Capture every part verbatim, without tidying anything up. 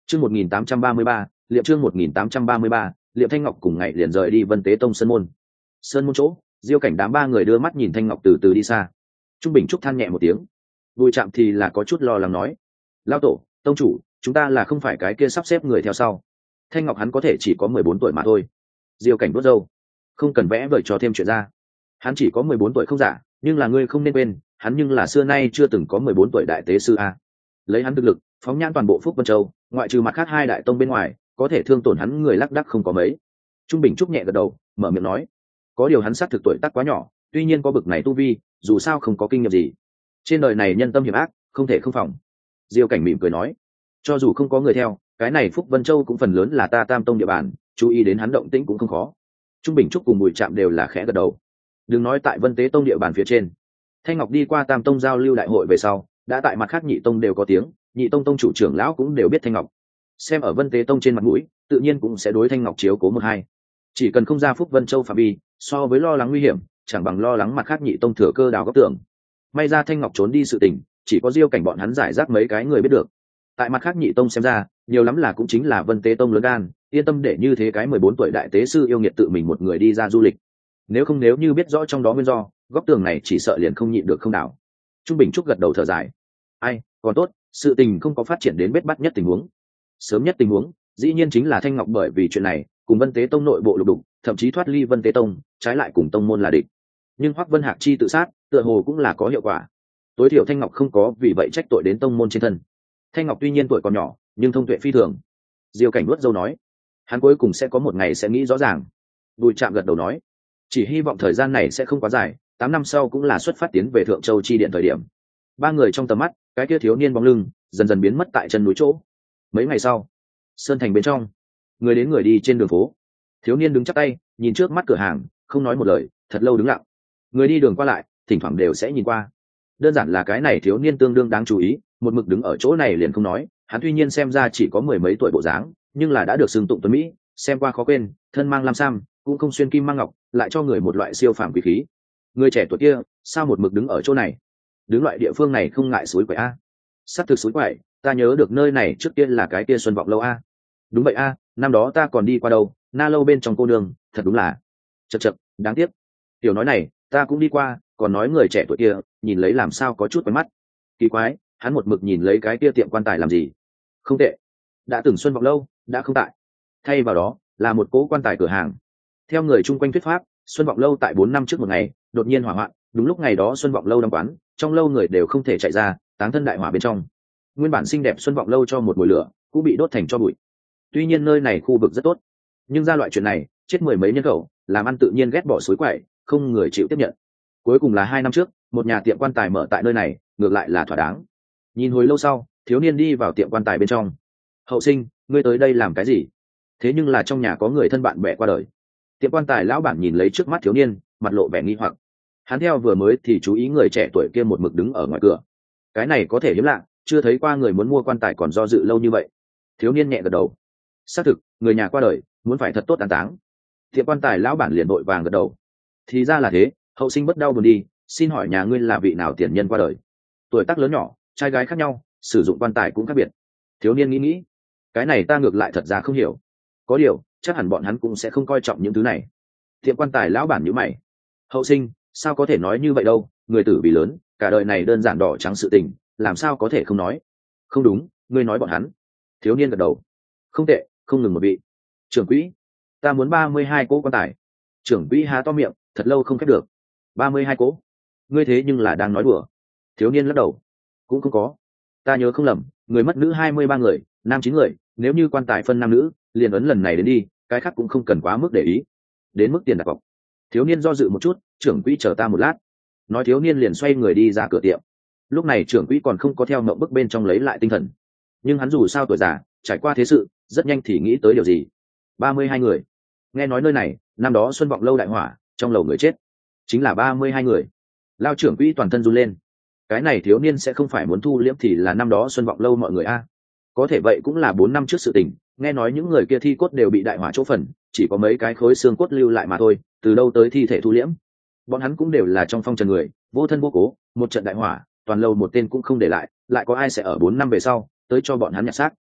Chương một nghìn tám trăm ba mươi ba, Liệm chương một nghìn tám trăm ba mươi ba, Liệm Thanh Ngọc cùng ngày liền rời đi Vân Tế Tông sơn môn. Sơn môn chỗ, Diêu Cảnh đám ba người đưa mắt nhìn Thanh Ngọc từ từ đi xa. Trung Bình Trúc than nhẹ một tiếng. Bùi Trạm thì là có chút lo lắng nói: "Lão tổ, tông chủ, chúng ta là không phải cái kia sắp xếp người theo sau. Thanh Ngọc hắn có thể chỉ có mười bốn tuổi mà thôi." Diêu Cảnh đốt râu: "Không cần vẽ vời cho thêm chuyện ra. Hắn chỉ có mười bốn tuổi không giả, nhưng là ngươi không nên quên, hắn nhưng là xưa nay chưa từng có mười bốn tuổi đại tế sư a. Lấy hắn thực lực, phóng nhãn toàn bộ Phúc Vân Châu, ngoại trừ mặt khác hai đại tông bên ngoài, có thể thương tổn hắn người lác đác không có mấy." Trung Bình Trúc nhẹ gật đầu, mở miệng nói: "Có điều hắn xác thực tuổi tác quá nhỏ, tuy nhiên có bực này tu vi, dù sao không có kinh nghiệm gì. Trên đời này nhân tâm hiểm ác, không thể không phòng." Diêu Cảnh mỉm cười nói: "Cho dù không có người theo, cái này Phúc Vân Châu cũng phần lớn là ta Tam Tông địa bàn, chú ý đến hắn động tĩnh cũng không khó." Trung Bình Trúc cùng Bùi Trạm đều là khẽ gật đầu. Đừng nói tại Vân Tế Tông địa bàn phía trên, Thanh Ngọc đi qua Tam Tông giao lưu đại hội về sau, đã tại mặt khác Nhị Tông đều có tiếng, Nhị Tông tông chủ trưởng lão cũng đều biết Thanh Ngọc. Xem ở Vân Tế Tông trên mặt mũi, tự nhiên cũng sẽ đối Thanh Ngọc chiếu cố một hai. Chỉ cần không ra Phúc Vân Châu phạm vi, so với lo lắng nguy hiểm, chẳng bằng lo lắng mặt khác Nhị Tông thừa cơ đào góc tường. May ra Thanh Ngọc trốn đi sự tình, chỉ có Diêu Cảnh bọn hắn giải rác mấy cái người biết được. Tại mặt khác Nhị Tông xem ra, nhiều lắm là cũng chính là Vân Tế Tông lớn gan, yên tâm để như thế cái mười bốn tuổi đại tế sư yêu nghiệt tự mình một người đi ra du lịch. Nếu không nếu như biết rõ trong đó nguyên do, góc tường này chỉ sợ liền không nhịn được không đảo. Trung Bình Trúc gật đầu thở dài: "Ai, còn tốt, sự tình không có phát triển đến bết bát nhất tình huống. Sớm nhất tình huống, dĩ nhiên chính là Thanh Ngọc bởi vì chuyện này, cùng Vân Tế Tông nội bộ lục đục, thậm chí thoát ly Vân Tế Tông, trái lại cùng tông môn là địch. Nhưng Hoắc Vân Hạc chi tự sát, tựa hồ cũng là có hiệu quả. Tối thiểu Thanh Ngọc không có vì vậy trách tội đến tông môn trên thân. Thanh Ngọc tuy nhiên tuổi còn nhỏ, nhưng thông tuệ phi thường." Diêu Cảnh nuốt dâu nói: "Hắn cuối cùng sẽ có một ngày sẽ nghĩ rõ ràng." Bùi Trạm gật đầu nói: "Chỉ hy vọng thời gian này sẽ không quá dài, tám năm sau cũng là xuất phát tiến về Thượng Châu chi điện thời điểm." Ba người trong tầm mắt, cái kia thiếu niên bóng lưng dần dần biến mất tại chân núi chỗ. Mấy ngày sau, sơn thành bên trong, người đến người đi trên đường phố. Thiếu niên đứng chắp tay, nhìn trước mắt cửa hàng, không nói một lời, thật lâu đứng lặng. Người đi đường qua lại, thỉnh thoảng đều sẽ nhìn qua. Đơn giản là cái này thiếu niên tương đương đáng chú ý, một mực đứng ở chỗ này liền không nói. Hắn tuy nhiên xem ra chỉ có mười mấy tuổi bộ dáng, nhưng là đã được xưng tụng tuấn mỹ, xem qua khó quên, thân mang lam sam, cũng không xuyên kim mang ngọc, lại cho người một loại siêu phàm quý khí. Người trẻ tuổi kia, sao một mực đứng ở chỗ này? Đứng loại địa phương này không ngại suối quậy a? Sắp thực suối quậy, ta nhớ được nơi này trước kia là cái kia Xuân Vọng lâu a. Đúng vậy a, năm đó ta còn đi qua đâu, na lâu bên trong cô nương, thật đúng là chật chật, đáng tiếc. Tiểu nói này, ta cũng đi qua, còn nói người trẻ tuổi kia, nhìn lấy làm sao có chút quen mắt. Kỳ quái, hắn một mực nhìn lấy cái kia tiệm quan tài làm gì? Không tệ, đã từng Xuân Vọng lâu, đã không tại. Thay vào đó, là một cố quan tài cửa hàng. Theo người chung quanh thuyết pháp, Xuân Vọng lâu tại bốn năm trước một ngày, đột nhiên hỏa hoạn, đúng lúc ngày đó Xuân Vọng lâu đóng quán, trong lâu người đều không thể chạy ra, táng thân đại hỏa bên trong. Nguyên bản xinh đẹp Xuân Vọng lâu cho một mùi lửa, cũng bị đốt thành tro bụi. Tuy nhiên nơi này khu vực rất tốt, nhưng ra loại chuyện này, chết mười mấy nhân khẩu, làm ăn tự nhiên ghét bỏ suối quậy, không người chịu tiếp nhận. Cuối cùng là hai năm trước, một nhà tiệm quan tài mở tại nơi này, ngược lại là thỏa đáng. Nhìn hồi lâu sau, thiếu niên đi vào tiệm quan tài bên trong. "Hậu sinh, ngươi tới đây làm cái gì?" Thế nhưng là trong nhà có người thân bạn bè qua đời. Tiệm quan tài lão bản nhìn lấy trước mắt thiếu niên, mặt lộ vẻ nghi hoặc. Hắn theo vừa mới thì chú ý người trẻ tuổi kia một mực đứng ở ngoài cửa. Cái này có thể hiếm lạ, chưa thấy qua người muốn mua quan tài còn do dự lâu như vậy. Thiếu niên nhẹ gật đầu. Xác thực, người nhà qua đời, muốn phải thật tốt an táng. Tiệm quan tài lão bản liền vội vàng gật đầu. Thì ra là thế, hậu sinh bất đau buồn đi, xin hỏi nhà ngươi là vị nào tiền nhân qua đời? Tuổi tác lớn nhỏ, trai gái khác nhau, sử dụng quan tài cũng khác biệt. Thiếu niên nghĩ nghĩ, cái này ta ngược lại thật ra không hiểu. Có điều, chắc hẳn bọn hắn cũng sẽ không coi trọng những thứ này. Tiệm quan tài lão bản nhíu mày. Hậu sinh, sao có thể nói như vậy đâu, người tử vì lớn, cả đời này đơn giản đỏ trắng sự tình, làm sao có thể không nói. Không đúng, ngươi nói bọn hắn. Thiếu niên gật đầu. Không tệ, không ngừng một vị. Trưởng quỹ, ta muốn ba mươi hai cỗ quan tài. Trưởng quỹ há to miệng, thật lâu không khép được. Ba mươi hai cỗ? Ngươi thế nhưng là đang nói đùa. Thiếu niên lắc đầu. Cũng không có. Ta nhớ không lầm, người mất nữ hai mươi ba người, nam chín người, nếu như quan tài phân nam nữ, liền ấn lần này đến đi, cái khác cũng không cần quá mức để ý. Đến mức tiền đặt cọc. Thiếu niên do dự một chút, trưởng quỹ chờ ta một lát. Nói thiếu niên liền xoay người đi ra cửa tiệm. Lúc này trưởng quỹ còn không có theo mộng bức bên trong lấy lại tinh thần, nhưng hắn dù sao tuổi già, trải qua thế sự, rất nhanh thì nghĩ tới điều gì. Ba mươi hai người. Nghe nói nơi này, năm đó Xuân Vọng lâu đại hỏa, trong lầu người chết chính là ba mươi hai người. Lao trưởng quỹ toàn thân run lên. Cái này thiếu niên sẽ không phải muốn thu liễm thì là năm đó Xuân Vọng lâu mọi người a? Có thể vậy cũng là bốn năm trước sự tình, nghe nói những người kia thi cốt đều bị đại hỏa chỗ phần, chỉ có mấy cái khối xương cốt lưu lại mà thôi, từ đâu tới thi thể thu liễm. Bọn hắn cũng đều là trong phong trần người, vô thân vô cố, một trận đại hỏa, toàn lâu một tên cũng không để lại, lại có ai sẽ ở bốn năm về sau tới cho bọn hắn nhặt xác.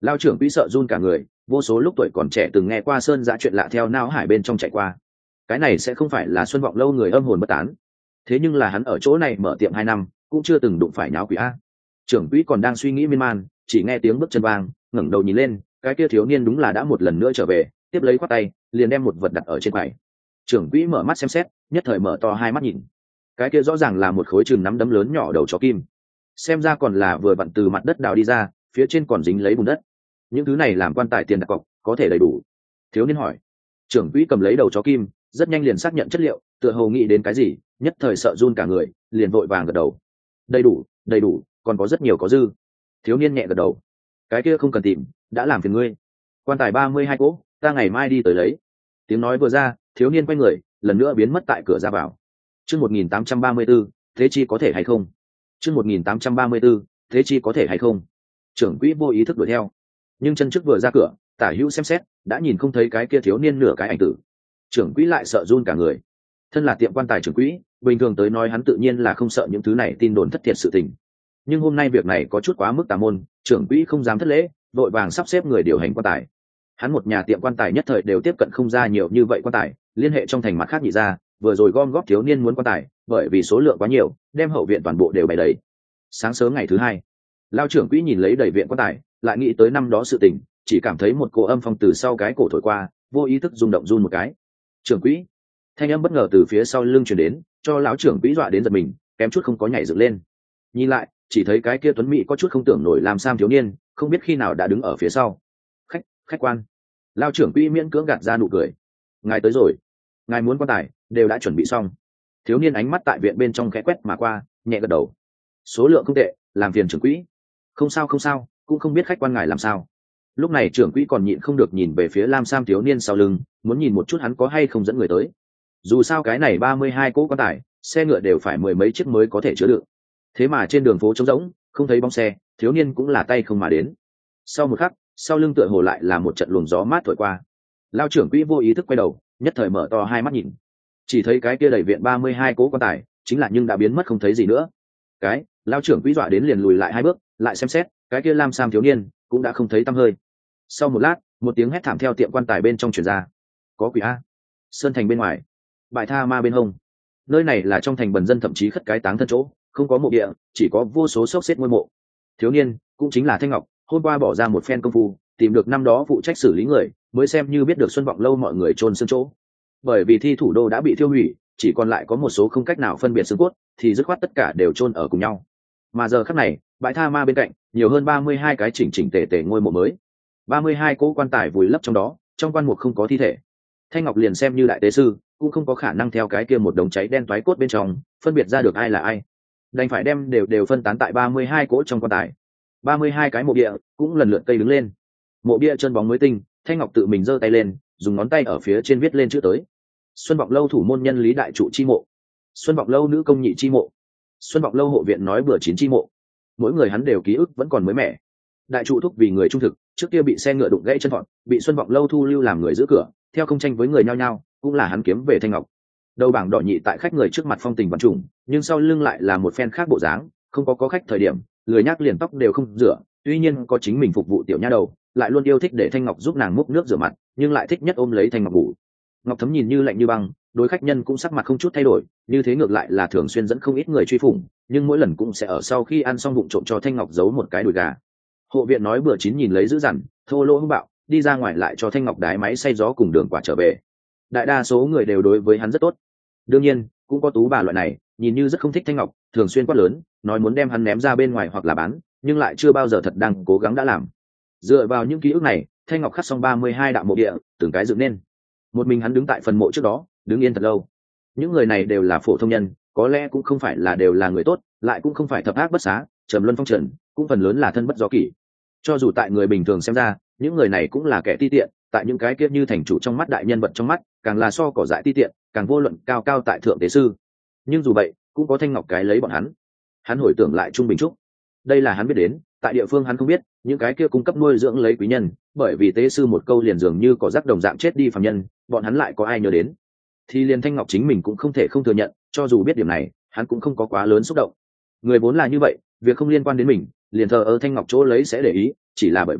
Lao trưởng quỹ sợ run cả người, vô số lúc tuổi còn trẻ từng nghe qua sơn dã chuyện lạ theo não hải bên trong chạy qua. Cái này sẽ không phải là Xuân Vọng Lâu người âm hồn bất tán. Thế nhưng là hắn ở chỗ này mở tiệm hai năm, cũng chưa từng đụng phải nháo quỷ a. Trưởng quỹ còn đang suy nghĩ miên man, chỉ nghe tiếng bước chân vang, ngẩng đầu nhìn lên, cái kia thiếu niên đúng là đã một lần nữa trở về, tiếp lấy khoát tay, liền đem một vật đặt ở trên quầy. Trưởng quỹ mở mắt xem xét, nhất thời mở to hai mắt nhìn. Cái kia rõ ràng là một khối chừng nắm đấm lớn nhỏ đầu chó kim, xem ra còn là vừa vặn từ mặt đất đào đi ra, phía trên còn dính lấy bùn đất. Những thứ này làm quan tài tiền đặt cọc có thể đầy đủ? Thiếu niên hỏi. Trưởng quỹ cầm lấy đầu chó kim, rất nhanh liền xác nhận chất liệu, tựa hồ nghĩ đến cái gì, nhất thời sợ run cả người, liền vội vàng gật đầu. Đầy đủ, đầy đủ, còn có rất nhiều có dư. Thiếu niên nhẹ gật đầu. Cái kia không cần tìm, đã làm phiền ngươi. Quan tài ba mươi hai cỗ, ta ngày mai đi tới lấy. Tiếng nói vừa ra, thiếu niên quay người, lần nữa biến mất tại cửa ra vào. Chương một nghìn tám trăm ba mươi 834, thế chi có thể hay không? Chương một nghìn tám trăm ba mươi 834, thế chi có thể hay không? Trưởng quỹ vô ý thức đuổi theo, nhưng chân trước vừa ra cửa, tả hữu xem xét, đã nhìn không thấy cái kia thiếu niên nửa cái ảnh tử. Trưởng quỹ lại sợ run cả người. Thân là tiệm quan tài trưởng quỹ, bình thường tới nói hắn tự nhiên là không sợ những thứ này tin đồn thất thiệt sự tình. Nhưng hôm nay việc này có chút quá mức tà môn, trưởng quỹ không dám thất lễ, vội vàng sắp xếp người điều hành quan tài. Hắn một nhà tiệm quan tài nhất thời đều tiếp cận không ra nhiều như vậy quan tài, liên hệ trong thành mặt khác nhị ra, vừa rồi gom góp thiếu niên muốn quan tài, bởi vì số lượng quá nhiều, đem hậu viện toàn bộ đều bày đầy. Sáng sớm ngày thứ hai, Lao trưởng quỹ nhìn lấy đầy viện quan tài, lại nghĩ tới năm đó sự tình, chỉ cảm thấy một cỗ âm phong từ sau cái cổ thổi qua, vô ý thức rung động run một cái. Trưởng quỹ, thanh âm bất ngờ từ phía sau lưng truyền đến, cho lão trưởng quỹ dọa đến giật mình, kém chút không có nhảy dựng lên. Nhìn lại, chỉ thấy cái kia tuấn mỹ có chút không tưởng nổi làm sam thiếu niên, không biết khi nào đã đứng ở phía sau. Khách, khách quan. Lao trưởng quỹ miễn cưỡng gạt ra nụ cười. Ngài tới rồi. Ngài muốn quan tài, đều đã chuẩn bị xong. Thiếu niên ánh mắt tại viện bên trong khẽ quét mà qua, nhẹ gật đầu. Số lượng không tệ, làm phiền trưởng quỹ. Không sao không sao, cũng không biết khách quan ngài làm sao. Lúc này trưởng quỹ còn nhịn không được nhìn về phía lam sam thiếu niên sau lưng, muốn nhìn một chút hắn có hay không dẫn người tới. Dù sao cái này ba mươi hai cỗ quan tài, xe ngựa đều phải mười mấy chiếc mới có thể chứa được. Thế mà trên đường phố trống rỗng, không thấy bóng xe, thiếu niên cũng là tay không mà đến. Sau một khắc, sau lưng tựa hồ lại là một trận luồng gió mát thổi qua. Lao trưởng quỹ vô ý thức quay đầu, nhất thời mở to hai mắt nhìn, chỉ thấy cái kia đầy viện ba mươi hai cỗ quan tài, chính là nhưng đã biến mất không thấy gì nữa. Cái, Lao trưởng quỹ dọa đến liền lùi lại hai bước, lại xem xét, cái kia lam sam thiếu niên cũng đã không thấy tăm hơi. Sau một lát, một tiếng hét thảm theo tiệm quan tài bên trong truyền ra. Có quỷ a! Sơn thành bên ngoài, bãi tha ma bên hông. Nơi này là trong thành bần dân thậm chí khất cái táng thân chỗ, không có mộ địa, chỉ có vô số xốc xếp ngôi mộ. Thiếu niên cũng chính là Thanh Ngọc, hôm qua bỏ ra một phen công phu, tìm được năm đó phụ trách xử lý người, mới xem như biết được Xuân Vọng Lâu mọi người chôn xương chỗ. Bởi vì thi thủ đô đã bị thiêu hủy, chỉ còn lại có một số không cách nào phân biệt xương cốt, thì dứt khoát tất cả đều chôn ở cùng nhau. Mà giờ khắc này, bãi tha ma bên cạnh, nhiều hơn ba mươi hai cái chỉnh chỉnh tề tề ngôi mộ mới. ba mươi hai cỗ quan tài vùi lấp trong đó, trong quan mục không có thi thể. Thanh Ngọc liền xem như đại tế sư, cũng không có khả năng theo cái kia một đống cháy đen toái cốt bên trong, phân biệt ra được ai là ai. Đành phải đem đều đều phân tán tại ba mươi hai cỗ trong quan tài. ba mươi hai cái mộ bia cũng lần lượt cây đứng lên. Mộ bia chân bóng mới tinh, Thanh Ngọc tự mình giơ tay lên, dùng ngón tay ở phía trên viết lên chữ tới. Xuân Vọng Lâu thủ môn nhân lý đại trụ chi mộ, Xuân Vọng Lâu nữ công nhị chi mộ, Xuân Vọng Lâu hộ viện nói bữa chín chi mộ. Mỗi người hắn đều ký ức vẫn còn mới mẻ. Đại trụ thúc vì người trung thực, trước kia bị xe ngựa đụng gãy chân thọn, bị Xuân Vọng Lâu thu lưu làm người giữ cửa, theo không tranh với người nhao nhao, cũng là hắn kiếm về Thanh Ngọc. Đầu bảng đỏ nhị tại khách người trước mặt phong tình văn trùng, nhưng sau lưng lại là một phen khác bộ dáng, không có có khách thời điểm, lười nhác liền tóc đều không rửa, tuy nhiên có chính mình phục vụ tiểu nha đầu, lại luôn yêu thích để Thanh Ngọc giúp nàng múc nước rửa mặt, nhưng lại thích nhất ôm lấy Thanh Ngọc ngủ. Ngọc Thấm nhìn như lạnh như băng, đối khách nhân cũng sắc mặt không chút thay đổi, như thế ngược lại là thường xuyên dẫn không ít người truy phủng, nhưng mỗi lần cũng sẽ ở sau khi ăn xong bụng trộm cho Thanh Ngọc giấu một cái đùi gà. Hộ viện nói bữa chín nhìn lấy dữ dằn, thô lỗ hung bạo, đi ra ngoài lại cho Thanh Ngọc đái máy xay gió cùng đường quả trở về. Đại đa số người đều đối với hắn rất tốt. Đương nhiên, cũng có tú bà loại này, nhìn như rất không thích Thanh Ngọc, thường xuyên quát lớn, nói muốn đem hắn ném ra bên ngoài hoặc là bán, nhưng lại chưa bao giờ thật đang cố gắng đã làm. Dựa vào những ký ức này, Thanh Ngọc khắc xong ba mươi hai đạo mộ địa, từng cái dựng nên. Một mình hắn đứng tại phần mộ trước đó, đứng yên thật lâu. Những người này đều là phổ thông nhân, có lẽ cũng không phải là đều là người tốt, lại cũng không phải thập ác bất xá, trầm luân phong trần, cũng phần lớn là thân bất do kỷ. Cho dù tại người bình thường xem ra, những người này cũng là kẻ ti tiện, tại những cái kia như thành chủ trong mắt đại nhân vật trong mắt, càng là so cỏ dại ti tiện, càng vô luận cao cao tại thượng tế sư. Nhưng dù vậy, cũng có Thanh Ngọc cái lấy bọn hắn. Hắn hồi tưởng lại Trung Bình Trúc, đây là hắn biết đến, tại địa phương hắn không biết, những cái kia cung cấp nuôi dưỡng lấy quý nhân, bởi vì tế sư một câu liền dường như cỏ rác đồng dạng chết đi phàm nhân, bọn hắn lại có ai nhớ đến. Thì liền Thanh Ngọc chính mình cũng không thể không thừa nhận, cho dù biết điểm này, hắn cũng không có quá lớn xúc động. Người vốn là như vậy, việc không liên quan đến mình, liền thờ ơ Thanh Ngọc chỗ lấy sẽ để ý, chỉ là bởi vì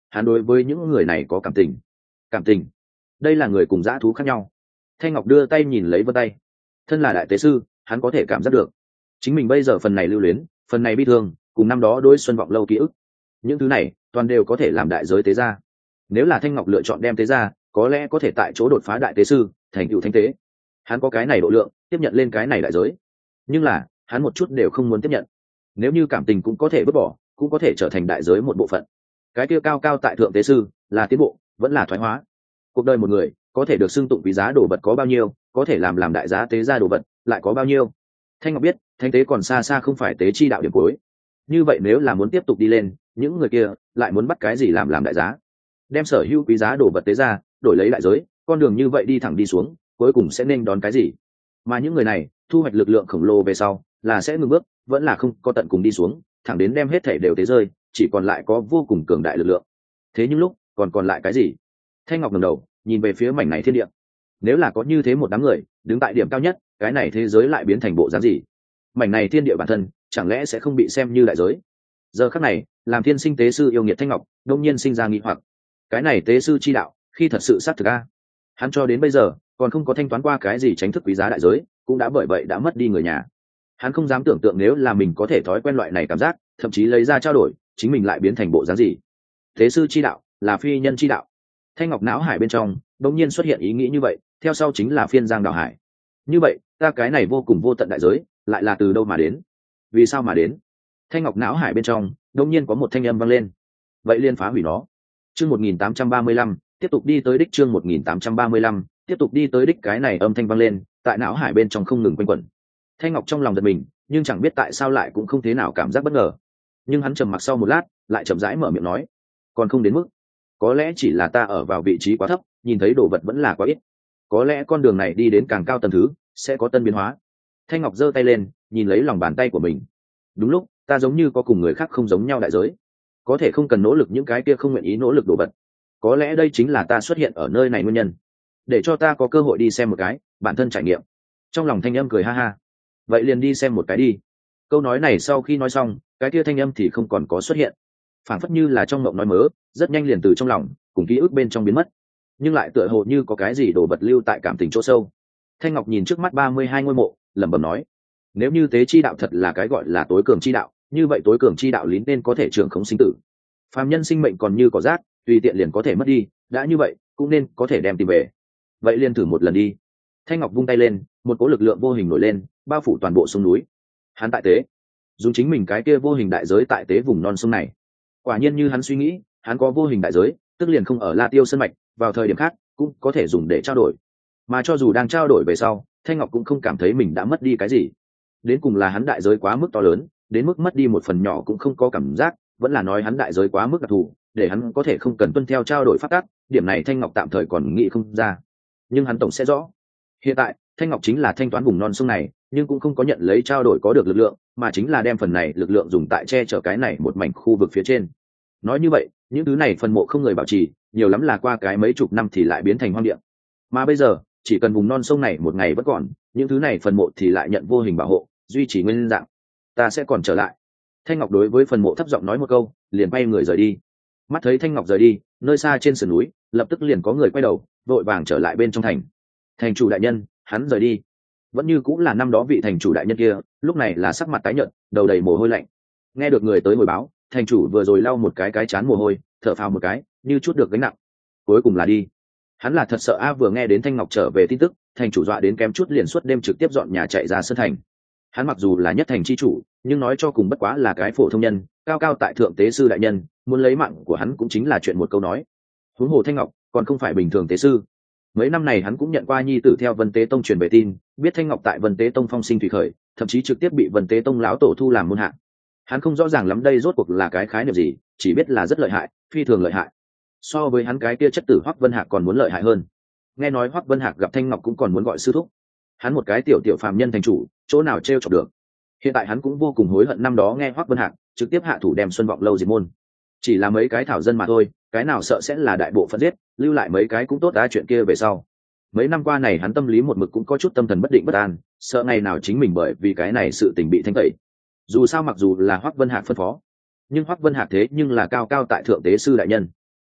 hắn đối với những người này có cảm tình. Cảm tình, đây là người cùng dã thú khác nhau. Thanh Ngọc đưa tay nhìn lấy vân tay, thân là đại tế sư, hắn có thể cảm giác được chính mình bây giờ phần này lưu luyến, phần này bi thương, cùng năm đó đối Xuân Vọng Lâu ký ức, những thứ này toàn đều có thể làm đại giới tế ra. Nếu là Thanh Ngọc lựa chọn đem tế ra, có lẽ có thể tại chỗ đột phá đại tế sư, thành tựu thánh tế. Hắn có cái này độ lượng, tiếp nhận lên cái này đại giới. Nhưng là hắn một chút đều không muốn tiếp nhận. Nếu như cảm tình cũng có thể vứt bỏ, cũng có thể trở thành đại giới một bộ phận. Cái kia cao cao tại thượng tế sư, là tiến bộ, vẫn là thoái hóa. Cuộc đời một người, có thể được xưng tụng quý giá đồ vật có bao nhiêu, có thể làm làm đại giá tế ra đồ vật, lại có bao nhiêu. Thanh Ngọc biết, thánh tế còn xa xa không phải tế chi đạo điểm cuối. Như vậy nếu là muốn tiếp tục đi lên, những người kia lại muốn bắt cái gì làm làm đại giá? Đem sở hữu quý giá đồ vật tế ra, đổi lấy đại giới, con đường như vậy đi thẳng đi xuống, cuối cùng sẽ nên đón cái gì? Mà những người này, thu hoạch lực lượng khổng lồ về sau, là sẽ ngừng bước, vẫn là không có tận cùng đi xuống, thẳng đến đem hết thể đều tế rơi, chỉ còn lại có vô cùng cường đại lực lượng. Thế nhưng lúc, còn còn lại cái gì? Thanh Ngọc ngẩng đầu, nhìn về phía mảnh này thiên địa. Nếu là có như thế một đám người, đứng tại điểm cao nhất, cái này thế giới lại biến thành bộ dáng gì? Mảnh này thiên địa bản thân, chẳng lẽ sẽ không bị xem như đại giới? Giờ khắc này, làm thiên sinh tế sư yêu nghiệt Thanh Ngọc, đột nhiên sinh ra nghi hoặc. Cái này tế sư chi đạo, khi thật sự xác thực a, hắn cho đến bây giờ còn không có thanh toán qua cái gì tránh thức quý giá đại giới, cũng đã bởi vậy đã mất đi người nhà. Hắn không dám tưởng tượng nếu là mình có thể thói quen loại này cảm giác, thậm chí lấy ra trao đổi, chính mình lại biến thành bộ dáng gì. Tế sư chi đạo là phi nhân chi đạo. Thanh Ngọc não hải bên trong đột nhiên xuất hiện ý nghĩ như vậy, theo sau chính là phiên giang đảo hải. Như vậy, ta cái này vô cùng vô tận đại giới, lại là từ đâu mà đến? Vì sao mà đến? Thanh Ngọc não hải bên trong đột nhiên có một thanh âm vang lên. Vậy liên phá hủy nó. Chương một nghìn tám trăm ba mươi lăm, tiếp tục đi tới đích. Chương một nghìn tám trăm ba mươi lăm, tiếp tục đi tới đích. Cái này âm thanh vang lên, tại não hải bên trong không ngừng quanh quẩn. Thanh Ngọc trong lòng giật mình, nhưng chẳng biết tại sao lại cũng không thế nào cảm giác bất ngờ. Nhưng hắn trầm mặc sau một lát, lại chậm rãi mở miệng nói, còn không đến mức. Có lẽ chỉ là ta ở vào vị trí quá thấp, nhìn thấy đồ vật vẫn là quá ít. Có lẽ con đường này đi đến càng cao tầng thứ, sẽ có tân biến hóa. Thanh Ngọc giơ tay lên, nhìn lấy lòng bàn tay của mình. Đúng lúc, ta giống như có cùng người khác không giống nhau đại giới, có thể không cần nỗ lực những cái kia không nguyện ý nỗ lực đồ vật. Có lẽ đây chính là ta xuất hiện ở nơi này nguyên nhân, để cho ta có cơ hội đi xem một cái, bản thân trải nghiệm. Trong lòng thanh âm cười ha ha. Vậy liền đi xem một cái đi. Câu nói này sau khi nói xong, cái kia thanh âm thì không còn có xuất hiện, phảng phất như là trong mộng nói mớ, rất nhanh liền từ trong lòng cùng ký ức bên trong biến mất. Nhưng lại tựa hồ như có cái gì đổ vật lưu tại cảm tình chỗ sâu. Thanh Ngọc nhìn trước mắt ba mươi hai ngôi mộ, lẩm bẩm nói, nếu như tế chi đạo thật là cái gọi là tối cường chi đạo, như vậy tối cường chi đạo lín nên có thể trường khống sinh tử. Phàm nhân sinh mệnh còn như cỏ rác, tùy tiện liền có thể mất đi, đã như vậy cũng nên có thể đem tìm về. Vậy liền thử một lần đi. Thanh Ngọc vung tay lên, một cỗ lực lượng vô hình nổi lên, bao phủ toàn bộ sông núi. Hắn tại tế, dùng chính mình cái kia vô hình đại giới tại tế vùng non sông này. Quả nhiên như hắn suy nghĩ, hắn có vô hình đại giới, tức liền không ở La Tiêu Sơn mạch, vào thời điểm khác cũng có thể dùng để trao đổi. Mà cho dù đang trao đổi về sau, Thanh Ngọc cũng không cảm thấy mình đã mất đi cái gì. Đến cùng là hắn đại giới quá mức to lớn, đến mức mất đi một phần nhỏ cũng không có cảm giác, vẫn là nói hắn đại giới quá mức đặc thù, để hắn có thể không cần tuân theo trao đổi pháp tắc. Điểm này Thanh Ngọc tạm thời còn nghĩ không ra, nhưng hắn tổng sẽ rõ. Hiện tại Thanh Ngọc chính là thanh toán vùng non sông này, nhưng cũng không có nhận lấy trao đổi có được lực lượng, mà chính là đem phần này lực lượng dùng tại che chở cái này một mảnh khu vực phía trên. Nói như vậy, những thứ này phần mộ không người bảo trì, nhiều lắm là qua cái mấy chục năm thì lại biến thành hoang địa. Mà bây giờ, chỉ cần vùng non sông này một ngày vẫn còn, những thứ này phần mộ thì lại nhận vô hình bảo hộ, duy trì nguyên dạng. Ta sẽ còn trở lại. Thanh Ngọc đối với phần mộ thấp giọng nói một câu, liền bay người rời đi. Mắt thấy Thanh Ngọc rời đi, nơi xa trên sườn núi, lập tức liền có người quay đầu, vội vàng trở lại bên trong thành. Thành chủ đại nhân, hắn rời đi. Vẫn như cũng là năm đó vị thành chủ đại nhân kia, lúc này là sắc mặt tái nhợt, đầu đầy mồ hôi lạnh. Nghe được người tới hồi báo, thành chủ vừa rồi lau một cái cái chán mồ hôi, thở phào một cái, như chút được gánh nặng. Cuối cùng là đi. Hắn là thật sợ a, vừa nghe đến Thanh Ngọc trở về tin tức, thành chủ dọa đến kém chút liền suốt đêm trực tiếp dọn nhà chạy ra sân thành. Hắn mặc dù là nhất thành chi chủ, nhưng nói cho cùng bất quá là cái phổ thông nhân, cao cao tại thượng tế sư đại nhân, muốn lấy mạng của hắn cũng chính là chuyện một câu nói. Huống hồ Thanh Ngọc còn không phải bình thường tế sư. Mấy năm này hắn cũng nhận qua nhi tử theo Vân Tế Tông truyền về tin, biết Thanh Ngọc tại Vân Tế Tông phong sinh thủy khởi, thậm chí trực tiếp bị Vân Tế Tông lão tổ thu làm môn hạ. Hắn không rõ ràng lắm đây rốt cuộc là cái khái niệm gì, chỉ biết là rất lợi hại, phi thường lợi hại. So với hắn cái kia chất tử Hoắc Vân Hạc còn muốn lợi hại hơn. Nghe nói Hoắc Vân Hạc gặp Thanh Ngọc cũng còn muốn gọi sư thúc. Hắn một cái tiểu tiểu phàm nhân thành chủ, chỗ nào trêu chọc được. Hiện tại hắn cũng vô cùng hối hận năm đó nghe Hoắc Vân Hạc trực tiếp hạ thủ đem Xuân Vọng Lâu diệt môn. Chỉ là mấy cái thảo dân mà thôi, cái nào sợ sẽ là đại bộ phận giết, lưu lại mấy cái cũng tốt đã, chuyện kia về sau. Mấy năm qua này hắn tâm lý một mực cũng có chút tâm thần bất định bất an, sợ ngày nào chính mình bởi vì cái này sự tình bị thanh tẩy. Dù sao mặc dù là Hoắc Vân Hạc phân phó, nhưng Hoắc Vân Hạc thế nhưng là cao cao tại thượng tế sư đại nhân.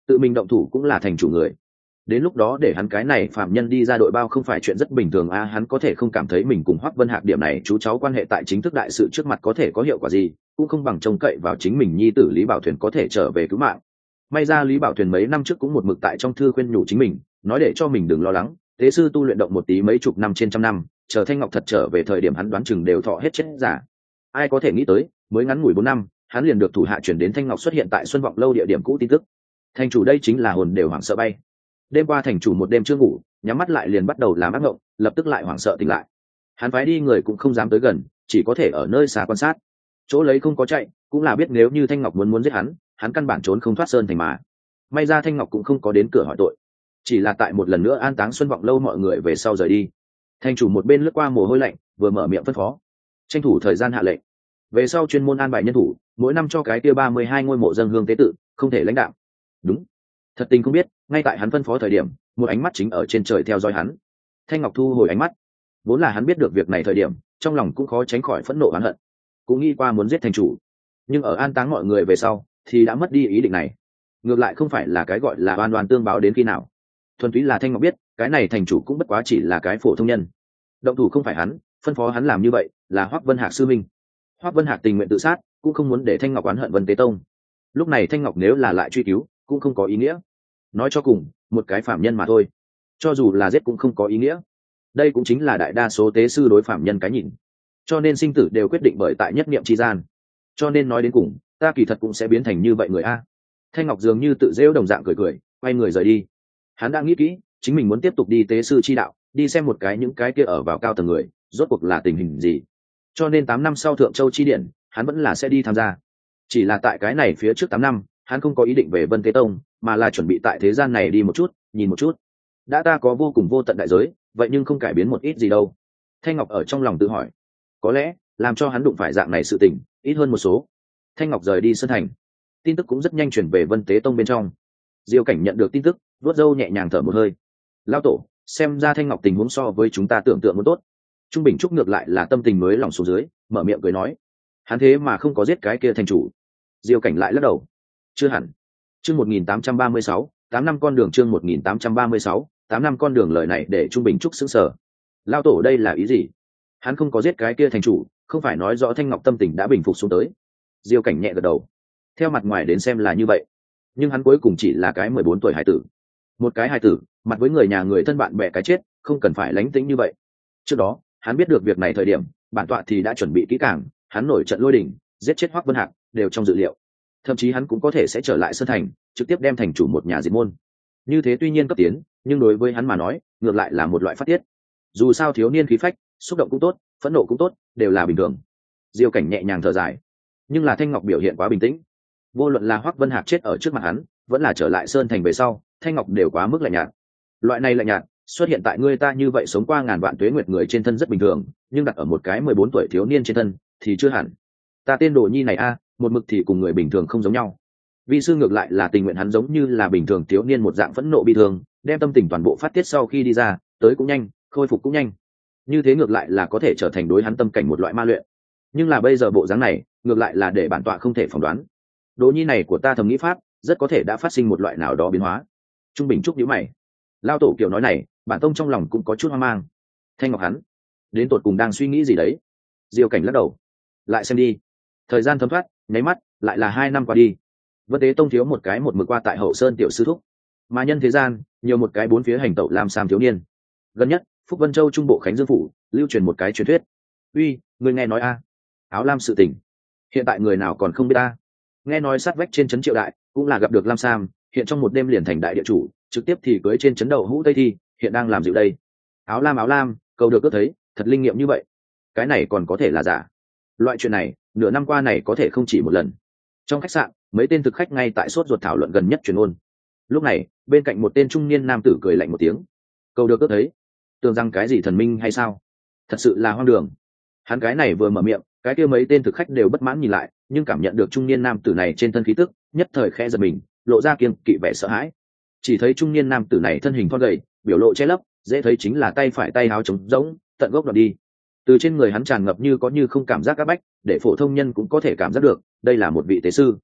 tự mình động thủ cũng là thành chủ người. Đến lúc đó để hắn cái này phạm nhân đi ra đội bao không phải chuyện rất bình thường a. À, hắn có thể không cảm thấy mình cùng Hoắc Vân Hạc điểm này chú cháu quan hệ tại chính thức đại sự trước mặt có thể có hiệu quả gì, cũng không bằng trông cậy vào chính mình nhi tử Lý Bảo Thuyền có thể trở về cứu mạng. May ra Lý Bảo Thuyền mấy năm trước cũng một mực tại trong thư khuyên nhủ chính mình, nói để cho mình đừng lo lắng, thế sư tu luyện động một tí mấy chục năm trên trăm năm, chờ Thanh Ngọc thật trở về thời điểm hắn đoán chừng đều thọ hết chết giả. Ai có thể nghĩ tới, mới ngắn ngủi bốn năm, hắn liền được thủ hạ chuyển đến Thanh Ngọc xuất hiện tại Xuân Vọng lâu địa điểm cũ tin tức. Thành chủ đây chính là hồn đều hoảng sợ bay. Đêm qua thành chủ một đêm chưa ngủ, nhắm mắt lại liền bắt đầu làm ác mộng, lập tức lại hoảng sợ tỉnh lại. Hắn phái đi người cũng không dám tới gần, chỉ có thể ở nơi xa quan sát. Chỗ lấy không có chạy, cũng là biết nếu như Thanh Ngọc muốn muốn giết hắn, hắn căn bản trốn không thoát sơn thành mà. May ra Thanh Ngọc cũng không có đến cửa hỏi tội, chỉ là tại một lần nữa an táng Xuân Vọng lâu mọi người về sau rời đi. Thành chủ một bên lướt qua mồ hôi lạnh, vừa mở miệng phân phó, tranh thủ thời gian hạ lệnh, về sau chuyên môn an bài nhân thủ, mỗi năm cho cái kia ba mươi hai ngôi mộ dâng hương tế tự, không thể lãnh đạo. Đúng. Thật tình không biết, ngay tại hắn phân phó thời điểm, một ánh mắt chính ở trên trời theo dõi hắn. Thanh Ngọc thu hồi ánh mắt, vốn là hắn biết được việc này thời điểm, trong lòng cũng khó tránh khỏi phẫn nộ oán hận, cũng nghĩ qua muốn giết thành chủ, nhưng ở an táng mọi người về sau, thì đã mất đi ý định này. Ngược lại không phải là cái gọi là oan oan tương báo đến khi nào, thuần túy là Thanh Ngọc biết, cái này thành chủ cũng bất quá chỉ là cái phổ thông nhân. Động thủ không phải hắn, phân phó hắn làm như vậy là Hoắc Vân Hạc sư minh. Hoắc Vân Hạc tình nguyện tự sát, cũng không muốn để Thanh Ngọc oán hận Vân Tế Tông. Lúc này Thanh Ngọc nếu là lại truy cứu, cũng không có ý nghĩa. Nói cho cùng, một cái phạm nhân mà thôi, cho dù là giết cũng không có ý nghĩa. Đây cũng chính là đại đa số tế sư đối phạm nhân cái nhìn, cho nên sinh tử đều quyết định bởi tại nhất niệm chi gian. Cho nên nói đến cùng, ta kỳ thật cũng sẽ biến thành như vậy người a. Thanh Ngọc dường như tự rêu đồng dạng cười cười, quay người rời đi. Hắn đang nghĩ kỹ, chính mình muốn tiếp tục đi tế sư chi đạo, đi xem một cái những cái kia ở vào cao tầng người, rốt cuộc là tình hình gì. Cho nên tám năm sau Thượng Châu chi điển, hắn vẫn là sẽ đi tham gia. Chỉ là tại cái này phía trước tám năm, hắn không có ý định về Vân Tế Tông, mà là chuẩn bị tại thế gian này đi một chút, nhìn một chút. Đã ta có vô cùng vô tận đại giới, vậy nhưng không cải biến một ít gì đâu. Thanh Ngọc ở trong lòng tự hỏi, có lẽ làm cho hắn đụng phải dạng này sự tình ít hơn một số. Thanh Ngọc rời đi sân thành, tin tức cũng rất nhanh chuyển về Vân Tế Tông bên trong. Diêu Cảnh nhận được tin tức, vuốt râu nhẹ nhàng thở một hơi. Lão tổ, xem ra Thanh Ngọc tình huống so với chúng ta tưởng tượng muốn tốt. Trung Bình Trúc ngược lại là tâm tình mới lòng xuống dưới, mở miệng cười nói, hắn thế mà không có giết cái kia thành chủ. Diêu Cảnh lại lắc đầu, chưa hẳn. Chương một nghìn tám trăm ba mươi sáu, tám năm con đường. Chương một nghìn tám trăm ba mươi sáu, tám năm con đường. Lời này để Trung Bình Trúc sững sờ. Lão tổ đây là ý gì? Hắn không có giết cái kia thành chủ, không phải nói rõ Thanh Ngọc tâm tình đã bình phục xuống tới. Diêu Cảnh nhẹ gật đầu, theo mặt ngoài đến xem là như vậy, nhưng hắn cuối cùng chỉ là cái mười bốn tuổi hải tử. Một cái hải tử, mặt với người nhà người thân bạn bè cái chết, không cần phải lánh tính như vậy. Trước đó, hắn biết được việc này thời điểm, bản tọa thì đã chuẩn bị kỹ càng, hắn nổi trận lôi đình, giết chết Hoắc Vân Hạc, đều trong dự liệu. Thậm chí hắn cũng có thể sẽ trở lại Sơn Thành, trực tiếp đem thành chủ một nhà diệt môn. Như thế tuy nhiên cấp tiến, nhưng đối với hắn mà nói, ngược lại là một loại phát tiết. Dù sao thiếu niên khí phách, xúc động cũng tốt, phẫn nộ cũng tốt, đều là bình thường. Diêu Cảnh nhẹ nhàng thở dài, nhưng là Thanh Ngọc biểu hiện quá bình tĩnh. Vô luận là Hoắc Vân Hạc chết ở trước mặt hắn, vẫn là trở lại Sơn Thành về sau, Thanh Ngọc đều quá mức lạnh nhạt. Loại này lạnh nhạt xuất hiện tại người ta như vậy sống qua ngàn vạn tuế nguyệt người trên thân rất bình thường, nhưng đặt ở một cái mười bốn tuổi thiếu niên trên thân thì chưa hẳn. Ta tên Đồ Nhi này a, một mực thì cùng người bình thường không giống nhau. Vi sư ngược lại là tình nguyện hắn giống như là bình thường thiếu niên một dạng phẫn nộ bi thường, đem tâm tình toàn bộ phát tiết sau khi đi ra, tới cũng nhanh, khôi phục cũng nhanh. Như thế ngược lại là có thể trở thành đối hắn tâm cảnh một loại ma luyện. Nhưng là bây giờ bộ dáng này, ngược lại là để bản tọa không thể phỏng đoán. Đồ Nhi này của ta thầm nghĩ pháp, rất có thể đã phát sinh một loại nào đó biến hóa. Trung Bình Trúc nhíu mày. Lao tổ kiểu nói này, bản tông trong lòng cũng có chút hoang mang. Thanh Ngọc hắn đến tột cùng đang suy nghĩ gì đấy? Diêu Cảnh lắc đầu, lại xem đi. Thời gian thấm thoát, nháy mắt lại là hai năm qua đi. Vân Tế Tông thiếu một cái một mực qua tại Hậu Sơn tiểu sư thúc, mà nhân thế gian nhiều một cái bốn phía hành tẩu làm sam thiếu niên. Gần nhất Phúc Vân Châu trung bộ Khánh Dương phủ lưu truyền một cái truyền thuyết. Uy, người nghe nói a? Áo lam sự tình, hiện tại người nào còn không biết ta? Nghe nói sát vách trên trấn Triệu Đại cũng là gặp được Lam Sam, hiện trong một đêm liền thành đại địa chủ, trực tiếp thì cưới trên trấn đầu hũ Tây Thi, hiện đang làm dịu đây. Áo lam áo lam, cầu được ước thấy, thật linh nghiệm như vậy. Cái này còn có thể là giả? Loại chuyện này, nửa năm qua này có thể không chỉ một lần. Trong khách sạn, mấy tên thực khách ngay tại sốt ruột thảo luận gần nhất truyền ôn. Lúc này, bên cạnh một tên trung niên nam tử cười lạnh một tiếng. Cầu được ước thấy, tưởng rằng cái gì thần minh hay sao? Thật sự là hoang đường. Hắn cái này vừa mở miệng, cái kia mấy tên thực khách đều bất mãn nhìn lại, nhưng cảm nhận được trung niên nam tử này trên thân khí tức, nhất thời khẽ giật mình, lộ ra kiêng kỵ vẻ sợ hãi. Chỉ thấy trung niên nam tử này thân hình thon gầy, biểu lộ che lấp, dễ thấy chính là tay phải tay áo trống rỗng, tận gốc đoạt đi. Từ trên người hắn tràn ngập như có như không cảm giác áp bách, để phổ thông nhân cũng có thể cảm giác được, đây là một vị tế sư.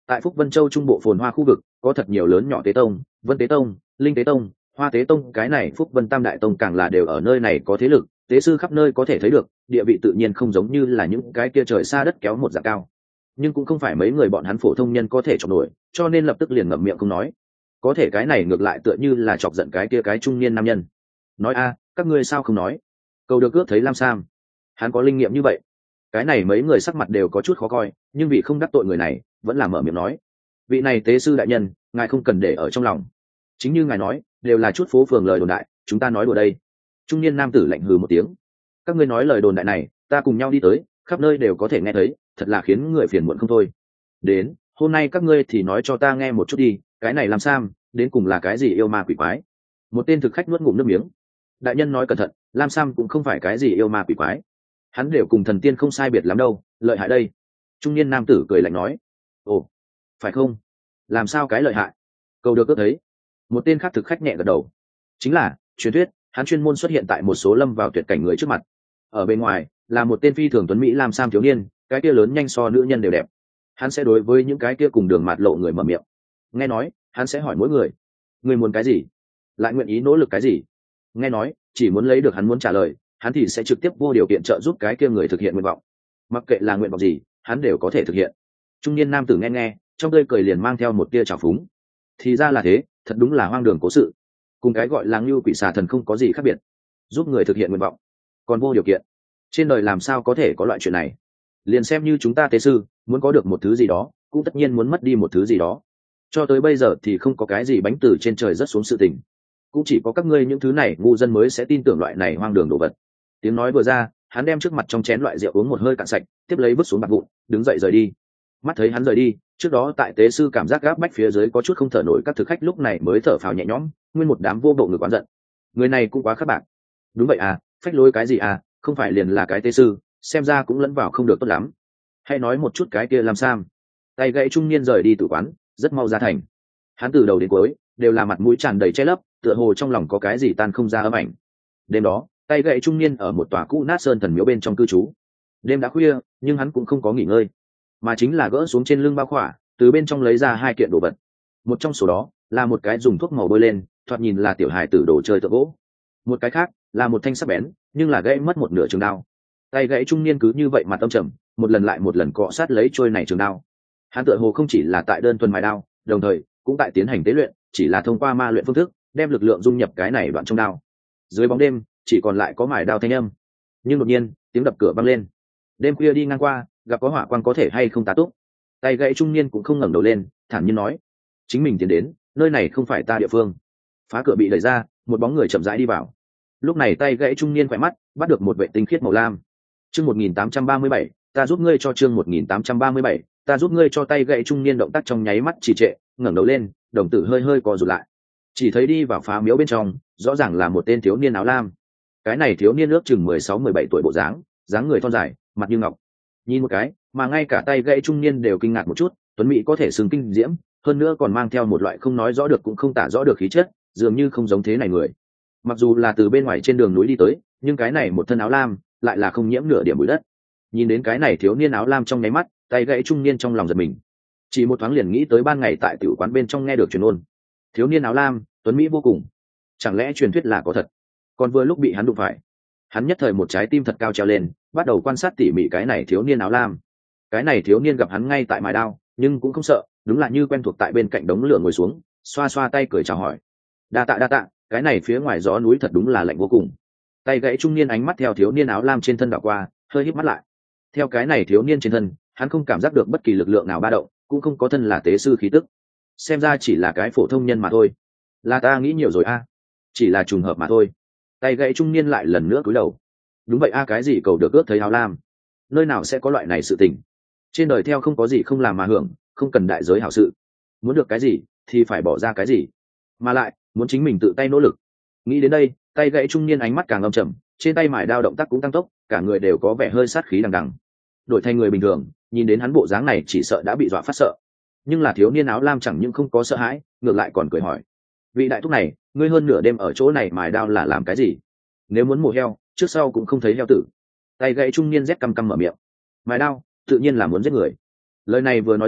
tại Phúc Vân Châu trung bộ phồn hoa khu vực có thật nhiều lớn nhỏ tế tông, Vân Tế Tông, Linh Tế Tông, Hoa Tế Tông, cái này Phúc Vân Tam Đại Tông càng là đều ở nơi này có thế lực, tế sư khắp nơi có thể thấy được, địa vị tự nhiên không giống như là những cái kia trời xa đất kéo một dạng cao. Nhưng cũng không phải mấy người bọn hắn phổ thông nhân có thể chọc nổi, cho nên lập tức liền ngậm miệng không nói. Có thể cái này ngược lại tựa như là chọc giận cái kia cái trung niên nam nhân. Nói a, các ngươi sao không nói? Cầu được cướp thấy Lam Sam, hắn có linh nghiệm như vậy. Cái này mấy người sắc mặt đều có chút khó coi, nhưng vì không đắc tội người này, vẫn là mở miệng nói. Vị này tế sư đại nhân, ngài không cần để ở trong lòng. Chính như ngài nói, đều là chút phố phường lời đồn đại, chúng ta nói đùa đây. Trung niên nam tử lạnh hừ một tiếng. Các ngươi nói lời đồn đại này, ta cùng nhau đi tới, khắp nơi đều có thể nghe thấy, thật là khiến người phiền muộn không thôi. Đến, hôm nay các ngươi thì nói cho ta nghe một chút đi, cái này làm Sam, đến cùng là cái gì yêu ma quỷ quái? Một tên thực khách nuốt ngụm nước miếng. Đại nhân nói cẩn thận, Lam Sam cũng không phải cái gì yêu ma quỷ quái, hắn đều cùng thần tiên không sai biệt lắm đâu, lợi hại đây. Trung niên nam tử cười lạnh nói. Ồ, phải không? Làm sao cái lợi hại? Cầu được ước thấy. Một tên khác thực khách nhẹ gật đầu. Chính là truyền thuyết, hắn chuyên môn xuất hiện tại một số lâm vào tuyệt cảnh người trước mặt. Ở bên ngoài là một tên phi thường tuấn mỹ Lam Sam thiếu niên, cái kia lớn nhanh so nữ nhân đều đẹp. Hắn sẽ đối với những cái kia cùng đường mạt lộ người mở miệng. Nghe nói, hắn sẽ hỏi mỗi người, người muốn cái gì, lại nguyện ý nỗ lực cái gì. Nghe nói, chỉ muốn lấy được hắn muốn trả lời, hắn thì sẽ trực tiếp vô điều kiện trợ giúp cái kia người thực hiện nguyện vọng. Mặc kệ là nguyện vọng gì, hắn đều có thể thực hiện. Trung niên nam tử nghe nghe, trong tươi cười liền mang theo một tia trào phúng. Thì ra là thế, thật đúng là hoang đường cố sự. Cùng cái gọi là ngưu quỷ xà thần không có gì khác biệt. Giúp người thực hiện nguyện vọng, còn vô điều kiện. Trên đời làm sao có thể có loại chuyện này? Liền xem như chúng ta tế sư, muốn có được một thứ gì đó, cũng tất nhiên muốn mất đi một thứ gì đó. Cho tới bây giờ thì không có cái gì bánh từ trên trời rớt xuống sự tình. Cũng chỉ có các ngươi những thứ này ngu dân mới sẽ tin tưởng loại này hoang đường đồ vật. Tiếng nói vừa ra, hắn đem trước mặt trong chén loại rượu uống một hơi cạn sạch, tiếp lấy vứt xuống bạc vụn, đứng dậy rời đi. Mắt thấy hắn rời đi, trước đó tại tế sư cảm giác gáp bách phía dưới có chút không thở nổi, các thực khách lúc này mới thở phào nhẹ nhõm, nguyên một đám vô bộ ngực oán giận. Người này cũng quá khắc bạc. Đúng vậy à, phách lối cái gì à, không phải liền là cái tế sư, xem ra cũng lẫn vào không được tốt lắm. Hay nói một chút cái kia làm Sam. Tay gãy trung niên rời đi tử quán, rất mau ra thành. Hắn từ đầu đến cuối đều là mặt mũi tràn đầy che lấp, tựa hồ trong lòng có cái gì tan không ra ấm ảnh. Đêm đó, tay gậy trung niên ở một tòa cũ nát sơn thần miếu bên trong cư trú. Đêm đã khuya, nhưng hắn cũng không có nghỉ ngơi, mà chính là gỡ xuống trên lưng bao khỏa, từ bên trong lấy ra hai kiện đồ vật. Một trong số đó là một cái dùng thuốc màu bôi lên, thoạt nhìn là tiểu hài tử đồ chơi tượng gỗ. Một cái khác là một thanh sắc bén, nhưng là gãy mất một nửa trường đao. Tay gãy trung niên cứ như vậy mà tâm trầm, một lần lại một lần cọ sát lấy trôi này trường đao. Hắn tựa hồ không chỉ là tại đơn thuần mài đao, đồng thời cũng tại tiến hành tế luyện, chỉ là thông qua ma luyện phương thức đem lực lượng dung nhập cái này đoạn trong đao. Dưới bóng đêm chỉ còn lại có mài đao thanh âm, nhưng đột nhiên tiếng đập cửa vang lên. Đêm khuya đi ngang qua, gặp có hỏa quan có thể hay không tá túc. Tay gãy trung niên cũng không ngẩng đầu lên, thản nhiên nói, chính mình tiến đến, nơi này không phải ta địa phương. Phá cửa bị đẩy ra, một bóng người chậm rãi đi vào. Lúc này tay gãy trung niên quay mắt, bắt được một vệ tinh khiết màu lam. Chương một nghìn tám trăm ba mươi bảy, ta giúp ngươi cho chương một nghìn tám trăm ba mươi bảy, ta giúp ngươi cho. Tay gãy trung niên động tác trong nháy mắt trì trệ, ngẩng đầu lên, đồng tử hơi hơi co rụt lại. Chỉ thấy đi vào phá miếu bên trong, rõ ràng là một tên thiếu niên áo lam. Cái này thiếu niên ước chừng mười sáu mười bảy tuổi bộ dáng, dáng người thon dài, mặt như ngọc. Nhìn một cái, mà ngay cả tay gãy trung niên đều kinh ngạc một chút, tuấn mỹ có thể xưng kinh diễm, hơn nữa còn mang theo một loại không nói rõ được cũng không tả rõ được khí chất, dường như không giống thế này người. Mặc dù là từ bên ngoài trên đường núi đi tới, nhưng cái này một thân áo lam lại là không nhiễm nửa điểm bụi đất. Nhìn đến cái này thiếu niên áo lam trong nháy mắt, tay gãy trung niên trong lòng giật mình. Chỉ một thoáng liền nghĩ tới ban ngày tại tiểu quán bên trong nghe được truyền ôn, thiếu niên áo lam tuấn mỹ vô cùng, chẳng lẽ truyền thuyết là có thật? Còn vừa lúc bị hắn đụng phải, hắn nhất thời một trái tim thật cao treo lên, bắt đầu quan sát tỉ mỉ cái này thiếu niên áo lam. Cái này thiếu niên gặp hắn ngay tại mài đao, nhưng cũng không sợ, đúng là như quen thuộc tại bên cạnh đống lửa ngồi xuống, xoa xoa tay cười chào hỏi. Đa tạ đa tạ, cái này phía ngoài gió núi thật đúng là lạnh vô cùng. Tay gãy trung niên ánh mắt theo thiếu niên áo lam trên thân đảo qua, hơi híp mắt lại. Theo cái này thiếu niên trên thân, hắn không cảm giác được bất kỳ lực lượng nào ba động, cũng không có thân là tế sư khí tức. Xem ra chỉ là cái phổ thông nhân mà thôi. Là ta nghĩ nhiều rồi a, chỉ là trùng hợp mà thôi. Tay gãy trung niên lại lần nữa cúi đầu. Đúng vậy a, cái gì cầu được ước thấy áo lam, nơi nào sẽ có loại này sự tình. Trên đời theo không có gì không làm mà hưởng, không cần đại giới hảo sự. Muốn được cái gì thì phải bỏ ra cái gì, mà lại muốn chính mình tự tay nỗ lực. Nghĩ đến đây, tay gãy trung niên ánh mắt càng âm trầm, trên tay mài đao động tác cũng tăng tốc, cả người đều có vẻ hơi sát khí đằng đằng. Đổi thành người bình thường, nhìn đến hắn bộ dáng này chỉ sợ đã bị dọa phát sợ. Nhưng là thiếu niên áo lam chẳng những không có sợ hãi, ngược lại còn cười hỏi, vị đại thúc này, ngươi hơn nửa đêm ở chỗ này mài đao là làm cái gì? Nếu muốn mổ heo, trước sau cũng không thấy heo tử. Tay gãy trung niên rét căm căm mở miệng. Mài đao tự nhiên là muốn giết người. Lời này vừa nói ra,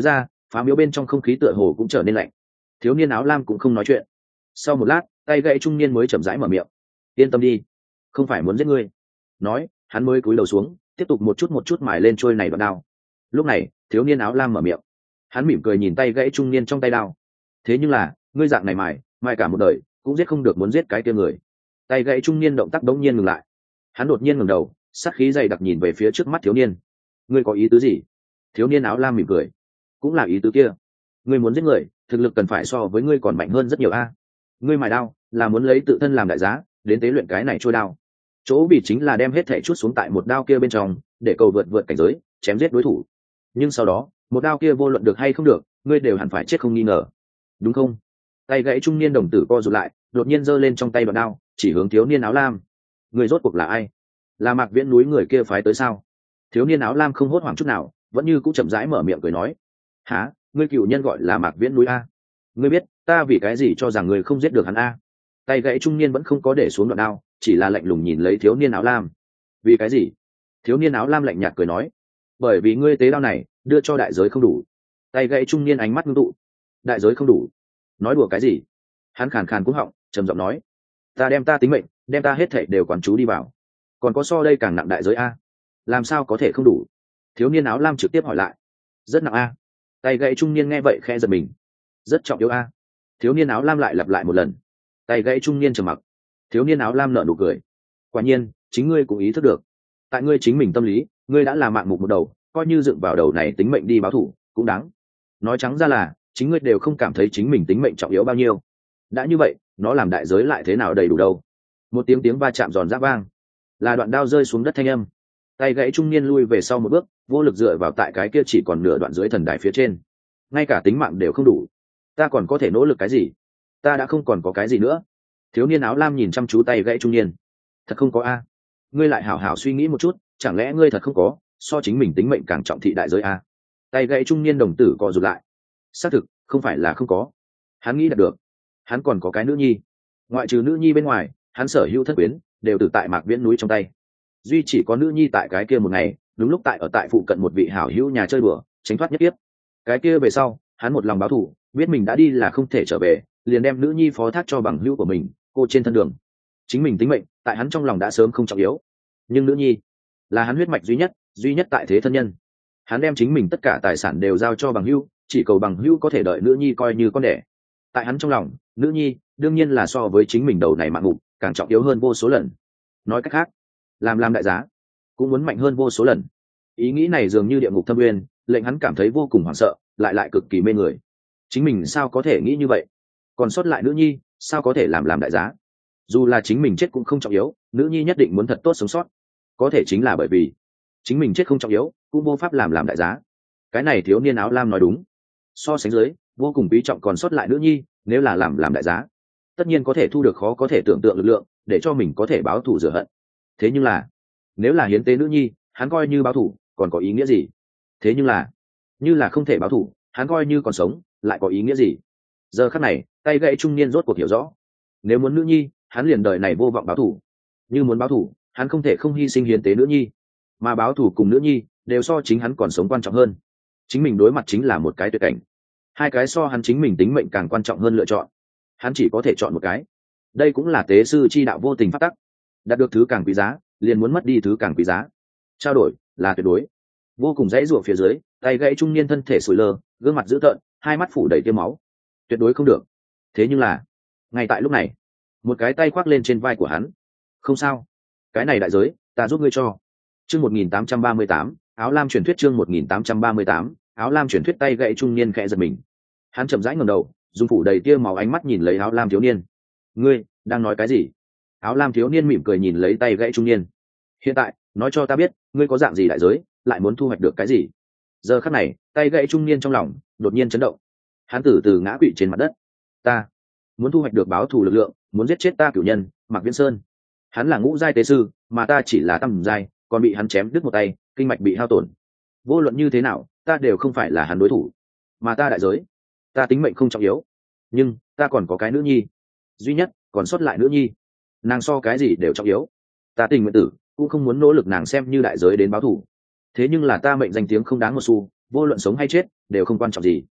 phá miếu bên trong không khí tựa hồ cũng trở nên lạnh. Thiếu niên áo lam cũng không nói chuyện. Sau một lát, tay gãy trung niên mới chậm rãi mở miệng. Yên tâm đi, không phải muốn giết ngươi. Nói, hắn mới cúi đầu xuống, tiếp tục một chút một chút mài lên trôi này đoạn đao. Lúc này, thiếu niên áo lam mở miệng. Hắn mỉm cười nhìn tay gãy trung niên trong tay đao. Thế nhưng là, ngươi dạng này mài, mài cả một đời, cũng giết không được muốn giết cái kia người. Tay gãy trung niên động tác đống nhiên ngừng lại. Hắn đột nhiên ngẩng đầu, sát khí dày đặc nhìn về phía trước mắt thiếu niên. Ngươi có ý tứ gì? Thiếu niên áo lam mỉm cười. Cũng là ý tứ kia. Ngươi muốn giết người, thực lực cần phải so với ngươi còn mạnh hơn rất nhiều a. Ngươi mài đao, là muốn lấy tự thân làm đại giá, đến tế luyện cái này trôi đao. Chỗ bị chính là đem hết thể chút xuống tại một đao kia bên trong, để cầu vượt vượt cảnh giới, chém giết đối thủ. Nhưng sau đó, một đao kia vô luận được hay không được, ngươi đều hẳn phải chết không nghi ngờ. Đúng không? Tay gãy trung niên đồng tử co rụt lại, đột nhiên giơ lên trong tay đoạn đao, chỉ hướng thiếu niên áo lam. Người rốt cuộc là ai? Là Mạc Viễn núi người kia phái tới sao? Thiếu niên áo lam không hốt hoảng chút nào, vẫn như cũ chậm rãi mở miệng cười nói. Hả? Ngươi cựu nhân gọi là Mạc Viễn núi a? Ngươi biết ta vì cái gì cho rằng ngươi không giết được hắn a? Tay gãy trung niên vẫn không có để xuống đoạn đao, chỉ là lạnh lùng nhìn lấy thiếu niên áo lam. Vì cái gì? Thiếu niên áo lam lạnh nhạt cười nói. Bởi vì ngươi tế đao này đưa cho đại giới không đủ. Tay gãy trung niên ánh mắt ngưng tụ. Đại giới không đủ? Nói đùa cái gì? Hắn khàn khàn cúng họng, trầm giọng nói. Ta đem ta tính mệnh, đem ta hết thảy đều quán chú đi vào, còn có so đây càng nặng đại giới a? Làm sao có thể không đủ? Thiếu niên áo lam trực tiếp hỏi lại. Rất nặng a. Tay gãy trung niên nghe vậy khẽ giật mình. Rất trọng yếu a. Thiếu niên áo lam lại lặp lại một lần. Tay gãy trung niên trầm mặc. Thiếu niên áo lam nở nụ cười. Quả nhiên, chính ngươi cũng ý thức được, tại ngươi chính mình tâm lý, ngươi đã là mạng mục một đầu, coi như dựng vào đầu này tính mệnh đi báo thù cũng đáng. Nói trắng ra là, chính ngươi đều không cảm thấy chính mình tính mệnh trọng yếu bao nhiêu. Đã như vậy, nó làm đại giới lại thế nào đầy đủ đâu? Một tiếng tiếng va chạm giòn giáp vang, là đoạn đao rơi xuống đất thanh âm. Tay gãy trung niên lui về sau một bước, vô lực dựa vào tại cái kia chỉ còn nửa đoạn dưới thần đài phía trên. Ngay cả tính mạng đều không đủ, ta còn có thể nỗ lực cái gì? Ta đã không còn có cái gì nữa. Thiếu niên áo lam nhìn chăm chú tay gãy trung niên. Thật không có a? Ngươi lại hảo hảo suy nghĩ một chút, chẳng lẽ ngươi thật không có so chính mình tính mệnh càng trọng thị đại giới a? Tay gãy trung niên đồng tử co rụt lại. Xác thực, không phải là không có. Hắn nghĩ đạt được, hắn còn có cái nữ nhi. Ngoại trừ nữ nhi bên ngoài, hắn sở hữu thất quyến đều từ tại Mạc Viễn núi trong tay. Duy chỉ có nữ nhi tại cái kia một ngày, đúng lúc tại ở tại phụ cận một vị hảo hữu nhà chơi bừa, tránh thoát nhất tiếp. Cái kia về sau, hắn một lòng báo thù, biết mình đã đi là không thể trở về, liền đem nữ nhi phó thác cho bằng hữu của mình, cô trên thân đường. Chính mình tính mệnh, tại hắn trong lòng đã sớm không trọng yếu. Nhưng nữ nhi là hắn huyết mạch duy nhất, duy nhất tại thế thân nhân. Hắn đem chính mình tất cả tài sản đều giao cho bằng hữu, chỉ cầu bằng hữu có thể đợi nữ nhi coi như con đẻ. Tại hắn trong lòng, nữ nhi đương nhiên là so với chính mình đầu này mạng ngục càng trọng yếu hơn vô số lần. Nói cách khác, làm làm đại giá cũng muốn mạnh hơn vô số lần. Ý nghĩ này dường như địa ngục thâm uyên, lệnh hắn cảm thấy vô cùng hoảng sợ, lại lại cực kỳ mê người. Chính mình sao có thể nghĩ như vậy? Còn sót lại nữ nhi sao có thể làm làm đại giá? Dù là chính mình chết cũng không trọng yếu, nữ nhi nhất định muốn thật tốt sống sót. Có thể chính là bởi vì chính mình chết không trọng yếu, cũng vô pháp làm làm đại giá. Cái này thiếu niên áo lam nói đúng. So sánh dưới, vô cùng quý trọng còn sót lại nữ nhi, nếu là làm làm đại giá, tất nhiên có thể thu được khó có thể tưởng tượng lực lượng, để cho mình có thể báo thù rửa hận. Thế nhưng là, nếu là hiến tế nữ nhi, hắn coi như báo thù còn có ý nghĩa gì? Thế nhưng là, như là không thể báo thù, hắn coi như còn sống lại có ý nghĩa gì? Giờ khắc này, tay gãy trung niên rốt cuộc hiểu rõ. Nếu muốn nữ nhi, hắn liền đời này vô vọng báo thù. Như muốn báo thù, hắn không thể không hy sinh hiến tế nữ nhi, mà báo thù cùng nữ nhi đều so chính hắn còn sống quan trọng hơn. Chính mình đối mặt chính là một cái tuyệt cảnh, hai cái so hắn chính mình tính mệnh càng quan trọng hơn lựa chọn, hắn chỉ có thể chọn một cái. Đây cũng là tế sư chi đạo vô tình pháp tắc, đạt được thứ càng quý giá liền muốn mất đi thứ càng quý giá. Trao đổi là tuyệt đối. Vô cùng dãy ruộng phía dưới, tay gãy trung niên thân thể sủi lơ, gương mặt dữ tợn, hai mắt phủ đầy tia máu. Tuyệt đối không được. Thế nhưng là, ngay tại lúc này, một cái tay khoác lên trên vai của hắn. Không sao, cái này đại giới ta giúp ngươi cho. Chương một nghìn tám trăm ba mươi tám, áo lam truyền thuyết. Chương một nghìn tám trăm ba mươi tám, áo lam truyền thuyết. Tay gãy trung niên khẽ giật mình. Hắn chậm rãi ngẩng đầu, dùng phủ đầy tia máu ánh mắt nhìn lấy áo lam thiếu niên. Ngươi đang nói cái gì? Áo lam thiếu niên mỉm cười nhìn lấy tay gãy trung niên. Hiện tại, nói cho ta biết, ngươi có dạng gì đại giới, lại muốn thu hoạch được cái gì? Giờ khắc này, tay gãy trung niên trong lòng đột nhiên chấn động. Hắn từ từ ngã quỵ trên mặt đất. Ta muốn thu hoạch được báo thù lực lượng, muốn giết chết ta cửu nhân Mạc Viễn Sơn. Hắn là ngũ giai tế sư, mà ta chỉ là tam giai, còn bị hắn chém đứt một tay, kinh mạch bị hao tổn. Vô luận như thế nào, ta đều không phải là hắn đối thủ. Mà ta đại giới, ta tính mệnh không trọng yếu, nhưng ta còn có cái nữ nhi duy nhất còn sót lại nữ nhi, nàng so cái gì đều trọng yếu. Ta tình nguyện tử cũng không muốn nỗ lực nàng xem như đại giới đến báo thù. Thế nhưng là ta mệnh danh tiếng không đáng một xu, vô luận sống hay chết đều không quan trọng gì.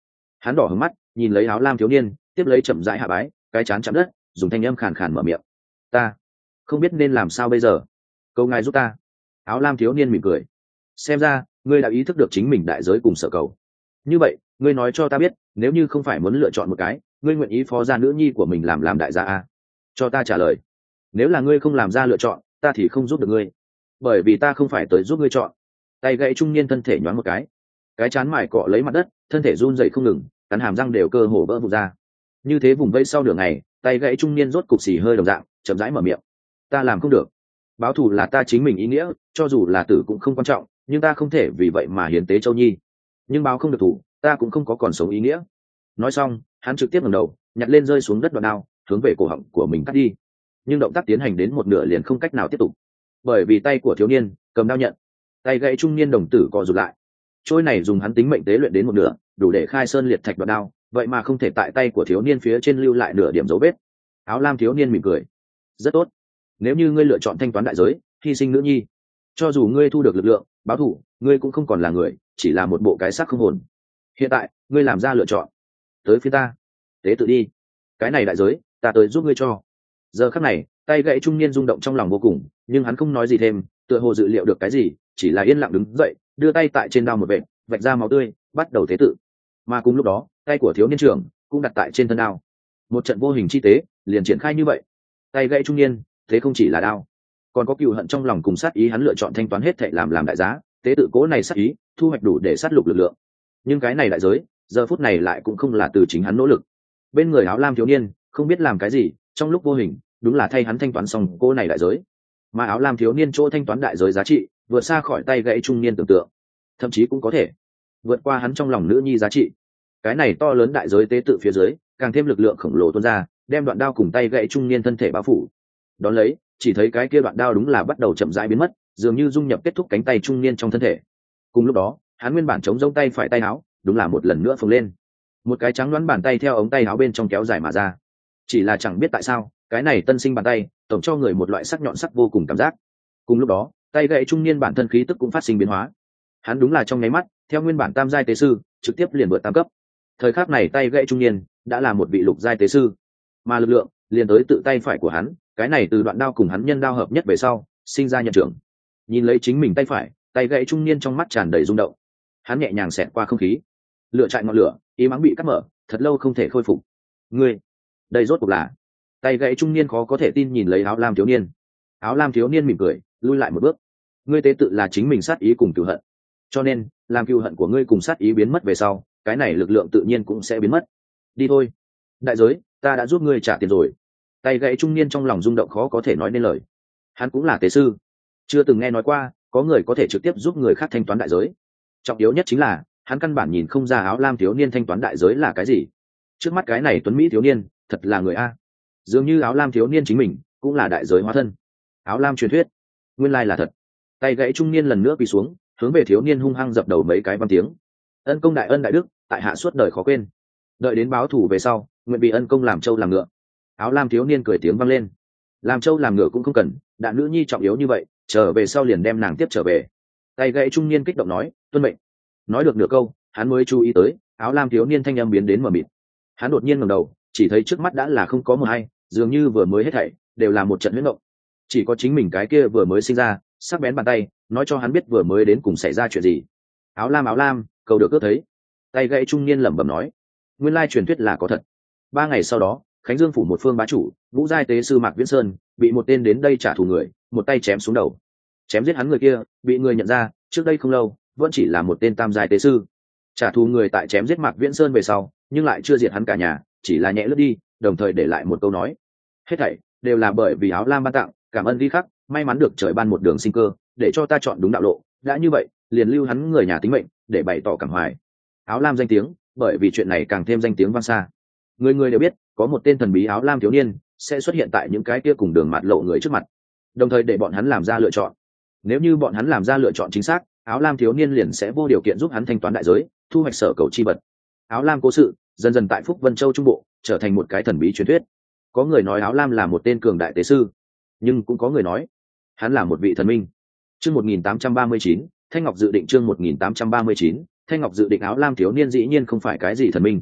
Hắn đỏ hứng mắt nhìn lấy áo lam thiếu niên, tiếp lấy chậm rãi hạ bái, cái chán chạm đất, dùng thanh âm khàn khàn mở miệng: ta không biết nên làm sao bây giờ, cầu ngài giúp ta. Áo lam thiếu niên mỉm cười: xem ra ngươi đã ý thức được chính mình đại giới cùng sở cầu. Như vậy ngươi nói cho ta biết, nếu như không phải muốn lựa chọn một cái, ngươi nguyện ý phó gia nữ nhi của mình làm làm đại gia a? Cho ta trả lời. Nếu là ngươi không làm ra lựa chọn, ta thì không giúp được ngươi, bởi vì ta không phải tới giúp ngươi chọn. Tay gãy trung niên thân thể nhoáng một cái, cái chán mải cọ lấy mặt đất, thân thể run dậy không ngừng, cắn hàm răng đều cơ hồ vỡ vụn ra. Như thế vùng vây sau nửa ngày, tay gãy trung niên rốt cục xì hơi đồng dạng, chậm rãi mở miệng: ta làm không được. Báo thù là ta chính mình ý nghĩa, cho dù là tử cũng không quan trọng, nhưng ta không thể vì vậy mà hiến tế Châu Nhi. Nhưng báo không được thủ, ta cũng không có còn sống ý nghĩa. Nói xong, hắn trực tiếp ngẩng đầu, nhặt lên rơi xuống đất đoạn đao, hướng về cổ họng của mình cắt đi. Nhưng động tác tiến hành đến một nửa liền không cách nào tiếp tục, bởi vì tay của thiếu niên cầm đao nhận. Tay gãy trung niên đồng tử co rụt lại. Trôi này dùng hắn tính mệnh tế luyện đến một nửa, đủ để khai sơn liệt thạch đoạn đao, vậy mà không thể tại tay của thiếu niên phía trên lưu lại nửa điểm dấu vết. Áo lam thiếu niên mỉm cười: rất tốt, nếu như ngươi lựa chọn thanh toán đại giới, hy sinh nữ nhi, cho dù ngươi thu được lực lượng báo thù, ngươi cũng không còn là người, chỉ là một bộ cái xác không hồn. Hiện tại ngươi làm ra lựa chọn, tới phía ta, tế tự đi. Cái này đại giới ta tới giúp ngươi cho. Giờ khắc này, tay gãy trung niên rung động trong lòng vô cùng, nhưng hắn không nói gì thêm, tựa hồ dự liệu được cái gì, chỉ là yên lặng đứng dậy, đưa tay tại trên đao một vệt, vạch ra máu tươi, bắt đầu tế tự. Mà cùng lúc đó, tay của thiếu niên trưởng cũng đặt tại trên thân đao. Một trận vô hình chi tế liền triển khai như vậy. Tay gãy trung niên, thế không chỉ là đao, còn có cừu hận trong lòng cùng sát ý, hắn lựa chọn thanh toán hết thảy làm làm đại giá, tế tự cố này sát ý, thu hoạch đủ để sát lục lực lượng. Nhưng cái này đại giới, giờ phút này lại cũng không là từ chính hắn nỗ lực. Bên người áo lam thiếu niên không biết làm cái gì, trong lúc vô hình, đúng là thay hắn thanh toán xong cố này đại giới. Mà áo lam thiếu niên chỗ thanh toán đại giới giá trị, vượt xa khỏi tay gãy trung niên tưởng tượng, thậm chí cũng có thể vượt qua hắn trong lòng nữ nhi giá trị. Cái này to lớn đại giới tế tự phía dưới, càng thêm lực lượng khổng lồ tuôn ra, đem đoạn đao cùng tay gãy trung niên thân thể bao phủ. Đón lấy, chỉ thấy cái kia đoạn đao đúng là bắt đầu chậm rãi biến mất, dường như dung nhập kết thúc cánh tay trung niên trong thân thể. Cùng lúc đó, hắn nguyên bản chống rông tay phải tay áo, đúng là một lần nữa phồng lên, một cái trắng đoán bàn tay theo ống tay áo bên trong kéo dài mà ra. Chỉ là chẳng biết tại sao, cái này tân sinh bàn tay tổng cho người một loại sắc nhọn sắc vô cùng cảm giác. Cùng lúc đó, tay gãy trung niên bản thân khí tức cũng phát sinh biến hóa. Hắn đúng là trong nháy mắt, theo nguyên bản tam giai tế sư, trực tiếp liền vượt tam cấp. Thời khắc này tay gãy trung niên đã là một vị lục giai tế sư, mà lực lượng liền tới tự tay phải của hắn, cái này từ đoạn đao cùng hắn nhân đao hợp nhất về sau, sinh ra nhận trưởng. Nhìn lấy chính mình tay phải, tay gãy trung niên trong mắt tràn đầy rung động. Hắn nhẹ nhàng xẹt qua không khí, lửa chạy ngọn lửa, ý mắng bị cắt mở, thật lâu không thể khôi phục. Ngươi, đây rốt cuộc là? Tay gãy trung niên khó có thể tin nhìn lấy áo lam thiếu niên. Áo lam thiếu niên mỉm cười, lui lại một bước. Ngươi tế tự là chính mình sát ý cùng cừu hận, cho nên làm cừu hận của ngươi cùng sát ý biến mất về sau, cái này lực lượng tự nhiên cũng sẽ biến mất. Đi thôi, đại giới ta đã giúp ngươi trả tiền rồi. Tay gãy trung niên trong lòng rung động khó có thể nói nên lời. Hắn cũng là tế sư, chưa từng nghe nói qua có người có thể trực tiếp giúp người khác thanh toán đại giới. Trọng yếu nhất chính là hắn căn bản nhìn không ra áo lam thiếu niên thanh toán đại giới là cái gì. Trước mắt cái này tuấn mỹ thiếu niên thật là người a, dường như áo lam thiếu niên chính mình cũng là đại giới hóa thân. Áo lam truyền thuyết nguyên lai là thật. Tay gãy trung niên lần nữa quỳ xuống, hướng về thiếu niên hung hăng dập đầu mấy cái văn tiếng. Ân công đại ân đại đức, tại hạ suốt đời khó quên. Đợi đến báo thù về sau, nguyện bị ân công làm trâu làm ngựa. Áo lam thiếu niên cười tiếng vang lên. Làm trâu làm ngựa cũng không cần, đạn nữ nhi trọng yếu như vậy, trở về sau liền đem nàng tiếp trở về. Tay gãy trung niên kích động nói, tuân mệnh. Nói được nửa câu, hắn mới chú ý tới áo lam thiếu niên thanh âm biến đến mờ mịt. Hắn đột nhiên ngẩng đầu, chỉ thấy trước mắt đã là không có mờ hay, dường như vừa mới hết thảy đều là một trận huyễn mộng. Chỉ có chính mình cái kia vừa mới sinh ra sắc bén bàn tay nói cho hắn biết vừa mới đến cùng xảy ra chuyện gì. Áo lam áo lam, cầu được ước thấy. Tay gãy trung niên lẩm bẩm nói, nguyên lai truyền thuyết là có thật. Ba ngày sau đó, Khánh Dương phủ một phương bá chủ Vũ giai tế sư Mạc Viễn Sơn bị một tên đến đây trả thù người một tay chém xuống đầu. Chém giết hắn người kia bị người nhận ra, trước đây không lâu vẫn chỉ là một tên tam giai tế sư. Trả thù người tại chém giết Mạc Viễn Sơn về sau, nhưng lại chưa diệt hắn cả nhà, chỉ là nhẹ lướt đi, đồng thời để lại một câu nói: hết thảy đều là bởi vì áo lam ban tặng, cảm ơn vi khắc, may mắn được trời ban một đường sinh cơ, để cho ta chọn đúng đạo lộ, đã như vậy liền lưu hắn người nhà tính mệnh để bày tỏ cảm hoài. Áo lam danh tiếng bởi vì chuyện này càng thêm danh tiếng vang xa. Người người đều biết có một tên thần bí áo lam thiếu niên sẽ xuất hiện tại những cái kia cùng đường mạt lộ người trước mặt, đồng thời để bọn hắn làm ra lựa chọn. Nếu như bọn hắn làm ra lựa chọn chính xác, áo lam thiếu niên liền sẽ vô điều kiện giúp hắn thanh toán đại giới, thu hoạch sở cầu chi vật. Áo lam cố sự dần dần tại Phúc Vân Châu Trung Bộ trở thành một cái thần bí truyền thuyết. Có người nói áo lam là một tên cường đại tế sư, nhưng cũng có người nói hắn là một vị thần minh. Chương một nghìn tám trăm ba mươi chín, Thanh Ngọc dự định chương một nghìn tám trăm ba mươi chín, Thanh Ngọc dự định áo lam thiếu niên dĩ nhiên không phải cái gì thần minh.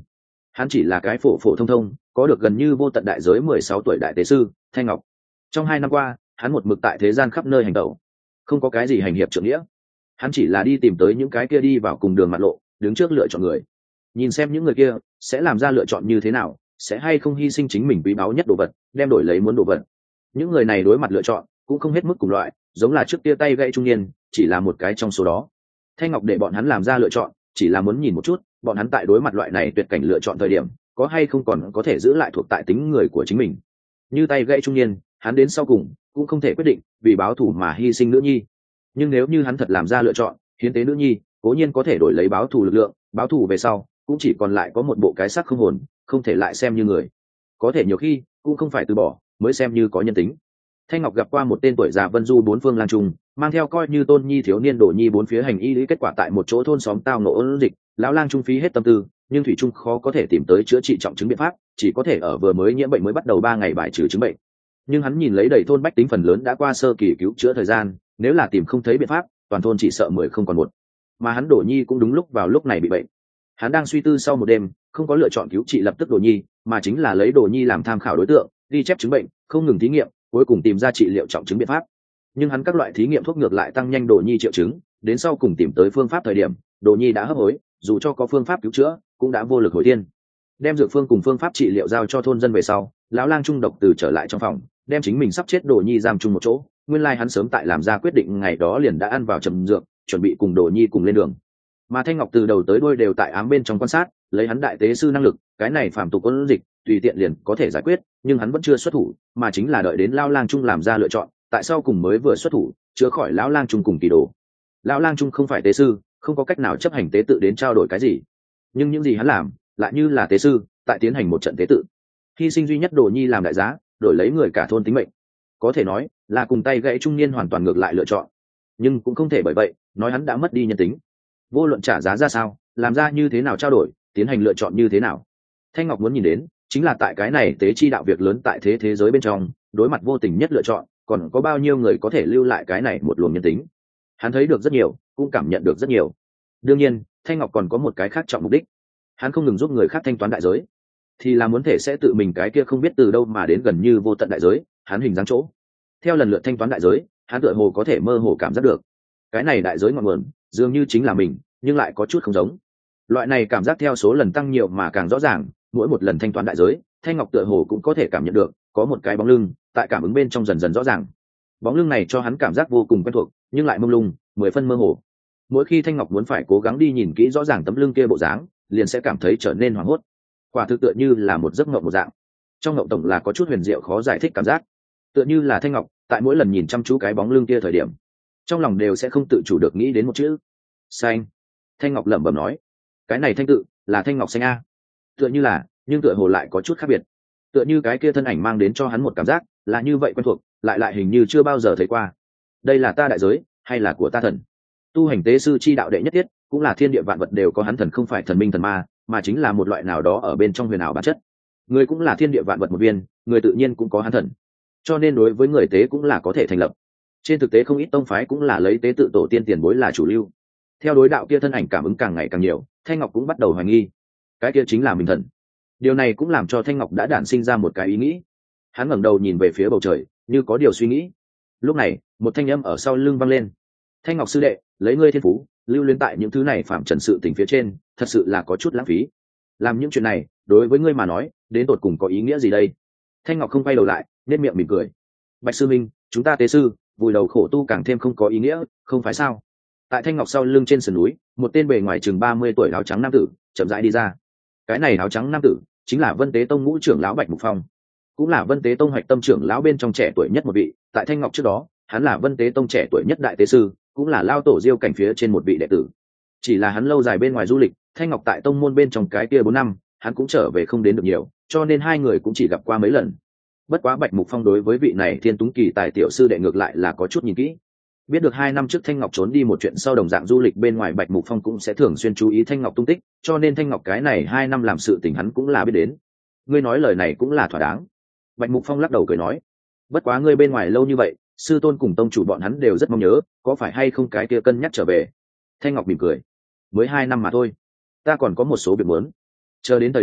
hắn chỉ là cái phổ phổ thông thông có được gần như vô tận đại giới mười sáu tuổi đại tế sư Thanh Ngọc. Trong hai năm qua hắn một mực tại thế gian khắp nơi hành tẩu, không có cái gì hành hiệp trượng nghĩa, hắn chỉ là đi tìm tới những cái kia đi vào cùng đường mặt lộ, đứng trước lựa chọn người, nhìn xem những người kia sẽ làm ra lựa chọn như thế nào, sẽ hay không hy sinh chính mình quý báu nhất đồ vật đem đổi lấy muốn đồ vật. Những người này đối mặt lựa chọn cũng không hết mức cùng loại, giống là trước tia tay gãy trung niên chỉ là một cái trong số đó. Thanh Ngọc để bọn hắn làm ra lựa chọn chỉ là muốn nhìn một chút bọn hắn tại đối mặt loại này tuyệt cảnh lựa chọn thời điểm có hay không còn có thể giữ lại thuộc tại tính người của chính mình. Như tay gãy trung niên, hắn đến sau cùng cũng không thể quyết định vì báo thù mà hy sinh nữ nhi, nhưng nếu như hắn thật làm ra lựa chọn hiến tế nữ nhi, cố nhiên có thể đổi lấy báo thù lực lượng, báo thù về sau cũng chỉ còn lại có một bộ cái xác không hồn, không thể lại xem như người, có thể nhiều khi cũng không phải từ bỏ mới xem như có nhân tính. Thanh Ngọc gặp qua một tên tuổi già vân du bốn phương lang trung, mang theo coi như tôn nhi thiếu niên đồ nhi bốn phía hành y lý, kết quả tại một chỗ thôn xóm tao ngộ ôn dịch, lão lang trung phí hết tâm tư nhưng thủy trung khó có thể tìm tới chữa trị trọng chứng biện pháp, chỉ có thể ở vừa mới nhiễm bệnh mới bắt đầu ba ngày bài trừ chứng bệnh. Nhưng hắn nhìn lấy đầy thôn bách tính phần lớn đã qua sơ kỳ cứu chữa thời gian, nếu là tìm không thấy biện pháp toàn thôn chỉ sợ mười không còn một, mà hắn đồ nhi cũng đúng lúc vào lúc này bị bệnh. Hắn đang suy tư sau một đêm không có lựa chọn cứu trị lập tức đồ nhi, mà chính là lấy đồ nhi làm tham khảo đối tượng, ghi chép chứng bệnh, không ngừng thí nghiệm, cuối cùng tìm ra trị liệu trọng chứng biện pháp. Nhưng hắn các loại thí nghiệm thuốc ngược lại tăng nhanh đồ nhi triệu chứng, đến sau cùng tìm tới phương pháp thời điểm đồ nhi đã hấp hối, dù cho có phương pháp cứu chữa cũng đã vô lực hồi tiên. Đem dược phương cùng phương pháp trị liệu giao cho thôn dân về sau, lão lang trung độc từ trở lại trong phòng, đem chính mình sắp chết đồ nhi giam chung một chỗ. Nguyên lai hắn sớm tại làm ra quyết định ngày đó liền đã ăn vào trầm dược, chuẩn bị cùng đồ nhi cùng lên đường. Mà Thanh Ngọc từ đầu tới đuôi đều tại ám bên trong quan sát, lấy hắn đại tế sư năng lực, cái này phàm tục ôn dịch tùy tiện liền có thể giải quyết, nhưng hắn vẫn chưa xuất thủ, mà chính là đợi đến lão lang trung làm ra lựa chọn, tại sao cùng mới vừa xuất thủ chữa khỏi lão lang trung cùng kỳ đồ. Lão lang trung không phải tế sư, không có cách nào chấp hành tế tự đến trao đổi cái gì, nhưng những gì hắn làm lại như là tế sư tại tiến hành một trận tế tự, hy sinh duy nhất đồ nhi làm đại giá, đổi lấy người cả thôn tính mệnh. Có thể nói là cùng tay gãy trung niên hoàn toàn ngược lại lựa chọn, nhưng cũng không thể bởi vậy nói hắn đã mất đi nhân tính. Vô luận trả giá ra sao, làm ra như thế nào trao đổi, tiến hành lựa chọn như thế nào, Thanh Ngọc muốn nhìn đến chính là tại cái này tế chi đạo việc lớn tại thế thế giới bên trong, đối mặt vô tình nhất lựa chọn còn có bao nhiêu người có thể lưu lại cái này một luồng nhân tính. Hắn thấy được rất nhiều, cũng cảm nhận được rất nhiều. Đương nhiên Thanh Ngọc còn có một cái khác trọng mục đích, hắn không ngừng giúp người khác thanh toán đại giới, thì là muốn thể sẽ tự mình cái kia không biết từ đâu mà đến gần như vô tận đại giới, hắn hình dáng chỗ. Theo lần lượt thanh toán đại giới, hắn tựa hồ có thể mơ hồ cảm giác được cái này đại giới ngọn nguồn dường như chính là mình, nhưng lại có chút không giống. Loại này cảm giác theo số lần tăng nhiều mà càng rõ ràng, mỗi một lần thanh toán đại giới, Thanh Ngọc tựa hồ cũng có thể cảm nhận được có một cái bóng lưng tại cảm ứng bên trong dần dần rõ ràng. Bóng lưng này cho hắn cảm giác vô cùng quen thuộc, nhưng lại mông lung, mười phân mơ hồ. Mỗi khi Thanh Ngọc muốn phải cố gắng đi nhìn kỹ rõ ràng tấm lưng kia bộ dáng, liền sẽ cảm thấy trở nên hoảng hốt. Quả thực tựa như là một giấc mộng một dạng. Trong mộng tổng là có chút huyền diệu khó giải thích cảm giác, tựa như là Thanh Ngọc tại mỗi lần nhìn chăm chú cái bóng lưng kia thời điểm, trong lòng đều sẽ không tự chủ được nghĩ đến một chữ xanh. Thanh Ngọc lẩm bẩm nói, cái này thanh tự là Thanh Ngọc xanh a. Tựa như là, nhưng tựa hồ lại có chút khác biệt. Tựa như cái kia thân ảnh mang đến cho hắn một cảm giác là như vậy quen thuộc, lại lại hình như chưa bao giờ thấy qua. Đây là ta đại giới hay là của ta thần? Tu hành tế sư chi đạo đệ nhất tiết cũng là thiên địa vạn vật đều có hắn thần, không phải thần minh thần ma, mà chính là một loại nào đó ở bên trong huyền ảo bản chất. Người cũng là thiên địa vạn vật một viên, người tự nhiên cũng có hắn thần, cho nên đối với người tế cũng là có thể thành lập. Trên thực tế không ít tông phái cũng là lấy tế tự tổ tiên tiền bối là chủ lưu. Theo đối đạo kia thân ảnh cảm ứng càng ngày càng nhiều, Thanh Ngọc cũng bắt đầu hoài nghi cái kia chính là mình thần. Điều này cũng làm cho Thanh Ngọc đã đản sinh ra một cái ý nghĩ. Hắn ngẩng đầu nhìn về phía bầu trời, như có điều suy nghĩ. Lúc này một thanh âm ở sau lưng vang lên, Thanh Ngọc sư đệ, lấy ngươi thiên phú lưu luyến tại những thứ này phạm trần sự tình phía trên, thật sự là có chút lãng phí. Làm những chuyện này đối với ngươi mà nói đến tột cùng có ý nghĩa gì đây? Thanh Ngọc không quay đầu lại, nên miệng mỉm cười. Bạch sư minh, chúng ta tế sư vùi đầu khổ tu càng thêm không có ý nghĩa, không phải sao? Tại Thanh Ngọc sau lưng trên sườn núi, một tên bề ngoài chừng ba mươi tuổi áo trắng nam tử chậm rãi đi ra. Cái này áo trắng nam tử chính là Vân Tế Tông ngũ trưởng lão Bạch Mục Phong, cũng là Vân Tế Tông hoạch tâm trưởng lão bên trong trẻ tuổi nhất một vị. Tại Thanh Ngọc trước đó, hắn là Vân Tế Tông trẻ tuổi nhất đại tế sư, cũng là lao tổ Diêu cảnh phía trên một vị đệ tử. Chỉ là hắn lâu dài bên ngoài du lịch, Thanh Ngọc tại tông môn bên trong cái kia bốn năm, hắn cũng trở về không đến được nhiều, cho nên hai người cũng chỉ gặp qua mấy lần. Bất quá Bạch Mục Phong đối với vị này thiên túng kỳ tài tiểu sư đệ ngược lại là có chút nhìn kỹ. Biết được hai năm trước Thanh Ngọc trốn đi một chuyện sau, đồng dạng du lịch bên ngoài, Bạch Mục Phong cũng sẽ thường xuyên chú ý Thanh Ngọc tung tích, cho nên Thanh Ngọc cái này hai năm làm sự tình hắn cũng là biết đến. Ngươi nói lời này cũng là thỏa đáng. Bạch Mục Phong lắc đầu cười nói, bất quá ngươi bên ngoài lâu như vậy, sư tôn cùng tông chủ bọn hắn đều rất mong nhớ, có phải hay không cái kia cân nhắc trở về? Thanh Ngọc mỉm cười, mới hai năm mà thôi, ta còn có một số việc muốn, chờ đến thời điểm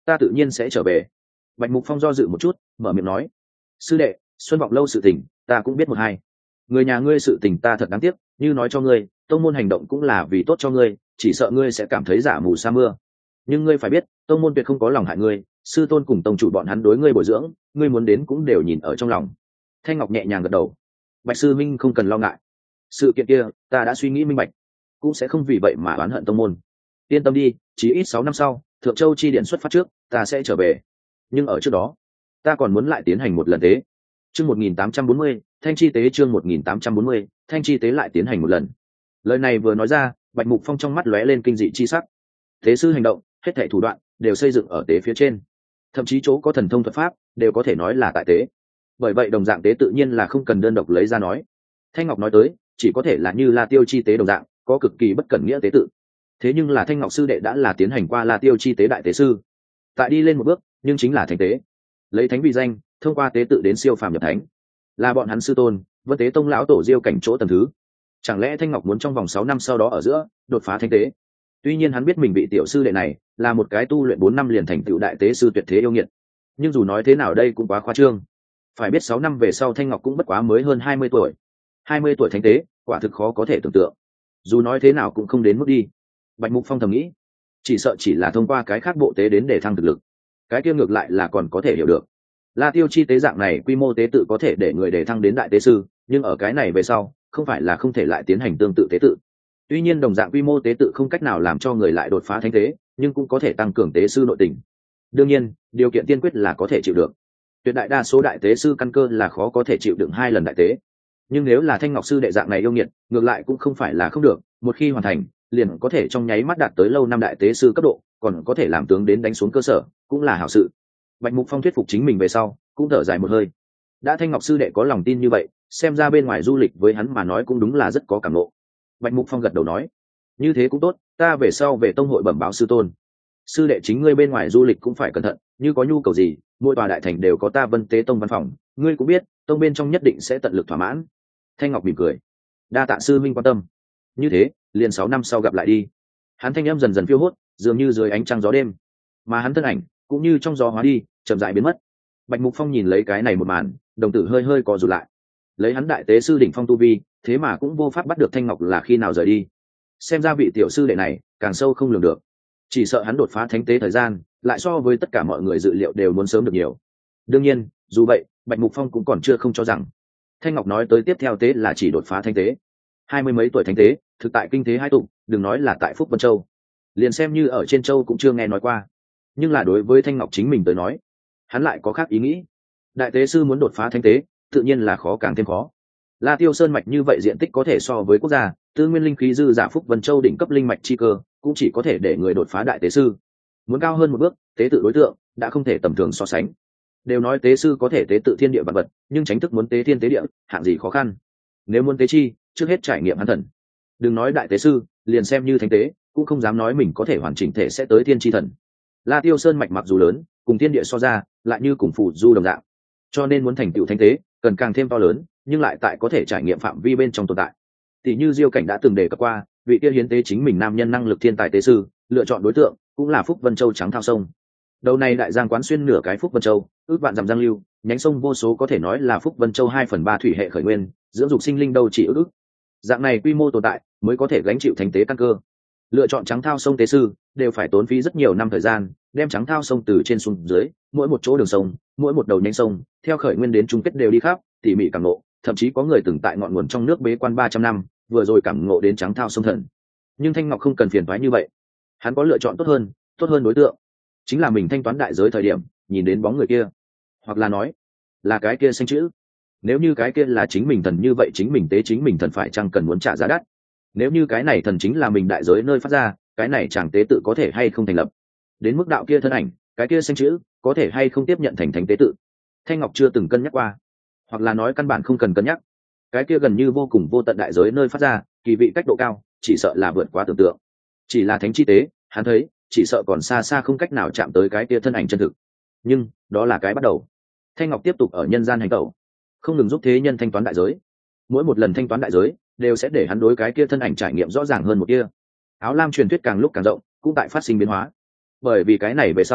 ta tự nhiên sẽ trở về. Bạch Mục Phong do dự một chút, mở miệng nói: sư đệ, Xuân Vọng lâu sự tình ta cũng biết một hai. Người nhà ngươi sự tình ta thật đáng tiếc, như nói cho ngươi, tông môn hành động cũng là vì tốt cho ngươi, chỉ sợ ngươi sẽ cảm thấy giả mù sa mưa. Nhưng ngươi phải biết, tông môn tuyệt không có lòng hại ngươi, sư tôn cùng tông chủ bọn hắn đối ngươi bồi dưỡng, ngươi muốn đến cũng đều nhìn ở trong lòng. Thanh Ngọc nhẹ nhàng gật đầu: Bạch sư minh không cần lo ngại, sự kiện kia ta đã suy nghĩ minh bạch, cũng sẽ không vì vậy mà oán hận tông môn. Yên tâm đi, chỉ ít sáu năm sau, Thượng Châu chi điện xuất phát trước, ta sẽ trở về. Nhưng ở trước đó, ta còn muốn lại tiến hành một lần tế. Chương một nghìn tám trăm bốn mươi, Thanh chi tế chương một nghìn tám trăm bốn mươi, Thanh chi tế lại tiến hành một lần. Lời này vừa nói ra, Bạch Mục Phong trong mắt lóe lên kinh dị chi sắc. Tế sư hành động, hết thảy thủ đoạn đều xây dựng ở tế phía trên, thậm chí chỗ có thần thông thuật pháp đều có thể nói là tại tế. Bởi vậy đồng dạng tế tự nhiên là không cần đơn độc lấy ra nói. Thanh Ngọc nói tới, chỉ có thể là như La Tiêu chi tế đồng dạng, có cực kỳ bất cẩn nghĩa tế tự. Thế nhưng là Thanh Ngọc sư đệ đã là tiến hành qua La Tiêu chi tế đại tế sư, tại đi lên một bước, nhưng chính là thánh tế, lấy thánh vì danh, thông qua tế tự đến siêu phàm nhập thánh, là bọn hắn sư tôn Vân Tế tông lão tổ Diêu cảnh chỗ tầng thứ. Chẳng lẽ Thanh Ngọc muốn trong vòng sáu năm sau đó ở giữa đột phá thánh tế? Tuy nhiên hắn biết mình bị tiểu sư đệ này là một cái tu luyện bốn năm liền thành tựu đại tế sư tuyệt thế yêu nghiệt, nhưng dù nói thế nào đây cũng quá khoa trương. Phải biết sáu năm về sau Thanh Ngọc cũng bất quá mới hơn hai mươi tuổi, hai mươi tuổi thánh tế, quả thực khó có thể tưởng tượng. Dù nói thế nào cũng không đến mức đi. Bạch Mục Phong thầm nghĩ, chỉ sợ chỉ là thông qua cái khác bộ tế đến để thăng thực lực, cái kia ngược lại là còn có thể hiểu được. La Tiêu chi tế dạng này quy mô tế tự có thể để người để thăng đến đại tế sư, nhưng ở cái này về sau không phải là không thể lại tiến hành tương tự tế tự. Tuy nhiên đồng dạng quy mô tế tự không cách nào làm cho người lại đột phá thánh tế, nhưng cũng có thể tăng cường tế sư nội tình. Đương nhiên điều kiện tiên quyết là có thể chịu được. Tuyệt đại đa số đại tế sư căn cơ là khó có thể chịu đựng hai lần đại tế, nhưng nếu là Thanh Ngọc sư đệ dạng này yêu nghiệt, ngược lại cũng không phải là không được. Một khi hoàn thành, liền có thể trong nháy mắt đạt tới lâu năm đại tế sư cấp độ, còn có thể làm tướng đến đánh xuống cơ sở, cũng là hảo sự. Bạch Mục Phong thuyết phục chính mình về sau, cũng thở dài một hơi. Đã Thanh Ngọc sư đệ có lòng tin như vậy, xem ra bên ngoài du lịch với hắn mà nói cũng đúng là rất có cảm ngộ. Bạch Mục Phong gật đầu nói: như thế cũng tốt, ta về sau về tông hội bẩm báo sư tôn. Sư đệ chính ngươi bên ngoài du lịch cũng phải cẩn thận, như có nhu cầu gì, mỗi tòa đại thành đều có ta Vân Tế tông văn phòng, ngươi cũng biết, tông bên trong nhất định sẽ tận lực thỏa mãn. Thanh Ngọc mỉm cười: đa tạ sư minh quan tâm. Như thế, liền sáu năm sau gặp lại đi. Hắn thanh âm dần dần phiêu hốt, dường như dưới ánh trăng gió đêm, mà hắn thân ảnh cũng như trong gió hóa đi, chậm rãi biến mất. Bạch Mục Phong nhìn lấy cái này một màn, đồng tử hơi hơi co rụt lại. Lấy hắn đại tế sư đỉnh phong tu vi, thế mà cũng vô pháp bắt được Thanh Ngọc là khi nào rời đi. Xem ra vị tiểu sư đệ này càng sâu không lường được, chỉ sợ hắn đột phá thánh tế thời gian lại so với tất cả mọi người dự liệu đều muốn sớm được nhiều. Đương nhiên, dù vậy, Bạch Mục Phong cũng còn chưa không cho rằng Thanh Ngọc nói tới tiếp theo tế là chỉ đột phá thánh tế. Hai mươi mấy tuổi thánh tế, thực tại kinh thế hai tụng, đừng nói là tại Phúc Vân Châu, liền xem như ở trên châu cũng chưa nghe nói qua. Nhưng là đối với Thanh Ngọc chính mình tới nói, hắn lại có khác ý nghĩ. Đại tế sư muốn đột phá thánh tế, tự nhiên là khó càng thêm khó. La Tiêu Sơn mạch như vậy diện tích có thể so với quốc gia, tư nguyên linh khí dư giả Phúc Vân Châu đỉnh cấp linh mạch chi cơ, cũng chỉ có thể để người đột phá đại tế sư. Muốn cao hơn một bước, tế tự đối tượng đã không thể tầm thường so sánh. Đều nói tế sư có thể tế tự thiên địa vật vật, nhưng tránh thức muốn tế thiên tế địa, hạng gì khó khăn. Nếu muốn tế chi, trước hết trải nghiệm hắn thần. Đừng nói đại tế sư, liền xem như thánh tế, cũng không dám nói mình có thể hoàn chỉnh thể sẽ tới thiên chi thần. La Tiêu Sơn mạch mặc dù lớn, cùng thiên địa so ra, lại như cùng phù du đồng dạng. Cho nên muốn thành tựu thánh tế, cần càng thêm to lớn, nhưng lại tại có thể trải nghiệm phạm vi bên trong tồn tại. Tỷ như Diêu Cảnh đã từng đề cập qua, vị kia hiến tế chính mình nam nhân năng lực thiên tài tế sư, lựa chọn đối tượng cũng là Phúc Vân Châu trắng thao sông. Đầu này đại giang quán xuyên nửa cái Phúc Vân Châu, ước vạn dặm giang lưu, nhánh sông vô số, có thể nói là Phúc Vân Châu hai phần ba thủy hệ khởi nguyên, dưỡng dục sinh linh đâu chỉ ước ước. Dạng này quy mô tồn tại, mới có thể gánh chịu thánh tế căn cơ. Lựa chọn trắng thao sông tế sư, đều phải tốn phí rất nhiều năm thời gian, đem trắng thao sông từ trên xuống dưới, mỗi một chỗ đường sông, mỗi một đầu nhánh sông, theo khởi nguyên đến chung kết đều đi khắp, tỉ mỉ cảm ngộ, thậm chí có người từng tại ngọn nguồn trong nước bế quan ba trăm năm, vừa rồi cảm ngộ đến trắng thao sông thần. Nhưng Thanh Ngọc không cần phiền toái như vậy, hắn có lựa chọn tốt hơn, tốt hơn đối tượng, chính là mình thanh toán đại giới thời điểm, nhìn đến bóng người kia, hoặc là nói, là cái kia xanh chữ. Nếu như cái kia là chính mình thần, như vậy chính mình tế chính mình thần phải chăng cần muốn trả giá đắt? Nếu như cái này thần chính là mình đại giới nơi phát ra, cái này chàng tế tự có thể hay không thành lập? Đến mức đạo kia thân ảnh, cái kia xanh chữ, có thể hay không tiếp nhận thành thánh tế tự? Thanh Ngọc chưa từng cân nhắc qua, hoặc là nói căn bản không cần cân nhắc. Cái kia gần như vô cùng vô tận đại giới nơi phát ra, kỳ vị cách độ cao, chỉ sợ là vượt quá tưởng tượng. Chỉ là thánh chi tế, hắn thấy, chỉ sợ còn xa xa không cách nào chạm tới cái kia thân ảnh chân thực. Nhưng đó là cái bắt đầu. Thanh Ngọc tiếp tục ở nhân gian hành tẩu, không ngừng giúp thế nhân thanh toán đại giới. Mỗi một lần thanh toán đại giới, đều sẽ để hắn đối cái kia thân ảnh trải nghiệm rõ ràng hơn một kia. Áo lam truyền thuyết càng lúc càng rộng, cũng tại phát sinh biến hóa. Bởi vì cái này về sau,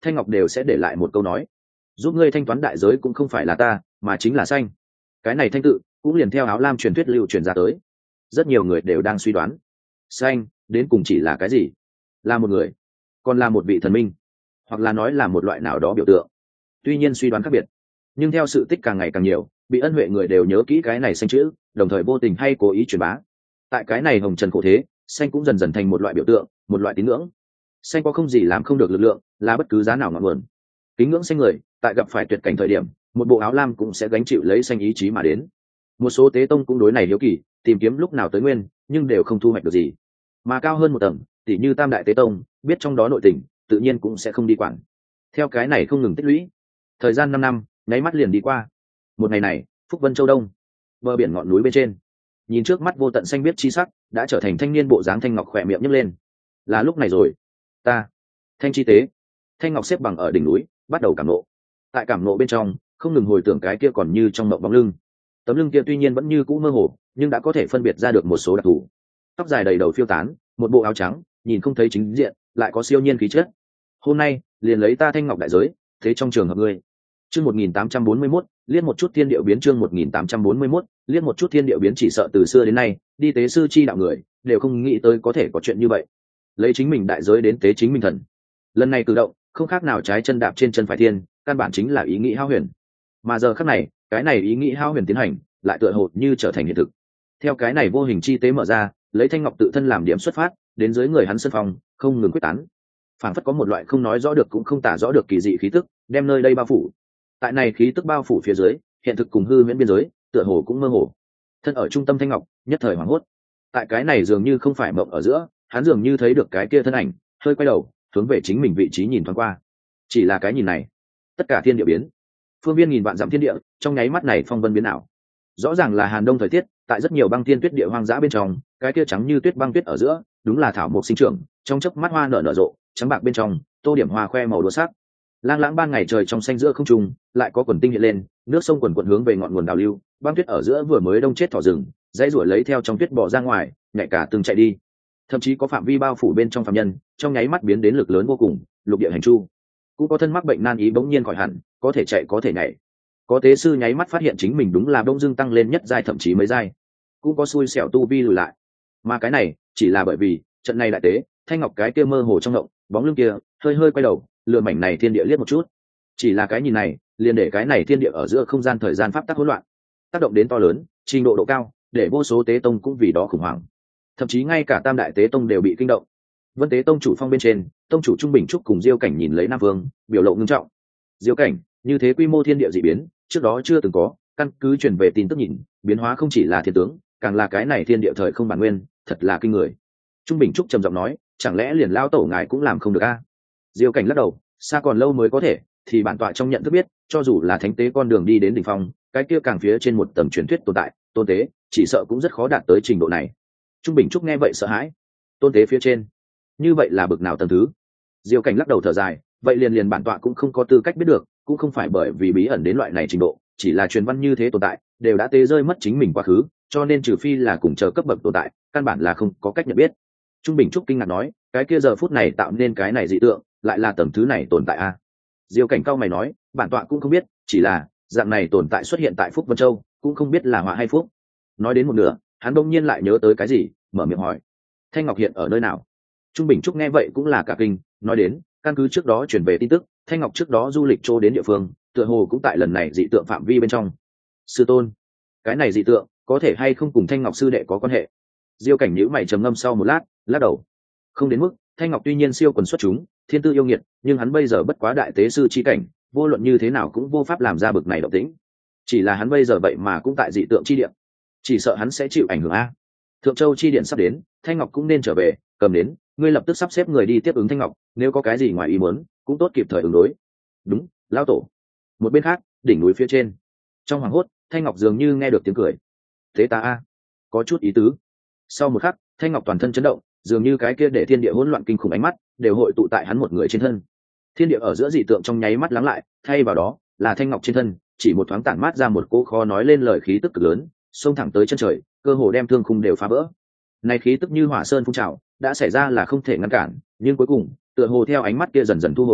Thanh Ngọc đều sẽ để lại một câu nói: giúp ngươi thanh toán đại giới cũng không phải là ta, mà chính là xanh. Cái này thanh tự cũng liền theo áo lam truyền thuyết lưu truyền ra tới. Rất nhiều người đều đang suy đoán, xanh đến cùng chỉ là cái gì? Là một người, còn là một vị thần minh, hoặc là nói là một loại nào đó biểu tượng. Tuy nhiên suy đoán khác biệt, nhưng theo sự tích càng ngày càng nhiều, bị ân huệ người đều nhớ kỹ cái này xanh chữ, đồng thời vô tình hay cố ý truyền bá. Tại cái này hồng trần khổ thế, xanh cũng dần dần thành một loại biểu tượng, một loại tín ngưỡng. Xanh có không gì làm không được lực lượng, là bất cứ giá nào ngọn nguồn. Kính ngưỡng xanh người, tại gặp phải tuyệt cảnh thời điểm, một bộ áo lam cũng sẽ gánh chịu lấy xanh ý chí mà đến. Một số tế tông cũng đối này hiếu kỳ, tìm kiếm lúc nào tới nguyên, nhưng đều không thu hoạch được gì. Mà cao hơn một tầng, tỉ như Tam đại tế tông, biết trong đó nội tình, tự nhiên cũng sẽ không đi quản. Theo cái này không ngừng tích lũy, thời gian năm năm nháy mắt liền đi qua. Một ngày này, Phúc Vân Châu Đông, bờ biển ngọn núi bên trên, nhìn trước mắt vô tận xanh biết chi sắc, đã trở thành thanh niên bộ dáng Thanh Ngọc khỏe miệng nhếch lên. Là lúc này rồi, ta, Thanh chi tế. Thanh Ngọc xếp bằng ở đỉnh núi, bắt đầu cảm nộ. Tại cảm nộ bên trong, không ngừng hồi tưởng cái kia còn như trong mộng bóng lưng. Tấm lưng kia tuy nhiên vẫn như cũ mơ hồ, nhưng đã có thể phân biệt ra được một số đặc thù. Tóc dài đầy đầu phiêu tán, một bộ áo trắng, nhìn không thấy chính diện, lại có siêu nhiên khí chất. Hôm nay, liền lấy ta Thanh Ngọc đại giới, thế trong trường hợp ngươi. Chương một nghìn tám trăm bốn mươi mốt, liên một chút thiên điệu biến chương một nghìn tám trăm bốn mươi mốt, liên một chút thiên điệu biến chỉ sợ từ xưa đến nay, đi tế sư chi đạo người, đều không nghĩ tới có thể có chuyện như vậy. Lấy chính mình đại giới đến tế chính mình thần. Lần này cử động, không khác nào trái chân đạp trên chân phải thiên, căn bản chính là ý nghĩ hao huyền. Mà giờ khắc này, cái này ý nghĩ hao huyền tiến hành, lại tựa hồ như trở thành hiện thực. Theo cái này vô hình chi tế mở ra, lấy Thanh Ngọc tự thân làm điểm xuất phát, đến dưới người hắn sân phong, không ngừng quyết tán. Phản phất có một loại không nói rõ được cũng không tả rõ được kỳ dị khí tức, đem nơi đây bao phủ. Tại này khí tức bao phủ phía dưới, hiện thực cùng hư huyễn biên giới, tựa hồ cũng mơ hồ. Thân ở trung tâm Thanh Ngọc, nhất thời hoảng hốt. Tại cái này dường như không phải mộng ở giữa, hắn dường như thấy được cái kia thân ảnh, hơi quay đầu, hướng về chính mình vị trí nhìn thoáng qua. Chỉ là cái nhìn này, tất cả thiên địa biến. Phương viên nghìn vạn dặm thiên địa, trong nháy mắt này phong vân biến ảo. Rõ ràng là Hàn Đông thời tiết, tại rất nhiều băng thiên tuyết địa hoang dã bên trong, cái kia trắng như tuyết băng tuyết ở giữa, đúng là thảo mộc sinh trưởng, trong chớp mắt hoa nở nở rộ, trắng bạc bên trong, tô điểm hoa khoe màu đua sắc. Lang lãng ban ngày trời trong xanh giữa không trung, lại có quần tinh hiện lên, nước sông quần quần hướng về ngọn nguồn đào lưu, băng tuyết ở giữa vừa mới đông chết thỏ rừng, dãy ruổi lấy theo trong tuyết bò ra ngoài, nhảy cả từng chạy đi. Thậm chí có phạm vi bao phủ bên trong phàm nhân, trong nháy mắt biến đến lực lớn vô cùng, lục địa hành chu. Cũng có thân mắc bệnh nan ý bỗng nhiên khỏi hẳn, có thể chạy có thể nhảy. Có tế sư nháy mắt phát hiện chính mình đúng là bỗng dưng tăng lên nhất giai thậm chí mấy giai. Cũng có xui xẻo tu vi lùi lại. Mà cái này, chỉ là bởi vì, trận này đại tế, Thanh Ngọc cái kia mơ hồ trong động, bóng lưng kia, hơi hơi quay đầu, lừa mảnh này thiên địa liếc một chút. Chỉ là cái nhìn này, liền để cái này thiên địa ở giữa không gian thời gian pháp tắc hỗn loạn, tác động đến to lớn, trình độ độ cao, để vô số tế tông cũng vì đó khủng hoảng. Thậm chí ngay cả Tam đại tế tông đều bị kinh động. Vân Tế tông chủ phong bên trên, tông chủ Trung Bình Trúc cùng Diêu Cảnh nhìn lấy Nam Vương, biểu lộ ngưng trọng. Diêu Cảnh, như thế quy mô thiên địa dị biến, trước đó chưa từng có, căn cứ truyền về tin tức nhìn, biến hóa không chỉ là thiên tướng, càng là cái này thiên địa thời không bản nguyên, thật là kinh người. Trung Bình Trúc trầm giọng nói, chẳng lẽ liền lao tổ ngài cũng làm không được a? À? Diêu Cảnh lắc đầu, xa còn lâu mới có thể, thì bản tọa trong nhận thức biết, cho dù là thánh tế con đường đi đến đỉnh phong, cái kia càng phía trên một tầng truyền thuyết tồn tại, tôn tế, chỉ sợ cũng rất khó đạt tới trình độ này. Trung Bình Trúc nghe vậy sợ hãi, tôn tế phía trên, như vậy là bực nào tầng thứ? Diêu Cảnh lắc đầu thở dài, vậy liền liền bản tọa cũng không có tư cách biết được, cũng không phải bởi vì bí ẩn đến loại này trình độ, chỉ là truyền văn như thế tồn tại, đều đã tế rơi mất chính mình quá khứ, cho nên trừ phi là cùng chờ cấp bậc tồn tại, căn bản là không có cách nhận biết. Trung Bình Trúc kinh ngạc nói, cái kia giờ phút này tạo nên cái này dị tượng, lại là tầng thứ này tồn tại a? À? Diêu Cảnh cao mày nói, bản tọa cũng không biết, chỉ là dạng này tồn tại xuất hiện tại Phúc Vân Châu, cũng không biết là họa hay phúc. Nói đến một nửa, hắn đông nhiên lại nhớ tới cái gì, mở miệng hỏi, Thanh Ngọc hiện ở nơi nào? Trung Bình Trúc nghe vậy cũng là cả kinh, nói đến, căn cứ trước đó truyền về tin tức, Thanh Ngọc trước đó du lịch trô đến địa phương, tựa hồ cũng tại lần này dị tượng phạm vi bên trong. Sư tôn, cái này dị tượng có thể hay không cùng Thanh Ngọc sư đệ có quan hệ? Diêu Cảnh nhíu mày trầm ngâm sau một lát, lắc đầu. Không đến mức, Thanh Ngọc tuy nhiên siêu quần xuất chúng, thiên tư yêu nghiệt, nhưng hắn bây giờ bất quá đại tế sư chi cảnh, vô luận như thế nào cũng vô pháp làm ra bực này động tĩnh. Chỉ là hắn bây giờ vậy mà cũng tại dị tượng chi địa, chỉ sợ hắn sẽ chịu ảnh hưởng a. Thượng Châu chi điện sắp đến, Thanh Ngọc cũng nên trở về, cầm đến, ngươi lập tức sắp xếp người đi tiếp ứng Thanh Ngọc, nếu có cái gì ngoài ý muốn, cũng tốt kịp thời ứng đối. Đúng, lão tổ. Một bên khác, đỉnh núi phía trên, trong hoàng hốt, Thanh Ngọc dường như nghe được tiếng cười. Thế ta a, có chút ý tứ. Sau một khắc, Thanh Ngọc toàn thân chấn động, dường như cái kia để thiên địa hỗn loạn kinh khủng ánh mắt đều hội tụ tại hắn một người trên thân. Thiên địa ở giữa dị tượng trong nháy mắt lắng lại, thay vào đó là Thanh Ngọc trên thân, chỉ một thoáng tản mát ra một cỗ khó nói lên lời khí tức cực lớn, xông thẳng tới chân trời, cơ hồ đem thương khung đều phá vỡ. Này khí tức như hỏa sơn phun trào, đã xảy ra là không thể ngăn cản, nhưng cuối cùng, tựa hồ theo ánh mắt kia dần dần thu hồi,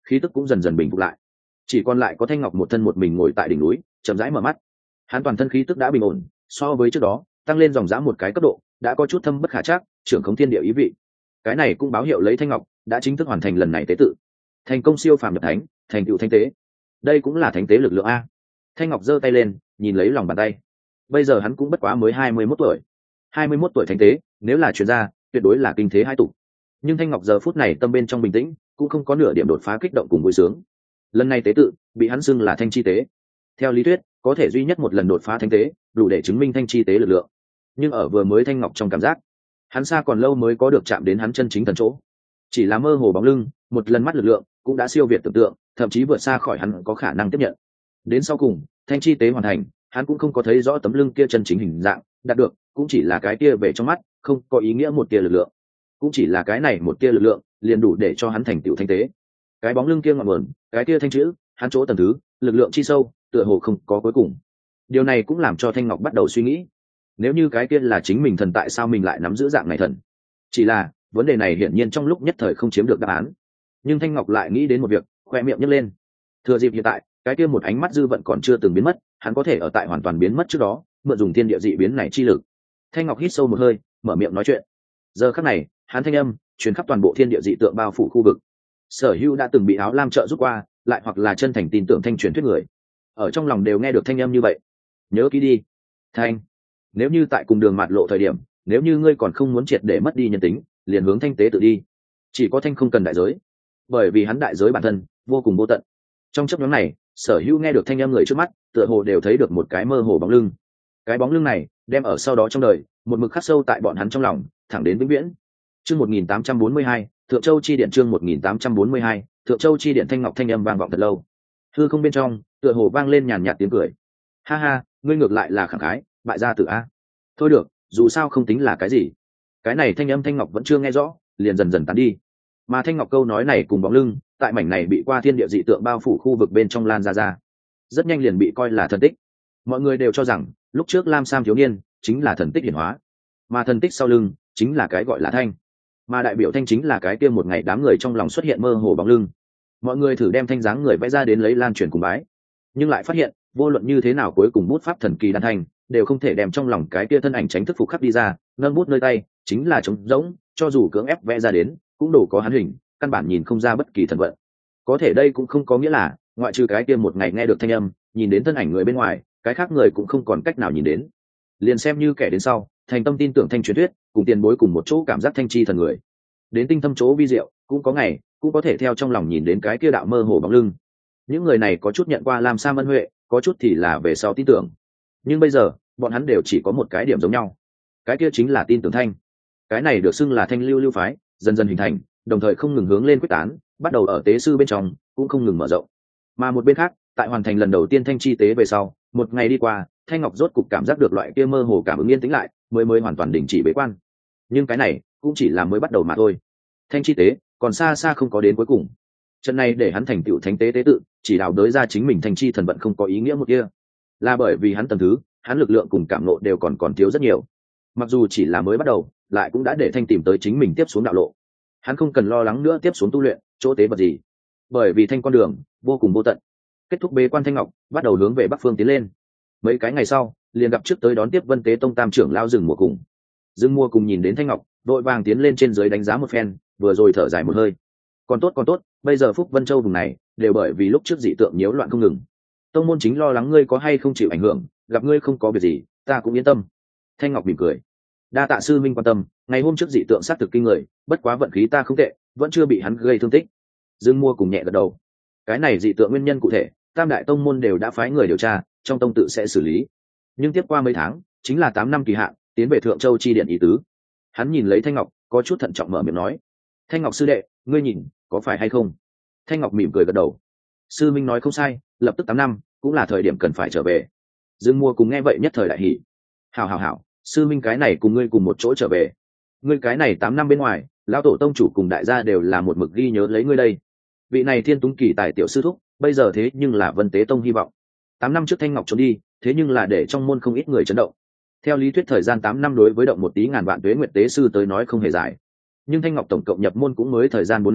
khí tức cũng dần dần bình phục lại. Chỉ còn lại có Thanh Ngọc một thân một mình ngồi tại đỉnh núi, chậm rãi mở mắt. Hắn toàn thân khí tức đã bình ổn, so với trước đó tăng lên dòng dã một cái cấp độ, đã có chút thâm bất khả trắc, trưởng khống thiên địa ý vị. Cái này cũng báo hiệu lấy Thanh Ngọc đã chính thức hoàn thành lần này tế tự, thành công siêu phàm nhập thánh, thành tựu thánh tế. Đây cũng là thánh tế lực lượng a. Thanh Ngọc giơ tay lên, nhìn lấy lòng bàn tay. Bây giờ hắn cũng bất quá mới hai mươi mốt tuổi. hai mươi mốt tuổi thánh tế, nếu là chuyên gia, tuyệt đối là kinh thế hai tục. Nhưng Thanh Ngọc giờ phút này tâm bên trong bình tĩnh, cũng không có nửa điểm đột phá kích động cùng vui sướng. Lần này tế tự bị hắn xưng là thanh chi tế. Theo lý thuyết, có thể duy nhất một lần đột phá thánh tế, đủ để chứng minh thanh chi tế lực lượng. Nhưng ở vừa mới Thanh Ngọc trong cảm giác, hắn xa còn lâu mới có được chạm đến hắn chân chính thần chỗ. Chỉ là mơ hồ bóng lưng, một lần mắt lực lượng cũng đã siêu việt tưởng tượng, thậm chí vượt xa khỏi hắn có khả năng tiếp nhận. Đến sau cùng, thanh chi tế hoàn thành, hắn cũng không có thấy rõ tấm lưng kia chân chính hình dạng, đạt được cũng chỉ là cái kia về trong mắt, không có ý nghĩa một tia lực lượng. Cũng chỉ là cái này một tia lực lượng, liền đủ để cho hắn thành tựu thanh tế. Cái bóng lưng kia ngọn nguồn, cái kia thanh chữ, hắn chỗ tầng thứ, lực lượng chi sâu, tựa hồ không có cuối cùng. Điều này cũng làm cho Thanh Ngọc bắt đầu suy nghĩ, nếu như cái kia là chính mình thần, tại sao mình lại nắm giữ dạng này thần? Chỉ là vấn đề này hiển nhiên trong lúc nhất thời không chiếm được đáp án. Nhưng Thanh Ngọc lại nghĩ đến một việc, khoe miệng nhếch lên. Thừa dịp hiện tại, cái kia một ánh mắt dư vận còn chưa từng biến mất, hắn có thể ở tại hoàn toàn biến mất trước đó, mượn dùng thiên địa dị biến này chi lực. Thanh Ngọc hít sâu một hơi, mở miệng nói chuyện. Giờ khắc này, hắn thanh âm truyền khắp toàn bộ thiên địa dị tượng bao phủ khu vực. Sở hữu đã từng bị áo lam trợ giúp qua, lại hoặc là chân thành tin tưởng thanh truyền thuyết người, ở trong lòng đều nghe được thanh âm như vậy. Nhớ kỹ đi, Thanh. Nếu như tại cùng đường mạt lộ thời điểm, nếu như ngươi còn không muốn triệt để mất đi nhân tính, liền hướng thanh tế tự đi. Chỉ có Thanh không cần đại giới, bởi vì hắn đại giới bản thân vô cùng vô tận. Trong chấp nhóm này, sở hữu nghe được thanh âm người trước mắt, tựa hồ đều thấy được một cái mơ hồ bóng lưng. Cái bóng lưng này đem ở sau đó trong đời một mực khắc sâu tại bọn hắn trong lòng, thẳng đến vĩnh viễn. Chương một nghìn tám trăm bốn mươi hai, Thượng Châu chi điện. Chương một nghìn tám trăm bốn mươi hai, Thượng Châu chi điện. Thanh Ngọc thanh âm vang vọng thật lâu. Hư không bên trong, tựa hồ vang lên nhàn nhạt tiếng cười. Ha ha, ngươi ngược lại là khẳng khái, bại gia tử a. Thôi được, dù sao không tính là cái gì. Cái này thanh âm Thanh Ngọc vẫn chưa nghe rõ, liền dần dần tán đi. Mà Thanh Ngọc câu nói này cùng bóng lưng, tại mảnh này bị qua thiên địa dị tượng bao phủ khu vực bên trong lan ra ra, rất nhanh liền bị coi là thần tích. Mọi người đều cho rằng lúc trước Lam Sam thiếu niên chính là thần tích hiển hóa, mà thần tích sau lưng chính là cái gọi là thanh, mà đại biểu thanh chính là cái kia một ngày đám người trong lòng xuất hiện mơ hồ bóng lưng. Mọi người thử đem thanh dáng người vẽ ra đến lấy lan truyền cùng bái, nhưng lại phát hiện vô luận như thế nào cuối cùng bút pháp thần kỳ đan thành đều không thể đem trong lòng cái kia thân ảnh tránh thức phục khắc đi ra. Nâng bút nơi tay chính là trống rỗng, cho dù cưỡng ép vẽ ra đến cũng đủ có hắn hình, căn bản nhìn không ra bất kỳ thần vận. Có thể đây cũng không có nghĩa là ngoại trừ cái kia một ngày nghe được thanh âm, nhìn đến thân ảnh người bên ngoài, cái khác người cũng không còn cách nào nhìn đến. Liền xem như kẻ đến sau thành tâm tin tưởng thanh truyền thuyết, cùng tiền bối cùng một chỗ cảm giác thanh chi thần người, đến tinh thâm chỗ vi diệu, cũng có ngày cũng có thể theo trong lòng nhìn đến cái kia đạo mơ hồ bóng lưng. Những người này có chút nhận qua Lam Sam ân huệ, có chút thì là về sau tin tưởng, nhưng bây giờ bọn hắn đều chỉ có một cái điểm giống nhau, cái kia chính là tin tưởng thanh. Cái này được xưng là thanh lưu lưu phái, dần dần hình thành, đồng thời không ngừng hướng lên quyết tán, bắt đầu ở tế sư bên trong cũng không ngừng mở rộng. Mà một bên khác, tại hoàn thành lần đầu tiên thanh chi tế về sau, một ngày đi qua, Thanh Ngọc rốt cục cảm giác được loại kia mơ hồ cảm ứng yên tĩnh lại, mới mới hoàn toàn đình chỉ bế quan. Nhưng cái này cũng chỉ là mới bắt đầu mà thôi. Thanh chi tế còn xa xa không có đến cuối cùng. Trận này để hắn thành tựu thánh tế tế tự, chỉ đạo đới ra chính mình thanh chi thần vận không có ý nghĩa một kia, là bởi vì hắn tầng thứ, hắn lực lượng cùng cảm nộ đều còn còn thiếu rất nhiều. Mặc dù chỉ là mới bắt đầu, lại cũng đã để thanh tìm tới chính mình tiếp xuống đạo lộ. Hắn không cần lo lắng nữa tiếp xuống tu luyện chỗ tế vật gì, bởi vì thanh con đường vô cùng vô tận. Kết thúc bế quan, Thanh Ngọc bắt đầu hướng về bắc phương tiến lên. Mấy cái ngày sau, liền gặp trước tới đón tiếp Vân Tế Tông tam trưởng lao Dừng Mùa Cùng. Dừng Mùa Cùng nhìn đến Thanh Ngọc, đội vàng tiến lên trên dưới đánh giá một phen, vừa rồi thở dài một hơi. Còn tốt còn tốt, bây giờ Phúc Vân Châu vùng này đều bởi vì lúc trước dị tượng nhiễu loạn không ngừng. Tông môn chính lo lắng ngươi có hay không chịu ảnh hưởng, gặp ngươi không có việc gì, ta cũng yên tâm. Thanh Ngọc mỉm cười, đa tạ sư minh quan tâm, ngày hôm trước dị tượng sát thực kinh người, bất quá vận khí ta không tệ, vẫn chưa bị hắn gây thương tích. Dương Mua cùng nhẹ gật đầu. Cái này dị tượng nguyên nhân cụ thể, tam đại tông môn đều đã phái người điều tra, trong tông tự sẽ xử lý. Nhưng tiếp qua mấy tháng, chính là tám năm kỳ hạn, tiến về Thượng Châu chi điện ý tứ. Hắn nhìn lấy Thanh Ngọc, có chút thận trọng mở miệng nói: Thanh Ngọc sư đệ, ngươi nhìn, có phải hay không? Thanh Ngọc mỉm cười gật đầu. Sư minh nói không sai, lập tức tám năm, cũng là thời điểm cần phải trở về. Dương Mua cùng nghe vậy nhất thời đại hỉ. Hảo hảo hảo, sư minh cái này cùng ngươi cùng một chỗ trở về. Ngươi cái này tám năm bên ngoài, lão tổ tông chủ cùng đại gia đều là một mực ghi nhớ lấy ngươi đây. Vị này thiên túng kỳ tài tiểu sư thúc, bây giờ thế nhưng là Vân Tế Tông hy vọng. Tám năm trước Thanh Ngọc trốn đi, thế nhưng là để trong môn không ít người chấn động. Theo lý thuyết thời gian tám năm đối với động một tí ngàn vạn tuế nguyệt tế sư tới nói không hề dài, nhưng Thanh Ngọc tổng cộng nhập môn cũng mới thời gian bốn năm,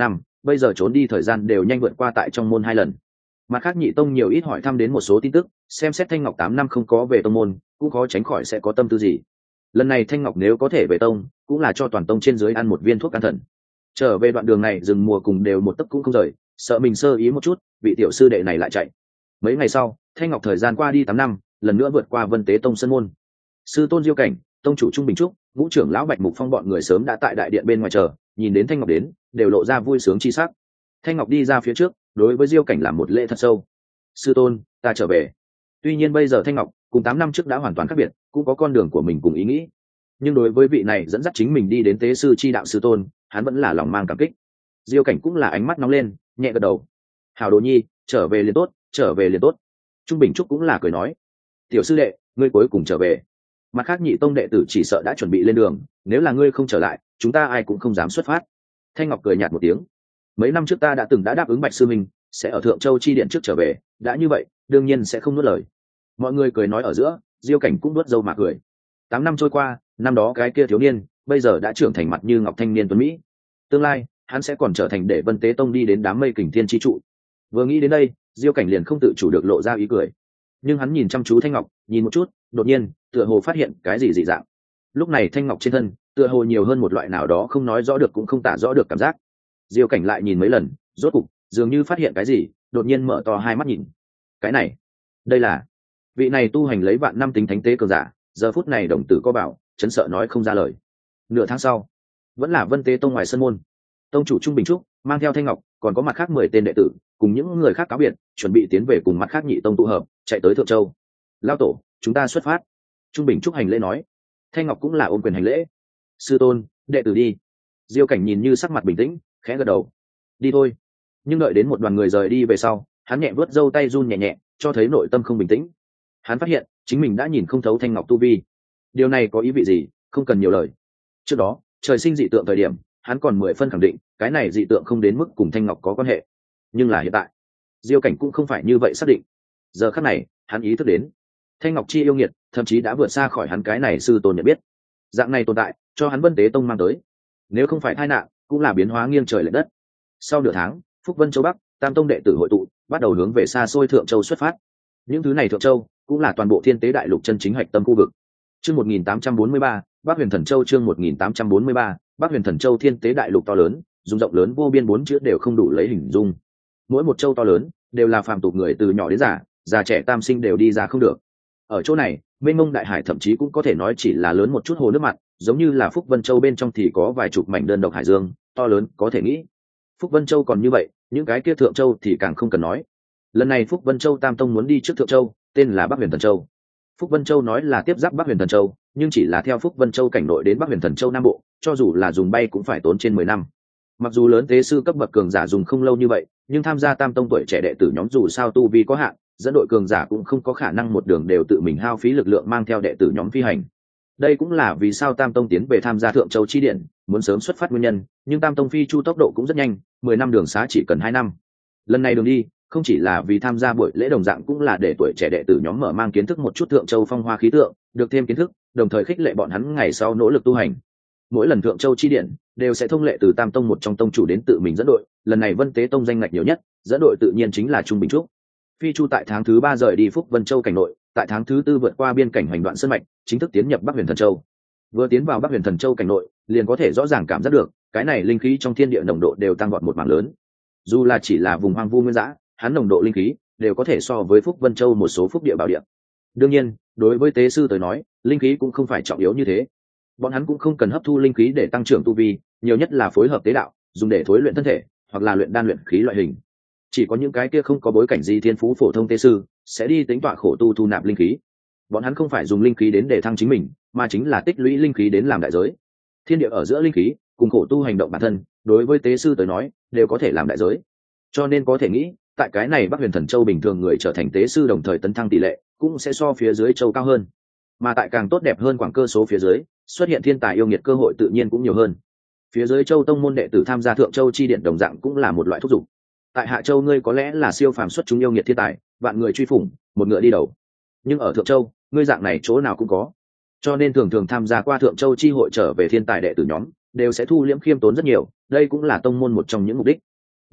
bây giờ trốn đi thời gian đều nhanh vượt qua tại trong môn hai lần. Mặt khác nhị tông nhiều ít hỏi thăm đến một số tin tức, xem xét Thanh Ngọc tám năm không có về tông môn, cũng khó tránh khỏi sẽ có tâm tư gì. Lần này Thanh Ngọc nếu có thể về tông, cũng là cho toàn tông trên dưới ăn một viên thuốc can thần. Trở về đoạn đường này rừng mùa cùng đều một tấc cũng không rời, sợ mình sơ ý một chút, vị tiểu sư đệ này lại chạy. Mấy ngày sau, Thanh Ngọc thời gian qua đi tám năm, lần nữa vượt qua Vân Tế tông sân môn. Sư tôn Diêu Cảnh, tông chủ Trung Bình Trúc, ngũ trưởng lão Bạch Mục Phong bọn người sớm đã tại đại điện bên ngoài chờ, nhìn đến Thanh Ngọc đến, đều lộ ra vui sướng chi sắc. Thanh Ngọc đi ra phía trước, đối với Diêu Cảnh làm một lễ thật sâu. Sư tôn, ta trở về. Tuy nhiên bây giờ Thanh Ngọc cùng tám năm trước đã hoàn toàn khác biệt, cũng có con đường của mình cùng ý nghĩ, nhưng đối với vị này dẫn dắt chính mình đi đến tế sư chi đạo sư tôn, hắn vẫn là lòng mang cảm kích. Diêu Cảnh cũng là ánh mắt nóng lên, nhẹ gật đầu. Hảo Đồ Nhi, trở về liền tốt, trở về liền tốt. Trung Bình Trúc cũng là cười nói, tiểu sư đệ, ngươi cuối cùng trở về. Mặt khác nhị tông đệ tử chỉ sợ đã chuẩn bị lên đường, nếu là ngươi không trở lại, chúng ta ai cũng không dám xuất phát. Thanh Ngọc cười nhạt một tiếng. Mấy năm trước ta đã từng đã đáp ứng Bạch sư minh sẽ ở Thượng Châu chi điện trước trở về, đã như vậy đương nhiên sẽ không nuốt lời. Mọi người cười nói ở giữa, Diêu Cảnh cũng nuốt dâu mà cười. Tám năm trôi qua, năm đó cái kia thiếu niên bây giờ đã trưởng thành mặt như ngọc thanh niên tuấn mỹ, tương lai hắn sẽ còn trở thành để Vân Tế tông đi đến đám mây kình thiên chi trụ. Vừa nghĩ đến đây, Diêu Cảnh liền không tự chủ được lộ ra ý cười. Nhưng hắn nhìn chăm chú Thanh Ngọc, nhìn một chút, đột nhiên tựa hồ phát hiện cái gì dị dạng. Lúc này Thanh Ngọc trên thân tựa hồ nhiều hơn một loại nào đó không nói rõ được cũng không tả rõ được cảm giác. Diêu Cảnh lại nhìn mấy lần, rốt cục dường như phát hiện cái gì, đột nhiên mở to hai mắt nhìn. Cái này, đây là vị này tu hành lấy vạn năm tính thánh tế cường giả, giờ phút này đồng tử có bảo, chấn sợ nói không ra lời. Nửa tháng sau, vẫn là Vân Tế tông ngoài sân môn, tông chủ Trung Bình Trúc mang theo Thanh Ngọc, còn có mặt khác mười tên đệ tử cùng những người khác cáo biệt, chuẩn bị tiến về cùng mặt khác nhị tông tụ hợp, chạy tới Thượng Châu. Lão tổ, chúng ta xuất phát. Trung Bình Trúc hành lễ nói. Thanh Ngọc cũng là ôm quyền hành lễ. Sư tôn, đệ tử đi. Diêu Cảnh nhìn như sắc mặt bình tĩnh, khẽ gật đầu. Đi thôi. Nhưng đợi đến một đoàn người rời đi về sau, hắn nhẹ vớt râu tay run nhẹ nhẹ, cho thấy nội tâm không bình tĩnh. Hắn phát hiện chính mình đã nhìn không thấu Thanh Ngọc tu vi. Điều này có ý vị gì, không cần nhiều lời. Trước đó, trời sinh dị tượng thời điểm, hắn còn mười phân khẳng định cái này dị tượng không đến mức cùng Thanh Ngọc có quan hệ. Nhưng là hiện tại, Diêu Cảnh cũng không phải như vậy xác định. Giờ khắc này, hắn ý thức đến Thanh Ngọc chi yêu nghiệt, thậm chí đã vượt xa khỏi hắn cái này sư tôn nhận biết. Dạng này tồn tại, cho hắn Vân Tế tông mang tới, nếu không phải tai nạn, cũng là biến hóa nghiêng trời lệch đất. Sau nửa tháng, Phúc Vân Châu Bắc, Tam tông đệ tử hội tụ, bắt đầu hướng về xa xôi Thượng Châu xuất phát. Những thứ này Thượng Châu cũng là toàn bộ Thiên Tế đại lục chân chính hạch tâm khu vực. Chương một nghìn tám trăm bốn mươi ba, Bắc Huyền Thần Châu chương một nghìn tám trăm bốn mươi ba, Bắc Huyền Thần Châu Thiên Tế đại lục to lớn, dung rộng lớn vô biên, bốn chữ đều không đủ lấy hình dung. Mỗi một châu to lớn đều là phàm tục người từ nhỏ đến già, già trẻ tam sinh đều đi ra không được. Ở chỗ này, mênh mông đại hải thậm chí cũng có thể nói chỉ là lớn một chút hồ nước mặt, giống như là Phúc Vân Châu bên trong thì có vài chục mảnh đơn độc hải dương, to lớn có thể nghĩ. Phúc Vân Châu còn như vậy, những cái kia Thượng Châu thì càng không cần nói. Lần này Phúc Vân Châu Tam tông muốn đi trước Thượng Châu, tên là Bắc Huyền Thần Châu. Phúc Vân Châu nói là tiếp giáp Bắc Huyền Thần Châu, nhưng chỉ là theo Phúc Vân Châu cảnh nội đến Bắc Huyền Thần Châu Nam Bộ, cho dù là dùng bay cũng phải tốn trên mười năm. Mặc dù lớn tế sư cấp bậc cường giả dùng không lâu như vậy, nhưng tham gia Tam tông tuổi trẻ đệ tử nhóm dù sao tu vi có hạn, dẫn đội cường giả cũng không có khả năng một đường đều tự mình hao phí lực lượng mang theo đệ tử nhóm phi hành. Đây cũng là vì sao Tam tông tiến về tham gia Thượng Châu chi điện, muốn sớm xuất phát nguyên nhân, nhưng Tam tông phi chu tốc độ cũng rất nhanh, mười năm đường xá chỉ cần hai năm. Lần này đường đi, không chỉ là vì tham gia buổi lễ đồng dạng, cũng là để tuổi trẻ đệ tử nhóm mở mang kiến thức một chút Thượng Châu phong hoa khí tượng, được thêm kiến thức, đồng thời khích lệ bọn hắn ngày sau nỗ lực tu hành. Mỗi lần Thượng Châu chi điện đều sẽ thông lệ từ Tam tông một trong tông chủ đến tự mình dẫn đội, lần này Vân Tế tông danh ngạch nhiều nhất, dẫn đội tự nhiên chính là Trung Bình Trúc. Phi chu tại tháng thứ ba rời đi Phúc Vân Châu cảnh nội, tại tháng thứ tư vượt qua biên cảnh hoành đoạn sơn mạch, chính thức tiến nhập Bắc Huyền Thần Châu. Vừa tiến vào Bắc Huyền Thần Châu cảnh nội, liền có thể rõ ràng cảm giác được, cái này linh khí trong thiên địa nồng độ đều tăng vọt một mảng lớn. Dù là chỉ là vùng hoang vu nguyên dã, hắn nồng độ linh khí đều có thể so với Phúc Vân Châu một số phúc địa bảo địa. Đương nhiên, đối với tế sư tới nói, linh khí cũng không phải trọng yếu như thế. Bọn hắn cũng không cần hấp thu linh khí để tăng trưởng tu vi, nhiều nhất là phối hợp tế đạo, dùng để thối luyện thân thể, hoặc là luyện đan luyện khí loại hình. Chỉ có những cái kia không có bối cảnh gì thiên phú phổ thông tế sư sẽ đi tính tọa khổ tu thu nạp linh khí. Bọn hắn không phải dùng linh khí đến để thăng chính mình, mà chính là tích lũy linh khí đến làm đại giới. Thiên địa ở giữa linh khí cùng khổ tu hành động bản thân, đối với tế sư tới nói đều có thể làm đại giới. Cho nên có thể nghĩ, tại cái này Bắc Huyền Thần Châu bình thường người trở thành tế sư đồng thời tấn thăng tỷ lệ cũng sẽ so phía dưới châu cao hơn, mà tại càng tốt đẹp hơn quảng cơ số phía dưới, xuất hiện thiên tài yêu nghiệt cơ hội tự nhiên cũng nhiều hơn. Phía dưới châu tông môn đệ tử tham gia Thượng Châu chi điện đồng dạng cũng là một loại thúc giục. Tại Hạ Châu ngươi có lẽ là siêu phàm xuất chúng yêu nghiệt thiên tài, vạn người truy phủng, một ngựa đi đầu, nhưng ở Thượng Châu ngươi dạng này chỗ nào cũng có. Cho nên thường thường tham gia qua Thượng Châu chi hội trở về thiên tài đệ tử nhóm đều sẽ thu liễm khiêm tốn rất nhiều, đây cũng là tông môn một trong những mục đích.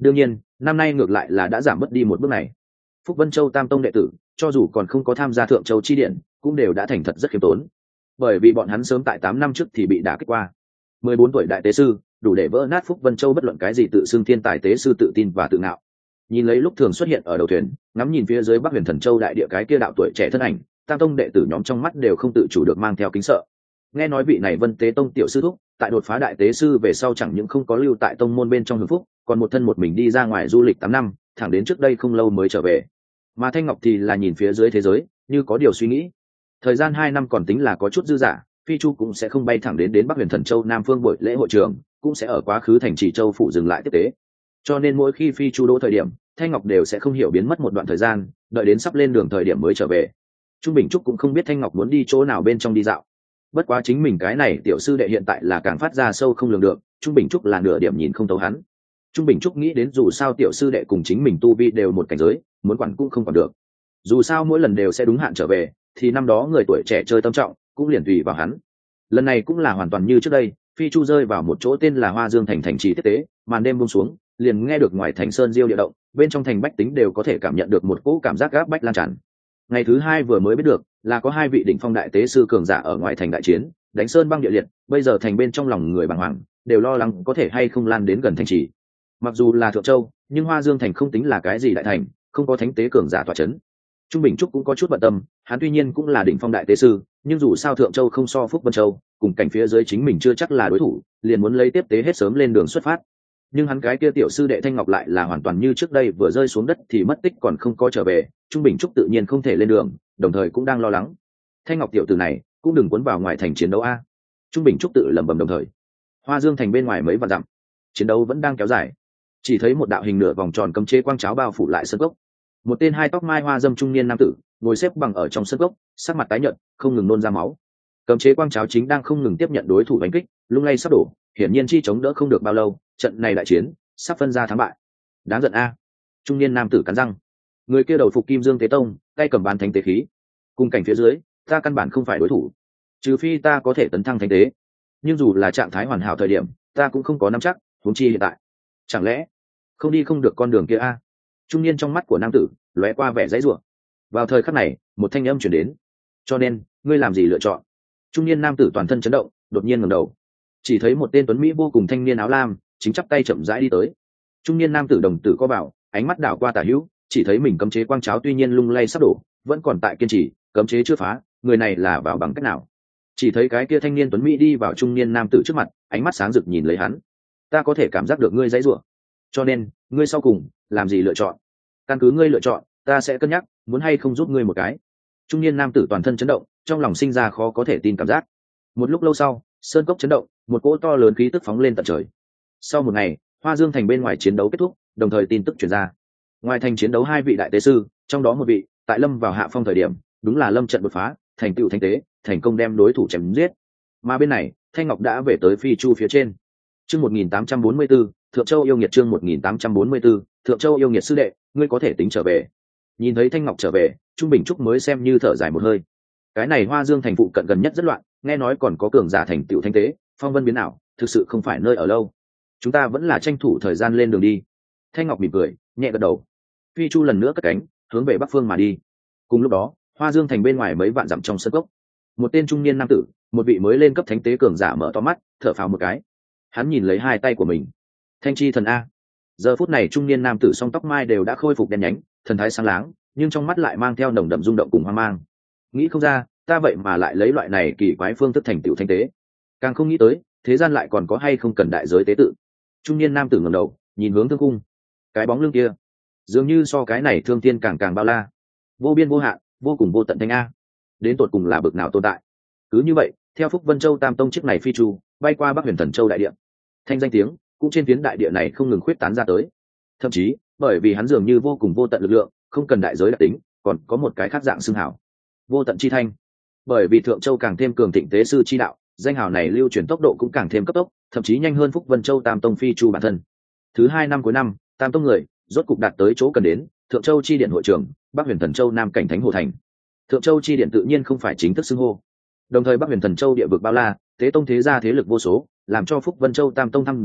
đương nhiên năm nay ngược lại là đã giảm mất đi một bước này. Phúc Vân Châu Tam Tông đệ tử cho dù còn không có tham gia Thượng Châu chi điển cũng đều đã thành thật rất khiêm tốn, bởi vì bọn hắn sớm tại tám năm trước thì bị đả kích qua. Mười bốn tuổi đại tế sư đủ để vỡ nát Phúc Vân Châu bất luận cái gì tự xưng thiên tài tế sư tự tin và tự ngạo. Nhìn lấy lúc thường xuất hiện ở đầu thuyền, ngắm nhìn phía dưới Bắc Huyền Thần Châu đại địa cái kia đạo tuổi trẻ thân ảnh, Tam Tông đệ tử nhóm trong mắt đều không tự chủ được mang theo kính sợ. Nghe nói vị này Vân Tế Tông tiểu sư thúc tại đột phá đại tế sư về sau chẳng những không có lưu tại tông môn bên trong hưởng phúc, còn một thân một mình đi ra ngoài du lịch tám năm, thẳng đến trước đây không lâu mới trở về. Mà Thanh Ngọc thì là nhìn phía dưới thế giới, như có điều suy nghĩ. Thời gian hai năm còn tính là có chút dư dả, Phi Chu cũng sẽ không bay thẳng đến đến Bắc Huyền Thần Châu Nam Phương buổi lễ hội trường, cũng sẽ ở quá khứ thành trì Châu phụ dừng lại tiếp tế. Cho nên mỗi khi Phi Chu đỗ thời điểm, Thanh Ngọc đều sẽ không hiểu biến mất một đoạn thời gian, đợi đến sắp lên đường thời điểm mới trở về. Trung Bình Trúc cũng không biết Thanh Ngọc muốn đi chỗ nào bên trong đi dạo. Bất quá chính mình cái này tiểu sư đệ hiện tại là càng phát ra sâu không lường được, Trung Bình Trúc là nửa điểm nhìn không thấu hắn. Trung Bình Trúc nghĩ đến dù sao tiểu sư đệ cùng chính mình tu vi đều một cảnh giới, muốn quản cũng không quản được. Dù sao mỗi lần đều sẽ đúng hạn trở về, thì năm đó người tuổi trẻ chơi tâm trọng, cũng liền tùy vào hắn. Lần này cũng là hoàn toàn như trước đây, Phi Chu rơi vào một chỗ tên là Hoa Dương thành thành trì tiếp tế, màn đêm buông xuống, liền nghe được ngoài thành sơn diêu địa động, bên trong thành bách tính đều có thể cảm nhận được một cỗ cảm giác gáp bách lan tràn. Ngày thứ hai vừa mới biết được là có hai vị đỉnh phong đại tế sư cường giả ở ngoài thành đại chiến, đánh sơn băng địa liệt, bây giờ thành bên trong lòng người bàng hoàng, đều lo lắng có thể hay không lan đến gần thành trì. Mặc dù là Thượng Châu, nhưng Hoa Dương thành không tính là cái gì đại thành, không có thánh tế cường giả tọa chấn. Trung Bình Trúc cũng có chút bận tâm, hắn tuy nhiên cũng là đỉnh phong đại tế sư, nhưng dù sao Thượng Châu không so Phúc Vân Châu, cùng cảnh phía dưới chính mình chưa chắc là đối thủ, liền muốn lấy tiếp tế hết sớm lên đường xuất phát. Nhưng hắn cái kia tiểu sư đệ Thanh Ngọc lại là hoàn toàn như trước đây, vừa rơi xuống đất thì mất tích còn không có trở về, Trung Bình Trúc tự nhiên không thể lên đường, đồng thời cũng đang lo lắng. Thanh Ngọc tiểu tử này cũng đừng cuốn vào ngoài thành chiến đấu a. Trung Bình Trúc tự lẩm bẩm đồng thời. Hoa Dương thành bên ngoài mấy vạn dặm, chiến đấu vẫn đang kéo dài. Chỉ thấy một đạo hình nửa vòng tròn cấm chế quang cháo bao phủ lại sân cốc. Một tên hai tóc mai hoa dâm trung niên nam tử ngồi xếp bằng ở trong sân cốc, sắc mặt tái nhợt, không ngừng nôn ra máu. Cấm chế quang cháo chính đang không ngừng tiếp nhận đối thủ đánh kích, lung lay sắp đổ, hiển nhiên chi chống đỡ không được bao lâu, trận này đại chiến sắp phân ra thắng bại. Đáng giận a. Trung niên nam tử cắn răng. Người kia đầu phục Kim Dương Tế Tông, tay cầm bán thánh tế khí. Cùng cảnh phía dưới, ta căn bản không phải đối thủ, trừ phi ta có thể tấn thăng thánh tế. Nhưng dù là trạng thái hoàn hảo thời điểm, ta cũng không có nắm chắc, huống chi hiện tại. Chẳng lẽ không đi không được con đường kia a? Trung niên trong mắt của nam tử lóe qua vẻ dãy rủa. Vào thời khắc này, một thanh âm truyền đến. Cho nên, ngươi làm gì lựa chọn? Trung niên nam tử toàn thân chấn động, đột nhiên ngẩng đầu. Chỉ thấy một tên tuấn mỹ vô cùng thanh niên áo lam, chính chắp tay chậm rãi đi tới. Trung niên nam tử đồng tử co bảo, ánh mắt đảo qua tả hữu, chỉ thấy mình cấm chế quang cháo tuy nhiên lung lay sắp đổ, vẫn còn tại kiên trì, cấm chế chưa phá, người này là vào bằng cách nào? Chỉ thấy cái kia thanh niên tuấn mỹ đi vào trung niên nam tử trước mặt, ánh mắt sáng rực nhìn lấy hắn. Ta có thể cảm giác được ngươi dãy rủa, cho nên ngươi sau cùng làm gì lựa chọn? Căn cứ ngươi lựa chọn, ta sẽ cân nhắc muốn hay không giúp ngươi một cái. Trung niên nam tử toàn thân chấn động, trong lòng sinh ra khó có thể tin cảm giác. Một lúc lâu sau, sơn cốc chấn động, một cỗ to lớn khí tức phóng lên tận trời. Sau một ngày, Hoa Dương thành bên ngoài chiến đấu kết thúc, đồng thời tin tức truyền ra. Ngoài thành chiến đấu hai vị đại tế sư, trong đó một vị tại lâm vào hạ phong thời điểm, đúng là lâm trận đột phá, thành tựu thánh tế, thành công đem đối thủ chém giết. Mà bên này, Thanh Ngọc đã về tới Phi Chu phía trên. Chương một nghìn tám trăm bốn mươi tư, Thượng Châu yêu nghiệt chương một nghìn tám trăm bốn mươi tư, Thượng Châu yêu nghiệt sư đệ, ngươi có thể tính trở về. Nhìn thấy Thanh Ngọc trở về, Trung Bình Trúc mới xem như thở dài một hơi. Cái này Hoa Dương thành phụ cận gần nhất rất loạn, nghe nói còn có cường giả thành tựu thánh tế, phong vân biến ảo, thực sự không phải nơi ở lâu. Chúng ta vẫn là tranh thủ thời gian lên đường đi. Thanh Ngọc mỉm cười, nhẹ gật đầu. Phi Chu lần nữa cất cánh, hướng về bắc phương mà đi. Cùng lúc đó, Hoa Dương thành bên ngoài mấy vạn dặm trong sân cốc, một tên trung niên nam tử, một vị mới lên cấp thánh tế cường giả mở to mắt, thở phào một cái. Hắn nhìn lấy hai tay của mình. Thanh chi thần a. Giờ phút này trung niên nam tử song tóc mai đều đã khôi phục đen nhánh, thần thái sáng láng, nhưng trong mắt lại mang theo nồng đậm rung động cùng hoang mang. Nghĩ không ra, ta vậy mà lại lấy loại này kỳ quái phương thức thành tựu thánh tế. Càng không nghĩ tới, thế gian lại còn có hay không cần đại giới tế tự. Trung niên nam tử ngẩng đầu, nhìn hướng thương cung. Cái bóng lưng kia, dường như so cái này thương thiên càng càng bao la, vô biên vô hạn, vô cùng vô tận thanh a. Đến tột cùng là bực nào tồn tại? Cứ như vậy, theo Phúc Vân Châu Tam Tông chiếc này phi chu, bay qua Bắc Huyền Thần Châu đại địa. Thanh danh tiếng cũng trên phiến đại địa này không ngừng khuyết tán ra tới. Thậm chí, bởi vì hắn dường như vô cùng vô tận lực lượng, không cần đại giới đặc tính, còn có một cái khác dạng xưng hảo. Vô tận chi thanh. Bởi vì Thượng Châu càng thêm cường thịnh tế sư chi đạo, danh hào này lưu truyền tốc độ cũng càng thêm cấp tốc, thậm chí nhanh hơn Phúc Vân Châu Tam Tông phi chu bản thân. Thứ hai năm cuối năm, Tam Tông người rốt cục đạt tới chỗ cần đến, Thượng Châu chi điện hội trưởng, Bắc Huyền Thần Châu Nam cảnh Thánh Hồ Thành. Thượng Châu chi điện tự nhiên không phải chính thức xưng hô. Đồng thời Bắc Huyền Thần Châu địa vực bao la, tế tông thế gia thế lực vô số, làm cho Phúc Vân Châu Tam Tông tham gia,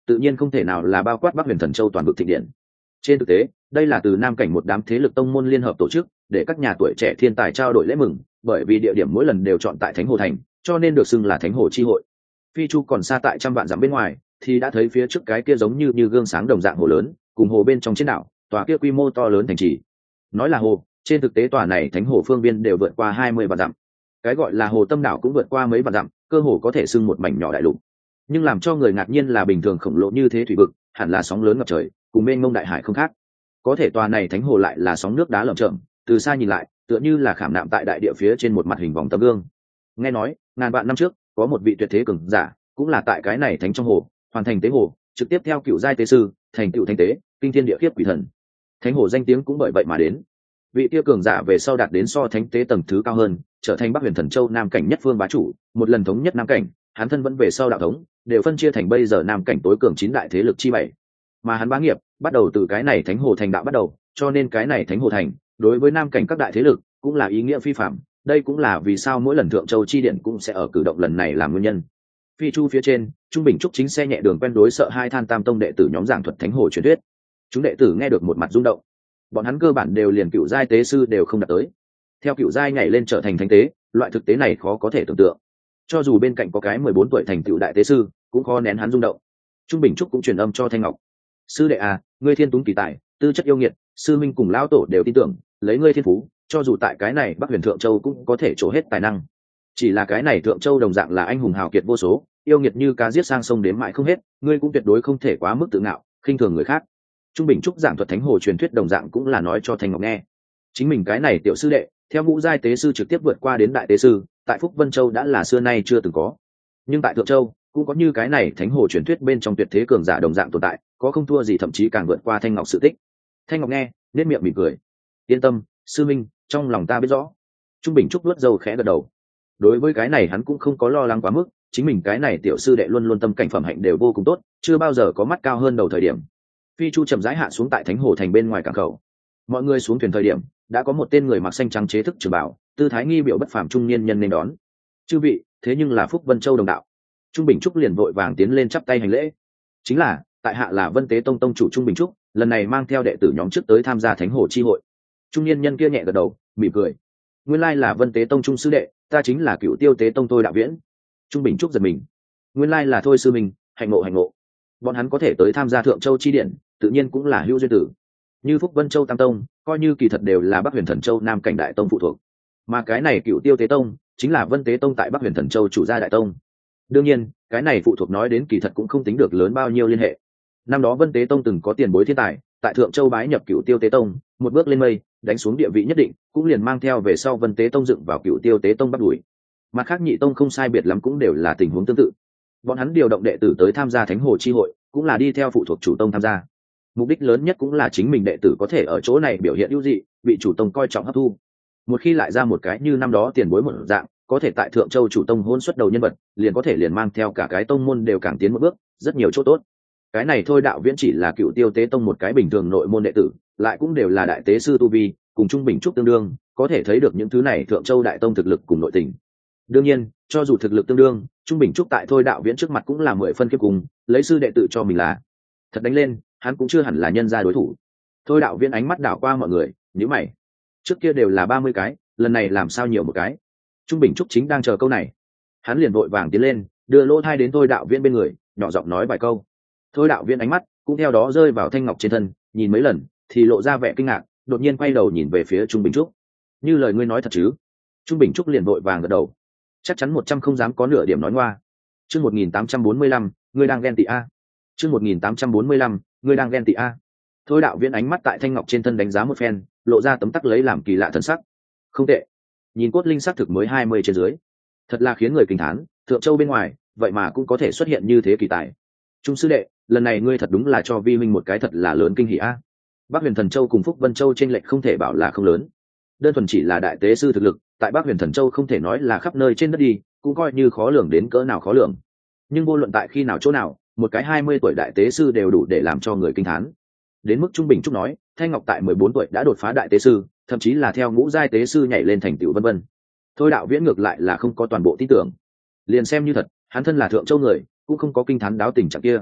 tự nhiên không thể nào là bao quát Bắc Huyền Thần Châu toàn vực thịnh điện. Trên thực tế, đây là từ Nam Cảnh một đám thế lực tông môn liên hợp tổ chức, để các nhà tuổi trẻ thiên tài trao đổi lễ mừng, bởi vì địa điểm mỗi lần đều chọn tại Thánh Hồ thành, cho nên được xưng là Thánh Hồ chi hội. Phi Chu còn xa tại trăm vạn dặm bên ngoài, thì đã thấy phía trước cái kia giống như như gương sáng đồng dạng hồ lớn, cùng hồ bên trong trên đảo, tòa kia quy mô to lớn thành trì. Nói là hồ, trên thực tế tòa này Thánh Hồ phương viên đều vượt qua hai mươi vạn dặm. Cái gọi là hồ tâm đảo cũng vượt qua mấy vạn dặm, cơ hồ có thể xưng một mảnh nhỏ đại lục. Nhưng làm cho người ngạc nhiên là bình thường khổng lồ như thế thủy vực, hẳn là sóng lớn ngập trời, cùng mênh mông đại hải không khác. Có thể tòa này Thánh Hồ lại là sóng nước đá lởm chởm, từ xa nhìn lại, tựa như là khảm nạm tại đại địa phía trên một mặt hình vòng tấm gương. Nghe nói, ngàn vạn năm trước, có một vị tuyệt thế cường giả, cũng là tại cái này thánh trong hồ, hoàn thành tế hồ, trực tiếp theo cựu giai tế sư, thành cựu thánh tế, kinh thiên địa khiếp quỷ thần. Thánh hồ danh tiếng cũng bởi vậy mà đến. Vị kia cường giả về sau đạt đến so thánh tế tầng thứ cao hơn, trở thành Bắc Huyền Thần Châu Nam Cảnh nhất phương bá chủ, một lần thống nhất Nam Cảnh, hắn thân vẫn về sau đạo thống, đều phân chia thành bây giờ Nam Cảnh tối cường chín đại thế lực chi bảy. Mà hắn bá nghiệp, bắt đầu từ cái này Thánh Hồ thành đạo bắt đầu, cho nên cái này Thánh Hồ thành, đối với Nam Cảnh các đại thế lực, cũng là ý nghĩa phi phạm. Đây cũng là vì sao mỗi lần Thượng Châu chi điện cũng sẽ ở cử động lần này làm nguyên nhân. Phi Chu phía trên, Trung Bình Trúc chính xe nhẹ đường quen đối sợ hai than tam tông đệ tử nhóm giảng thuật Thánh Hồ truyền thuyết. Chúng đệ tử nghe được một mặt rung động. Bọn hắn cơ bản đều liền cựu giai tế sư đều không đạt tới. Theo cựu giai nhảy lên trở thành thánh tế, loại thực tế này khó có thể tưởng tượng. Cho dù bên cạnh có cái mười bốn tuổi thành cựu đại tế sư, cũng khó nén hắn rung động. Trung Bình Trúc cũng truyền âm cho Thanh Ngọc. Sư đệ à, ngươi thiên tuấn kỳ tài, tư chất yêu nghiệt, sư minh cùng lão tổ đều tin tưởng, lấy ngươi thiên phú, cho dù tại cái này Bắc Huyền Thượng Châu cũng có thể trổ hết tài năng. Chỉ là cái này Thượng Châu đồng dạng là anh hùng hào kiệt vô số, yêu nghiệt như cá giết sang sông đếm mãi không hết, ngươi cũng tuyệt đối không thể quá mức tự ngạo, khinh thường người khác. Trung Bình Trúc giảng thuật Thánh Hồ truyền thuyết đồng dạng cũng là nói cho Thanh Ngọc nghe. Chính mình cái này tiểu sư đệ, theo ngũ giai tế sư trực tiếp vượt qua đến đại tế sư, tại Phúc Vân Châu đã là xưa nay chưa từng có. Nhưng tại Thượng Châu, cũng có như cái này Thánh Hồ truyền thuyết bên trong tuyệt thế cường giả đồng dạng tồn tại, có không thua gì thậm chí càng vượt qua Thanh Ngọc sự tích. Thanh Ngọc nghe, nét miệng mỉm cười. Yên tâm, sư minh, trong lòng ta biết rõ. Trung Bình Trúc nuốt dâu khẽ gật đầu. Đối với cái này hắn cũng không có lo lắng quá mức, chính mình cái này tiểu sư đệ luôn luôn tâm cảnh phẩm hạnh đều vô cùng tốt, chưa bao giờ có mắt cao hơn đầu thời điểm. Phi Chu chậm rãi hạ xuống tại Thánh Hồ thành bên ngoài cảng khẩu. Mọi người xuống thuyền thời điểm, đã có một tên người mặc xanh trắng chế thức trường bảo, tư thái nghi biểu bất phàm trung niên nhân nên đón. Chư vị, thế nhưng là Phúc Vân Châu đồng đạo. Trung Bình Trúc liền vội vàng tiến lên chắp tay hành lễ. Chính là, tại hạ là Vân Tế Tông tông chủ Trung Bình Trúc, lần này mang theo đệ tử nhóm trước tới tham gia Thánh Hồ chi hội. Trung niên nhân kia nhẹ gật đầu, mỉm cười. Nguyên lai là Vân Tế Tông trung sư đệ, ta chính là Cựu Tiêu Tế Tông Thôi Đạo Viễn. Trung Bình Trúc giật mình. Nguyên lai là Thôi sư mình, hạnh ngộ hạnh ngộ. Bọn hắn có thể tới tham gia Thượng Châu chi điện, tự nhiên cũng là hữu duyên tử. Như Phúc Vân Châu Tam Tông, coi như kỳ thật đều là Bắc Huyền Thần Châu Nam Cảnh Đại Tông phụ thuộc. Mà cái này Cựu Tiêu Tế Tông, chính là Vân Tế Tông tại Bắc Huyền Thần Châu chủ gia đại tông. Đương nhiên, cái này phụ thuộc nói đến kỳ thật cũng không tính được lớn bao nhiêu liên hệ. Năm đó Vân Tế Tông từng có tiền bối thiên tài, tại Thượng Châu bái nhập Cựu Tiêu Tế Tông, một bước lên mây, đánh xuống địa vị nhất định, cũng liền mang theo về sau Vân Tế Tông dựng vào Cựu Tiêu Tế Tông bắt đuổi. Mà khác nhị tông không sai biệt lắm cũng đều là tình huống tương tự. Bọn hắn điều động đệ tử tới tham gia Thánh Hồ chi hội, cũng là đi theo phụ thuộc chủ tông tham gia. Mục đích lớn nhất cũng là chính mình đệ tử có thể ở chỗ này biểu hiện ưu dị, bị chủ tông coi trọng hấp thu. Một khi lại ra một cái như năm đó tiền bối một dạng, có thể tại Thượng Châu chủ tông hôn xuất đầu nhân vật, liền có thể liền mang theo cả cái tông môn đều càng tiến một bước, rất nhiều chỗ tốt. Cái này Thôi Đạo Viễn chỉ là Cựu Tiêu Tế Tông một cái bình thường nội môn đệ tử, lại cũng đều là đại tế sư tu vi, cùng Trung Bình Trúc tương đương, có thể thấy được những thứ này Thượng Châu đại tông thực lực cùng nội tình. Đương nhiên, cho dù thực lực tương đương, Trung Bình Trúc tại Thôi Đạo Viễn trước mặt cũng là mười phân kiếp cùng, lấy sư đệ tử cho mình là thật đánh lên, hắn cũng chưa hẳn là nhân gia đối thủ. Thôi Đạo Viễn ánh mắt đảo qua mọi người, nhíu mày. Trước kia đều là ba mươi cái, lần này làm sao nhiều một cái? Trung Bình Trúc chính đang chờ câu này, hắn liền vội vàng tiến lên, đưa lỗ thai đến Thôi Đạo Viễn bên người, nhỏ giọng nói vài câu. Thôi Đạo Viễn ánh mắt cũng theo đó rơi vào Thanh Ngọc trên thân, nhìn mấy lần thì lộ ra vẻ kinh ngạc, đột nhiên quay đầu nhìn về phía Trung Bình Trúc. Như lời ngươi nói thật chứ? Trung Bình Trúc liền vội vàng gật đầu. Chắc chắn một trăm không dám có nửa điểm nói ngoa. Chương một nghìn tám trăm bốn mươi lăm, ngươi đang ghen tị a. Chương một nghìn tám trăm bốn mươi lăm, ngươi đang ghen tị a. Thôi Đạo Viễn ánh mắt tại Thanh Ngọc trên thân đánh giá một phen, lộ ra tấm tắc lấy làm kỳ lạ thần sắc. Không tệ, nhìn cốt linh sắc thực mới hai mươi trên dưới, thật là khiến người kinh thán. Thượng Châu bên ngoài, vậy mà cũng có thể xuất hiện như thế kỳ tài. Trung sư đệ, lần này ngươi thật đúng là cho vi huynh một cái thật là lớn kinh hỉ a. Bắc Huyền Thần Châu cùng Phúc Vân Châu trên lệch không thể bảo là không lớn. Đơn thuần chỉ là đại tế sư thực lực, tại Bắc Huyền Thần Châu không thể nói là khắp nơi trên đất đi, cũng coi như khó lường đến cỡ nào khó lường. Nhưng vô luận tại khi nào chỗ nào, một cái hai mươi tuổi đại tế sư đều đủ để làm cho người kinh thán. Đến mức Trung Bình Trúc nói, Thanh Ngọc tại mười bốn tuổi đã đột phá đại tế sư, thậm chí là theo ngũ giai tế sư nhảy lên thành tựu vân vân. Thôi Đạo Viễn ngược lại là không có toàn bộ tin tưởng. Liền xem như thật, hắn thân là Thượng Châu người, cũng không có kinh thán đáo tình trạng kia.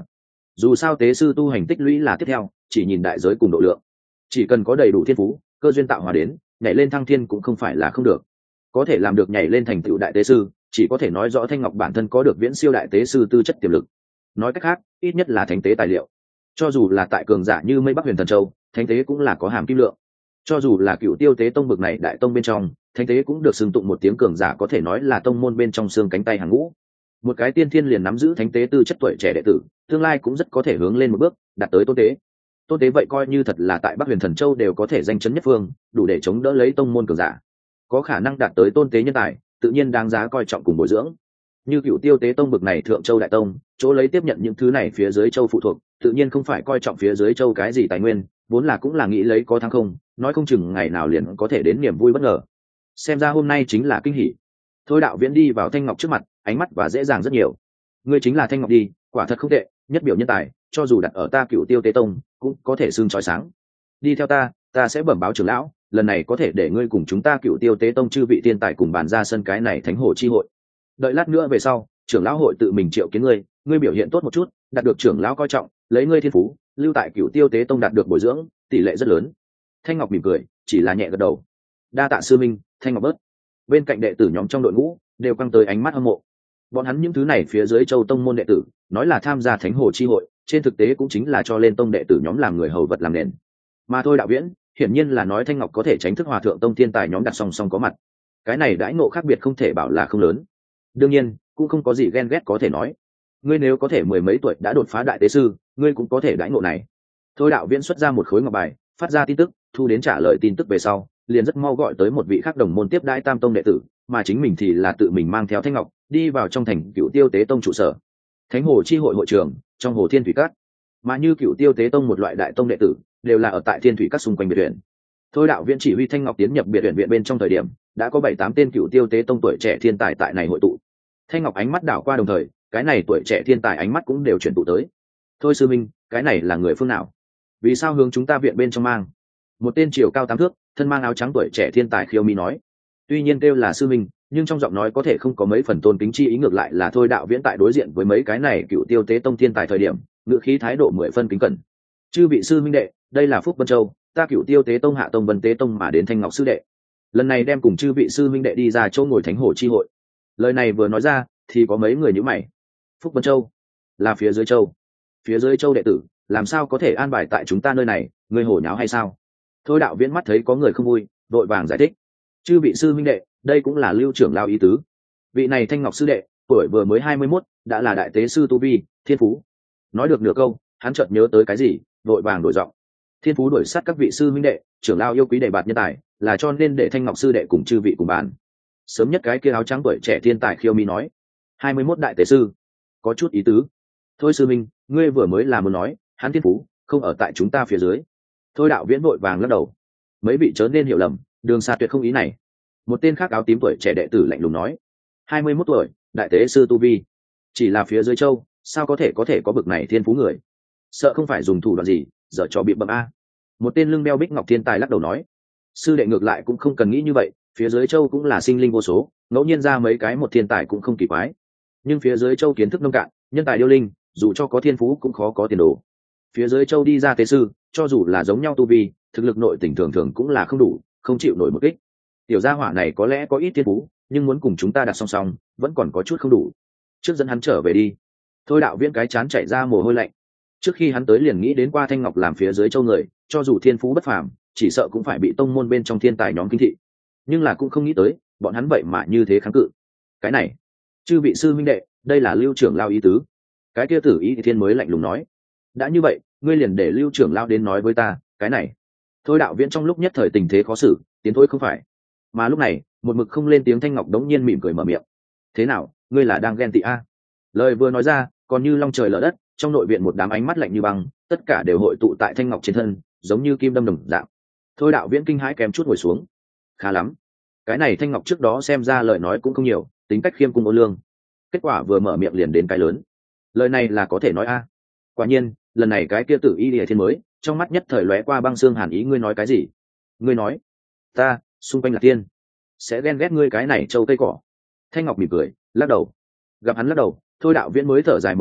dù sao tế sư tu hành tích lũy là tiếp theo, chỉ nhìn đại giới cùng độ lượng, chỉ cần có đầy đủ thiên phú, cơ duyên tạo hòa đến, nhảy lên thăng thiên cũng không phải là không được. Có thể làm được nhảy lên thành tựu đại tế sư, chỉ có thể nói rõ Thanh Ngọc bản thân có được viễn siêu đại tế sư tư chất tiềm lực. Nói cách khác, ít nhất là thánh tế tài liệu. Cho dù là tại cường giả như Mây Bắc Huyền Thần Châu, thánh tế cũng là có hàm kim lượng. Cho dù là Cựu Tiêu Tế Tông bực này đại tông bên trong, thánh tế cũng được xưng tụng một tiếng cường giả, có thể nói là tông môn bên trong xương cánh tay hàng ngũ. Một cái tiên thiên liền nắm giữ thánh tế tư chất tuổi trẻ đệ tử, tương lai cũng rất có thể hướng lên một bước, đạt tới tôn tế. Tôn tế vậy coi như thật là tại Bắc Huyền Thần Châu đều có thể danh chấn nhất phương, đủ để chống đỡ lấy tông môn cường giả. Có khả năng đạt tới tôn tế nhân tài, tự nhiên đáng giá coi trọng cùng bồi dưỡng. Như Cựu Tiêu Tế Tông bực này thượng châu đại tông, chỗ lấy tiếp nhận những thứ này phía dưới châu phụ thuộc, tự nhiên không phải coi trọng phía dưới châu cái gì tài nguyên, vốn là cũng là nghĩ lấy có thắng không, nói không chừng ngày nào liền có thể đến niềm vui bất ngờ. Xem ra hôm nay chính là kinh hỉ. Thôi Đạo Viễn đi vào Thanh Ngọc trước mặt, ánh mắt và dễ dàng rất nhiều. Ngươi chính là Thanh Ngọc đi, quả thật không tệ, nhất biểu nhân tài, cho dù đặt ở ta Cựu Tiêu Tế Tông, cũng có thể xưng chói sáng. Đi theo ta, ta sẽ bẩm báo trưởng lão, lần này có thể để ngươi cùng chúng ta Cựu Tiêu Tế Tông chư vị tiên tài cùng bàn ra sân cái này thánh hồ chi hội. Đợi lát nữa về sau, trưởng lão hội tự mình triệu kiến ngươi, ngươi biểu hiện tốt một chút, đạt được trưởng lão coi trọng, lấy ngươi thiên phú, lưu tại Cựu Tiêu Tế Tông đạt được bồi dưỡng, tỷ lệ rất lớn. Thanh Ngọc mỉm cười, chỉ là nhẹ gật đầu. Đa tạ sư minh, Thanh Ngọc bớt. Bên cạnh đệ tử nhóm trong đội ngũ đều căng tới ánh mắt hâm mộ. Bọn hắn những thứ này phía dưới châu tông môn đệ tử, nói là tham gia thánh hồ chi hội, trên thực tế cũng chính là cho lên tông đệ tử nhóm làm người hầu vật làm nền. Mà thôi Đạo Viễn, hiển nhiên là nói Thanh Ngọc có thể tránh thức hòa thượng tông thiên tài nhóm đặt song song có mặt. Cái này đãi ngộ khác biệt không thể bảo là không lớn. Đương nhiên, cũng không có gì ghen ghét có thể nói. Ngươi nếu có thể mười mấy tuổi đã đột phá đại tế sư, ngươi cũng có thể đãi ngộ này. Thôi Đạo Viễn xuất ra một khối ngọc bài, phát ra tin tức, thu đến trả lời tin tức về sau, liền rất mau gọi tới một vị khác đồng môn tiếp đãi Tam Tông đệ tử, mà chính mình thì là tự mình mang theo Thanh Ngọc đi vào trong thành Cựu Tiêu Tế Tông trụ sở. Thánh hồ chi hội hội trường, trong hồ Thiên Thủy Cát. Mà như Cựu Tiêu Tế Tông một loại đại tông đệ tử, đều là ở tại Thiên Thủy Cát xung quanh biệt viện. Thôi Đạo Viễn chỉ huy Thanh Ngọc tiến nhập biệt viện viện bên trong thời điểm, đã có bảy tám tên Cựu Tiêu Tế Tông tuổi trẻ thiên tài tại này hội tụ. Thanh Ngọc ánh mắt đảo qua đồng thời, cái này tuổi trẻ thiên tài ánh mắt cũng đều chuyển tụ tới. Thôi sư minh, cái này là người phương nào? Vì sao hướng chúng ta viện bên trong mang? Một tên chiều cao tám thước, thân mang áo trắng tuổi trẻ thiên tài khiêu mi nói. Tuy nhiên kêu là sư minh, nhưng trong giọng nói có thể không có mấy phần tôn kính chi ý, ngược lại là Thôi Đạo Viễn tại đối diện với mấy cái này Cựu Tiêu Tế Tông thiên tài thời điểm, ngữ khí thái độ mười phân kính cẩn. Chư vị sư minh đệ, đây là Phúc Vân Châu, ta Cựu Tiêu Tế Tông hạ tông Vân Tế Tông mà đến Thanh Ngọc sư đệ. Lần này đem cùng chư vị sư minh đệ đi ra chỗ ngồi thánh hồ chi hội. Lời này vừa nói ra, thì có mấy người nhíu mày. Phúc Vân Châu là phía dưới châu, phía dưới châu đệ tử làm sao có thể an bài tại chúng ta nơi này, ngươi hổ nháo hay sao? Thôi Đạo Viễn mắt thấy có người không vui, vội vàng giải thích. Chư vị sư minh đệ, đây cũng là Lưu trưởng lao ý tứ. Vị này Thanh Ngọc sư đệ, tuổi vừa mới hai mươi mốt, đã là đại tế sư tu vi, thiên phú. Nói được nửa câu, hắn chợt nhớ tới cái gì, vội vàng đổi giọng. Thiên phú đuổi sát các vị sư minh đệ, trưởng lao yêu quý đề bạt nhân tài, là cho nên để Thanh Ngọc sư đệ cùng chư vị cùng bàn. Sớm nhất cái kia áo trắng tuổi trẻ thiên tài khiêu mi nói. hai mươi mốt đại tế sư, có chút ý tứ. Thôi sư minh, ngươi vừa mới là muốn nói, hắn thiên phú không ở tại chúng ta phía dưới. Thôi Đạo Viễn vội vàng lắc đầu. Mấy vị chớ nên hiểu lầm, đường xa tuyệt không ý này. Một tên khác áo tím tuổi trẻ đệ tử lạnh lùng nói. hai mươi mốt tuổi, đại tế sư tu vi, chỉ là phía dưới châu, sao có thể có thể có bực này thiên phú người? Sợ không phải dùng thủ đoạn gì, dở cho bị bậm a. Một tên lưng đeo bích ngọc thiên tài lắc đầu nói. Sư đệ ngược lại cũng không cần nghĩ như vậy, phía dưới châu cũng là sinh linh vô số, ngẫu nhiên ra mấy cái một thiên tài cũng không kỳ quái. Nhưng phía dưới châu kiến thức nông cạn, nhân tài điêu linh, dù cho có thiên phú cũng khó có tiền đồ. Phía dưới châu đi ra tế sư, cho dù là giống nhau tu vi, thực lực nội tình thường thường cũng là không đủ, không chịu nổi một kích. Tiểu gia hỏa này có lẽ có ít thiên phú, nhưng muốn cùng chúng ta đặt song song, vẫn còn có chút không đủ. Trước dẫn hắn trở về đi. Thôi Đạo Viễn cái chán chảy ra mồ hôi lạnh. Trước khi hắn tới liền nghĩ đến qua Thanh Ngọc làm phía dưới châu người, cho dù thiên phú bất phàm, chỉ sợ cũng phải bị tông môn bên trong thiên tài nhóm kinh thị. Nhưng là cũng không nghĩ tới, bọn hắn vậy mà như thế kháng cự. Cái này, chư vị sư minh đệ, đây là Lưu trưởng lao ý tứ. Cái kia Tử Ý Thiên mới lạnh lùng nói. Đã như vậy, ngươi liền để Lưu trưởng lao đến nói với ta, cái này. Thôi Đạo Viễn trong lúc nhất thời tình thế khó xử, tiến thôi không phải. Mà lúc này, một mực không lên tiếng Thanh Ngọc đống nhiên mỉm cười mở miệng. Thế nào, ngươi là đang ghen tị a? Lời vừa nói ra, còn như long trời lở đất, trong nội viện một đám ánh mắt lạnh như băng, tất cả đều hội tụ tại Thanh Ngọc trên thân, giống như kim đâm đồng dạng. Thôi Đạo Viễn kinh hãi kém chút ngồi xuống. Khá lắm, cái này Thanh Ngọc trước đó xem ra lời nói cũng không nhiều, tính cách khiêm cung ô lương. Kết quả vừa mở miệng liền đến cái lớn. Lời này là có thể nói a? Quả nhiên, lần này cái kia Tử Y Lìa Thiên mới, trong mắt nhất thời lóe qua băng xương hàn ý. Ngươi nói cái gì? Ngươi nói ta xung quanh là tiên, sẽ ghen ghét ngươi cái này trâu cây cỏ. Thanh Ngọc mỉm cười, lắc đầu. Gặp hắn lắc đầu, Thôi Đạo Viễn mới thở dài một hơi,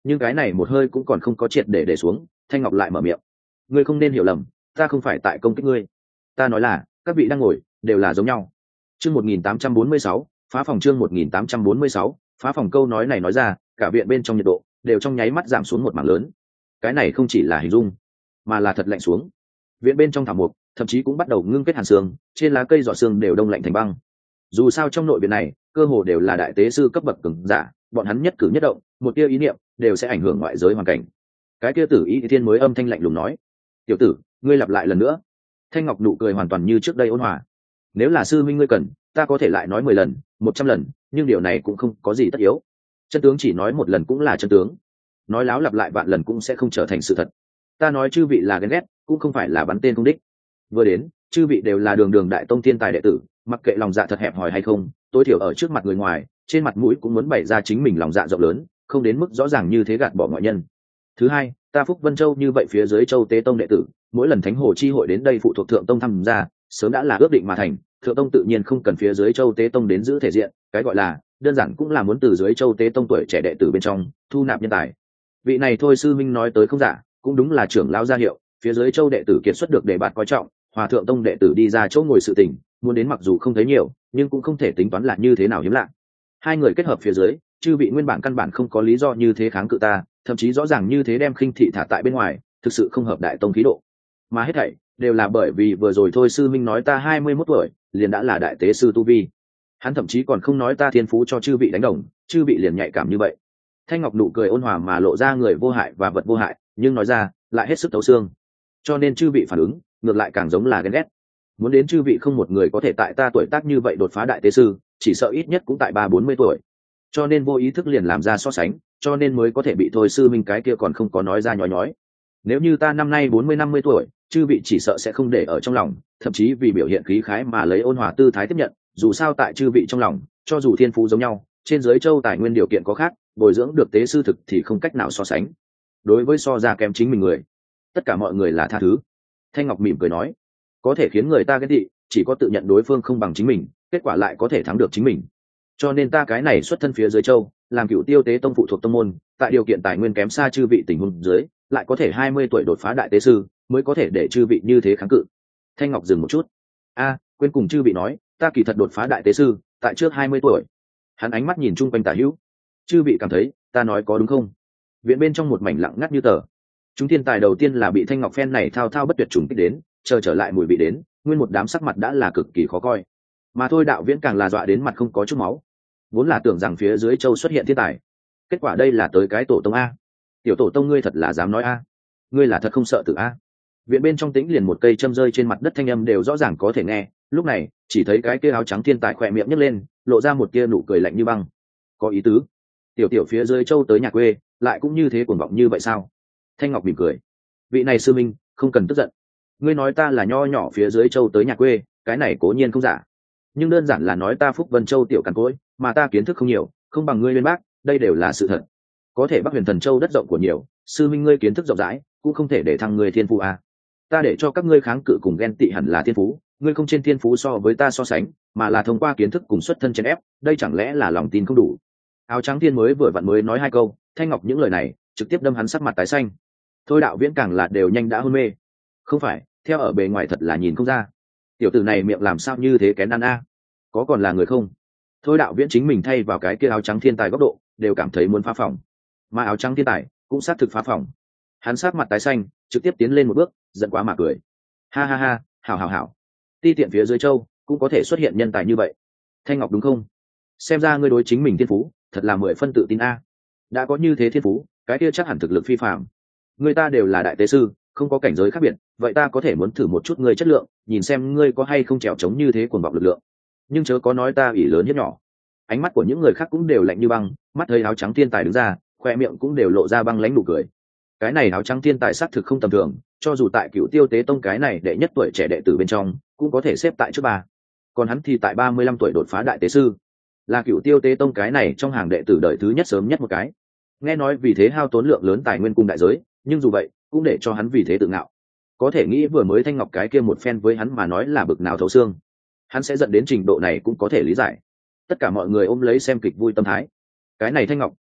Nhưng cái này một hơi cũng còn không có triệt để để xuống, Thanh Ngọc lại mở miệng: ngươi không nên hiểu lầm, ta không phải tại công kích ngươi, ta nói là các vị đang ngồi đều là giống nhau. Chương một nghìn tám trăm bốn mươi sáu, phá phòng. Chương một nghìn tám trăm bốn mươi sáu, phá phòng. Câu nói này nói ra, cả viện bên trong nhiệt độ đều trong nháy mắt giảm xuống một mảng lớn. Cái này không chỉ là hình dung, mà là thật lạnh xuống. Viện bên trong thảo mục thậm chí cũng bắt đầu ngưng kết hàn xương, trên lá cây giọt xương đều đông lạnh thành băng. Dù sao trong nội viện này, cơ hồ đều là đại tế sư cấp bậc cường giả, bọn hắn nhất cử nhất động, một tia ý niệm đều sẽ ảnh hưởng ngoại giới hoàn cảnh. Cái kia Tử Ý Thiên mới âm thanh lạnh lùng nói: tiểu tử, ngươi lặp lại lần nữa. Thanh Ngọc nụ cười hoàn toàn như trước đây ôn hòa: nếu là sư minh ngươi cần, ta có thể lại nói mười lần, một trăm lần, nhưng điều này cũng không có gì tất yếu. Chân tướng chỉ nói một lần cũng là chân tướng, nói láo lặp lại vạn lần cũng sẽ không trở thành sự thật. Ta nói chư vị là ghen ghét, cũng không phải là bắn tên không đích. Vừa đến, chư vị đều là đường đường đại tông thiên tài đệ tử, mặc kệ lòng dạ thật hẹp hòi hay không, tối thiểu ở trước mặt người ngoài, trên mặt mũi cũng muốn bày ra chính mình lòng dạ rộng lớn, không đến mức rõ ràng như thế gạt bỏ mọi nhân. Thứ hai, ta Phúc Vân Châu như vậy phía dưới Châu Tế Tông đệ tử, mỗi lần Thánh Hồ chi hội đến đây phụ thuộc Thượng Tông tham gia, sớm đã là ước định mà thành, Thượng Tông tự nhiên không cần phía dưới Châu Tế Tông đến giữ thể diện, cái gọi là đơn giản cũng là muốn từ dưới Châu Tế Tông tuổi trẻ đệ tử bên trong thu nạp nhân tài. Vị này thôi sư minh nói tới không giả, cũng đúng là trưởng lão gia hiệu, phía dưới Châu đệ tử kiệt xuất được đề bạt coi trọng, Hòa Thượng Tông đệ tử đi ra chỗ ngồi sự tình, muốn đến mặc dù không thấy nhiều, nhưng cũng không thể tính toán là như thế nào hiếm lạ. Hai người kết hợp phía dưới, chư vị nguyên bản căn bản không có lý do như thế kháng cự ta, thậm chí rõ ràng như thế đem khinh thị thả tại bên ngoài, thực sự không hợp đại tông khí độ. Mà hết thảy đều là bởi vì vừa rồi thôi sư minh nói ta hai mươi mốt tuổi liền đã là đại tế sư tu vi, hắn thậm chí còn không nói ta thiên phú cho chư vị đánh đồng, chư vị liền nhạy cảm như vậy. Thanh Ngọc nụ cười ôn hòa mà lộ ra người vô hại và vật vô hại, nhưng nói ra lại hết sức thấu xương, cho nên chư vị phản ứng ngược lại càng giống là ghen ghét. Muốn đến chư vị không một người có thể tại ta tuổi tác như vậy đột phá đại tế sư, chỉ sợ ít nhất cũng tại ba bốn mươi tuổi, cho nên vô ý thức liền làm ra so sánh, cho nên mới có thể bị thôi sư minh cái kia còn không có nói ra nhói nhói. Nếu như ta năm nay bốn mươi năm mươi tuổi, chư vị chỉ sợ sẽ không để ở trong lòng, thậm chí vì biểu hiện khí khái mà lấy ôn hòa tư thái tiếp nhận, dù sao tại chư vị trong lòng, cho dù thiên phú giống nhau, trên dưới Châu tài nguyên điều kiện có khác, bồi dưỡng được tế sư thực thì không cách nào so sánh. Đối với so ra kém chính mình người, tất cả mọi người là tha thứ. Thanh Ngọc mỉm cười nói: có thể khiến người ta ghen tị, chỉ có tự nhận đối phương không bằng chính mình, kết quả lại có thể thắng được chính mình. Cho nên ta cái này xuất thân phía dưới Châu, làm Cửu Tiêu Tế Tông phụ thuộc tông môn, tại điều kiện tài nguyên kém xa chư vị tình huống dưới, lại có thể hai mươi tuổi đột phá đại tế sư, mới có thể để chư vị như thế kháng cự. Thanh Ngọc dừng một chút: a, quên cùng chư vị nói, ta kỳ thật đột phá đại tế sư tại trước hai mươi tuổi. Hắn ánh mắt nhìn chung quanh tả hữu: chư vị cảm thấy ta nói có đúng không? Viện bên trong một mảnh lặng ngắt như tờ. Chúng thiên tài đầu tiên là bị Thanh Ngọc phen này thao thao bất tuyệt trùng kích đến, chờ trở lại mùi vị đến, nguyên một đám sắc mặt đã là cực kỳ khó coi. Mà thôi Đạo Viễn càng là dọa đến mặt không có chút máu. Vốn là tưởng rằng phía dưới Châu xuất hiện thiên tài, kết quả đây là tới cái tổ tông a. Tiểu tổ tông ngươi thật là dám nói a, ngươi là thật không sợ tử a. Viện bên trong tĩnh liền một cây châm rơi trên mặt đất thanh âm đều rõ ràng có thể nghe. Lúc này chỉ thấy cái kia áo trắng thiên tài khỏe miệng nhếch lên, lộ ra một tia nụ cười lạnh như băng. Có ý tứ, tiểu tiểu phía dưới Châu tới nhà quê lại cũng như thế cuồng vọng như vậy sao? Thanh Ngọc mỉm cười: vị này sư minh không cần tức giận, ngươi nói ta là nho nhỏ phía dưới Châu tới nhà quê, cái này cố nhiên không giả, nhưng đơn giản là nói ta Phúc Vân Châu tiểu cằn cỗi, mà ta kiến thức không nhiều, không bằng ngươi Liên Bác, đây đều là sự thật. Có thể Bắc Huyền Thần Châu đất rộng của nhiều, sư minh ngươi kiến thức rộng rãi, cũng không thể để thăng ngươi thiên phú à. Ta để cho các ngươi kháng cự cùng ghen tị hẳn là thiên phú, ngươi không trên thiên phú so với ta so sánh, mà là thông qua kiến thức cùng xuất thân chèn ép, đây chẳng lẽ là lòng tin không đủ? Áo trắng thiên mới vừa vặn mới nói hai câu, Thanh Ngọc những lời này trực tiếp đâm hắn sắc mặt tái xanh. Thôi Đạo Viễn càng là đều nhanh đã hôn mê. Không phải, theo ở bề ngoài thật là nhìn không ra, tiểu tử này miệng làm sao như thế kén ăn a, có còn là người không? Thôi Đạo Viễn chính mình thay vào cái kia áo trắng thiên tài góc độ, đều cảm thấy muốn phá phòng, mà áo trắng thiên tài cũng xác thực phá phòng. Hắn sát mặt tái xanh, trực tiếp tiến lên một bước, giận quá mà cười: ha ha ha, hảo hảo hảo, ti tiện phía dưới Châu cũng có thể xuất hiện nhân tài như vậy. Thanh Ngọc đúng không? Xem ra ngươi đối chính mình thiên phú thật là mười phân tự tin a. Đã có như thế thiên phú, cái kia chắc hẳn thực lực phi phàm. Người ta đều là đại tế sư, không có cảnh giới khác biệt, vậy ta có thể muốn thử một chút ngươi chất lượng, nhìn xem ngươi có hay không trèo trống như thế cuồng vọng lực lượng. Nhưng chớ có nói ta ỷ lớn hiếp nhỏ. Ánh mắt của những người khác cũng đều lạnh như băng, mắt thấy áo trắng thiên tài đứng ra, khoe miệng cũng đều lộ ra băng lãnh nụ cười. Cái này áo trắng thiên tài xác thực không tầm thường, cho dù tại Cửu Tiêu Tế Tông cái này đệ nhất tuổi trẻ đệ tử bên trong, cũng có thể xếp tại trước ba. Còn hắn thì tại ba mươi lăm tuổi đột phá đại tế sư, là Cửu Tiêu Tế Tông cái này trong hàng đệ tử đời thứ nhất sớm nhất một cái. Nghe nói vì thế hao tốn lượng lớn tài nguyên cung đại giới, nhưng dù vậy cũng để cho hắn vì thế tự ngạo. Có thể nghĩ vừa mới Thanh Ngọc cái kia một phen với hắn mà nói là bực nào thấu xương, hắn sẽ dẫn đến trình độ này cũng có thể lý giải. Tất cả mọi người ôm lấy xem kịch vui tâm thái. Cái này Thanh Ngọc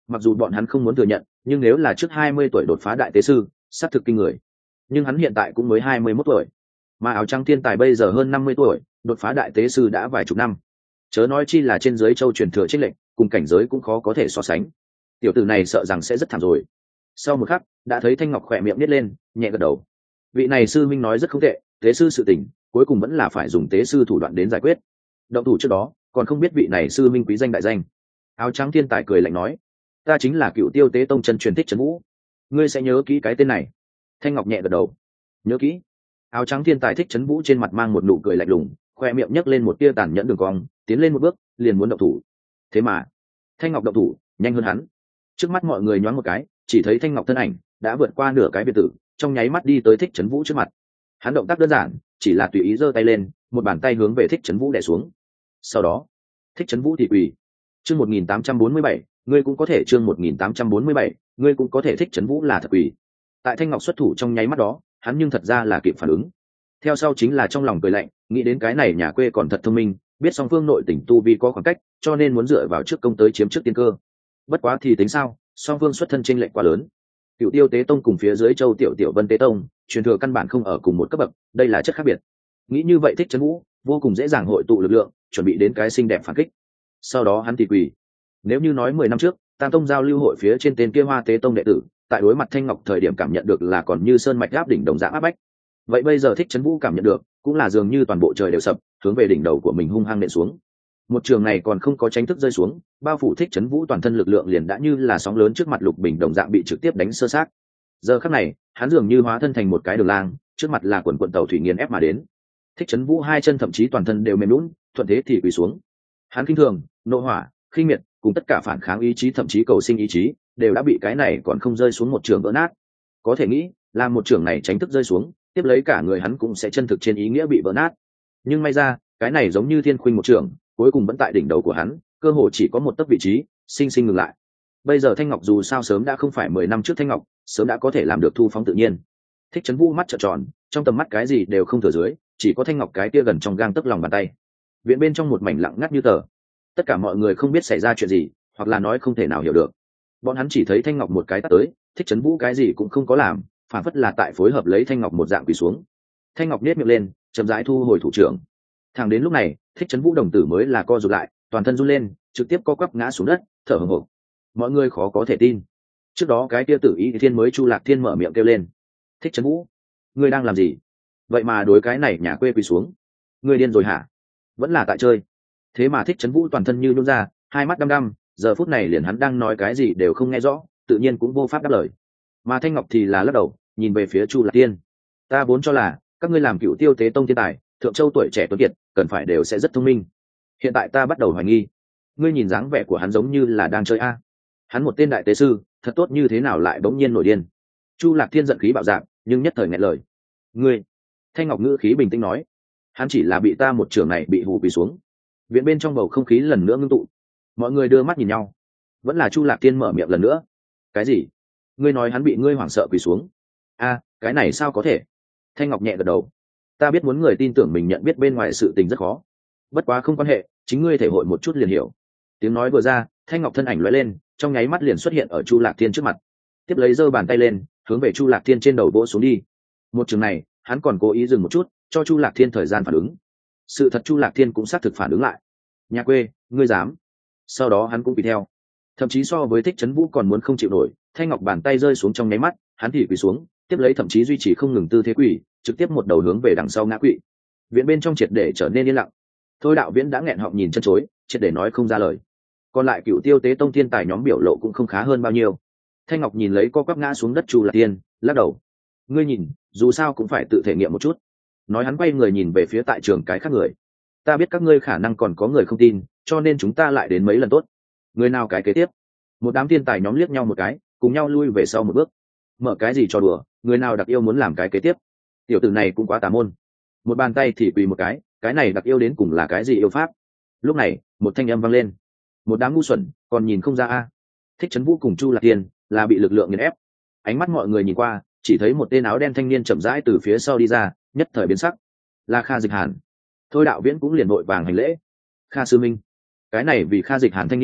mặc dù bọn hắn không muốn thừa nhận, nhưng nếu là trước hai mươi tuổi đột phá đại tế sư xác thực kinh người. Nhưng hắn hiện tại cũng mới hai mươi mốt tuổi, mà áo trắng thiên tài bây giờ hơn năm mươi tuổi, đột phá đại tế sư đã vài chục năm, chớ nói chi là trên dưới châu truyền thừa trích lệnh, cùng cảnh giới cũng khó có thể so sánh. Tiểu tử này sợ rằng sẽ rất thảm rồi. Sau một khắc, đã thấy Thanh Ngọc khỏe miệng nít lên, nhẹ gật đầu. Vị này sư minh nói rất không tệ, tế sư sự tình cuối cùng vẫn là phải dùng tế sư thủ đoạn đến giải quyết. Động thủ trước đó còn không biết vị này sư minh quý danh đại danh. Áo trắng thiên tài cười lạnh nói, ta chính là Cựu Tiêu Tế Tông chân truyền Thích Trấn Vũ, ngươi sẽ nhớ kỹ cái tên này. Thanh Ngọc nhẹ gật đầu, nhớ kỹ. Áo trắng thiên tài Thích Trấn Vũ trên mặt mang một nụ cười lạnh lùng, khoe miệng nhấc lên một tia tàn nhẫn đường cong, tiến lên một bước liền muốn động thủ. Thế mà Thanh Ngọc động thủ nhanh hơn hắn. Trước mắt mọi người nhoáng một cái, chỉ thấy Thanh Ngọc thân ảnh đã vượt qua nửa cái biệt tử, trong nháy mắt đi tới Thích Trấn Vũ trước mặt. Hắn động tác đơn giản, chỉ là tùy ý giơ tay lên, một bàn tay hướng về Thích Trấn Vũ đè xuống. Sau đó Thích Trấn Vũ thì quỳ. Chương một nghìn tám trăm bốn mươi bảy, ngươi cũng có thể. Chương một nghìn tám trăm bốn mươi bảy, ngươi cũng có thể. Thích Trấn Vũ là thật quỳ. Tại Thanh Ngọc xuất thủ trong nháy mắt đó, hắn nhưng thật ra là kịp phản ứng. Theo sau chính là trong lòng cười lạnh, nghĩ đến cái này nhà quê còn thật thông minh, biết song phương nội tình tu vi có khoảng cách, cho nên muốn dựa vào trước công tới chiếm trước tiên cơ. Bất quá thì tính sao, song phương xuất thân chênh lệch quá lớn. Cựu Tiêu Tế Tông cùng phía dưới Châu Tiểu Tiểu Vân Tế Tông, truyền thừa căn bản không ở cùng một cấp bậc, đây là chất khác biệt. Nghĩ như vậy Thích Trấn Vũ vô cùng dễ dàng hội tụ lực lượng, chuẩn bị đến cái xinh đẹp phản kích. Sau đó hắn thì quỳ. Nếu như nói mười năm trước, Tam Tông giao lưu hội phía trên tên kia Hoa Tế Tông đệ tử, tại đối mặt Thanh Ngọc thời điểm cảm nhận được là còn như sơn mạch áp đỉnh đồng dạng áp bách. Vậy bây giờ Thích Trấn Vũ cảm nhận được, cũng là dường như toàn bộ trời đều sập, hướng về đỉnh đầu của mình hung hăng nện xuống. Một trường này còn không có tránh thức rơi xuống, bao phủ Thích Trấn Vũ toàn thân lực lượng liền đã như là sóng lớn trước mặt Lục Bình đồng dạng bị trực tiếp đánh sơ sát. Giờ khắc này, hắn dường như hóa thân thành một cái đường lang, trước mặt là quần quần tàu thủy nghiền ép mà đến. Thích Trấn Vũ hai chân thậm chí toàn thân đều mềm nhũn, thuận thế thì quỳ xuống. Hắn khinh thường, nộ hỏa, khinh miệt, cùng tất cả phản kháng ý chí thậm chí cầu sinh ý chí, đều đã bị cái này còn không rơi xuống một trường vỡ nát. Có thể nghĩ, làm một trường này tránh thức rơi xuống, tiếp lấy cả người hắn cũng sẽ chân thực trên ý nghĩa bị vỡ nát. Nhưng may ra, cái này giống như thiên khuynh một trường, cuối cùng vẫn tại đỉnh đầu của hắn, cơ hồ chỉ có một tấc vị trí, sinh sinh ngừng lại. Bây giờ Thanh Ngọc dù sao sớm đã không phải mười năm trước Thanh Ngọc, sớm đã có thể làm được thu phóng tự nhiên. Thích Trấn Vũ mắt trợn tròn, trong tầm mắt cái gì đều không thừa dưới, chỉ có Thanh Ngọc cái kia gần trong gang tấc lòng bàn tay. Viện bên trong một mảnh lặng ngắt như tờ. Tất cả mọi người không biết xảy ra chuyện gì, hoặc là nói không thể nào hiểu được. Bọn hắn chỉ thấy Thanh Ngọc một cái tát tới, Thích Trấn Vũ cái gì cũng không có làm, phản phất là tại phối hợp lấy Thanh Ngọc một dạng quỳ xuống. Thanh Ngọc nét miệng lên, chậm rãi thu hồi thủ trưởng. Thẳng đến lúc này, Thích Trấn Vũ đồng tử mới là co rụt lại, toàn thân run lên, trực tiếp co quắp ngã xuống đất, thở hổn hển. Mọi người khó có thể tin. Trước đó cái kia Tử Ý Thiên mới Chu Lạc Thiên mở miệng kêu lên, Thích Trấn Vũ, ngươi đang làm gì? Vậy mà đối cái này nhà quê quỳ xuống, ngươi điên rồi hả? Vẫn là tại chơi. Thế mà Thích Trấn Vũ toàn thân như nhún ra, hai mắt đăm đăm, giờ phút này liền hắn đang nói cái gì đều không nghe rõ, tự nhiên cũng vô pháp đáp lời. Mà Thanh Ngọc thì là lắc đầu, nhìn về phía Chu Lạc Thiên. Ta vốn cho là các ngươi làm Cựu Tiêu Tế Tông thiên tài, thượng châu tuổi trẻ tuấn kiệt, cần phải đều sẽ rất thông minh. Hiện tại ta bắt đầu hoài nghi, ngươi nhìn dáng vẻ của hắn giống như là đang chơi a. Hắn một tên đại tế sư, thật tốt như thế nào lại bỗng nhiên nổi điên? Chu Lạc Thiên giận khí bạo dạn, nhưng nhất thời nghẹn lời. Ngươi? Thanh Ngọc ngữ khí bình tĩnh nói, hắn chỉ là bị ta một trường này bị hù quỳ xuống. Viện bên trong bầu không khí lần nữa ngưng tụ, mọi người đưa mắt nhìn nhau. Vẫn là Chu Lạc Thiên mở miệng lần nữa. Cái gì? Ngươi nói hắn bị ngươi hoảng sợ quỳ xuống? A, cái này sao có thể? Thanh Ngọc nhẹ gật đầu. Ta biết muốn người tin tưởng mình nhận biết bên ngoài sự tình rất khó, bất quá không quan hệ, chính ngươi thể hội một chút liền hiểu. Tiếng nói vừa ra, Thanh Ngọc thân ảnh lóe lên, trong nháy mắt liền xuất hiện ở Chu Lạc Thiên trước mặt, tiếp lấy giơ bàn tay lên, hướng về Chu Lạc Thiên trên đầu vỗ xuống đi. Một trường này, hắn còn cố ý dừng một chút, cho Chu Lạc Thiên thời gian phản ứng. Sự thật Chu Lạc Thiên cũng xác thực phản ứng lại. Nhà quê, ngươi dám? Sau đó hắn cũng bị theo, thậm chí so với Thích Trấn Vũ còn muốn không chịu nổi. Thanh Ngọc bàn tay rơi xuống trong nháy mắt, hắn thì quỳ xuống, tiếp lấy thậm chí duy trì không ngừng tư thế quỳ, trực tiếp một đầu hướng về đằng sau ngã quỵ. Viện bên trong triệt để trở nên yên lặng. Thôi Đạo Viễn đã nghẹn họng nhìn chân chối, triệt để nói không ra lời. Còn lại Cựu Tiêu Tế Tông thiên tài nhóm biểu lộ cũng không khá hơn bao nhiêu. Thanh Ngọc nhìn lấy co quắp ngã xuống đất Chu Lạc Thiên, lắc đầu. Ngươi nhìn, dù sao cũng phải tự thể nghiệm một chút. Nói hắn quay người nhìn về phía tại trường cái khác người. Ta biết các ngươi khả năng còn có người không tin, cho nên chúng ta lại đến mấy lần tốt. Người nào cái kế tiếp? Một đám thiên tài nhóm liếc nhau một cái, cùng nhau lui về sau một bước. Mở cái gì cho đùa, người nào đặc yêu muốn làm cái kế tiếp? Tiểu tử này cũng quá tà môn. Một bàn tay thì quỳ một cái, cái này đặc yêu đến cùng là cái gì yêu pháp? Lúc này, một thanh âm vang lên. Một đám ngu xuẩn, còn nhìn không ra a. Thích Trấn Vũ cùng Chu Lạc Thiên là bị lực lượng nghiền ép. Ánh mắt mọi người nhìn qua, chỉ thấy một tên áo đen thanh niên chậm rãi từ phía sau đi ra, nhất thời biến sắc. Là Kha Dịch Hàn. Thôi Đạo Viễn cũng liền vội vàng hành lễ. Kha sư minh. Cái này vì Kha Dịch Hàn thanh niên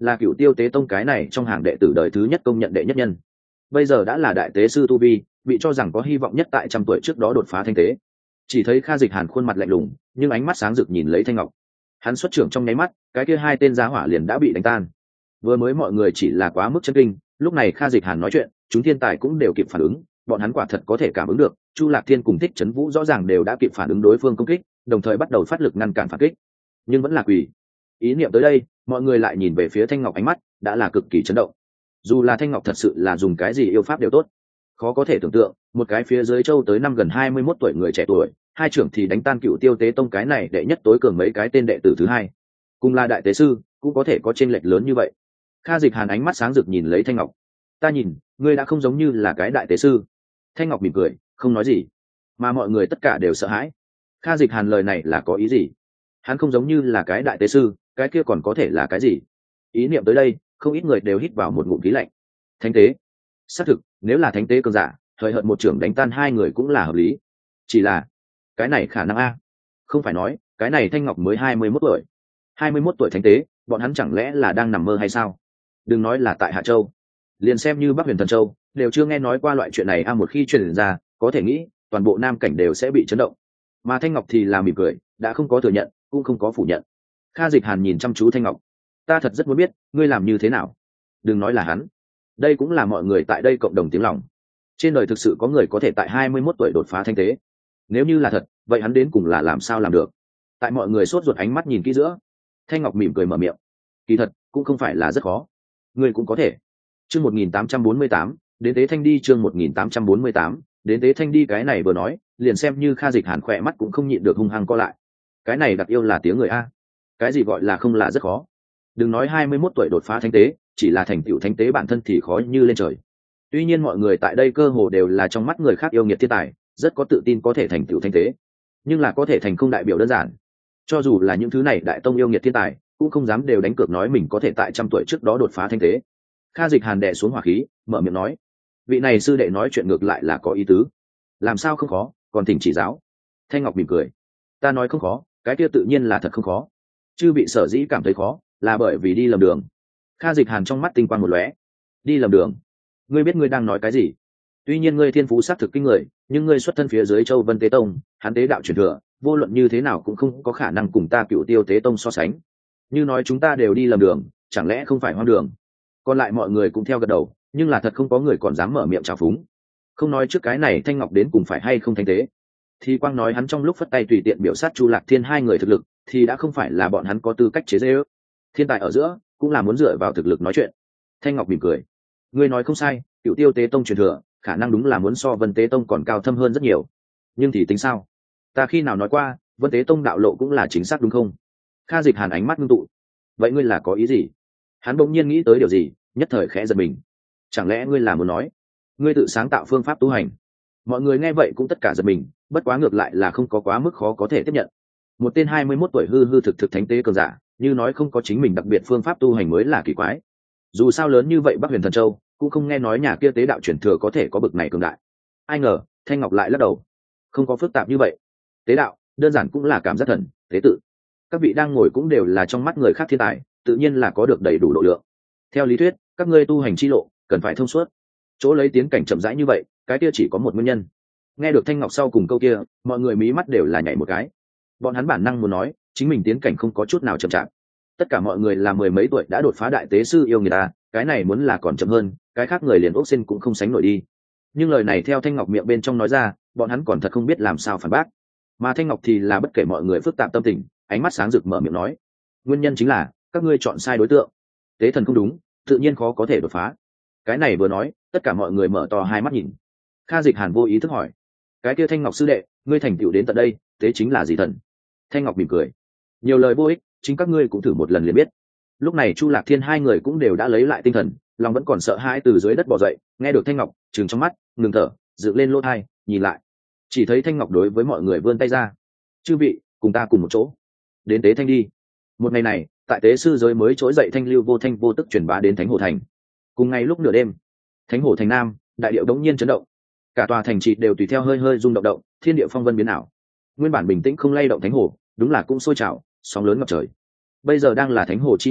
là cựu tiêu tế tông cái này trong hàng đệ tử đời thứ nhất công nhận đệ nhất nhân, bây giờ đã là đại tế sư tu vi, bị cho rằng có hy vọng nhất tại trăm tuổi trước đó đột phá thanh tế. Chỉ thấy Kha Dịch Hàn khuôn mặt lạnh lùng, nhưng ánh mắt sáng rực nhìn lấy Thanh Ngọc. Hắn xuất trưởng trong nháy mắt, cái kia hai tên giá hỏa liền đã bị đánh tan. Vừa mới mọi người chỉ là quá mức chấn kinh, lúc này Kha Dịch Hàn nói chuyện, chúng thiên tài cũng đều kịp phản ứng, bọn hắn quả thật có thể cảm ứng được, Chu Lạc Thiên cùng Thích Chấn Vũ rõ ràng đều đã kịp phản ứng đối phương công kích, đồng thời bắt đầu phát lực ngăn cản phản kích. Nhưng vẫn là quỷ. Ý niệm tới đây, mọi người lại nhìn về phía Thanh Ngọc, ánh mắt đã là cực kỳ chấn động. Dù là Thanh Ngọc thật sự là dùng cái gì yêu pháp đều tốt, khó có thể tưởng tượng, một cái phía dưới châu tới năm gần hai mươi mốt tuổi người trẻ tuổi, hai trưởng thì đánh tan cựu tiêu tế tông cái này đệ nhất tối cường mấy cái tên đệ tử thứ hai, cùng là đại tế sư cũng có thể có chênh lệch lớn như vậy. Kha Dịch Hàn ánh mắt sáng rực nhìn lấy Thanh Ngọc. Ta nhìn ngươi đã không giống như là cái đại tế sư. Thanh Ngọc mỉm cười không nói gì, mà mọi người tất cả đều sợ hãi. Kha Dịch Hàn lời này là có ý gì? Hắn không giống như là cái đại tế sư, cái kia còn có thể là cái gì? Ý niệm tới đây, không ít người đều hít vào một ngụm khí lạnh. Thánh tế, xác thực, nếu là thánh tế cường giả, thời hợt một trưởng đánh tan hai người cũng là hợp lý. Chỉ là cái này khả năng a, không phải nói cái này Thanh Ngọc mới hai mươi mốt tuổi, hai mươi mốt tuổi thánh tế, bọn hắn chẳng lẽ là đang nằm mơ hay sao? Đừng nói là tại Hạ Châu, liền xem như Bắc Huyền Thần Châu đều chưa nghe nói qua loại chuyện này a. Một khi truyền ra, có thể nghĩ toàn bộ Nam Cảnh đều sẽ bị chấn động. Mà Thanh Ngọc thì là mỉm cười, đã không có thừa nhận cũng không có phủ nhận. Kha Dịch Hàn nhìn chăm chú Thanh Ngọc. Ta thật rất muốn biết ngươi làm như thế nào. Đừng nói là hắn, đây cũng là mọi người tại đây cộng đồng tiếng lòng. Trên đời thực sự có người có thể tại hai mươi mốt tuổi đột phá thanh tế. Nếu như là thật, vậy hắn đến cùng là làm sao làm được? Tại mọi người sốt ruột ánh mắt nhìn kỹ giữa, Thanh Ngọc mỉm cười mở miệng. Kỳ thật cũng không phải là rất khó, ngươi cũng có thể. Chương một nghìn tám trăm bốn mươi tám, đến tế thanh đi. Chương một nghìn tám trăm bốn mươi tám, đến tế thanh đi. Cái này vừa nói, liền xem như Kha Dịch Hàn khỏe mắt cũng không nhịn được hung hăng co lại. Cái này đặc yêu là tiếng người a. Cái gì gọi là không là rất khó? Đừng nói hai mươi mốt tuổi đột phá thánh tế, chỉ là thành tựu thánh tế bản thân thì khó như lên trời. Tuy nhiên mọi người tại đây cơ hồ đều là trong mắt người khác yêu nghiệt thiên tài, rất có tự tin có thể thành tựu thánh tế, nhưng là có thể thành không đại biểu đơn giản. Cho dù là những thứ này đại tông yêu nghiệt thiên tài, cũng không dám đều đánh cược nói mình có thể tại trăm tuổi trước đó đột phá thánh tế. Kha Dịch Hàn đè xuống hỏa khí, mở miệng nói, vị này sư đệ nói chuyện ngược lại là có ý tứ, làm sao không khó, còn thỉnh chỉ giáo. Thanh Ngọc mỉm cười, ta nói không khó, cái kia tự nhiên là thật không khó. Chư bị sở dĩ cảm thấy khó, là bởi vì đi lầm đường. Kha Dịch Hàn trong mắt tinh quang một lóe. Đi lầm đường? Ngươi biết ngươi đang nói cái gì? Tuy nhiên ngươi thiên phú xác thực kinh người, nhưng ngươi xuất thân phía dưới Châu Vân Tế Tông, hắn tế đạo truyền thừa, vô luận như thế nào cũng không có khả năng cùng ta Cựu Tiêu Tế Tông so sánh. Như nói chúng ta đều đi lầm đường, chẳng lẽ không phải hoang đường? Còn lại mọi người cũng theo gật đầu, nhưng là thật không có người còn dám mở miệng trào phúng. Không nói trước cái này Thanh Ngọc đến cùng phải hay không thanh tế, thì quang nói hắn trong lúc phất tay tùy tiện biểu sát Chu Lạc Thiên hai người thực lực, thì đã không phải là bọn hắn có tư cách chế giễu. Thiên tài ở giữa cũng là muốn dựa vào thực lực nói chuyện. Thanh Ngọc mỉm cười, ngươi nói không sai, Cựu Tiêu Tế Tông truyền thừa khả năng đúng là muốn so Vân Tế Tông còn cao thâm hơn rất nhiều, nhưng thì tính sao? Ta khi nào nói qua Vân Tế Tông đạo lộ cũng là chính xác đúng không? Kha Dịch Hàn ánh mắt ngưng tụ. Vậy ngươi là có ý gì? Hắn bỗng nhiên nghĩ tới điều gì, nhất thời khẽ giật mình. Chẳng lẽ ngươi là muốn nói ngươi tự sáng tạo phương pháp tu hành? Mọi người nghe vậy cũng tất cả giật mình, bất quá ngược lại là không có quá mức khó có thể tiếp nhận. Một tên hai mươi mốt tuổi hư hư thực thực thánh tế cường giả, như nói không có chính mình đặc biệt phương pháp tu hành mới là kỳ quái. Dù sao lớn như vậy Bắc Huyền Thần Châu cũng không nghe nói nhà kia tế đạo truyền thừa có thể có bực này cường đại. Ai ngờ Thanh Ngọc lại lắc đầu, không có phức tạp như vậy. Tế đạo đơn giản cũng là cảm giác thần tế tự. Các vị đang ngồi cũng đều là trong mắt người khác thiên tài, tự nhiên là có được đầy đủ độ lượng. Theo lý thuyết các ngươi tu hành chi lộ cần phải thông suốt, chỗ lấy tiến cảnh chậm rãi như vậy, cái kia chỉ có một nguyên nhân. Nghe được Thanh Ngọc sau cùng câu kia, mọi người mí mắt đều là nhảy một cái. Bọn hắn bản năng muốn nói chính mình tiến cảnh không có chút nào chậm chạp. Tất cả mọi người là mười mấy tuổi đã đột phá đại tế sư yêu người ta, cái này muốn là còn chậm hơn, cái khác người liền ốc xin cũng không sánh nổi đi. Nhưng lời này theo Thanh Ngọc miệng bên trong nói ra, bọn hắn còn thật không biết làm sao phản bác. Mà Thanh Ngọc thì là bất kể mọi người phức tạp tâm tình, ánh mắt sáng rực mở miệng nói, nguyên nhân chính là các ngươi chọn sai đối tượng, tế thần không đúng, tự nhiên khó có thể đột phá. Cái này vừa nói, tất cả mọi người mở to hai mắt nhìn. Kha Dịch Hàn vô ý thức hỏi, cái kia Thanh Ngọc sư đệ, ngươi thành tựu đến tận đây, tế chính là gì thần? Thanh Ngọc mỉm cười, nhiều lời vô ích, chính các ngươi cũng thử một lần liền biết. Lúc này Chu Lạc Thiên hai người cũng đều đã lấy lại tinh thần, lòng vẫn còn sợ hãi từ dưới đất bò dậy, nghe được Thanh Ngọc trừng trong mắt, ngừng thở, dựng lên lỗ tai, nhìn lại, chỉ thấy Thanh Ngọc đối với mọi người vươn tay ra, chư vị cùng ta cùng một chỗ đến tế thanh đi. Một ngày này tại tế sư giới mới trỗi dậy thanh lưu vô thanh vô tức truyền bá đến Thánh Hồ Thành. Cùng ngày lúc nửa đêm, Thánh Hồ Thành Nam đại điệu đống nhiên chấn động, cả tòa thành trì đều tùy theo hơi hơi rung động động, thiên địa phong vân biến ảo. Nguyên bản bình tĩnh không lay động Thánh Hồ đúng là cũng sôi trào, sóng lớn ngập trời. Bây giờ đang là Thánh Hồ chi hội,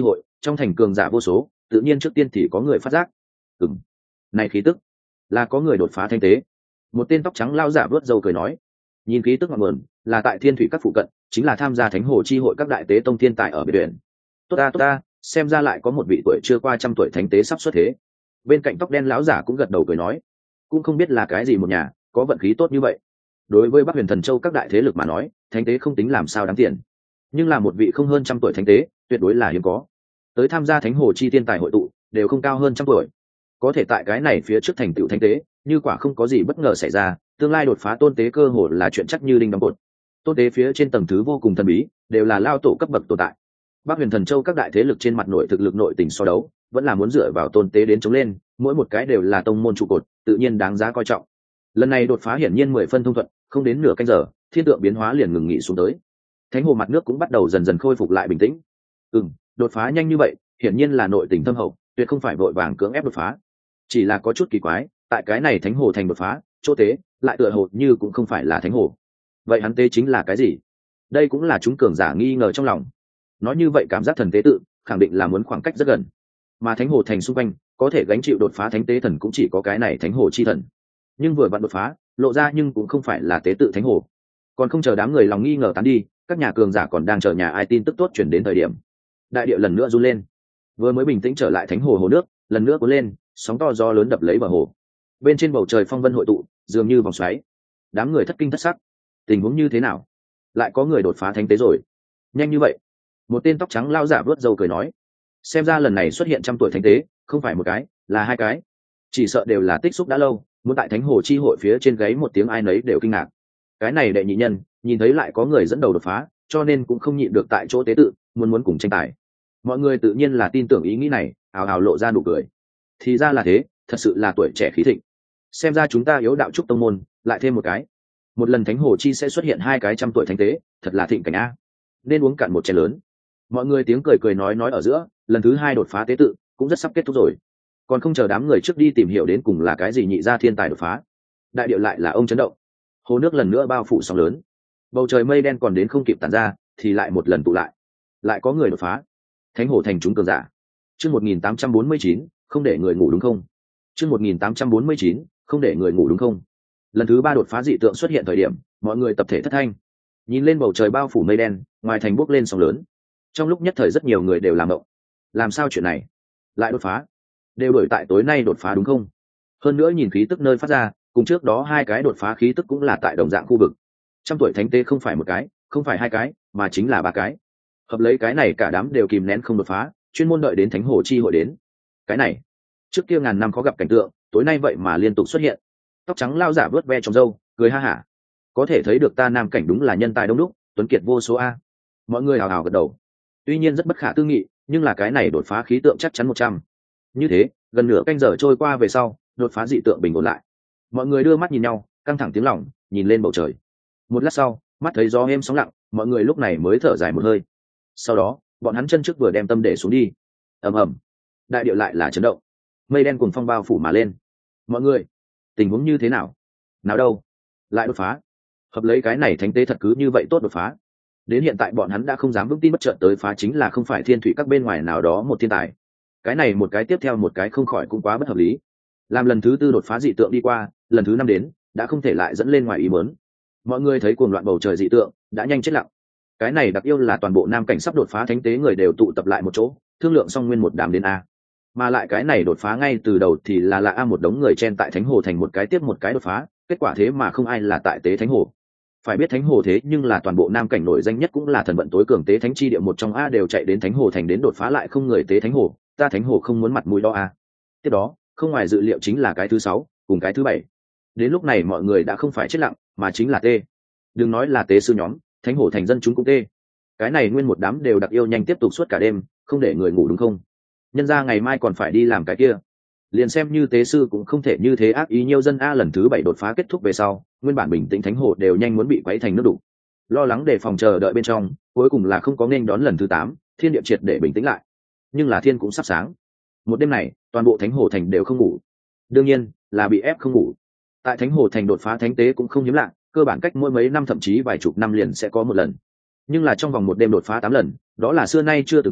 trong thành cường giả vô số, tự nhiên trước tiên thì có người phát giác. Ừm, này khí tức là có người đột phá thánh tế. Một tên tóc trắng lao giả vớt râu cười nói, nhìn khí tức ngọn nguồn là tại thiên thủy các phụ cận, chính là tham gia thánh hồ chi hội các đại tế tông thiên tài ở biệt viện. Tốt ta tốt ta, xem ra lại có một vị tuổi chưa qua trăm tuổi thánh tế sắp xuất thế. Bên cạnh tóc đen lão giả cũng gật đầu cười nói, cũng không biết là cái gì một nhà có vận khí tốt như vậy. Đối với Bắc Huyền Thần Châu các đại thế lực mà nói, thánh tế không tính làm sao đáng tiền, nhưng là một vị không hơn trăm tuổi thánh tế tuyệt đối là hiếm có. Tới tham gia thánh hồ chi tiên tài hội tụ đều không cao hơn trăm tuổi, có thể tại cái này phía trước thành tựu thánh tế, như quả không có gì bất ngờ xảy ra, tương lai đột phá tôn tế cơ hồ là chuyện chắc như đinh đóng cột. Tôn tế phía trên tầng thứ vô cùng thần bí, đều là lao tổ cấp bậc tồn tại. Bắc Huyền Thần Châu các đại thế lực trên mặt nội thực lực nội tình so đấu, vẫn là muốn dựa vào tôn tế đến chống lên, mỗi một cái đều là tông môn trụ cột, tự nhiên đáng giá coi trọng. Lần này đột phá hiển nhiên mười phân thông thuận, không đến nửa canh giờ, thiên tượng biến hóa liền ngừng nghỉ xuống tới. Thánh hồ mặt nước cũng bắt đầu dần dần khôi phục lại bình tĩnh. Ừm, đột phá nhanh như vậy, hiển nhiên là nội tình thâm hậu, tuyệt không phải vội vàng cưỡng ép đột phá. Chỉ là có chút kỳ quái, tại cái này thánh hồ thành đột phá, chỗ tế lại tựa hồ như cũng không phải là thánh hồ. Vậy hắn tế chính là cái gì? Đây cũng là chúng cường giả nghi ngờ trong lòng. Nói như vậy cảm giác thần tế tự khẳng định là muốn khoảng cách rất gần, mà thánh hồ thành xung quanh có thể gánh chịu đột phá thánh tế thần cũng chỉ có cái này thánh hồ chi thần. Nhưng vừa vặn đột phá lộ ra, nhưng cũng không phải là tế tự thánh hồ. Còn không chờ đám người lòng nghi ngờ tán đi, các nhà cường giả còn đang chờ nhà ai tin tức tốt chuyển đến thời điểm, đại địa lần nữa run lên. Vừa mới bình tĩnh trở lại thánh hồ hồ nước lần nữa cuốn lên, sóng to gió lớn đập lấy bờ hồ. Bên trên bầu trời phong vân hội tụ, dường như vòng xoáy. Đám người thất kinh thất sắc, tình huống như thế nào? Lại có người đột phá thánh tế rồi? Nhanh như vậy? Một tên tóc trắng lao giả vớt râu cười nói, xem ra lần này xuất hiện trăm tuổi thánh tế không phải một cái, là hai cái. Chỉ sợ đều là tích xúc đã lâu, muốn tại thánh hồ chi hội phía trên gáy một tiếng ai nấy đều kinh ngạc. Cái này đệ nhị nhân nhìn thấy lại có người dẫn đầu đột phá, cho nên cũng không nhịn được tại chỗ tế tự, muốn muốn cùng tranh tài. Mọi người tự nhiên là tin tưởng ý nghĩ này, ào ào lộ ra nụ cười. Thì ra là thế, thật sự là tuổi trẻ khí thịnh. Xem ra chúng ta yếu đạo trúc tông môn lại thêm một cái. Một lần thánh hồ chi sẽ xuất hiện hai cái trăm tuổi thánh tế, thật là thịnh cảnh a. Nên uống cạn một chén lớn. Mọi người tiếng cười cười nói nói ở giữa, lần thứ hai đột phá tế tự cũng rất sắp kết thúc rồi. Còn không chờ đám người trước đi tìm hiểu đến cùng là cái gì nhị gia thiên tài đột phá, đại điệu lại là ông chấn động. Hồ nước lần nữa bao phủ sóng lớn, bầu trời mây đen còn đến không kịp tản ra thì lại một lần tụ lại, lại có người đột phá. Thánh hồ thành chúng cường giả. Chương một nghìn tám trăm bốn mươi chín, không để người ngủ đúng không? Chương một nghìn tám trăm bốn mươi chín, không để người ngủ đúng không? Lần thứ ba đột phá dị tượng xuất hiện thời điểm, mọi người tập thể thất thanh. Nhìn lên bầu trời bao phủ mây đen, ngoài thành bốc lên sóng lớn. Trong lúc nhất thời rất nhiều người đều làm động. Làm sao chuyện này lại đột phá? Đều đổi tại tối nay đột phá đúng không? Hơn nữa nhìn khí tức nơi phát ra, cùng trước đó hai cái đột phá khí tức cũng là tại đồng dạng khu vực. Trăm tuổi thánh tế không phải một cái, không phải hai cái, mà chính là ba cái. Hợp lấy cái này cả đám đều kìm nén không đột phá, chuyên môn đợi đến thánh hồ chi hội đến. Cái này trước kia ngàn năm khó gặp cảnh tượng, tối nay vậy mà liên tục xuất hiện. Tóc trắng lao giả vớt ve trong râu, cười ha hả. Có thể thấy được ta nam cảnh đúng là nhân tài đông đúc, tuấn kiệt vô số a. Mọi người hào hào gật đầu. Tuy nhiên rất bất khả tư nghị, nhưng là cái này đột phá khí tượng chắc chắn một trăm. Như thế gần nửa canh giờ trôi qua về sau, đột phá dị tượng bình ổn lại. Mọi người đưa mắt nhìn nhau, căng thẳng tiếng lòng, nhìn lên bầu trời. Một lát sau, mắt thấy gió êm sóng lặng, mọi người lúc này mới thở dài một hơi. Sau đó bọn hắn chân trước vừa đem tâm để xuống đi, ầm ầm, đại điệu lại là chấn động, mây đen cùng phong bao phủ mà lên. Mọi người, tình huống như thế nào? Nào đâu lại đột phá? Hợp lấy cái này thánh tế thật cứ như vậy tốt đột phá? Đến hiện tại bọn hắn đã không dám vững tin bất chợt tới phá chính là không phải thiên thủy các bên ngoài nào đó một thiên tài. Cái này một cái tiếp theo một cái không khỏi cũng quá bất hợp lý. Làm lần thứ tư đột phá dị tượng đi qua, lần thứ năm đến đã không thể lại dẫn lên ngoài ý muốn. Mọi người thấy cuồng loạn bầu trời dị tượng đã nhanh chết lặng. Cái này đặc yêu là toàn bộ nam cảnh sắp đột phá thánh tế người đều tụ tập lại một chỗ, thương lượng xong nguyên một đám đến a. Mà lại cái này đột phá ngay từ đầu thì là là a một đống người chen tại thánh hồ thành một cái tiếp một cái đột phá, kết quả thế mà không ai là tại tế thánh hồ. Phải biết thánh hồ thế nhưng là toàn bộ nam cảnh nổi danh nhất, cũng là thần vận tối cường tế thánh chi địa một trong a, đều chạy đến thánh hồ thành đến đột phá lại không người tế thánh hồ, ta thánh hồ không muốn mặt mũi đó a. Tiếp đó không ngoài dự liệu chính là cái thứ sáu cùng cái thứ bảy. Đến lúc này mọi người đã không phải chết lặng, mà chính là tê. Đừng nói là tế sư nhóm, thánh hồ thành dân chúng cũng tê. Cái này nguyên một đám đều đặc yêu nhanh tiếp tục suốt cả đêm, không để người ngủ đúng không? Nhân ra ngày mai còn phải đi làm cái kia, liền xem như tế sư cũng không thể như thế ác ý nhiều dân a. Lần thứ bảy đột phá kết thúc về sau, nguyên bản bình tĩnh thánh hồ đều nhanh muốn bị quấy thành nước đục. Lo lắng để phòng chờ đợi bên trong, cuối cùng là không có nên đón lần thứ tám, thiên địa triệt để bình tĩnh lại. Nhưng là thiên cũng sắp sáng. Một đêm này toàn bộ thánh hồ thành đều không ngủ, đương nhiên là bị ép không ngủ. Tại thánh hồ thành đột phá thánh tế cũng không hiếm lạ, cơ bản cách mỗi mấy năm thậm chí vài chục năm liền sẽ có một lần. Nhưng là trong vòng một đêm đột phá tám lần, đó là xưa nay chưa từng có,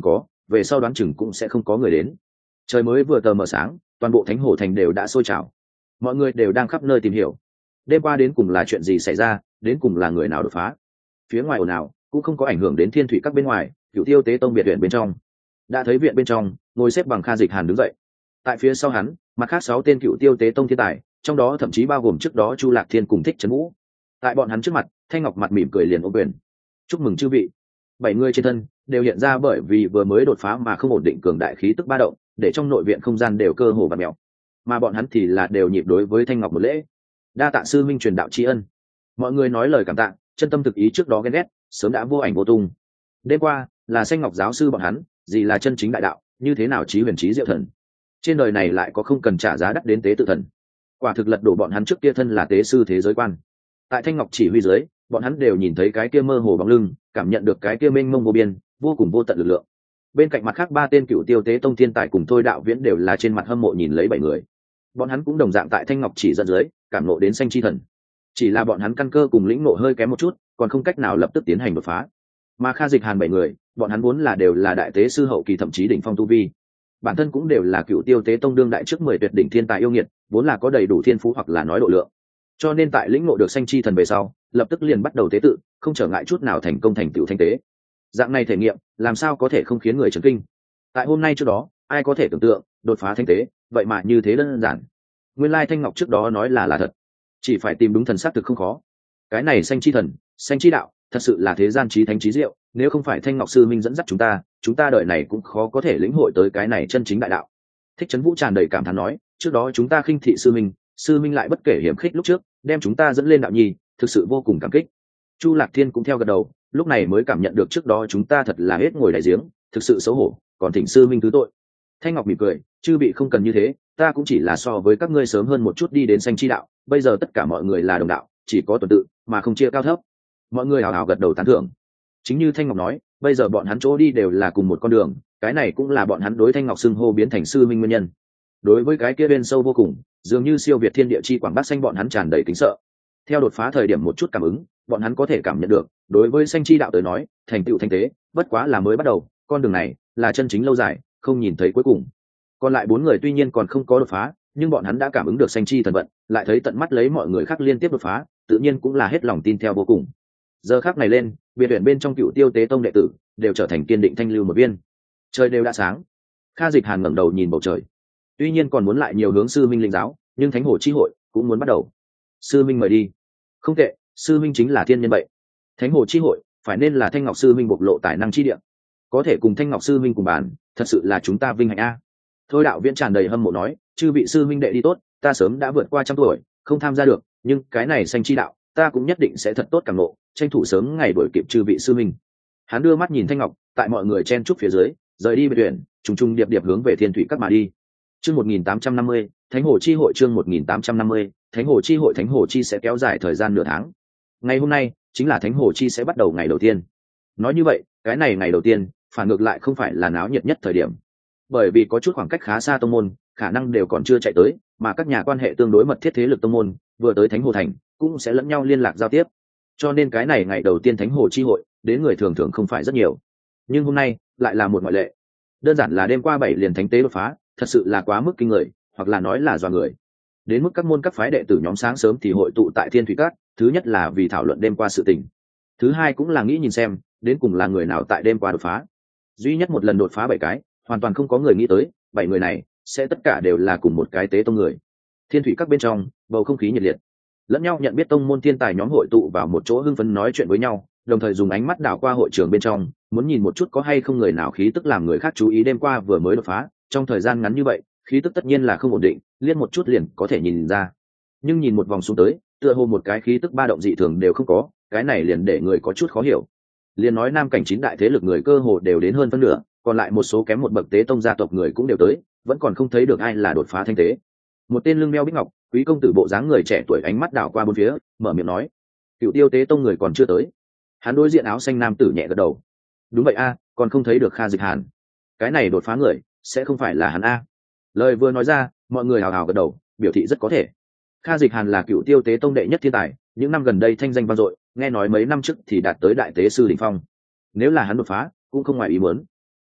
về sau đoán chừng cũng sẽ không có người đến. Trời mới vừa tờ mờ sáng, toàn bộ thánh hồ thành đều đã sôi trào, mọi người đều đang khắp nơi tìm hiểu đêm qua đến cùng là chuyện gì xảy ra, đến cùng là người nào đột phá. Phía ngoài ồn ào cũng không có ảnh hưởng đến thiên thủy các bên ngoài. Cửu Tiêu Tế Tông biệt viện bên trong, đã thấy viện bên trong ngồi xếp bằng Kha Dịch Hàn đứng dậy, tại phía sau hắn mặt khác sáu tên Cửu Tiêu Tế Tông thiên tài, trong đó thậm chí bao gồm trước đó Chu Lạc Thiên cùng Thích Trấn Vũ. Tại bọn hắn trước mặt, Thanh Ngọc mặt mỉm cười liền ôm quyền, chúc mừng chư vị. Bảy người trên thân đều hiện ra bởi vì vừa mới đột phá mà không ổn định cường đại khí tức ba động, để trong nội viện không gian đều cơ hồ vặn mèo, mà bọn hắn thì là đều nhịp đối với Thanh Ngọc một lễ, đa tạ sư minh truyền đạo tri ân. Mọi người nói lời cảm tạ, chân tâm thực ý trước đó ghen ghét sớm đã vô ảnh vô tung. Đêm qua là Xanh Ngọc giáo sư bọn hắn, gì là chân chính đại đạo, như thế nào chí huyền chí diệu thần, trên đời này lại có không cần trả giá đắt đến tế tự thần. Quả thực lật đổ bọn hắn trước kia thân là tế sư thế giới quan. Tại Thanh Ngọc chỉ huy dưới, bọn hắn đều nhìn thấy cái kia mơ hồ bóng lưng, cảm nhận được cái kia mênh mông vô biên vô cùng vô tận lực lượng. Bên cạnh mặt khác ba tên Cửu Tiêu Tế Tông thiên tài cùng Thôi Đạo Viễn đều là trên mặt hâm mộ nhìn lấy bảy người. Bọn hắn cũng đồng dạng tại Thanh Ngọc chỉ dẫn dưới cảm nộ đến xanh chi thần, chỉ là bọn hắn căn cơ cùng lĩnh nộ hơi kém một chút, còn không cách nào lập tức tiến hành đột phá. Mà Kha Dịch Hàn bảy người, bọn hắn vốn là đều là đại tế sư hậu kỳ thậm chí đỉnh phong tu vi, bản thân cũng đều là Cửu Tiêu Tế Tông đương đại trước mười tuyệt đỉnh thiên tài yêu nghiệt, vốn là có đầy đủ thiên phú hoặc là nói độ lượng, cho nên tại lĩnh ngộ được xanh chi thần về sau, lập tức liền bắt đầu tế tự, không trở ngại chút nào thành công thành tựu thanh tế. Dạng này thể nghiệm, làm sao có thể không khiến người chấn kinh. Tại hôm nay trước đó, ai có thể tưởng tượng đột phá thanh tế vậy mà như thế đơn giản. Nguyên lai Thanh Ngọc trước đó nói là là thật, chỉ phải tìm đúng thần xác thực không khó. Cái này xanh chi thần, xanh chi đạo, thật sự là thế gian trí thánh trí diệu, nếu không phải Thanh Ngọc sư minh dẫn dắt chúng ta, chúng ta đời này cũng khó có thể lĩnh hội tới cái này chân chính đại đạo. Thích Trấn Vũ tràn đầy cảm thán nói, trước đó chúng ta khinh thị sư minh, sư minh lại bất kể hiểm khích lúc trước, đem chúng ta dẫn lên đạo nhi, thực sự vô cùng cảm kích. Chu Lạc Thiên cũng theo gật đầu, lúc này mới cảm nhận được trước đó chúng ta thật là hết ngồi đại giếng, thực sự xấu hổ, còn thỉnh sư minh thứ tội. Thanh Ngọc mỉm cười, chư vị không cần như thế, ta cũng chỉ là so với các ngươi sớm hơn một chút đi đến xanh chi đạo, bây giờ tất cả mọi người là đồng đạo, chỉ có tuần tự mà không chia cao thấp. Mọi người hào hào gật đầu tán thưởng. Chính như Thanh Ngọc nói, bây giờ bọn hắn chỗ đi đều là cùng một con đường, cái này cũng là bọn hắn đối Thanh Ngọc xưng hô biến thành sư minh nguyên nhân. Đối với cái kia bên sâu vô cùng, dường như siêu việt thiên địa chi quảng bác xanh, bọn hắn tràn đầy kính sợ. Theo đột phá thời điểm một chút cảm ứng, bọn hắn có thể cảm nhận được, đối với xanh chi đạo tới nói, thành tựu thanh tế bất quá là mới bắt đầu, con đường này là chân chính lâu dài, không nhìn thấy cuối cùng. Còn lại bốn người tuy nhiên còn không có đột phá, nhưng bọn hắn đã cảm ứng được xanh chi thần vận, lại thấy tận mắt lấy mọi người khác liên tiếp đột phá, tự nhiên cũng là hết lòng tin theo vô cùng. Giờ khắc này lên, biệt viện bên trong Cửu Tiêu Tế Tông đệ tử đều trở thành kiên định thanh lưu một viên. Trời đều đã sáng. Kha Dịch Hàn ngẩng đầu nhìn bầu trời, tuy nhiên còn muốn lại nhiều hướng sư minh linh giáo, nhưng thánh hồ chi hội cũng muốn bắt đầu. Sư minh mời đi. Không tệ, sư minh chính là thiên nhân vậy. Thánh hồ chi hội phải nên là Thanh Ngọc sư minh bộc lộ tài năng chi địa, có thể cùng Thanh Ngọc sư minh cùng bàn, thật sự là chúng ta vinh hạnh a. Thôi Đạo Viễn tràn đầy hâm mộ nói, chư vị sư minh đệ đi tốt, ta sớm đã vượt qua trăm tuổi, không tham gia được, nhưng cái này xanh chi đạo, ta cũng nhất định sẽ thật tốt cảm ngộ, tranh thủ sớm ngày đuổi kịp chư vị sư minh. Hắn đưa mắt nhìn Thanh Ngọc, tại mọi người chen chúc phía dưới, rời đi biệt viện, trùng trùng điệp điệp hướng về Thiên Thủy Các mà đi. Chương một nghìn tám trăm năm mươi, Thánh Hồ chi hội chương một nghìn tám trăm năm mươi, Thánh Hồ chi hội Thánh Hồ chi sẽ kéo dài thời gian nửa tháng. Ngày hôm nay chính là Thánh Hồ chi sẽ bắt đầu ngày đầu tiên. Nói như vậy, cái này ngày đầu tiên, phản ngược lại không phải là náo nhiệt nhất thời điểm, bởi vì có chút khoảng cách khá xa tông môn, khả năng đều còn chưa chạy tới, mà các nhà quan hệ tương đối mật thiết thế lực tông môn vừa tới Thánh Hồ thành, cũng sẽ lẫn nhau liên lạc giao tiếp. Cho nên cái này ngày đầu tiên Thánh Hồ chi hội, đến người thường thường không phải rất nhiều. Nhưng hôm nay lại là một ngoại lệ. Đơn giản là đêm qua bảy liền thánh tế đột phá, thật sự là quá mức kinh người, hoặc là nói là dọa người. Đến mức các môn các phái đệ tử nhóm sáng sớm thì hội tụ tại Thiên Thủy Các, thứ nhất là vì thảo luận đêm qua sự tình, thứ hai cũng là nghĩ nhìn xem đến cùng là người nào tại đêm qua đột phá. Duy nhất một lần đột phá bảy cái, hoàn toàn không có người nghĩ tới bảy người này sẽ tất cả đều là cùng một cái tế tông người. Thiên Thủy Các bên trong bầu không khí nhiệt liệt, lẫn nhau nhận biết tông môn thiên tài nhóm hội tụ vào một chỗ hưng phấn nói chuyện với nhau, đồng thời dùng ánh mắt đảo qua hội trường bên trong, muốn nhìn một chút có hay không người nào khí tức làm người khác chú ý. Đêm qua vừa mới đột phá, trong thời gian ngắn như vậy, khí tức tất nhiên là không ổn định, liên một chút liền có thể nhìn ra. Nhưng nhìn một vòng xuống tới, tựa hồ một cái khí tức ba động dị thường đều không có, cái này liền để người có chút khó hiểu. Liền nói nam cảnh chín đại thế lực người cơ hồ đều đến hơn phân nửa, còn lại một số kém một bậc tế tông gia tộc người cũng đều tới, vẫn còn không thấy được ai là đột phá thanh tế. Một tên lưng đeo bích ngọc, quý công tử bộ dáng người trẻ tuổi ánh mắt đảo qua bốn phía, mở miệng nói, Cựu Tiêu Tế Tông người còn chưa tới. Hắn đối diện áo xanh nam tử nhẹ gật đầu, đúng vậy a, còn không thấy được Kha Dịch Hàn. Cái này đột phá người sẽ không phải là hắn a. Lời vừa nói ra, mọi người hào hào gật đầu, biểu thị rất có thể. Kha Dịch Hàn là Cựu Tiêu Tế Tông đệ nhất thiên tài, những năm gần đây thanh danh vang dội, nghe nói mấy năm trước thì đạt tới đại tế sư đỉnh phong. Nếu là hắn đột phá, cũng không ngoài ý muốn.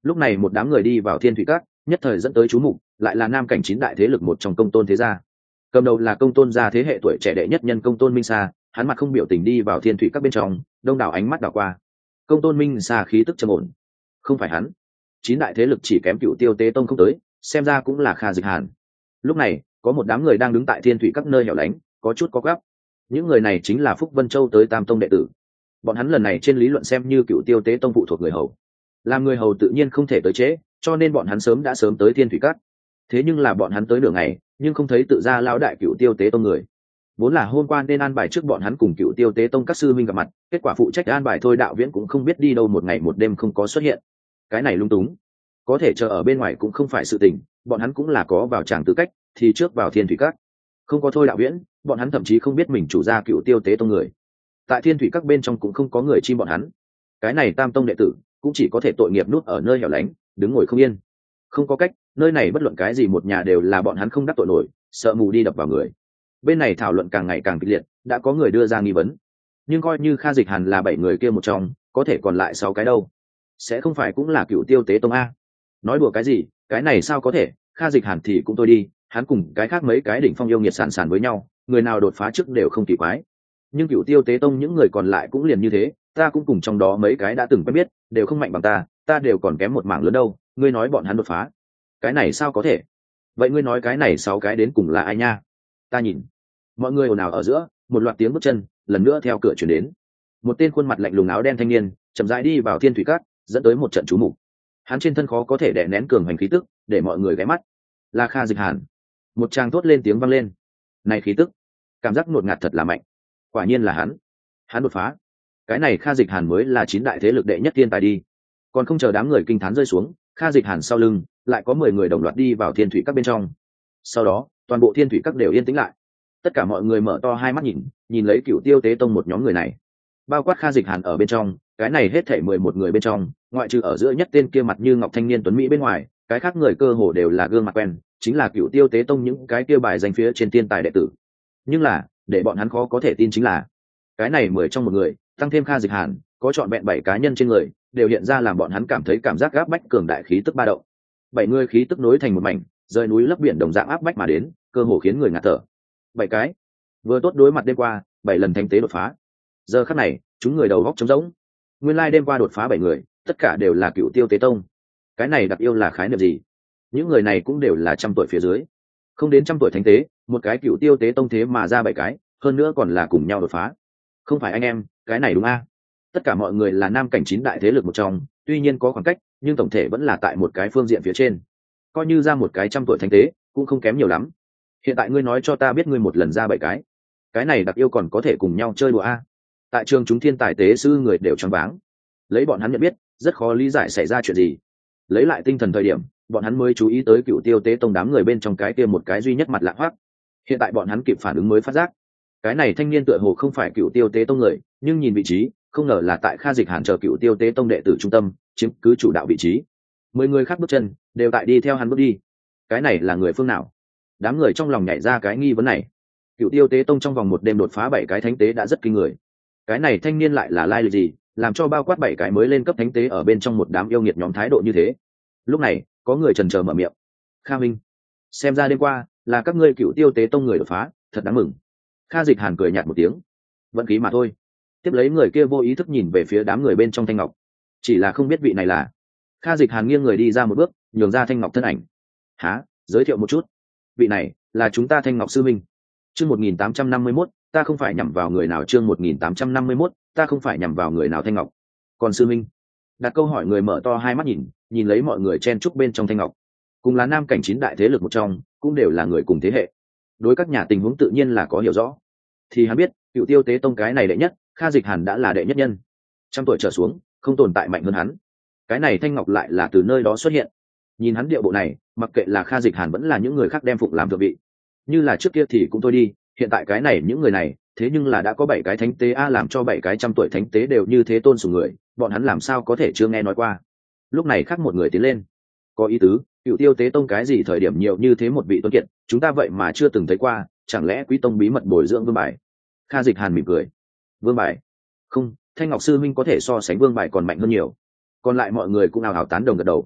Lúc này một đám người đi vào thiên thủy các, nhất thời dẫn tới chú mục, lại là nam cảnh chín đại thế lực một trong công tôn thế gia. Cầm đầu là công tôn gia thế hệ tuổi trẻ đệ nhất nhân công tôn minh sa, hắn mặt không biểu tình đi vào thiên thủy các bên trong, đông đảo ánh mắt đảo qua. Công tôn minh sa khí tức trầm ổn. Không phải hắn, chín đại thế lực chỉ kém Cựu Tiêu Tế Tông không tới, xem ra cũng là Kha Dịch Hàn. Lúc này có một đám người đang đứng tại thiên thủy các nơi hẻo lánh, có chút có gấp. Những người này chính là Phúc Vân Châu tới Tam Tông đệ tử. Bọn hắn lần này trên lý luận xem như Cựu Tiêu Tế Tông phụ thuộc người hầu, làm người hầu tự nhiên không thể tới trễ, cho nên bọn hắn sớm đã sớm tới thiên thủy các. Thế nhưng là bọn hắn tới nửa ngày nhưng không thấy tự ra lão đại Cựu Tiêu Tế Tông người. Vốn là hôm qua nên an bài trước bọn hắn cùng Cựu Tiêu Tế Tông các sư minh gặp mặt, kết quả phụ trách an bài thôi đạo viễn cũng không biết đi đâu, một ngày một đêm không có xuất hiện. Cái này lung túng, có thể chờ ở bên ngoài cũng không phải sự tình, bọn hắn cũng là có vào tràng tư cách, thì trước vào thiên thủy các. Không có thôi đạo viễn, bọn hắn thậm chí không biết mình chủ gia Cựu Tiêu Tế Tông người. Tại thiên thủy các bên trong cũng không có người chim bọn hắn. Cái này Tam Tông đệ tử cũng chỉ có thể tội nghiệp nút ở nơi hẻo lánh, đứng ngồi không yên. Không có cách, nơi này bất luận cái gì một nhà đều là bọn hắn không đắc tội nổi, sợ mù đi đập vào người. Bên này thảo luận càng ngày càng kịch liệt, đã có người đưa ra nghi vấn. Nhưng coi như Kha Dịch Hàn là bảy người kia một trong, có thể còn lại sáu cái đâu? Sẽ không phải cũng là Cựu Tiêu Tế Tông a? Nói đùa cái gì, cái này sao có thể, Kha Dịch Hàn thì cũng tôi đi, hắn cùng cái khác mấy cái đỉnh phong yêu nghiệt sàn sàn với nhau, người nào đột phá trước đều không kỳ quái. Nhưng Cựu Tiêu Tế Tông những người còn lại cũng liền như thế, ta cũng cùng trong đó mấy cái đã từng quen biết, đều không mạnh bằng ta, ta đều còn kém một mảng lớn đâu, ngươi nói bọn hắn đột phá, cái này sao có thể? Vậy ngươi nói cái này sáu cái đến cùng là ai nha? Ta nhìn, mọi người ồn ào ở giữa, một loạt tiếng bước chân lần nữa theo cửa chuyển đến. Một tên khuôn mặt lạnh lùng áo đen thanh niên chậm rãi đi vào thiên thủy các, dẫn tới một trận chú mục. Hắn trên thân khó có thể đè nén cường hành khí tức, để mọi người ghé mắt. Là Kha Dịch Hàn. Một tràng thốt lên tiếng vang lên. Này khí tức, cảm giác ngột ngạt thật là mạnh. Quả nhiên là hắn. Hắn đột phá. Cái này Kha Dịch Hàn mới là chín đại thế lực đệ nhất thiên tài đi. Còn không chờ đám người kinh thán rơi xuống, Kha Dịch Hàn sau lưng lại có mười người đồng loạt đi vào thiên thủy các bên trong. Sau đó toàn bộ thiên thủy các đều yên tĩnh lại. Tất cả mọi người mở to hai mắt nhìn, nhìn lấy Cựu Tiêu Tế Tông một nhóm người này, bao quát Kha Dịch Hàn ở bên trong. Cái này hết thảy mười một người bên trong, ngoại trừ ở giữa nhất tên kia mặt như ngọc thanh niên tuấn mỹ bên ngoài, cái khác người cơ hồ đều là gương mặt quen, chính là Cựu Tiêu Tế Tông những cái kia bài danh phía trên tiên tài đệ tử. Nhưng là để bọn hắn khó có thể tin chính là cái này mười trong một người, tăng thêm Kha Dịch Hàn, có trọn vẹn bảy cá nhân trên người đều hiện ra làm bọn hắn cảm thấy cảm giác áp bách cường đại khí tức ba động. Bảy người khí tức nối thành một mảnh, rời núi lấp biển đồng dạng áp bách mà đến, cơ hồ khiến người ngạt thở. Bảy cái vừa tốt đối mặt đêm qua bảy lần thánh tế đột phá, giờ khắc này chúng người đầu góc trống rỗng. Nguyên lai đêm qua đột phá bảy người, tất cả đều là Cựu Tiêu Tế Tông. Cái này đặc yêu là khái niệm gì? Những người này cũng đều là trăm tuổi phía dưới, không đến trăm tuổi thánh tế, một cái Cựu Tiêu Tế Tông thế mà ra bảy cái, hơn nữa còn là cùng nhau đột phá. Không phải anh em, cái này đúng a? Tất cả mọi người là nam cảnh chín đại thế lực một trong, tuy nhiên có khoảng cách, nhưng tổng thể vẫn là tại một cái phương diện phía trên. Coi như ra một cái trăm tuổi thánh tế, cũng không kém nhiều lắm. Hiện tại ngươi nói cho ta biết ngươi một lần ra bảy cái, cái này đặc yêu còn có thể cùng nhau chơi đùa a? Tại trường chúng thiên tài tế sư người đều choáng váng. Lấy bọn hắn nhận biết, rất khó lý giải xảy ra chuyện gì. Lấy lại tinh thần thời điểm, bọn hắn mới chú ý tới Cựu Tiêu Tế Tông đám người bên trong cái kia một cái duy nhất mặt lạ hoắc. Hiện tại bọn hắn kịp phản ứng mới phát giác, cái này thanh niên tựa hồ không phải Cựu Tiêu Tế Tông người, nhưng nhìn vị trí, không ngờ là tại Kha Dịch Hàn chờ Cựu Tiêu Tế Tông đệ tử trung tâm, chiếm cứ chủ đạo vị trí. Mười người khác bước chân đều tại đi theo hắn bước đi. Cái này là người phương nào? Đám người trong lòng nhảy ra cái nghi vấn này. Cựu Tiêu Tế Tông trong vòng một đêm đột phá bảy cái thánh tế đã rất kinh người. Cái này thanh niên lại là lai lịch gì, làm cho bao quát bảy cái mới lên cấp thánh tế ở bên trong một đám yêu nghiệt nhóm thái độ như thế? Lúc này có người chần chờ mở miệng. Kha Minh, xem ra đêm qua là các ngươi Cựu Tiêu Tế Tông người đột phá, thật đáng mừng. Kha Dịch Hàn cười nhạt một tiếng. Vận khí mà thôi. Tiếp lấy người kia vô ý thức nhìn về phía đám người bên trong thanh ngọc, chỉ là không biết vị này là. Kha Dịch Hàn nghiêng người đi ra một bước, nhường ra thanh ngọc thân ảnh. Há, giới thiệu một chút, vị này là chúng ta Thanh Ngọc sư minh. Chương một nghìn tám trăm năm mươi mốt, ta không phải nhằm vào người nào. Chương một nghìn tám trăm năm mươi mốt, ta không phải nhằm vào người nào. Thanh Ngọc. Còn sư minh? Đặt câu hỏi người mở to hai mắt nhìn, nhìn lấy mọi người chen chúc bên trong Thanh Ngọc. Cùng là nam cảnh chín đại thế lực một trong, cũng đều là người cùng thế hệ. Đối các nhà tình huống tự nhiên là có hiểu rõ. Thì hắn biết, Cựu Tiêu Tế Tông cái này đệ nhất, Kha Dịch Hàn đã là đệ nhất nhân. Trăm tuổi trở xuống, không tồn tại mạnh hơn hắn. Cái này Thanh Ngọc lại là từ nơi đó xuất hiện. Nhìn hắn điệu bộ này, mặc kệ là Kha Dịch Hàn vẫn là những người khác đem phụng làm thượng vị. Như là trước kia thì cũng thôi đi, hiện tại cái này những người này, thế nhưng là đã có bảy cái thánh tế a, làm cho bảy cái trăm tuổi thánh tế đều như thế tôn sùng người, bọn hắn làm sao có thể chưa nghe nói qua. Lúc này khác một người tiến lên. Có ý tứ, Cựu Tiêu Tế Tông cái gì thời điểm nhiều như thế một vị tuấn kiệt, chúng ta vậy mà chưa từng thấy qua, chẳng lẽ Quý Tông bí mật bồi dưỡng vương bài? Kha Dịch Hàn mỉm cười. Vương bài? Không, Thanh Ngọc sư minh có thể so sánh vương bài còn mạnh hơn nhiều. Còn lại mọi người cũng ào ào tán đồng gật đầu,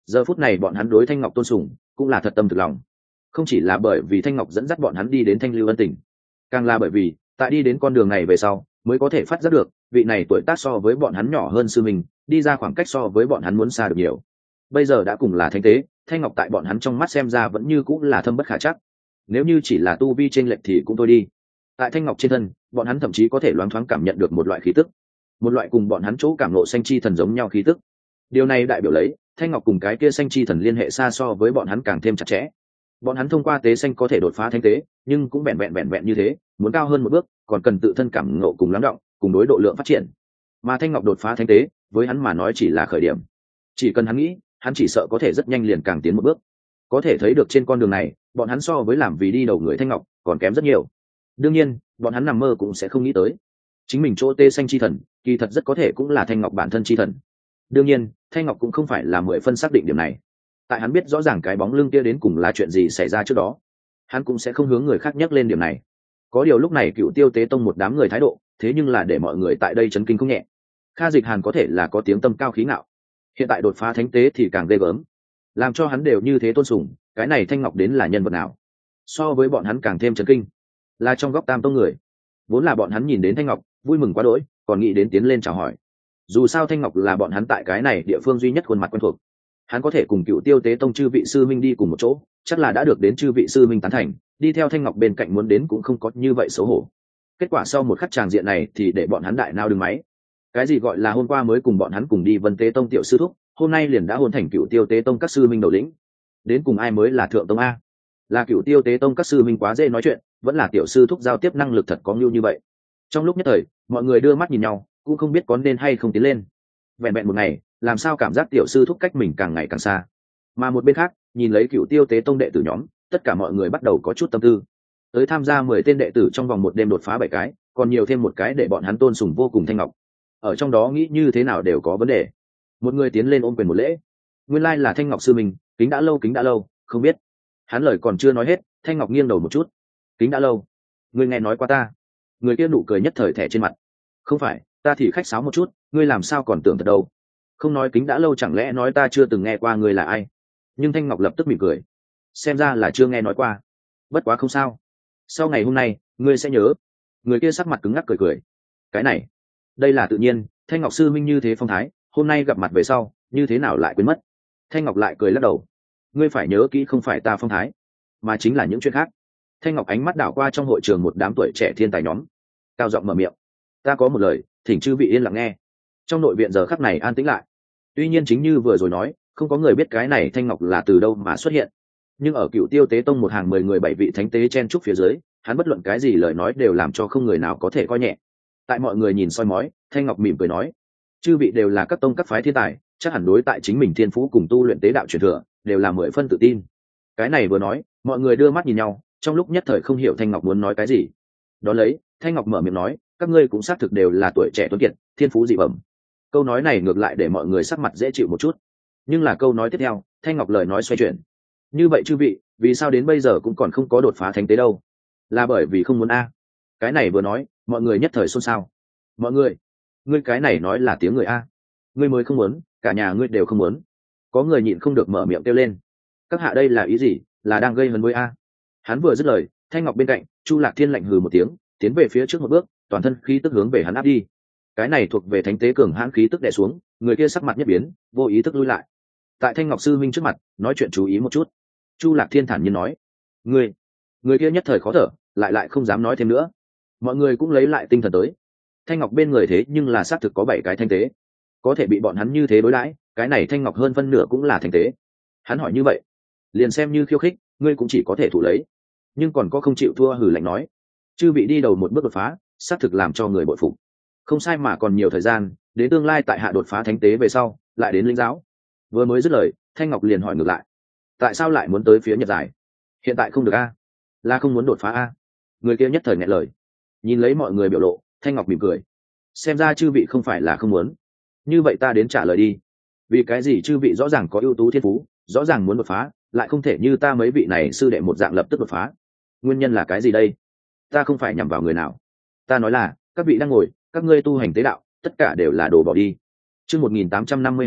giờ phút này bọn hắn đối Thanh Ngọc tôn sùng cũng là thật tâm thực lòng, không chỉ là bởi vì Thanh Ngọc dẫn dắt bọn hắn đi đến Thanh Lưu ân tình, càng là bởi vì tại đi đến con đường này về sau mới có thể phát giác được vị này tuổi tác so với bọn hắn nhỏ hơn sư mình, đi ra khoảng cách so với bọn hắn muốn xa được nhiều. Bây giờ đã cùng là thánh tế, Thanh Ngọc tại bọn hắn trong mắt xem ra vẫn như cũng là thâm bất khả chắc. Nếu như chỉ là tu vi trên lệch thì cũng thôi đi, tại Thanh Ngọc trên thân bọn hắn thậm chí có thể loáng thoáng cảm nhận được một loại khí tức, một loại cùng bọn hắn chỗ cảm ngộ xanh chi thần giống nhau khí tức. Điều này đại biểu lấy Thanh Ngọc cùng cái kia xanh chi thần liên hệ xa so với bọn hắn càng thêm chặt chẽ. Bọn hắn thông qua tế xanh có thể đột phá thánh tế, nhưng cũng vẹn vẹn vẹn vẹn như thế, muốn cao hơn một bước còn cần tự thân cảm ngộ cùng lắng động, cùng đối độ lượng phát triển. Mà Thanh Ngọc đột phá thánh tế với hắn mà nói chỉ là khởi điểm, chỉ cần hắn nghĩ, hắn chỉ sợ có thể rất nhanh liền càng tiến một bước. Có thể thấy được trên con đường này bọn hắn so với làm vì đi đầu người Thanh Ngọc còn kém rất nhiều. Đương nhiên bọn hắn nằm mơ cũng sẽ không nghĩ tới chính mình chỗ tê xanh chi thần kỳ thật rất có thể cũng là Thanh Ngọc bản thân chi thần. Đương nhiên Thanh Ngọc cũng không phải là mười phân xác định điểm này, tại hắn biết rõ ràng cái bóng lưng kia đến cùng là chuyện gì xảy ra trước đó, hắn cũng sẽ không hướng người khác nhắc lên điểm này. Có điều lúc này Cựu Tiêu Tế Tông một đám người thái độ thế nhưng là để mọi người tại đây chấn kinh không nhẹ. Kha Dịch Hàn có thể là có tiếng tâm cao khí ngạo, hiện tại đột phá thánh tế thì càng ghê gớm, làm cho hắn đều như thế tôn sùng. Cái này Thanh Ngọc đến là nhân vật nào? So với bọn hắn càng thêm chấn kinh là trong góc Tam Tông người, vốn là bọn hắn nhìn đến Thanh Ngọc vui mừng quá đỗi, còn nghĩ đến tiến lên chào hỏi. Dù sao Thanh Ngọc là bọn hắn tại cái này địa phương duy nhất khuôn mặt quen thuộc, hắn có thể cùng Cựu Tiêu Tế Tông chư vị sư minh đi cùng một chỗ, chắc là đã được đến chư vị sư minh tán thành, đi theo Thanh Ngọc bên cạnh muốn đến cũng không có như vậy xấu hổ. Kết quả sau một khắc tràng diện này thì để bọn hắn đại nao đứng máy. Cái gì gọi là hôm qua mới cùng bọn hắn cùng đi Vân Tế Tông tiểu sư thúc, hôm nay liền đã hôn thành Cựu Tiêu Tế Tông các sư minh đầu lĩnh. Đến cùng ai mới là thượng tông a? Là Cựu Tiêu Tế Tông các sư minh quá dễ nói chuyện, vẫn là tiểu sư thúc giao tiếp năng lực thật có nhu như vậy? Trong lúc nhất thời mọi người đưa mắt nhìn nhau, cũng không biết có nên hay không tiến lên. Vẹn vẹn một ngày làm sao cảm giác tiểu sư thúc cách mình càng ngày càng xa. Mà một bên khác nhìn lấy Cựu Tiêu Tế Tông đệ tử nhóm, tất cả mọi người bắt đầu có chút tâm tư. Tới tham gia mười tên đệ tử trong vòng một đêm đột phá bảy cái, còn nhiều thêm một cái để bọn hắn tôn sùng vô cùng Thanh Ngọc, ở trong đó nghĩ như thế nào đều có vấn đề. Một người tiến lên ôm quyền một lễ, nguyên lai là Thanh Ngọc sư mình, kính đã lâu kính đã lâu, không biết. Hắn lời còn chưa nói hết, Thanh Ngọc nghiêng đầu một chút, kính đã lâu, ngươi nghe nói qua ta? Người kia nụ cười nhất thời thẻ trên mặt, không phải, ta thì khách sáo một chút, ngươi làm sao còn tưởng thật đâu. Không nói kính đã lâu chẳng lẽ nói ta chưa từng nghe qua ngươi là ai? Nhưng Thanh Ngọc lập tức mỉm cười, xem ra là chưa nghe nói qua, bất quá không sao, sau ngày hôm nay ngươi sẽ nhớ. Người kia sắc mặt cứng ngắc cười cười, cái này đây là tự nhiên, Thanh Ngọc sư minh như thế phong thái, hôm nay gặp mặt về sau như thế nào lại quên mất. Thanh Ngọc lại cười lắc đầu, ngươi phải nhớ kỹ không phải ta phong thái, mà chính là những chuyện khác. Thanh Ngọc ánh mắt đảo qua trong hội trường một đám tuổi trẻ thiên tài nhóm, cao giọng mở miệng, ta có một lời, thỉnh chư vị yên lặng nghe. Trong nội viện giờ khắc này an tĩnh lại. Tuy nhiên chính như vừa rồi nói, không có người biết cái này Thanh Ngọc là từ đâu mà xuất hiện, nhưng ở Cựu Tiêu Tế Tông một hàng mười người bảy vị thánh tế chen trúc phía dưới, hắn bất luận cái gì lời nói đều làm cho không người nào có thể coi nhẹ. Tại mọi người nhìn soi mói, Thanh Ngọc mỉm cười nói, chư vị đều là các tông các phái thiên tài, chắc hẳn đối tại chính mình thiên phú cùng tu luyện tế đạo truyền thừa đều là mười phân tự tin. Cái này vừa nói, mọi người đưa mắt nhìn nhau, trong lúc nhất thời không hiểu Thanh Ngọc muốn nói cái gì. Đó lấy Thanh Ngọc mở miệng nói, các ngươi cũng xác thực đều là tuổi trẻ tuấn kiệt, thiên phú dị bẩm. Câu nói này ngược lại để mọi người sắc mặt dễ chịu một chút, nhưng là câu nói tiếp theo, Thanh Ngọc lời nói xoay chuyển, như vậy chư vị vì sao đến bây giờ cũng còn không có đột phá thánh tế đâu? Là bởi vì không muốn a? Cái này vừa nói mọi người nhất thời xôn xao. Mọi người, ngươi cái này nói là tiếng người a? Ngươi mới không muốn, cả nhà ngươi đều không muốn. Có người nhịn không được mở miệng kêu lên, các hạ đây là ý gì, là đang gây hấn với a? Hắn vừa dứt lời, Thanh Ngọc bên cạnh Chu Lạc Thiên lạnh hừ một tiếng, tiến về phía trước một bước, toàn thân khí tức hướng về hắn áp đi. Cái này thuộc về thánh tế cường hãn khí tức đè xuống, người kia sắc mặt nhất biến, vô ý thức lui lại. Tại Thanh Ngọc sư minh trước mặt nói chuyện chú ý một chút. Chu Lạc Thiên thản nhiên nói, người người kia nhất thời khó thở, lại lại không dám nói thêm nữa. Mọi người cũng lấy lại tinh thần tới. Thanh Ngọc bên người thế nhưng là xác thực có bảy cái thanh tế, có thể bị bọn hắn như thế đối đãi, cái này Thanh Ngọc hơn phân nửa cũng là thanh tế. Hắn hỏi như vậy, liền xem như khiêu khích, ngươi cũng chỉ có thể thủ lấy. Nhưng còn có không chịu thua hừ lạnh nói, chư vị đi đầu một bước đột phá, xác thực làm cho người bội phục. Không sai, mà còn nhiều thời gian, đến tương lai tại hạ đột phá thánh tế về sau, lại đến linh giáo. Vừa mới dứt lời, Thanh Ngọc liền hỏi ngược lại, tại sao lại muốn tới phía Nhật Giải? Hiện tại không được a? Là không muốn đột phá a? Người kia nhất thời nghẹn lời. Nhìn lấy mọi người biểu lộ, Thanh Ngọc mỉm cười, xem ra chư vị không phải là không muốn. Như vậy ta đến trả lời đi, vì cái gì chư vị rõ ràng có ưu tú thiên phú, rõ ràng muốn đột phá, lại không thể như ta mấy vị này sư đệ một dạng lập tức đột phá? Nguyên nhân là cái gì đây? Ta không phải nhằm vào người nào, ta nói là các vị đang ngồi, các ngươi tu hành tế đạo tất cả đều là đồ bỏ đi. Chương một nghìn tám trăm năm mươi hai,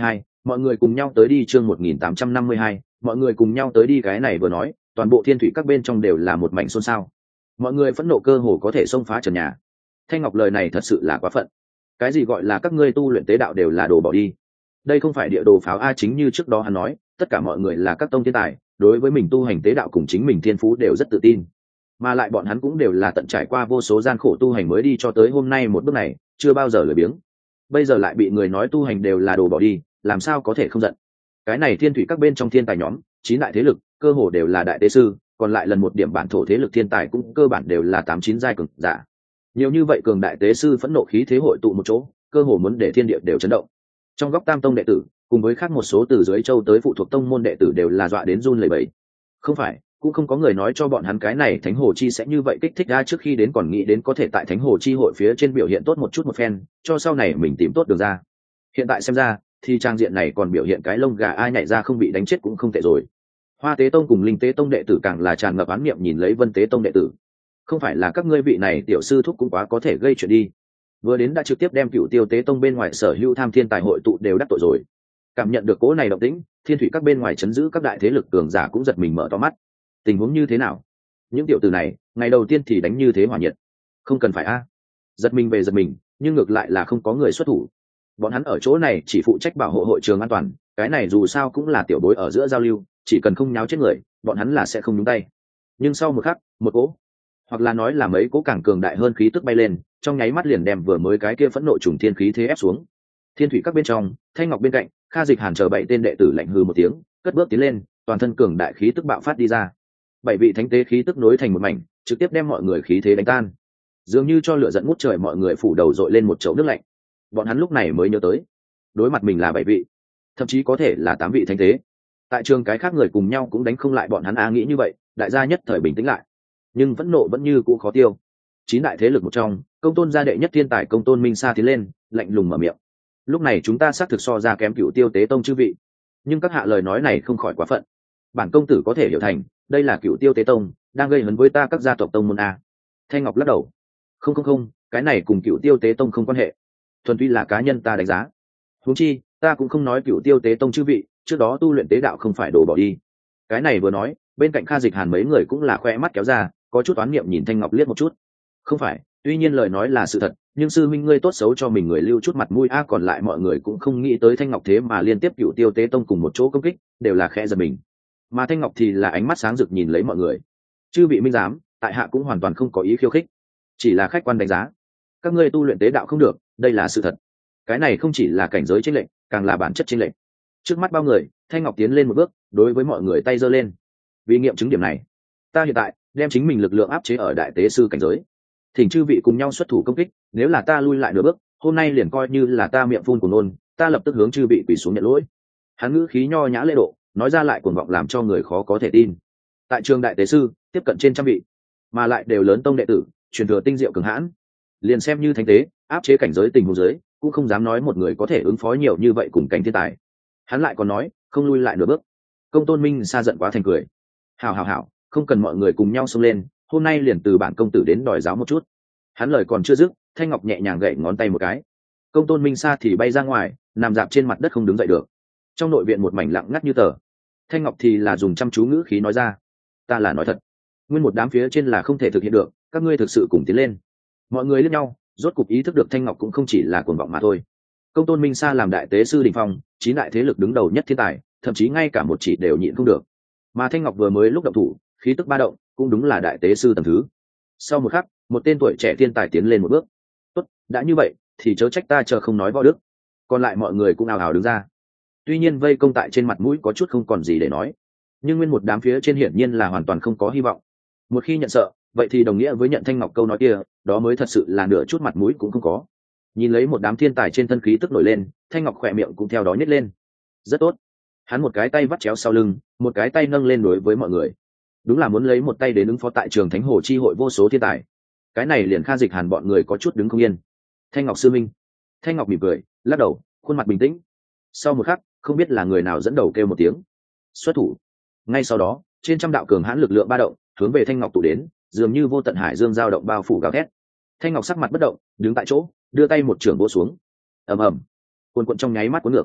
mọi người cùng nhau tới đi. Chương một nghìn tám trăm năm mươi hai, mọi người cùng nhau tới đi. Cái này vừa nói, toàn bộ thiên thủy các bên trong đều là một mảnh xôn xao. Mọi người phẫn nộ cơ hồ có thể xông phá trần nhà. Thanh Ngọc lời này thật sự là quá phận. Cái gì gọi là các ngươi tu luyện tế đạo đều là đồ bỏ đi? Đây không phải địa đồ pháo a, chính như trước đó hắn nói, tất cả mọi người là các tông thiên tài, đối với mình tu hành tế đạo cùng chính mình thiên phú đều rất tự tin. Mà lại bọn hắn cũng đều là tận trải qua vô số gian khổ tu hành mới đi cho tới hôm nay một bước này, chưa bao giờ lười biếng. Bây giờ lại bị người nói tu hành đều là đồ bỏ đi, làm sao có thể không giận? Cái này thiên thủy các bên trong thiên tài nhóm, chín đại thế lực, cơ hồ đều là đại tế sư, còn lại lần một điểm bản thổ thế lực thiên tài cũng cơ bản đều là tám chín giai cường giả. Nhiều như vậy cường đại tế sư phẫn nộ khí thế hội tụ một chỗ, cơ hồ muốn để thiên địa đều chấn động. Trong góc tam tông đệ tử, cùng với khác một số từ dưới châu tới phụ thuộc tông môn đệ tử đều là dọa đến run lẩy bẩy. Không phải, cũng không có người nói cho bọn hắn cái này thánh hồ chi sẽ như vậy kích thích ra, trước khi đến còn nghĩ đến có thể tại thánh hồ chi hội phía trên biểu hiện tốt một chút một phen, cho sau này mình tìm tốt được ra. Hiện tại xem ra thì trang diện này còn biểu hiện cái lông gà ai nhảy ra không bị đánh chết cũng không tệ rồi. Hoa tế tông cùng linh tế tông đệ tử càng là tràn ngập án niệm nhìn lấy vân tế tông đệ tử. Không phải là các ngươi vị này tiểu sư thúc cũng quá có thể gây chuyện đi, vừa đến đã trực tiếp đem cựu tiêu tế tông bên ngoài sở hữu tham thiên tài hội tụ đều đắc tội rồi. Cảm nhận được cỗ này động tĩnh, thiên thủy các bên ngoài chấn giữ các đại thế lực cường giả cũng giật mình mở to mắt. Tình huống như thế nào? Những tiểu tử này ngày đầu tiên thì đánh như thế hỏa nhiệt, không cần phải a? Giật mình về giật mình, nhưng ngược lại là không có người xuất thủ. Bọn hắn ở chỗ này chỉ phụ trách bảo hộ hội trường an toàn, cái này dù sao cũng là tiểu bối ở giữa giao lưu, chỉ cần không nháo chết người, bọn hắn là sẽ không nhúng tay. Nhưng sau một khắc, một cỗ, hoặc là nói là mấy cỗ càng cường đại hơn khí tức bay lên, trong nháy mắt liền đem vừa mới cái kia phẫn nộ trùng thiên khí thế ép xuống. Thiên thủy các bên trong, Thanh Ngọc bên cạnh, Kha Dịch Hàn chờ bảy tên đệ tử lạnh hừ một tiếng, cất bước tiến lên, toàn thân cường đại khí tức bạo phát đi ra. Bảy vị thánh tế khí tức nối thành một mảnh, trực tiếp đem mọi người khí thế đánh tan. Dường như cho lửa giận ngút trời, mọi người phủ đầu dội lên một chậu nước lạnh. Bọn hắn lúc này mới nhớ tới, đối mặt mình là bảy vị, thậm chí có thể là tám vị thánh tế. Tại trường cái khác người cùng nhau cũng đánh không lại bọn hắn a, nghĩ như vậy, đại gia nhất thời bình tĩnh lại. Nhưng vẫn nộ vẫn như cũ khó tiêu. Chín đại thế lực một trong, Công Tôn gia đệ nhất thiên tài Công Tôn Minh Sa tiến lên, lạnh lùng mở miệng. Lúc này chúng ta xác thực so ra kém Cựu Tiêu Tế Tông chư vị, nhưng các hạ lời nói này không khỏi quá phận. Bản công tử có thể hiểu thành, đây là Cựu Tiêu Tế Tông đang gây hấn với ta các gia tộc tông môn a. Thanh Ngọc lắc đầu. Không không không, cái này cùng Cựu Tiêu Tế Tông không quan hệ, thuần túy là cá nhân ta đánh giá. Huống chi, ta cũng không nói Cựu Tiêu Tế Tông chư vị, trước đó tu luyện tế đạo không phải đồ bỏ đi. Cái này vừa nói, bên cạnh Kha Dịch Hàn mấy người cũng là khoe mắt kéo ra, có chút oán niệm nhìn Thanh Ngọc liếc một chút. Không phải, tuy nhiên lời nói là sự thật, nhưng sư minh ngươi tốt xấu cho mình người lưu chút mặt mũi a. Còn lại mọi người cũng không nghĩ tới Thanh Ngọc thế mà liên tiếp Cựu Tiêu Tế Tông cùng một chỗ công kích, đều là khẽ giật mình. Mà Thanh Ngọc thì là ánh mắt sáng rực nhìn lấy mọi người. Chư vị minh giám, tại hạ cũng hoàn toàn không có ý khiêu khích, chỉ là khách quan đánh giá. Các ngươi tu luyện tế đạo không được, đây là sự thật. Cái này không chỉ là cảnh giới chênh lệch, càng là bản chất chênh lệch. Trước mắt bao người, Thanh Ngọc tiến lên một bước, đối với mọi người tay giơ lên. Vì nghiệm chứng điểm này, ta hiện tại đem chính mình lực lượng áp chế ở đại tế sư cảnh giới, thỉnh chư vị cùng nhau xuất thủ công kích. Nếu là ta lui lại nửa bước, hôm nay liền coi như là ta miệng phun của nôn, ta lập tức hướng chư vị quỳ xuống nhận lỗi. Hắn ngữ khí nho nhã lễ độ, nói ra lại cuồng vọng làm cho người khó có thể tin. Tại trường đại tế sư tiếp cận trên trăm vị, mà lại đều lớn tông đệ tử, truyền thừa tinh diệu cường hãn, liền xem như thánh tế áp chế cảnh giới tình huống giới, cũng không dám nói một người có thể ứng phó nhiều như vậy cùng cảnh thiên tài. Hắn lại còn nói không lui lại nửa bước. Công Tôn Minh Sa giận quá thành cười. Hảo hảo hảo, không cần mọi người cùng nhau xông lên, hôm nay liền từ bản công tử đến đòi giáo một chút. Hắn lời còn chưa dứt, Thanh Ngọc nhẹ nhàng gậy ngón tay một cái. Công Tôn Minh Sa thì bay ra ngoài, nằm dạp trên mặt đất không đứng dậy được. Trong nội viện một mảnh lặng ngắt như tờ. Thanh Ngọc thì là dùng chăm chú ngữ khí nói ra, ta là nói thật, nguyên một đám phía trên là không thể thực hiện được, các ngươi thực sự cùng tiến lên. Mọi người liếc nhau, rốt cục ý thức được Thanh Ngọc cũng không chỉ là cuồng vọng mà thôi. Công Tôn Minh Sa làm đại tế sư đỉnh phong, chín đại thế lực đứng đầu nhất thiên tài, thậm chí ngay cả một chỉ đều nhịn không được. Mà Thanh Ngọc vừa mới lúc động thủ, khí tức ba động, cũng đúng là đại tế sư tầng thứ. Sau một khắc, một tên tuổi trẻ thiên tài tiến lên một bước. Tốt, đã như vậy, thì chớ trách ta chờ không nói võ đức. Còn lại mọi người cũng ào ào đứng ra. Tuy nhiên vây công tại trên mặt mũi có chút không còn gì để nói, nhưng nguyên một đám phía trên hiển nhiên là hoàn toàn không có hy vọng. Một khi nhận sợ, vậy thì đồng nghĩa với nhận Thanh Ngọc câu nói kia, đó mới thật sự là nửa chút mặt mũi cũng không có. Nhìn lấy một đám thiên tài trên thân khí tức nổi lên, Thanh Ngọc khỏe miệng cũng theo đó nhếch lên. Rất tốt. Hắn một cái tay vắt chéo sau lưng, một cái tay nâng lên đối với mọi người. Đúng là muốn lấy một tay đến ứng phó tại trường Thánh Hồ chi hội vô số thiên tài. Cái này liền Kha Dịch Hàn bọn người có chút đứng không yên. Thanh Ngọc sư minh. Thanh Ngọc mỉm cười, lắc đầu, khuôn mặt bình tĩnh. Sau một khắc, không biết là người nào dẫn đầu kêu một tiếng xuất thủ. Ngay sau đó, trên trăm đạo cường hãn lực lượng ba động hướng về Thanh Ngọc tụ đến, dường như vô tận hải dương dao động bao phủ gào thét. Thanh Ngọc sắc mặt bất động, đứng tại chỗ, đưa tay một chưởng vỗ xuống. Ầm ầm, cuồn cuộn trong nháy mắt cuốn ngược.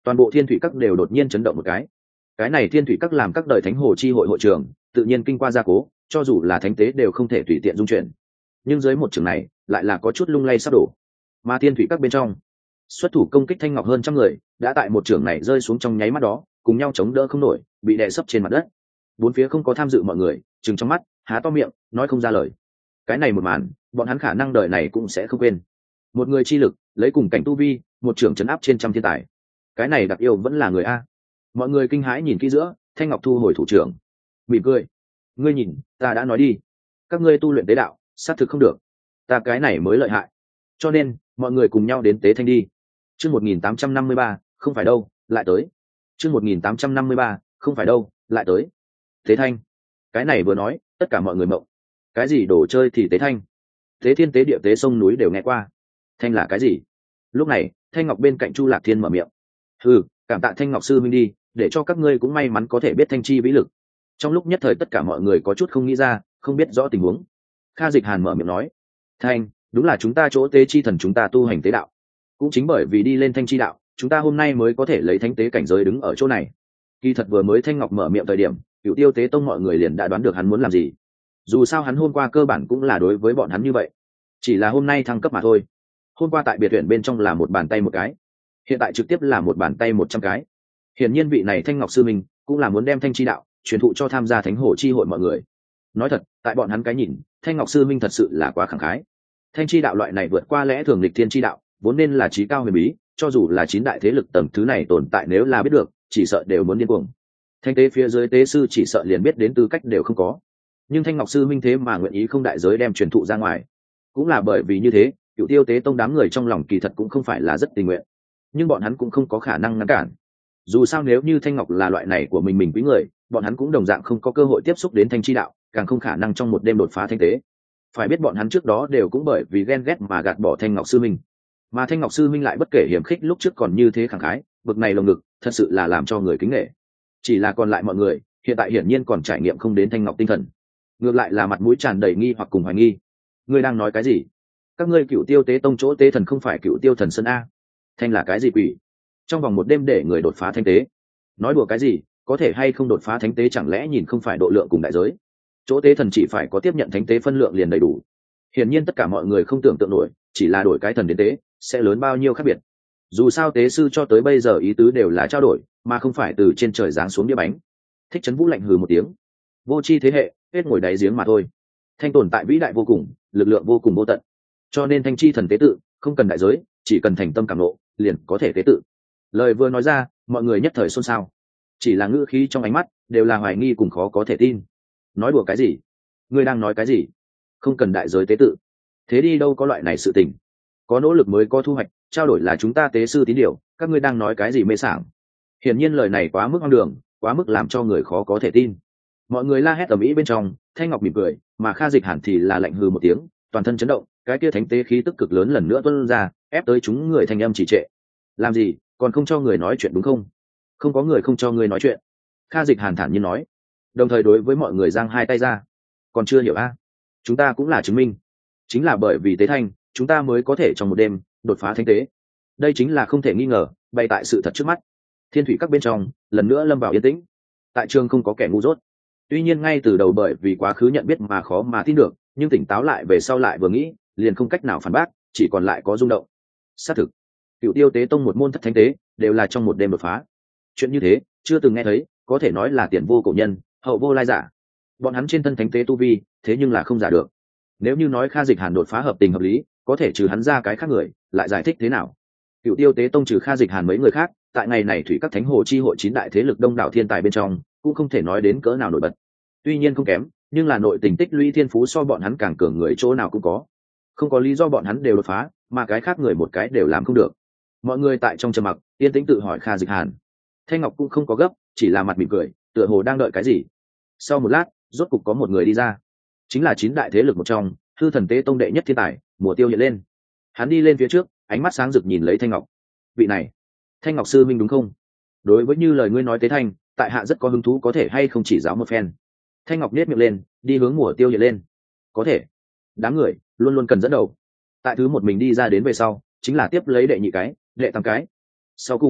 Toàn bộ thiên thủy các đều đột nhiên chấn động một cái. Cái này thiên thủy các làm các đời thánh hồ chi hội hội trưởng, tự nhiên kinh qua gia cố, cho dù là thánh tế đều không thể tùy tiện dung chuyển. Nhưng dưới một trường này lại là có chút lung lay sắp đổ. Mà thiên thủy các bên trong xuất thủ công kích thanh ngọc hơn trăm người đã tại một trường này rơi xuống trong nháy mắt đó, cùng nhau chống đỡ không nổi, bị đè sấp trên mặt đất. Bốn phía không có tham dự mọi người trừng trong mắt, há to miệng nói không ra lời. Cái này một màn bọn hắn khả năng đời này cũng sẽ không quên. Một người chi lực lấy cùng cảnh tu vi, một trưởng chấn áp trên trăm thiên tài. Cái này đặc yêu vẫn là người a. Mọi người kinh hãi nhìn kỹ giữa, thanh ngọc thu hồi thủ trưởng, mỉm cười. Ngươi nhìn, ta đã nói đi, các ngươi tu luyện tế đạo xác thực không được, ta cái này mới lợi hại, cho nên mọi người cùng nhau đến tế thanh đi. Chương một nghìn tám trăm năm mươi ba, không phải đâu, lại tới. Chương một nghìn tám trăm năm mươi ba, không phải đâu, lại tới. Tế thanh, cái này vừa nói, tất cả mọi người mộng. Cái gì đồ chơi thì tế thanh? Tế thiên tế địa tế sông núi đều nghe qua. Thanh là cái gì? Lúc này, Thanh Ngọc bên cạnh Chu Lạc Thiên mở miệng. Ừ, cảm tạ Thanh Ngọc sư minh đi, để cho các ngươi cũng may mắn có thể biết thanh chi vĩ lực. Trong lúc nhất thời tất cả mọi người có chút không nghĩ ra, không biết rõ tình huống. Kha Dịch Hàn mở miệng nói. Thanh, đúng là chúng ta chỗ tế chi thần chúng ta tu hành tế đạo. Cũng chính bởi vì đi lên thanh chi đạo, chúng ta hôm nay mới có thể lấy thánh tế cảnh giới đứng ở chỗ này. Kỳ thật vừa mới Thanh Ngọc mở miệng thời điểm, Cửu Tiêu Tế Tông mọi người liền đã đoán được hắn muốn làm gì. Dù sao hắn hôm qua cơ bản cũng là đối với bọn hắn như vậy, chỉ là hôm nay thăng cấp mà thôi. Hôm qua tại biệt viện bên trong là một bàn tay một cái, hiện tại trực tiếp là một bàn tay một trăm cái. Hiển nhiên vị này Thanh Ngọc sư minh cũng là muốn đem thanh chi đạo truyền thụ cho tham gia thánh hồ chi hội mọi người. Nói thật, tại bọn hắn cái nhìn, Thanh Ngọc sư minh thật sự là quá khẳng khái. Thanh chi đạo loại này vượt qua lẽ thường lịch thiên chi đạo, vốn nên là trí cao huyền bí, cho dù là chín đại thế lực tầng thứ này tồn tại nếu là biết được, chỉ sợ đều muốn điên cuồng. Thanh tế phía dưới tế sư chỉ sợ liền biết đến tư cách đều không có. Nhưng Thanh Ngọc sư minh thế mà nguyện ý không đại giới đem truyền thụ ra ngoài, cũng là bởi vì như thế, Cửu Tiêu Tế Tông đám người trong lòng kỳ thật cũng không phải là rất tình nguyện, nhưng bọn hắn cũng không có khả năng ngăn cản. Dù sao nếu như Thanh Ngọc là loại này của mình mình quý người, bọn hắn cũng đồng dạng không có cơ hội tiếp xúc đến thanh chi đạo, càng không khả năng trong một đêm đột phá thanh tế. Phải biết bọn hắn trước đó đều cũng bởi vì ghen ghét mà gạt bỏ Thanh Ngọc sư minh, mà Thanh Ngọc sư minh lại bất kể hiểm khích lúc trước còn như thế khẳng khái, bực này lồng ngực, thật sự là làm cho người kính nể. Chỉ là còn lại mọi người, hiện tại hiển nhiên còn trải nghiệm không đến Thanh Ngọc tinh thần, ngược lại là mặt mũi tràn đầy nghi hoặc cùng hoài nghi. Ngươi đang nói cái gì? Các ngươi Cửu Tiêu Tế Tông chỗ tế thần không phải Cửu Tiêu thần sơn a? Thanh là cái gì quỷ? Trong vòng một đêm để người đột phá thanh tế? Nói đùa cái gì? Có thể hay không đột phá thánh tế chẳng lẽ nhìn không phải độ lượng cùng đại giới? Chỗ tế thần chỉ phải có tiếp nhận thánh tế phân lượng liền đầy đủ. Hiển nhiên tất cả mọi người không tưởng tượng nổi, chỉ là đổi cái thần đến tế sẽ lớn bao nhiêu khác biệt. Dù sao tế sư cho tới bây giờ ý tứ đều là trao đổi, mà không phải từ trên trời giáng xuống đĩa bánh. Thích Trấn Vũ lạnh hừ một tiếng. Vô tri thế hệ, hết ngồi đáy giếng mà thôi. Thanh tồn tại vĩ đại vô cùng, lực lượng vô cùng vô tận, cho nên thanh chi thần tế tự không cần đại giới, chỉ cần thành tâm cảm nộ liền có thể tế tự. Lời vừa nói ra, mọi người nhất thời xôn xao, chỉ là ngữ khí trong ánh mắt đều là hoài nghi cùng khó có thể tin. Nói đùa cái gì? Ngươi đang nói cái gì? Không cần đại giới tế tự? Thế đi đâu có loại này sự tình? Có nỗ lực mới có thu hoạch, trao đổi là chúng ta tế sư tín điều, các ngươi đang nói cái gì mê sảng? Hiển nhiên lời này quá mức hoang đường, quá mức làm cho người khó có thể tin. Mọi người la hét ầm ĩ bên trong, Thanh Ngọc mỉm cười, mà Kha Dịch Hàn thì là lạnh hừ một tiếng, toàn thân chấn động, cái kia thánh tế khí tức cực lớn lần nữa tuôn ra, ép tới chúng người thành âm chỉ trệ. Làm gì, còn không cho người nói chuyện đúng không? Không có người không cho người nói chuyện. Kha Dịch Hàn thản nhiên nói, đồng thời đối với mọi người giang hai tay ra. Còn chưa hiểu a? À? Chúng ta cũng là chứng minh, chính là bởi vì tế thanh, chúng ta mới có thể trong một đêm đột phá thánh tế. Đây chính là không thể nghi ngờ, bày tại sự thật trước mắt. Thiên thủy các bên trong lần nữa lâm vào yên tĩnh. Tại trường không có kẻ ngu dốt. Tuy nhiên ngay từ đầu bởi vì quá khứ nhận biết mà khó mà tin được, nhưng tỉnh táo lại về sau lại vừa nghĩ, liền không cách nào phản bác, chỉ còn lại có rung động. Xác thực, Cửu Tiêu Tế Tông một môn thất thánh tế đều là trong một đêm đột phá. Chuyện như thế chưa từng nghe thấy, có thể nói là tiền vô cổ nhân, hậu vô lai giả. Bọn hắn trên thân thánh tế tu vi, thế nhưng là không giả được. Nếu như nói Kha Dịch Hàn đột phá hợp tình hợp lý, có thể trừ hắn ra cái khác người, lại giải thích thế nào? Cửu Tiêu Tế Tông trừ Kha Dịch Hàn mấy người khác, tại ngày này thủy các thánh hồ chi hội chín đại thế lực đông đảo thiên tài bên trong, cũng không thể nói đến cỡ nào nổi bật. Tuy nhiên không kém, nhưng là nội tình tích lũy thiên phú so bọn hắn càng cường người chỗ nào cũng có. Không có lý do bọn hắn đều đột phá, mà cái khác người một cái đều làm không được. Mọi người tại trong trầm mặc, yên tĩnh tự hỏi Kha Dịch Hàn. Thanh Ngọc cũng không có gấp, chỉ là mặt mỉm cười, tựa hồ đang đợi cái gì. Sau một lát, rốt cục có một người đi ra, chính là chín đại thế lực một trong, Hư Thần Tế Tông đệ nhất thiên tài, Mùa Tiêu hiện lên. Hắn đi lên phía trước, ánh mắt sáng rực nhìn lấy Thanh Ngọc. Vị này, Thanh Ngọc sư minh đúng không? Đối với như lời ngươi nói tế thanh, tại hạ rất có hứng thú, có thể hay không chỉ giáo một phen? Thanh Ngọc nết miệng lên, đi hướng Mùa Tiêu hiện lên. Có thể. Đám người luôn luôn cần dẫn đầu. Tại thứ một mình đi ra đến về sau, chính là tiếp lấy đệ nhị cái, đệ tam cái. Sau cùng,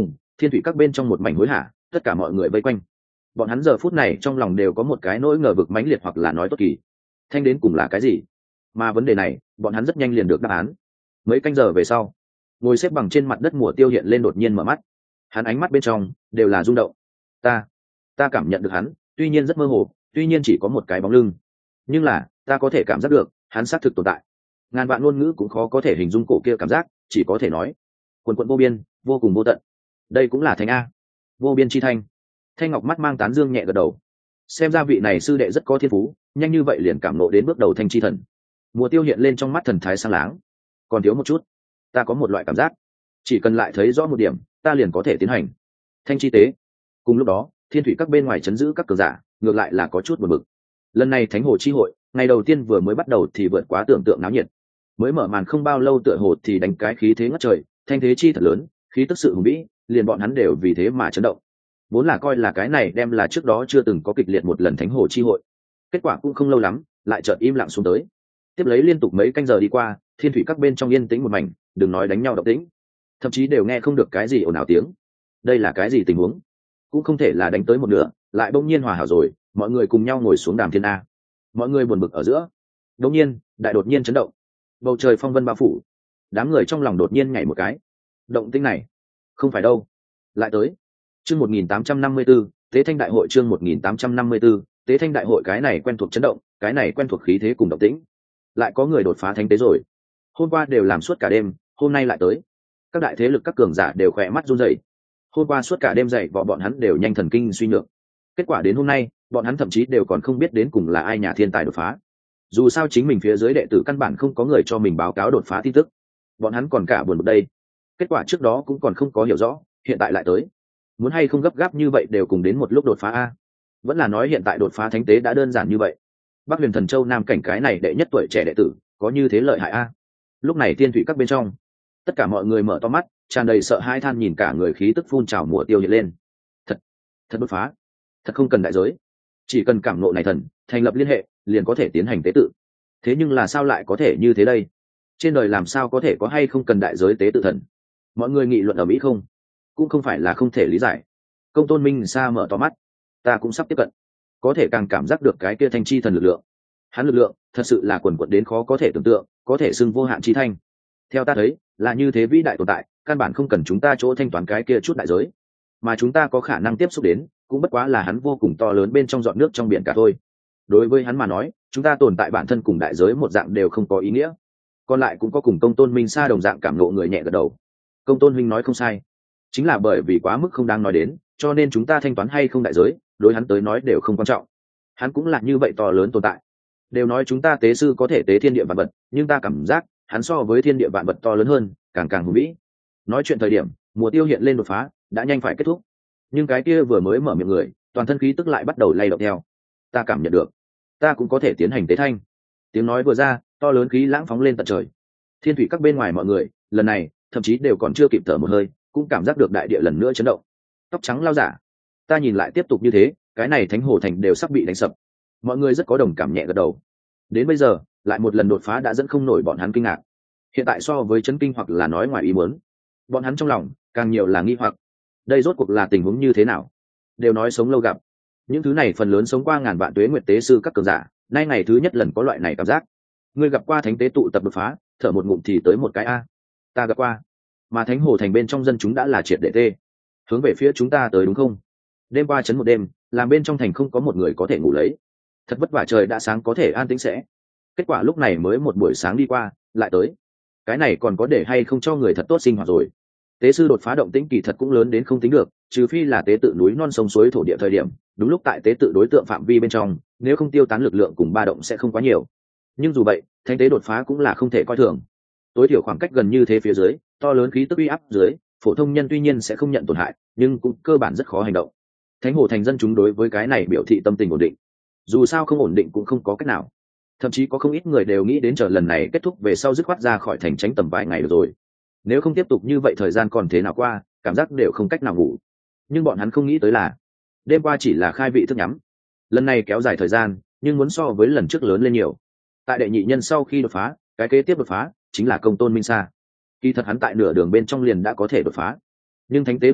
thiên thủy các bên trong một mảnh hối hả, tất cả mọi người vây quanh. Bọn hắn giờ phút này trong lòng đều có một cái nỗi ngờ vực mãnh liệt, hoặc là nói tốt kỳ thanh đến cùng là cái gì. Mà vấn đề này bọn hắn rất nhanh liền được đáp án. Mấy canh giờ về sau, ngồi xếp bằng trên mặt đất Mùa Tiêu hiện lên đột nhiên mở mắt. Hắn ánh mắt bên trong đều là rung động. ta ta cảm nhận được hắn, tuy nhiên rất mơ hồ, tuy nhiên chỉ có một cái bóng lưng, nhưng là ta có thể cảm giác được hắn xác thực tồn tại. Ngàn vạn ngôn ngữ cũng khó có thể hình dung cổ kia cảm giác, chỉ có thể nói quần quận vô biên, vô cùng vô tận. Đây cũng là thanh a, vô biên chi thanh. Thanh Ngọc mắt mang tán dương nhẹ gật đầu. Xem ra vị này sư đệ rất có thiên phú, nhanh như vậy liền cảm nộ đến bước đầu thanh chi thần. Mùa Tiêu hiện lên trong mắt thần thái sáng láng. Còn thiếu một chút, ta có một loại cảm giác, chỉ cần lại thấy rõ một điểm, ta liền có thể tiến hành thanh chi tế. Cùng lúc đó, thiên thủy các bên ngoài chấn giữ các cường giả ngược lại là có chút buồn bực. Lần này thánh hồ chi hội ngày đầu tiên vừa mới bắt đầu thì vượt quá tưởng tượng náo nhiệt. Mới mở màn không bao lâu tựa hồ thì đánh cái khí thế ngất trời, thanh thế chi thật lớn, khí tức sự hùng vĩ, liền bọn hắn đều vì thế mà chấn động. Vốn là coi là cái này đem là trước đó chưa từng có kịch liệt một lần thánh hồ chi hội, kết quả cũng không lâu lắm lại chợt im lặng xuống tới. Tiếp lấy liên tục mấy canh giờ đi qua, thiên thủy các bên trong yên tĩnh một mảnh, đừng nói đánh nhau động tĩnh, thậm chí đều nghe không được cái gì ồn ào tiếng. Đây là cái gì tình huống? Cũng không thể là đánh tới một nửa lại bỗng nhiên hòa hảo rồi, mọi người cùng nhau ngồi xuống đàm thiên a. Mọi người buồn bực ở giữa, đột nhiên đại đột nhiên chấn động, bầu trời phong vân bao phủ, đám người trong lòng đột nhiên nhảy một cái. Động tĩnh này không phải đâu, lại tới. Chương một nghìn tám trăm năm mươi 1854, Tế Thanh Đại hội. Chương một nghìn tám trăm năm mươi 1854, Tế Thanh Đại hội. Cái này quen thuộc chấn động, cái này quen thuộc khí thế cùng động tĩnh. Lại có người đột phá thánh tế rồi. Hôm qua đều làm suốt cả đêm, hôm nay lại tới. Các đại thế lực các cường giả đều khỏe mắt run rẩy. Hôm qua suốt cả đêm dậy võ bọn hắn đều nhanh thần kinh suy nhược. Kết quả đến hôm nay, bọn hắn thậm chí đều còn không biết đến cùng là ai nhà thiên tài đột phá. Dù sao chính mình phía dưới đệ tử căn bản không có người cho mình báo cáo đột phá tin tức. Bọn hắn còn cả buồn bực đây. Kết quả trước đó cũng còn không có hiểu rõ, hiện tại lại tới. Muốn hay không gấp gáp như vậy đều cùng đến một lúc đột phá a? Vẫn là nói hiện tại đột phá thánh tế đã đơn giản như vậy? Bắc Huyền Thần Châu Nam cảnh cái này đệ nhất tuổi trẻ đệ tử, có như thế lợi hại a? Lúc này thiên thủy các bên trong, tất cả mọi người mở to mắt, tràn đầy sợ hãi than nhìn cả người khí tức phun trào Mùa Tiêu hiện lên. Thật, thật đột phá, thật không cần đại giới, chỉ cần cảm ngộ này thần, thành lập liên hệ, liền có thể tiến hành tế tự. Thế nhưng là sao lại có thể như thế đây? Trên đời làm sao có thể có hay không cần đại giới tế tự thần? Mọi người nghị luận ở Mỹ không? Cũng không phải là không thể lý giải. Công Tôn Minh Sa mở to mắt, ta cũng sắp tiếp cận, có thể càng cảm giác được cái kia thanh chi thần lực lượng. Hắn lực lượng thật sự là quần quật đến khó có thể tưởng tượng, có thể xưng vô hạn chi thanh. Theo ta thấy, là như thế vĩ đại tồn tại, căn bản không cần chúng ta chỗ thanh toán cái kia chút đại giới, mà chúng ta có khả năng tiếp xúc đến, cũng bất quá là hắn vô cùng to lớn bên trong giọt nước trong biển cả thôi. Đối với hắn mà nói, chúng ta tồn tại bản thân cùng đại giới một dạng đều không có ý nghĩa. Còn lại cũng có cùng Công Tôn Minh Sa đồng dạng cảm ngộ người nhẹ gật đầu. Công Tôn huynh nói không sai, chính là bởi vì quá mức không đáng nói đến, cho nên chúng ta thanh toán hay không đại giới, đối hắn tới nói đều không quan trọng. Hắn cũng là như vậy to lớn tồn tại. Đều nói chúng ta tế sư có thể tế thiên địa vạn vật, nhưng ta cảm giác hắn so với thiên địa vạn vật to lớn hơn, càng càng hùng vĩ. Nói chuyện thời điểm, Mùa Tiêu hiện lên đột phá đã nhanh phải kết thúc, nhưng cái kia vừa mới mở miệng người, toàn thân khí tức lại bắt đầu lay động theo. Ta cảm nhận được, ta cũng có thể tiến hành tế thanh. Tiếng nói vừa ra, to lớn khí lãng phóng lên tận trời. Thiên thủy các bên ngoài mọi người, lần này thậm chí đều còn chưa kịp thở một hơi, cũng cảm giác được đại địa lần nữa chấn động. Tóc trắng lao giả, ta nhìn lại tiếp tục như thế, cái này thánh hồ thành đều sắp bị đánh sập. Mọi người rất có đồng cảm nhẹ gật đầu. Đến bây giờ, lại một lần đột phá đã dẫn không nổi bọn hắn kinh ngạc. Hiện tại so với chấn kinh hoặc là nói ngoài ý muốn, bọn hắn trong lòng càng nhiều là nghi hoặc. Đây rốt cuộc là tình huống như thế nào? Đều nói sống lâu gặp, những thứ này phần lớn sống qua ngàn vạn tuế nguyệt tế sư các cường giả, nay ngày thứ nhất lần có loại này cảm giác. Ngươi gặp qua thánh tế tụ tập đột phá, thở một ngụm thì tới một cái a. Ta gặp qua, mà thánh hồ thành bên trong dân chúng đã là triệt để tê, hướng về phía chúng ta tới đúng không? Đêm qua chấn một đêm, làm bên trong thành không có một người có thể ngủ lấy, thật vất vả trời đã sáng có thể an tĩnh sẽ. Kết quả lúc này mới một buổi sáng đi qua, lại tới. Cái này còn có để hay không cho người thật tốt sinh hoạt rồi. Tế sư đột phá động tĩnh kỳ thật cũng lớn đến không tính được, trừ phi là tế tự núi non sông suối thổ địa thời điểm, đúng lúc tại tế tự đối tượng phạm vi bên trong, nếu không tiêu tán lực lượng cùng ba động sẽ không quá nhiều. Nhưng dù vậy, thánh tế đột phá cũng là không thể coi thường. Tối thiểu khoảng cách gần như thế phía dưới, to lớn khí tức uy áp dưới, phổ thông nhân tuy nhiên sẽ không nhận tổn hại, nhưng cũng cơ bản rất khó hành động. Thánh hồ thành dân chúng đối với cái này biểu thị tâm tình ổn định. Dù sao không ổn định cũng không có cách nào. Thậm chí có không ít người đều nghĩ đến chờ lần này kết thúc về sau dứt khoát ra khỏi thành tránh tầm vài ngày được rồi. Nếu không tiếp tục như vậy thời gian còn thế nào qua, cảm giác đều không cách nào ngủ. Nhưng bọn hắn không nghĩ tới là đêm qua chỉ là khai vị thức nhắm, lần này kéo dài thời gian nhưng muốn so với lần trước lớn lên nhiều. Tại đệ nhị nhân sau khi đột phá, cái kế tiếp đột phá chính là Công Tôn Minh Sa. Kỳ thật hắn tại nửa đường bên trong liền đã có thể đột phá, nhưng thánh tế đột phá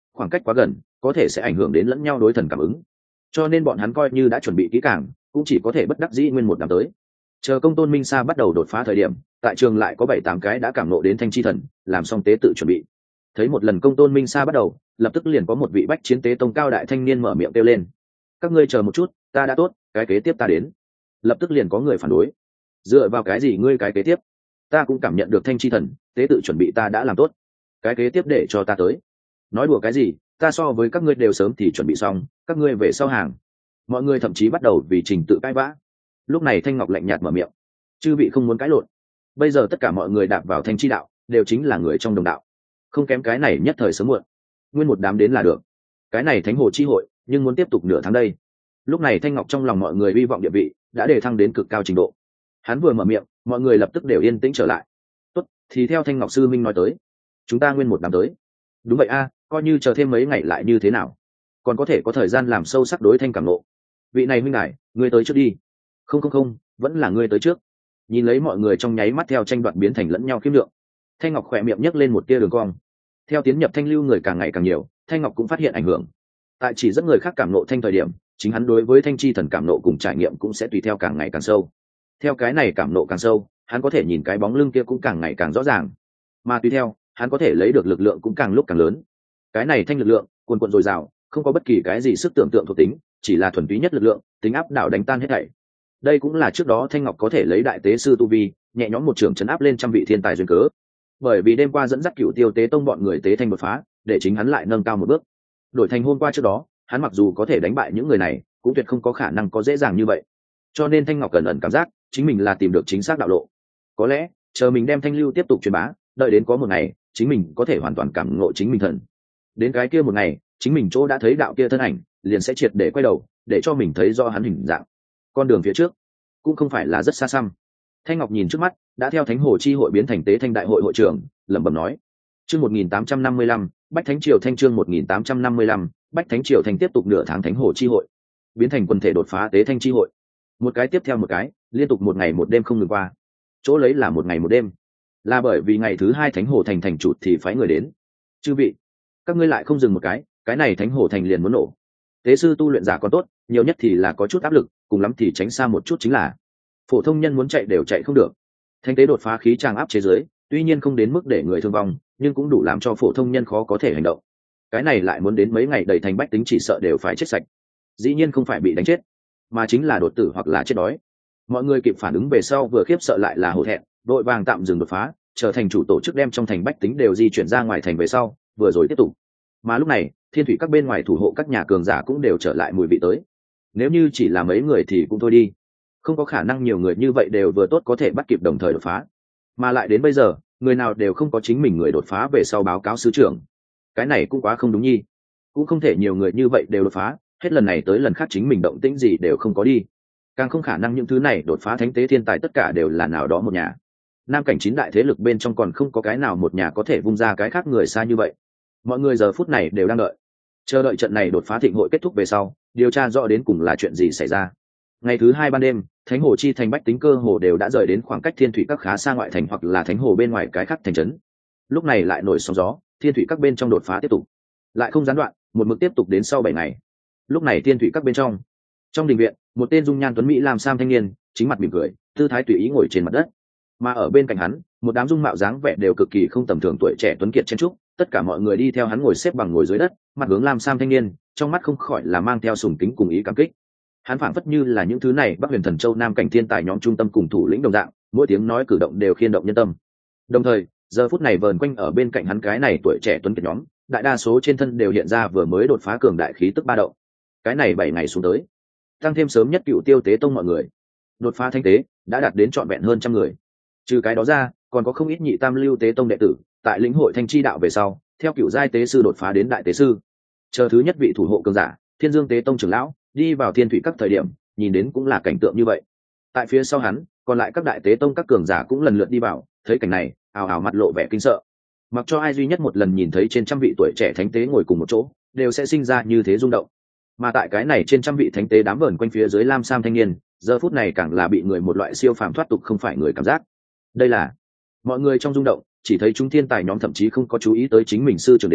khoảng cách quá gần có thể sẽ ảnh hưởng đến lẫn nhau đối thần cảm ứng, cho nên bọn hắn coi như đã chuẩn bị kỹ càng cũng chỉ có thể bất đắc dĩ nguyên một năm tới. Chờ công tôn minh sa bắt đầu đột phá thời điểm, tại trường lại có bảy tám cái đã cảm nộ đến thanh chi thần, làm xong tế tự chuẩn bị. Thấy một lần công tôn minh sa bắt đầu, lập tức liền có một vị bách chiến tế tông cao đại thanh niên mở miệng kêu lên: các ngươi chờ một chút, ta đã tốt, cái kế tiếp ta đến. Lập tức liền có người phản đối: dựa vào cái gì ngươi cái kế tiếp? Ta cũng cảm nhận được thanh chi thần, tế tự chuẩn bị ta đã làm tốt, cái kế tiếp để cho ta tới. Nói đùa cái gì, ta so với các ngươi đều sớm thì chuẩn bị xong, các ngươi về sau hàng. Mọi người thậm chí bắt đầu vì trình tự cãi vã. Lúc này Thanh Ngọc lạnh nhạt mở miệng: chư vị không muốn cãi lộn, bây giờ tất cả mọi người đạp vào thanh chi đạo đều chính là người trong đồng đạo, không kém cái này nhất thời sớm muộn, nguyên một đám đến là được. Cái này thánh hồ chi hội nhưng muốn tiếp tục nửa tháng đây. Lúc này Thanh Ngọc trong lòng mọi người hy vọng địa vị đã đề thăng đến cực cao trình độ. Hắn vừa mở miệng, mọi người lập tức đều yên tĩnh trở lại. Tốt, thì theo Thanh Ngọc sư minh nói tới, chúng ta nguyên một đám tới. Đúng vậy a, coi như chờ thêm mấy ngày lại như thế nào, còn có thể có thời gian làm sâu sắc đối thanh cảm nộ. Vị này huynh đài, ngươi tới trước đi. Không không không, vẫn là ngươi tới trước. Nhìn lấy mọi người trong nháy mắt theo tranh đoạt biến thành lẫn nhau khiêm lượng, Thanh Ngọc khỏe miệng nhấc lên một tia đường cong. Theo tiến nhập thanh lưu người càng ngày càng nhiều, Thanh Ngọc cũng phát hiện ảnh hưởng. Tại chỉ dẫn người khác cảm nộ thanh thời điểm, chính hắn đối với thanh chi thần cảm nộ cùng trải nghiệm cũng sẽ tùy theo càng ngày càng sâu. Theo cái này cảm nộ càng sâu, hắn có thể nhìn cái bóng lưng kia cũng càng ngày càng rõ ràng, mà tùy theo hắn có thể lấy được lực lượng cũng càng lúc càng lớn. Cái này thanh lực lượng cuồn cuộn dồi dào, không có bất kỳ cái gì sức tưởng tượng thuộc tính, chỉ là thuần túy nhất lực lượng, tính áp đảo đánh tan hết thảy. Đây cũng là trước đó Thanh Ngọc có thể lấy đại tế sư tu vi nhẹ nhõm một trường chấn áp lên trăm vị thiên tài duyên cớ. Bởi vì đêm qua dẫn dắt cửu tiêu tế tông bọn người tế thanh đột phá, để chính hắn lại nâng cao một bước. Đổi thành hôm qua trước đó, hắn mặc dù có thể đánh bại những người này, cũng tuyệt không có khả năng có dễ dàng như vậy. Cho nên Thanh Ngọc cẩn ẩn cảm giác chính mình là tìm được chính xác đạo lộ. Có lẽ chờ mình đem thanh lưu tiếp tục truyền bá, đợi đến có một ngày chính mình có thể hoàn toàn cảm ngộ chính mình thần. Đến cái kia một ngày, chính mình chỗ đã thấy đạo kia thân ảnh, liền sẽ triệt để quay đầu, để cho mình thấy do hắn hình dạng. Con đường phía trước cũng không phải là rất xa xăm. Thanh Ngọc nhìn trước mắt đã theo thánh hồ chi hội biến thành tế thanh đại hội hội trưởng, lẩm bẩm nói: chương một nghìn tám trăm năm mươi lăm, bách thánh triều thanh chương một nghìn tám trăm năm mươi lăm, bách thánh triều thanh tiếp tục nửa tháng thánh hồ chi hội biến thành quần thể đột phá tế thanh chi hội. Một cái tiếp theo một cái, liên tục một ngày một đêm không ngừng qua. Chỗ lấy là một ngày một đêm, là bởi vì ngày thứ hai thánh hồ thành thành chủ thì phái người đến. Chư vị, các ngươi lại không dừng một cái, cái này thánh hồ thành liền muốn nổ. Tế sư tu luyện giả còn tốt, nhiều nhất thì là có chút áp lực, cùng lắm thì tránh xa một chút chính là. Phổ thông nhân muốn chạy đều chạy không được. Thánh tế đột phá khí tràng áp chế giới, tuy nhiên không đến mức để người thương vong, nhưng cũng đủ làm cho phổ thông nhân khó có thể hành động. Cái này lại muốn đến mấy ngày đầy thành bách tính chỉ sợ đều phải chết sạch. Dĩ nhiên không phải bị đánh chết, mà chính là đột tử hoặc là chết đói. Mọi người kịp phản ứng về sau vừa khiếp sợ lại là hổ thẹn, đội vàng tạm dừng đột phá, trở thành chủ tổ chức đem trong thành bách tính đều di chuyển ra ngoài thành về sau, vừa rồi tiếp tục. Mà lúc này, thiên thủy các bên ngoài thủ hộ các nhà cường giả cũng đều trở lại mùi vị tới. Nếu như chỉ là mấy người thì cũng thôi đi, không có khả năng nhiều người như vậy đều vừa tốt có thể bắt kịp đồng thời đột phá. Mà lại đến bây giờ, người nào đều không có chính mình người đột phá về sau báo cáo sứ trưởng. Cái này cũng quá không đúng nhi. Cũng không thể nhiều người như vậy đều đột phá, hết lần này tới lần khác chính mình động tĩnh gì đều không có đi. Càng không khả năng những thứ này đột phá thánh tế thiên tài tất cả đều là nào đó một nhà. Nam cảnh chín đại thế lực bên trong còn không có cái nào một nhà có thể vung ra cái khác người xa như vậy. Mọi người giờ phút này đều đang đợi, chờ đợi trận này đột phá thịnh hội kết thúc về sau, điều tra rõ đến cùng là chuyện gì xảy ra. Ngày thứ hai ban đêm, thánh hồ chi thành bách tính cơ hồ đều đã rời đến khoảng cách thiên thủy các khá xa ngoại thành hoặc là thánh hồ bên ngoài cái khác thành trấn. Lúc này lại nổi sóng gió, thiên thủy các bên trong đột phá tiếp tục, lại không gián đoạn, một mực tiếp tục đến sau bảy ngày. Lúc này thiên thủy các bên trong, trong đình viện, một tên dung nhan tuấn mỹ làm sam thanh niên chính mặt mỉm cười, tư thái tùy ý ngồi trên mặt đất. Mà ở bên cạnh hắn, một đám dung mạo dáng vẻ đều cực kỳ không tầm thường tuổi trẻ tuấn kiệt chen trúc, tất cả mọi người đi theo hắn ngồi xếp bằng ngồi dưới đất, mặt hướng lam sam thanh niên, trong mắt không khỏi là mang theo sùng kính cùng ý cảm kích. Hắn phảng phất như là những thứ này Bắc Huyền Thần Châu Nam cảnh thiên tài nhóm trung tâm cùng thủ lĩnh đồng dạng, mỗi tiếng nói cử động đều khiên động nhân tâm. Đồng thời, giờ phút này vờn quanh ở bên cạnh hắn cái này tuổi trẻ tuấn kiệt nhóm, đại đa số trên thân đều hiện ra vừa mới đột phá cường đại khí tức ba động. Cái này bảy ngày xuống tới, tăng thêm sớm nhất cựu tiêu tế tông mọi người, đột phá thanh tế đã đạt đến trọn vẹn hơn trăm người. Trừ cái đó ra, còn có không ít nhị tam lưu tế tông đệ tử tại lĩnh hội thanh chi đạo về sau, theo cựu giai tế sư đột phá đến đại tế sư. Chờ thứ nhất vị thủ hộ cường giả, Thiên Dương tế tông trưởng lão, đi vào thiên thủy các thời điểm, nhìn đến cũng là cảnh tượng như vậy. Tại phía sau hắn, còn lại các đại tế tông các cường giả cũng lần lượt đi vào, thấy cảnh này, ào ào mặt lộ vẻ kinh sợ. Mặc cho ai duy nhất một lần nhìn thấy trên trăm vị tuổi trẻ thánh tế ngồi cùng một chỗ, đều sẽ sinh ra như thế rung động. Mà tại cái này trên trăm vị thánh tế đám vờn quanh phía dưới lam sam thanh niên, giờ phút này càng là bị người một loại siêu phàm thoát tục không phải người cảm giác. Đây là mọi người trong rung động, chỉ thấy chúng thiên tài nhóm thậm chí không có chú ý tới chính mình sư trưởng đến,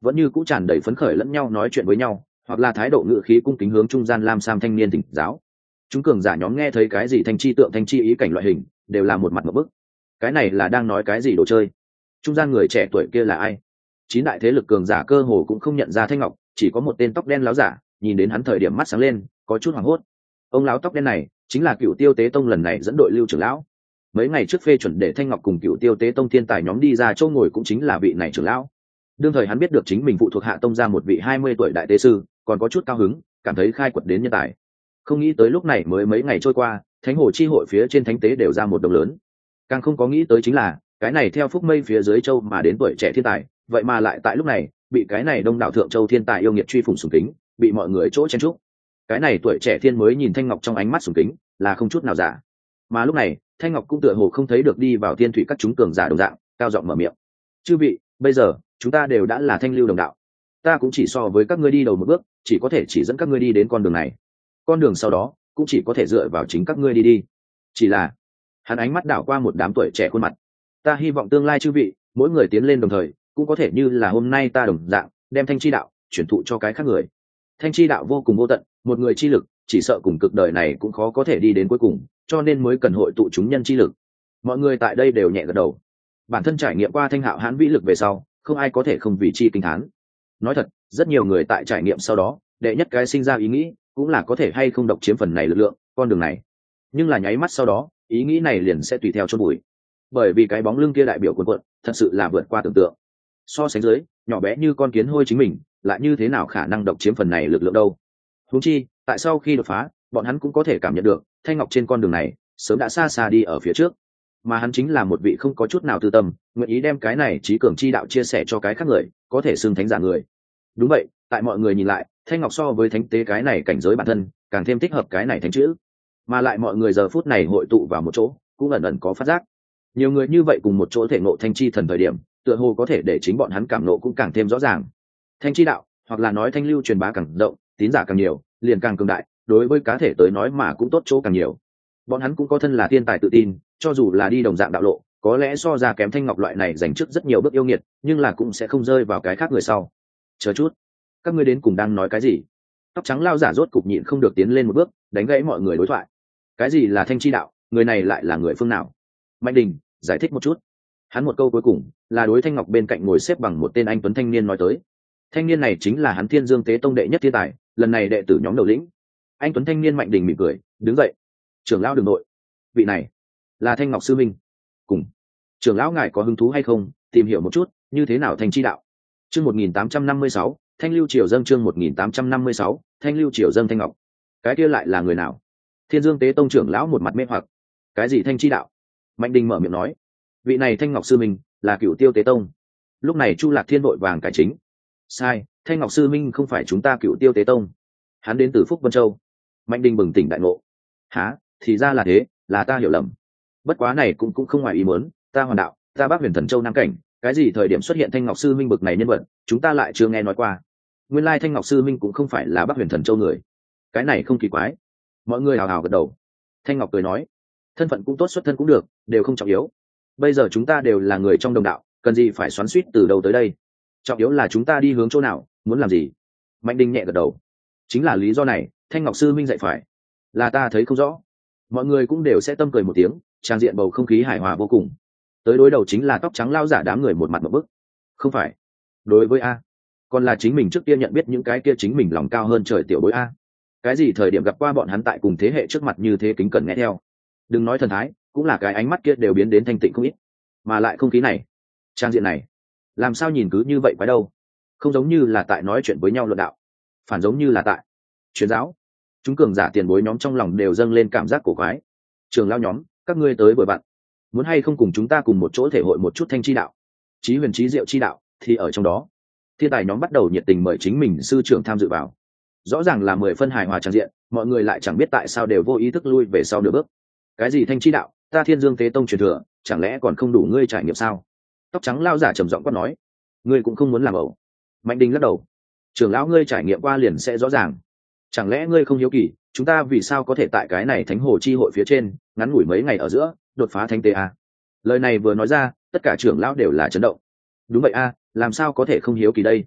vẫn như cũng tràn đầy phấn khởi lẫn nhau nói chuyện với nhau, hoặc là thái độ ngự khí cung kính hướng trung gian lam sam thanh niên thỉnh giáo. Chúng cường giả nhóm nghe thấy cái gì thanh chi tượng thanh chi ý cảnh loại hình, đều là một mặt một bức. Cái này là đang nói cái gì đồ chơi? Trung gian người trẻ tuổi kia là ai? Chín đại thế lực cường giả cơ hồ cũng không nhận ra Thanh Ngọc, chỉ có một tên tóc đen láo giả, nhìn đến hắn thời điểm mắt sáng lên, có chút hoảng hốt. Ông láo tóc đen này chính là Cựu Tiêu Tế Tông lần này dẫn đội Lưu trưởng lão. Mấy ngày trước phê chuẩn để Thanh Ngọc cùng Cựu Tiêu Tế Tông thiên tài nhóm đi ra chỗ ngồi cũng chính là vị này trưởng lão. Đương thời hắn biết được chính mình phụ thuộc hạ tông ra một vị hai mươi tuổi đại tế sư, còn có chút cao hứng, cảm thấy khai quật đến nhân tài. Không nghĩ tới lúc này mới mấy ngày trôi qua, Thánh Hồ chi hội phía trên thánh tế đều ra một đồng lớn. Càng không có nghĩ tới chính là, cái này theo phúc mây phía dưới châu mà đến tuổi trẻ thiên tài, vậy mà lại tại lúc này bị cái này đông đảo thượng châu thiên tài yêu nghiệt truy phủng sùng kính, bị mọi người chỗ chen chúc. Cái này tuổi trẻ thiên mới nhìn Thanh Ngọc trong ánh mắt sùng kính, là không chút nào giả. Mà lúc này, Thanh Ngọc cũng tựa hồ không thấy được đi vào thiên thủy các chúng cường giả đồng dạng, cao giọng mở miệng: "Chư vị, bây giờ chúng ta đều đã là thanh lưu đồng đạo, ta cũng chỉ so với các ngươi đi đầu một bước, chỉ có thể chỉ dẫn các ngươi đi đến con đường này. Con đường sau đó cũng chỉ có thể dựa vào chính các ngươi đi đi. Chỉ là..." Hắn ánh mắt đảo qua một đám tuổi trẻ khuôn mặt. "Ta hy vọng tương lai chư vị, mỗi người tiến lên đồng thời, cũng có thể như là hôm nay ta đồng dạng, đem thanh chi đạo chuyển thụ cho cái khác người. Thanh chi đạo vô cùng vô tận, một người chi lực, chỉ sợ cùng cực đời này cũng khó có thể đi đến cuối cùng, cho nên mới cần hội tụ chúng nhân chi lực." Mọi người tại đây đều nhẹ gật đầu. Bản thân trải nghiệm qua thanh hạo hãn vĩ lực về sau, không ai có thể không vì chi kinh thán. Nói thật, rất nhiều người tại trải nghiệm sau đó, đệ nhất cái sinh ra ý nghĩ, cũng là có thể hay không độc chiếm phần này lực lượng, con đường này. Nhưng là nháy mắt sau đó, ý nghĩ này liền sẽ tùy theo chôn bụi. Bởi vì cái bóng lưng kia đại biểu cuồn cuộn, thật sự là vượt qua tưởng tượng. So sánh dưới, nhỏ bé như con kiến hôi chính mình, lại như thế nào khả năng độc chiếm phần này lực lượng đâu? Huống chi, tại sau khi đột phá, bọn hắn cũng có thể cảm nhận được, Thanh Ngọc trên con đường này, sớm đã xa xa đi ở phía trước. Mà hắn chính là một vị không có chút nào tư tâm, nguyện ý đem cái này trí cường chi đạo chia sẻ cho cái khác người, có thể xưng thánh giả người. Đúng vậy, tại mọi người nhìn lại, Thanh Ngọc so với thánh tế cái này cảnh giới bản thân, càng thêm thích hợp cái này thánh chữ. Mà lại mọi người giờ phút này hội tụ vào một chỗ, cũng ẩn ẩn có phát giác. Nhiều người như vậy cùng một chỗ thể ngộ thanh chi thần thời điểm, tựa hồ có thể để chính bọn hắn cảm ngộ cũng càng thêm rõ ràng. Thanh chi đạo, hoặc là nói thanh lưu truyền bá càng rộng, tín giả càng nhiều, liền càng cường đại, đối với cá thể tới nói mà cũng tốt chỗ càng nhiều. Bọn hắn cũng có thân là thiên tài tự tin, cho dù là đi đồng dạng đạo lộ, có lẽ so ra kém Thanh Ngọc loại này dành trước rất nhiều bước yêu nghiệt, nhưng là cũng sẽ không rơi vào cái khác người sau. Chờ chút, các ngươi đến cùng đang nói cái gì? Tóc trắng lao giả rốt cục nhịn không được tiến lên một bước, đánh gãy mọi người đối thoại. Cái gì là thanh chi đạo, người này lại là người phương nào? Mạnh Đình giải thích một chút. Hắn một câu cuối cùng là đối Thanh Ngọc bên cạnh ngồi xếp bằng một tên anh tuấn thanh niên nói tới. Thanh niên này chính là hắn Thiên Dương Tế Tông đệ nhất thiên tài, lần này đệ tử nhóm đầu lĩnh. Anh tuấn thanh niên Mạnh Đình mỉm cười, đứng dậy. "Trưởng lão đường nội, vị này là Thanh Ngọc sư minh. Cùng trưởng lão ngài có hứng thú hay không tìm hiểu một chút như thế nào thanh chi đạo?" Chương một nghìn tám trăm năm mươi sáu, Thanh Lưu Triều dâng. Chương một nghìn tám trăm năm mươi sáu, Thanh Lưu Triều dâng Thanh Ngọc. Cái kia lại là người nào? Thiên Dương Tế Tông trưởng lão một mặt mê hoặc. Cái gì thanh chi đạo? Mạnh Đình mở miệng nói. Vị này Thanh Ngọc sư minh là Cựu Tiêu Tế Tông. Lúc này Chu Lạc Thiên vội vàng cải chính. Sai, Thanh Ngọc sư minh không phải chúng ta Cựu Tiêu Tế Tông. Hắn đến từ Phúc Vân Châu. Mạnh Đình bừng tỉnh đại ngộ. Hả, thì ra là thế, là ta hiểu lầm. Bất quá này cũng cũng không ngoài ý muốn, ta Hoàn Đạo, ta Bắc Huyền Thần Châu Nam Cảnh, cái gì thời điểm xuất hiện Thanh Ngọc sư minh bực này nhân vật, chúng ta lại chưa nghe nói qua. Nguyên lai Thanh Ngọc sư minh cũng không phải là Bắc Huyền Thần Châu người. Cái này không kỳ quái. Mọi người hào hào gật đầu. Thanh Ngọc cười nói, thân phận cũng tốt, xuất thân cũng được, đều không trọng yếu. Bây giờ chúng ta đều là người trong đồng đạo, cần gì phải xoắn xuýt từ đầu tới đây. Trọng yếu là chúng ta đi hướng chỗ nào, muốn làm gì. Mạnh Đình nhẹ gật đầu. Chính là lý do này, Thanh Ngọc sư minh dạy phải, là ta thấy không rõ. Mọi người cũng đều sẽ tâm cười một tiếng, trang diện bầu không khí hài hòa vô cùng. Tới đối đầu chính là tóc trắng lao giả đám người một mặt một bức. Không phải đối với a, còn là chính mình trước kia nhận biết những cái kia chính mình lòng cao hơn trời tiểu bối a. Cái gì thời điểm gặp qua bọn hắn tại cùng thế hệ trước mặt như thế kính cẩn nghe theo. Đừng nói thần thái, cũng là cái ánh mắt kia đều biến đến thanh tịnh không ít. Mà lại không khí này, trang diện này, làm sao nhìn cứ như vậy quái đâu. Không giống như là tại nói chuyện với nhau luận đạo, phản giống như là tại truyền giáo. Chúng cường giả tiền bối nhóm trong lòng đều dâng lên cảm giác cổ quái. Trường lao nhóm, các ngươi tới vừa vặn, muốn hay không cùng chúng ta cùng một chỗ thể hội một chút thanh chi đạo, chí huyền chí diệu chi đạo thì ở trong đó. Thiên tài nhóm bắt đầu nhiệt tình mời chính mình sư trưởng tham dự vào. Rõ ràng là mười phân hài hòa tràn diện, mọi người lại chẳng biết tại sao đều vô ý thức lui về sau nửa bước. Cái gì thanh chi đạo, ta Thiên Dương Tế Tông truyền thừa, chẳng lẽ còn không đủ ngươi trải nghiệm sao? Tóc trắng lao giả trầm giọng quát nói. Ngươi cũng không muốn làm ẩu. Mạnh Đình lắc đầu. Trưởng lão ngươi trải nghiệm qua liền sẽ rõ ràng. Chẳng lẽ ngươi không hiếu kỳ, chúng ta vì sao có thể tại cái này thánh hồ chi hội phía trên, ngắn ngủi mấy ngày ở giữa, đột phá thánh tế a? Lời này vừa nói ra, tất cả trưởng lão đều là chấn động. Đúng vậy a, làm sao có thể không hiếu kỳ đây?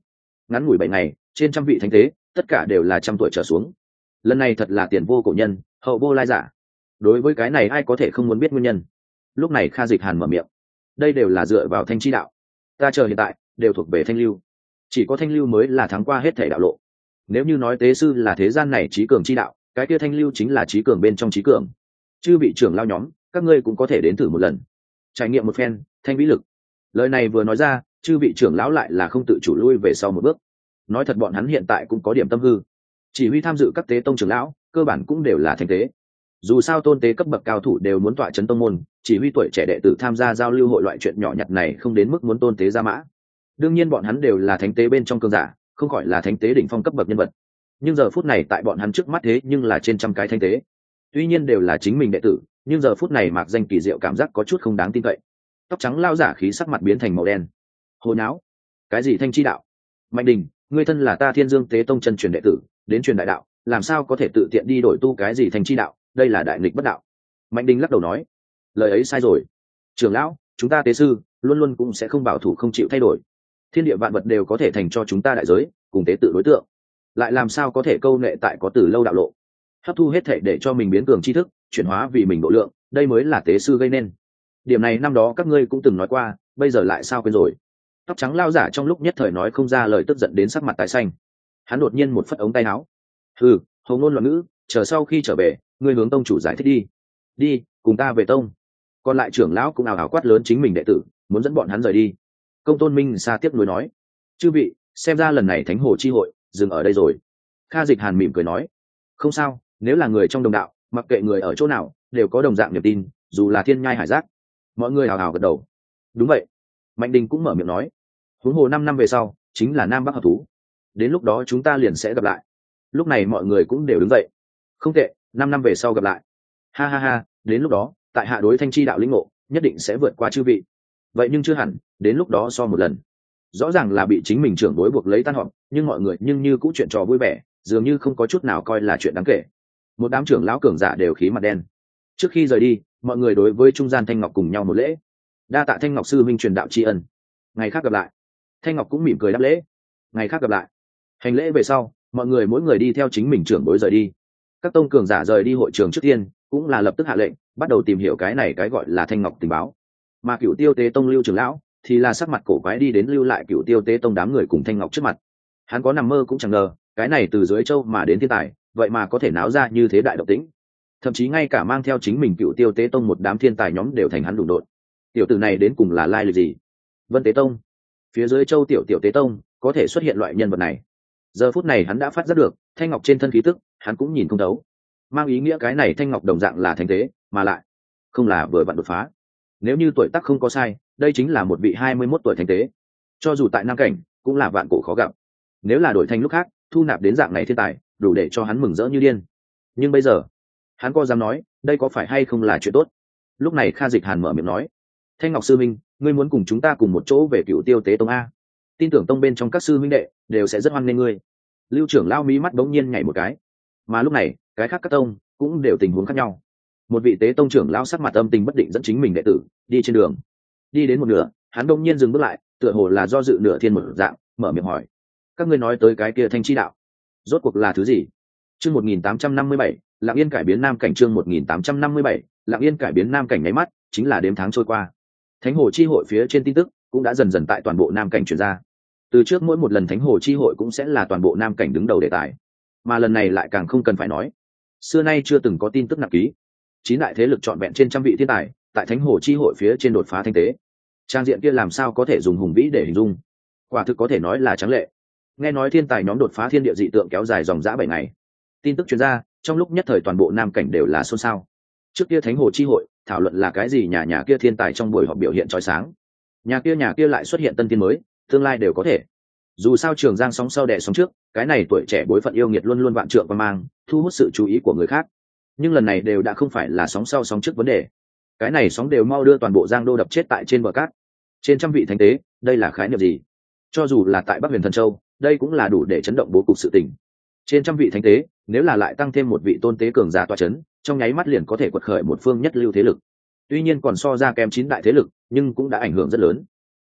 ngắn ngủi bảy ngày trên trăm vị thánh tế tất cả đều là trăm tuổi trở xuống. Lần này thật là tiền vô cổ nhân hậu vô lai giả. Đối với cái này ai có thể không muốn biết nguyên nhân. Lúc này Kha Dịch Hàn mở miệng, đây đều là dựa vào thanh chi đạo, ta chờ hiện tại đều thuộc về thanh lưu, chỉ có thanh lưu mới là thắng qua hết thể đạo lộ. Nếu như nói tế sư là thế gian này trí cường chi đạo, cái kia thanh lưu chính là trí cường bên trong trí cường. Chư vị trưởng lao nhóm, các ngươi cũng có thể đến thử một lần, trải nghiệm một phen thanh vĩ lực. Lời này vừa nói ra, chư vị trưởng lão lại là không tự chủ lui về sau một bước. Nói thật bọn hắn hiện tại cũng có điểm tâm hư, chỉ huy tham dự các tế tông trưởng lão cơ bản cũng đều là thanh tế. Dù sao tôn tế cấp bậc cao thủ đều muốn tọa chấn tông môn, chỉ huy tuổi trẻ đệ tử tham gia giao lưu hội loại chuyện nhỏ nhặt này không đến mức muốn tôn tế ra mã. Đương nhiên bọn hắn đều là thánh tế bên trong cường giả, không khỏi là thánh tế đỉnh phong cấp bậc nhân vật. Nhưng giờ phút này tại bọn hắn trước mắt thế nhưng là trên trăm cái thánh tế. Tuy nhiên đều là chính mình đệ tử, nhưng giờ phút này mạc danh kỳ diệu cảm giác có chút không đáng tin cậy. Tóc trắng lao giả khí sắc mặt biến thành màu đen. Hồi não, cái gì thanh chi đạo? Mạnh Đình, ngươi thân là ta Thiên Dương Tế Tông chân truyền đệ tử, đến truyền đại đạo, làm sao có thể tự tiện đi đổi tu cái gì thanh chi đạo? Đây là đại nghịch bất đạo. Mạnh Đình lắc đầu nói, lời ấy sai rồi. Trưởng lão, chúng ta tế sư luôn luôn cũng sẽ không bảo thủ không chịu thay đổi. Thiên địa vạn vật đều có thể thành cho chúng ta đại giới, cùng tế tự đối tượng, lại làm sao có thể câu nệ tại có từ lâu đạo lộ, hấp thu hết thể để cho mình biến cường tri thức, chuyển hóa vì mình độ lượng, đây mới là tế sư gây nên. Điểm này năm đó các ngươi cũng từng nói qua, bây giờ lại sao quên rồi? Tóc trắng lao giả trong lúc nhất thời nói không ra lời, tức giận đến sắc mặt tái xanh. Hắn đột nhiên một phất ống tay áo, hừ, hầu ngôn loạn ngữ, chờ sau khi trở về ngươi hướng tông chủ giải thích đi. Đi, cùng ta về tông. Còn lại trưởng lão cũng ào ào quát lớn chính mình đệ tử, muốn dẫn bọn hắn rời đi. Công Tôn Minh xa tiếp nối nói, chư vị, xem ra lần này thánh hồ chi hội dừng ở đây rồi. Kha Dịch Hàn mỉm cười nói, không sao, nếu là người trong đồng đạo, mặc kệ người ở chỗ nào đều có đồng dạng niềm tin, dù là thiên nhai hải giác. Mọi người hào hào gật đầu. Đúng vậy. Mạnh Đình cũng mở miệng nói, huống hồ năm năm về sau chính là Nam Bắc hợp thú, đến lúc đó chúng ta liền sẽ gặp lại. Lúc này mọi người cũng đều đứng dậy. Không tệ, năm năm về sau gặp lại. Ha ha ha, đến lúc đó tại hạ đối thanh chi đạo lĩnh ngộ nhất định sẽ vượt qua chư vị. Vậy nhưng chưa hẳn, đến lúc đó so một lần. Rõ ràng là bị chính mình trưởng đối buộc lấy tan họp, nhưng mọi người nhưng như cũng chuyện trò vui vẻ, dường như không có chút nào coi là chuyện đáng kể. Một đám trưởng lão cường giả đều khí mặt đen. Trước khi rời đi, mọi người đối với trung gian Thanh Ngọc cùng nhau một lễ, đa tạ Thanh Ngọc sư minh truyền đạo tri ân, ngày khác gặp lại. Thanh Ngọc cũng mỉm cười đáp lễ, ngày khác gặp lại. Hành lễ về sau, mọi người mỗi người đi theo chính mình trưởng bối rời đi. Các tông cường giả rời đi hội trường trước tiên cũng là lập tức hạ lệnh bắt đầu tìm hiểu cái này cái gọi là Thanh Ngọc tình báo. Mà Cửu Tiêu Tế Tông Lưu trưởng lão thì là sắc mặt cổ quái đi đến lưu lại Cửu Tiêu Tế Tông đám người cùng Thanh Ngọc trước mặt. Hắn có nằm mơ cũng chẳng ngờ, cái này từ dưới châu mà đến thiên tài, vậy mà có thể náo ra như thế đại động tĩnh. Thậm chí ngay cả mang theo chính mình Cửu Tiêu Tế Tông một đám thiên tài nhóm đều thành hắn đụng đột. Tiểu tử này đến cùng là lai lịch gì? Vân Tế Tông, phía dưới châu tiểu tiểu Tế Tông có thể xuất hiện loại nhân vật này. Giờ phút này hắn đã phát giác được Thanh Ngọc trên thân khí tức, hắn cũng nhìn không thấu. Mang ý nghĩa cái này Thanh Ngọc đồng dạng là thánh tế, mà lại không là vừa vặn đột phá. Nếu như tuổi tác không có sai, đây chính là một vị hai mươi mốt tuổi thánh tế. Cho dù tại Nam Cảnh, cũng là vạn cổ khó gặp. Nếu là đổi thành lúc khác, thu nạp đến dạng này thiên tài, đủ để cho hắn mừng rỡ như điên. Nhưng bây giờ, hắn có dám nói, đây có phải hay không là chuyện tốt? Lúc này Kha Dịch Hàn mở miệng nói, Thanh Ngọc sư minh, ngươi muốn cùng chúng ta cùng một chỗ về Cửu Tiêu Tế Tông a? Tin tưởng tông bên trong các sư minh đệ đều sẽ rất hoan nghênh ngươi. Lưu trưởng lao mí mắt bỗng nhiên nhảy một cái. Mà lúc này, cái khác các tông cũng đều tình huống khác nhau. Một vị tế tông trưởng lao sắc mặt âm tình bất định dẫn chính mình đệ tử đi trên đường. Đi đến một nửa, hắn bỗng nhiên dừng bước lại, tựa hồ là do dự nửa thiên một dạng, mở miệng hỏi, các ngươi nói tới cái kia thanh chi đạo, rốt cuộc là thứ gì? Chương một nghìn tám trăm năm mươi bảy, Lặng Yên cải biến Nam Cảnh. Chương một nghìn tám trăm năm mươi bảy, Lặng Yên cải biến Nam Cảnh. Nháy mắt chính là đếm tháng trôi qua. Thánh Hồ chi hội phía trên tin tức cũng đã dần dần tại toàn bộ Nam Cảnh truyền ra. Từ trước mỗi một lần Thánh Hồ chi hội cũng sẽ là toàn bộ Nam Cảnh đứng đầu đề tài, mà lần này lại càng không cần phải nói. Xưa nay chưa từng có tin tức nặng ký, chín đại thế lực trọn vẹn trên trăm vị thiên tài tại Thánh Hồ chi hội phía trên đột phá thanh tế. Trang diện kia làm sao có thể dùng hùng vĩ để hình dung, quả thực có thể nói là tráng lệ. Nghe nói thiên tài nhóm đột phá thiên địa dị tượng kéo dài dòng dã bảy ngày. Tin tức truyền ra, trong lúc nhất thời toàn bộ Nam Cảnh đều là xôn xao. Trước kia Thánh Hồ chi hội thảo luận là cái gì, nhà nhà kia thiên tài trong buổi họp biểu hiện chói sáng, nhà kia nhà kia lại xuất hiện tân tiên mới, tương lai đều có thể. Dù sao Trường Giang sóng sau đẻ sóng trước, cái này tuổi trẻ bối phận yêu nghiệt luôn luôn vạn trượng và mang, thu hút sự chú ý của người khác. Nhưng lần này đều đã không phải là sóng sau sóng trước vấn đề, cái này sóng đều mau đưa toàn bộ Giang Đô đập chết tại trên bờ cát. Trên trăm vị thánh tế, đây là khái niệm gì? Cho dù là tại Bắc Huyền Thần Châu, đây cũng là đủ để chấn động bố cục sự tình. Trên trăm vị thánh tế, nếu là lại tăng thêm một vị tôn tế cường giả tọa chấn, trong nháy mắt liền có thể quật khởi một phương nhất lưu thế lực. Tuy nhiên còn so ra kém chín đại thế lực, nhưng cũng đã ảnh hưởng rất lớn.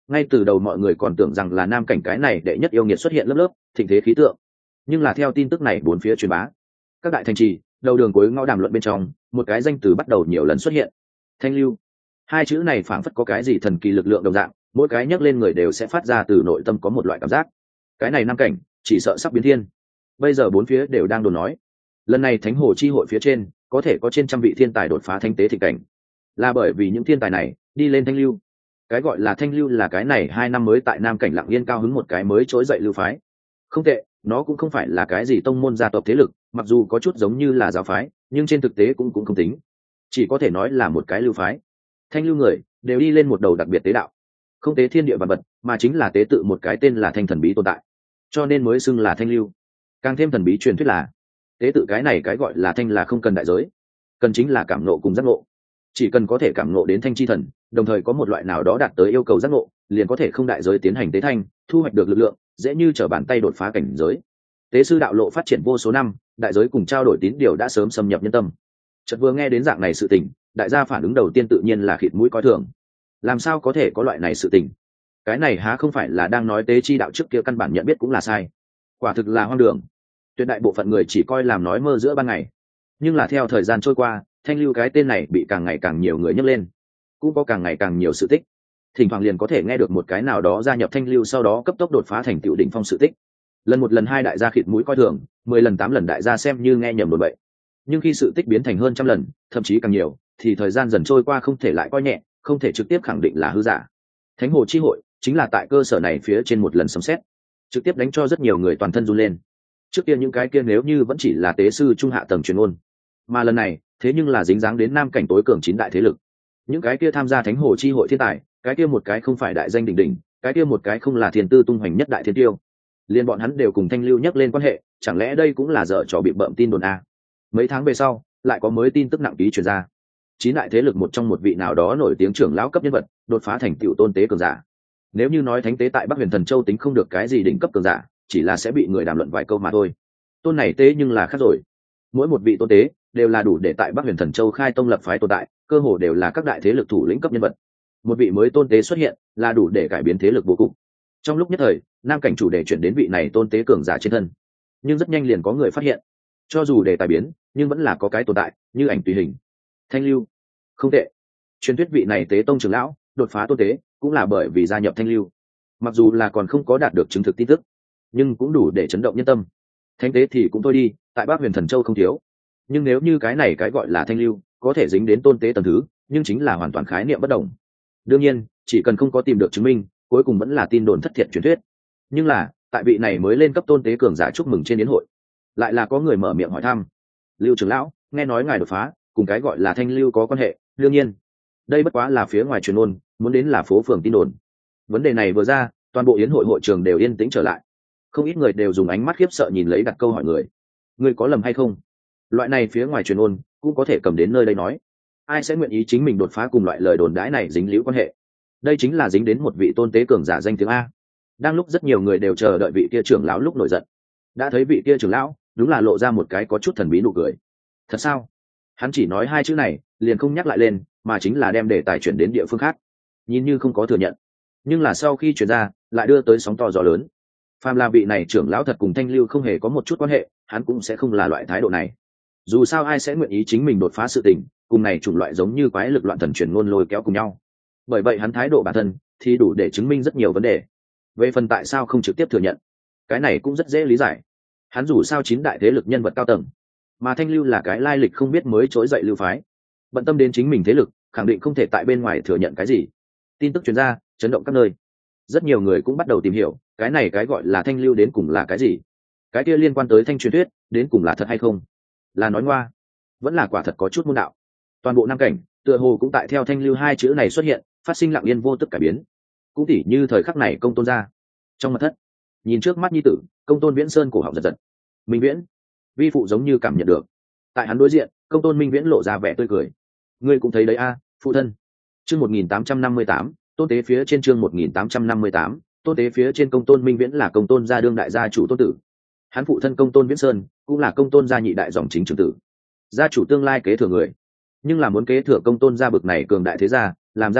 ngay từ đầu mọi người còn tưởng rằng là nam cảnh cái này đệ nhất yêu nghiệt xuất hiện lớp lớp thịnh thế khí tượng, nhưng là theo tin tức này bốn phía truyền bá, các đại thành trì đầu đường cuối ngõ đàm luận bên trong, một cái danh từ bắt đầu nhiều lần xuất hiện. Thanh lưu, hai chữ này phảng phất có cái gì thần kỳ lực lượng đồng dạng, mỗi cái nhắc lên người đều sẽ phát ra từ nội tâm có một loại cảm giác, cái này nam cảnh chỉ sợ sắp biến thiên. Bây giờ bốn phía đều đang đồn nói, lần này thánh hồ chi hội phía trên có thể có trên trăm vị thiên tài đột phá thánh tế thịnh cảnh, là bởi vì những thiên tài này đi lên thanh lưu. Cái gọi là thanh lưu là cái này hai năm mới tại nam cảnh lặng yên cao hứng một cái mới trỗi dậy lưu phái. Không tệ, nó cũng không phải là cái gì tông môn gia tộc thế lực, mặc dù có chút giống như là giáo phái, nhưng trên thực tế cũng cũng không tính, chỉ có thể nói là một cái lưu phái. Thanh lưu người đều đi lên một đầu đặc biệt tế đạo, không tế thiên địa vạn vật, mà chính là tế tự một cái tên là thanh thần bí tồn tại, cho nên mới xưng là thanh lưu. Càng thêm thần bí truyền thuyết là tế tự cái này cái gọi là thanh là không cần đại giới, cần chính là cảm nộ cùng giác ngộ. Chỉ cần có thể cảm nộ đến thanh chi thần, đồng thời có một loại nào đó đạt tới yêu cầu giác ngộ, liền có thể không đại giới tiến hành tế thanh, thu hoạch được lực lượng, dễ như trở bàn tay đột phá cảnh giới. Tế sư đạo lộ phát triển vô số năm, đại giới cùng trao đổi tín điều đã sớm xâm nhập nhân tâm. Chợt vừa nghe đến dạng này sự tình, đại gia phản ứng đầu tiên tự nhiên là khịt mũi coi thường. Làm sao có thể có loại này sự tình? Cái này há không phải là đang nói tế chi đạo trước kia căn bản nhận biết cũng là sai. Quả thực là hoang đường. Tuyệt đại bộ phận người chỉ coi làm nói mơ giữa ban ngày. Nhưng là theo thời gian trôi qua, thanh lưu cái tên này bị càng ngày càng nhiều người nhắc lên, cũng có càng ngày càng nhiều sự tích. Thỉnh thoảng liền có thể nghe được một cái nào đó gia nhập thanh lưu sau đó cấp tốc đột phá thành tựu đỉnh phong sự tích. Lần một lần hai đại gia khịt mũi coi thường, mười lần tám lần đại gia xem như nghe nhầm đồn bậy. Nhưng khi sự tích biến thành hơn trăm lần, thậm chí càng nhiều, thì thời gian dần trôi qua không thể lại coi nhẹ, không thể trực tiếp khẳng định là hư giả. Thánh hồ chi hội chính là tại cơ sở này phía trên một lần sấm xét, trực tiếp đánh cho rất nhiều người toàn thân run lên. Trước kia những cái kia nếu như vẫn chỉ là tế sư trung hạ tầng truyền ngôn, mà lần này thế nhưng là dính dáng đến nam cảnh tối cường chín đại thế lực. Những cái kia tham gia thánh hồ chi hội thiên tài, cái kia một cái không phải đại danh đỉnh đỉnh, cái kia một cái không là thiên tư tung hoành nhất đại thiên tiêu, liên bọn hắn đều cùng thanh lưu nhắc lên quan hệ, chẳng lẽ đây cũng là dở trò bị bợm tin đồn à? Mấy tháng về sau lại có mới tin tức nặng ký truyền ra, chín đại thế lực một trong một vị nào đó nổi tiếng trưởng lão cấp nhân vật đột phá thành tiểu tôn tế cường giả. Nếu như nói thánh tế tại Bắc Huyền Thần Châu tính không được cái gì đỉnh cấp cường giả, chỉ là sẽ bị người đàm luận vài câu mà thôi. Tôn này tế nhưng là khác rồi, mỗi một vị tôn tế đều là đủ để tại Bắc Huyền Thần Châu khai tông lập phái tồn tại, cơ hồ đều là các đại thế lực thủ lĩnh cấp nhân vật. Một vị mới tôn tế xuất hiện là đủ để cải biến thế lực vô cùng. Trong lúc nhất thời, nam cảnh chủ đề chuyển đến vị này tôn tế cường giả trên thân, nhưng rất nhanh liền có người phát hiện, cho dù đề tài biến, nhưng vẫn là có cái tồn tại như ảnh tùy hình. Thanh lưu, không tệ. Truyền thuyết vị này tế tông trưởng lão đột phá tôn tế cũng là bởi vì gia nhập thanh lưu. Mặc dù là còn không có đạt được chứng thực tin tức, nhưng cũng đủ để chấn động nhân tâm. Thánh tế thì cũng thôi đi, tại Bắc Huyền Thần Châu không thiếu, nhưng nếu như cái này cái gọi là thanh lưu có thể dính đến tôn tế tầng thứ, nhưng chính là hoàn toàn khái niệm bất đồng. Đương nhiên, chỉ cần không có tìm được chứng minh, cuối cùng vẫn là tin đồn thất thiệt truyền thuyết. Nhưng là tại vị này mới lên cấp tôn tế cường giả chúc mừng trên yến hội, lại là có người mở miệng hỏi thăm: Lưu trưởng lão, nghe nói ngài đột phá cùng cái gọi là thanh lưu có quan hệ? Đương nhiên, đây bất quá là phía ngoài truyền ngôn, muốn đến là phố phường tin đồn. Vấn đề này vừa ra, toàn bộ yến hội hội trường đều yên tĩnh trở lại, không ít người đều dùng ánh mắt khiếp sợ nhìn lấy đặt câu hỏi người: ngươi có lầm hay không? Loại này phía ngoài truyền ngôn cũng có thể cầm đến nơi đây nói. Ai sẽ nguyện ý chính mình đột phá cùng loại lời đồn đãi này dính líu quan hệ? Đây chính là dính đến một vị tôn tế cường giả danh tiếng a. Đang lúc rất nhiều người đều chờ đợi vị kia trưởng lão lúc nổi giận, đã thấy vị kia trưởng lão đúng là lộ ra một cái có chút thần bí nụ cười. Thật sao? Hắn chỉ nói hai chữ này liền không nhắc lại lên, mà chính là đem đề tài chuyển đến địa phương khác, nhìn như không có thừa nhận, nhưng là sau khi chuyển ra lại đưa tới sóng to gió lớn. Phàm là vị này trưởng lão thật cùng thanh lưu không hề có một chút quan hệ, hắn cũng sẽ không là loại thái độ này. Dù sao ai sẽ nguyện ý chính mình đột phá sự tình cùng này chủng loại giống như quái lực loạn thần chuyển ngôn lôi kéo cùng nhau. Bởi vậy hắn thái độ bản thân thì đủ để chứng minh rất nhiều vấn đề. Về phần tại sao không trực tiếp thừa nhận, cái này cũng rất dễ lý giải. Hắn dù sao chín đại thế lực nhân vật cao tầng, mà thanh lưu là cái lai lịch không biết mới trỗi dậy lưu phái, bận tâm đến chính mình thế lực, khẳng định không thể tại bên ngoài thừa nhận cái gì. Tin tức truyền ra chấn động các nơi, rất nhiều người cũng bắt đầu tìm hiểu cái này cái gọi là thanh lưu đến cùng là cái gì, cái kia liên quan tới thanh truyền thuyết đến cùng là thật hay không, là nói ngoa, vẫn là quả thật có chút môn đạo. Toàn bộ nam cảnh tựa hồ cũng tại theo thanh lưu hai chữ này xuất hiện phát sinh lặng yên vô tức cải biến. Cũng tỉ như thời khắc này công tôn ra trong mật thất, nhìn trước mắt nhi tử, công tôn viễn sơn cổ họng giật giật. Minh Viễn, vi phụ giống như cảm nhận được. Tại hắn đối diện, công tôn Minh Viễn lộ ra vẻ tươi cười. Ngươi cũng thấy đấy a, phụ thân. Chương một nghìn tám trăm năm mươi tám, tôn tế phía trên chương một nghìn tám trăm năm mươi tám, tôn tế phía trên. Công tôn Minh Viễn là công tôn gia đương đại gia chủ tôn tử. Hắn phụ thân công tôn Viễn Sơn cũng là công tôn gia nhị đại dòng chính trưởng tử, gia chủ tương lai kế thừa người. Nhưng là muốn kế thừa công tôn gia bực này cường đại thế gia làm gia chủ,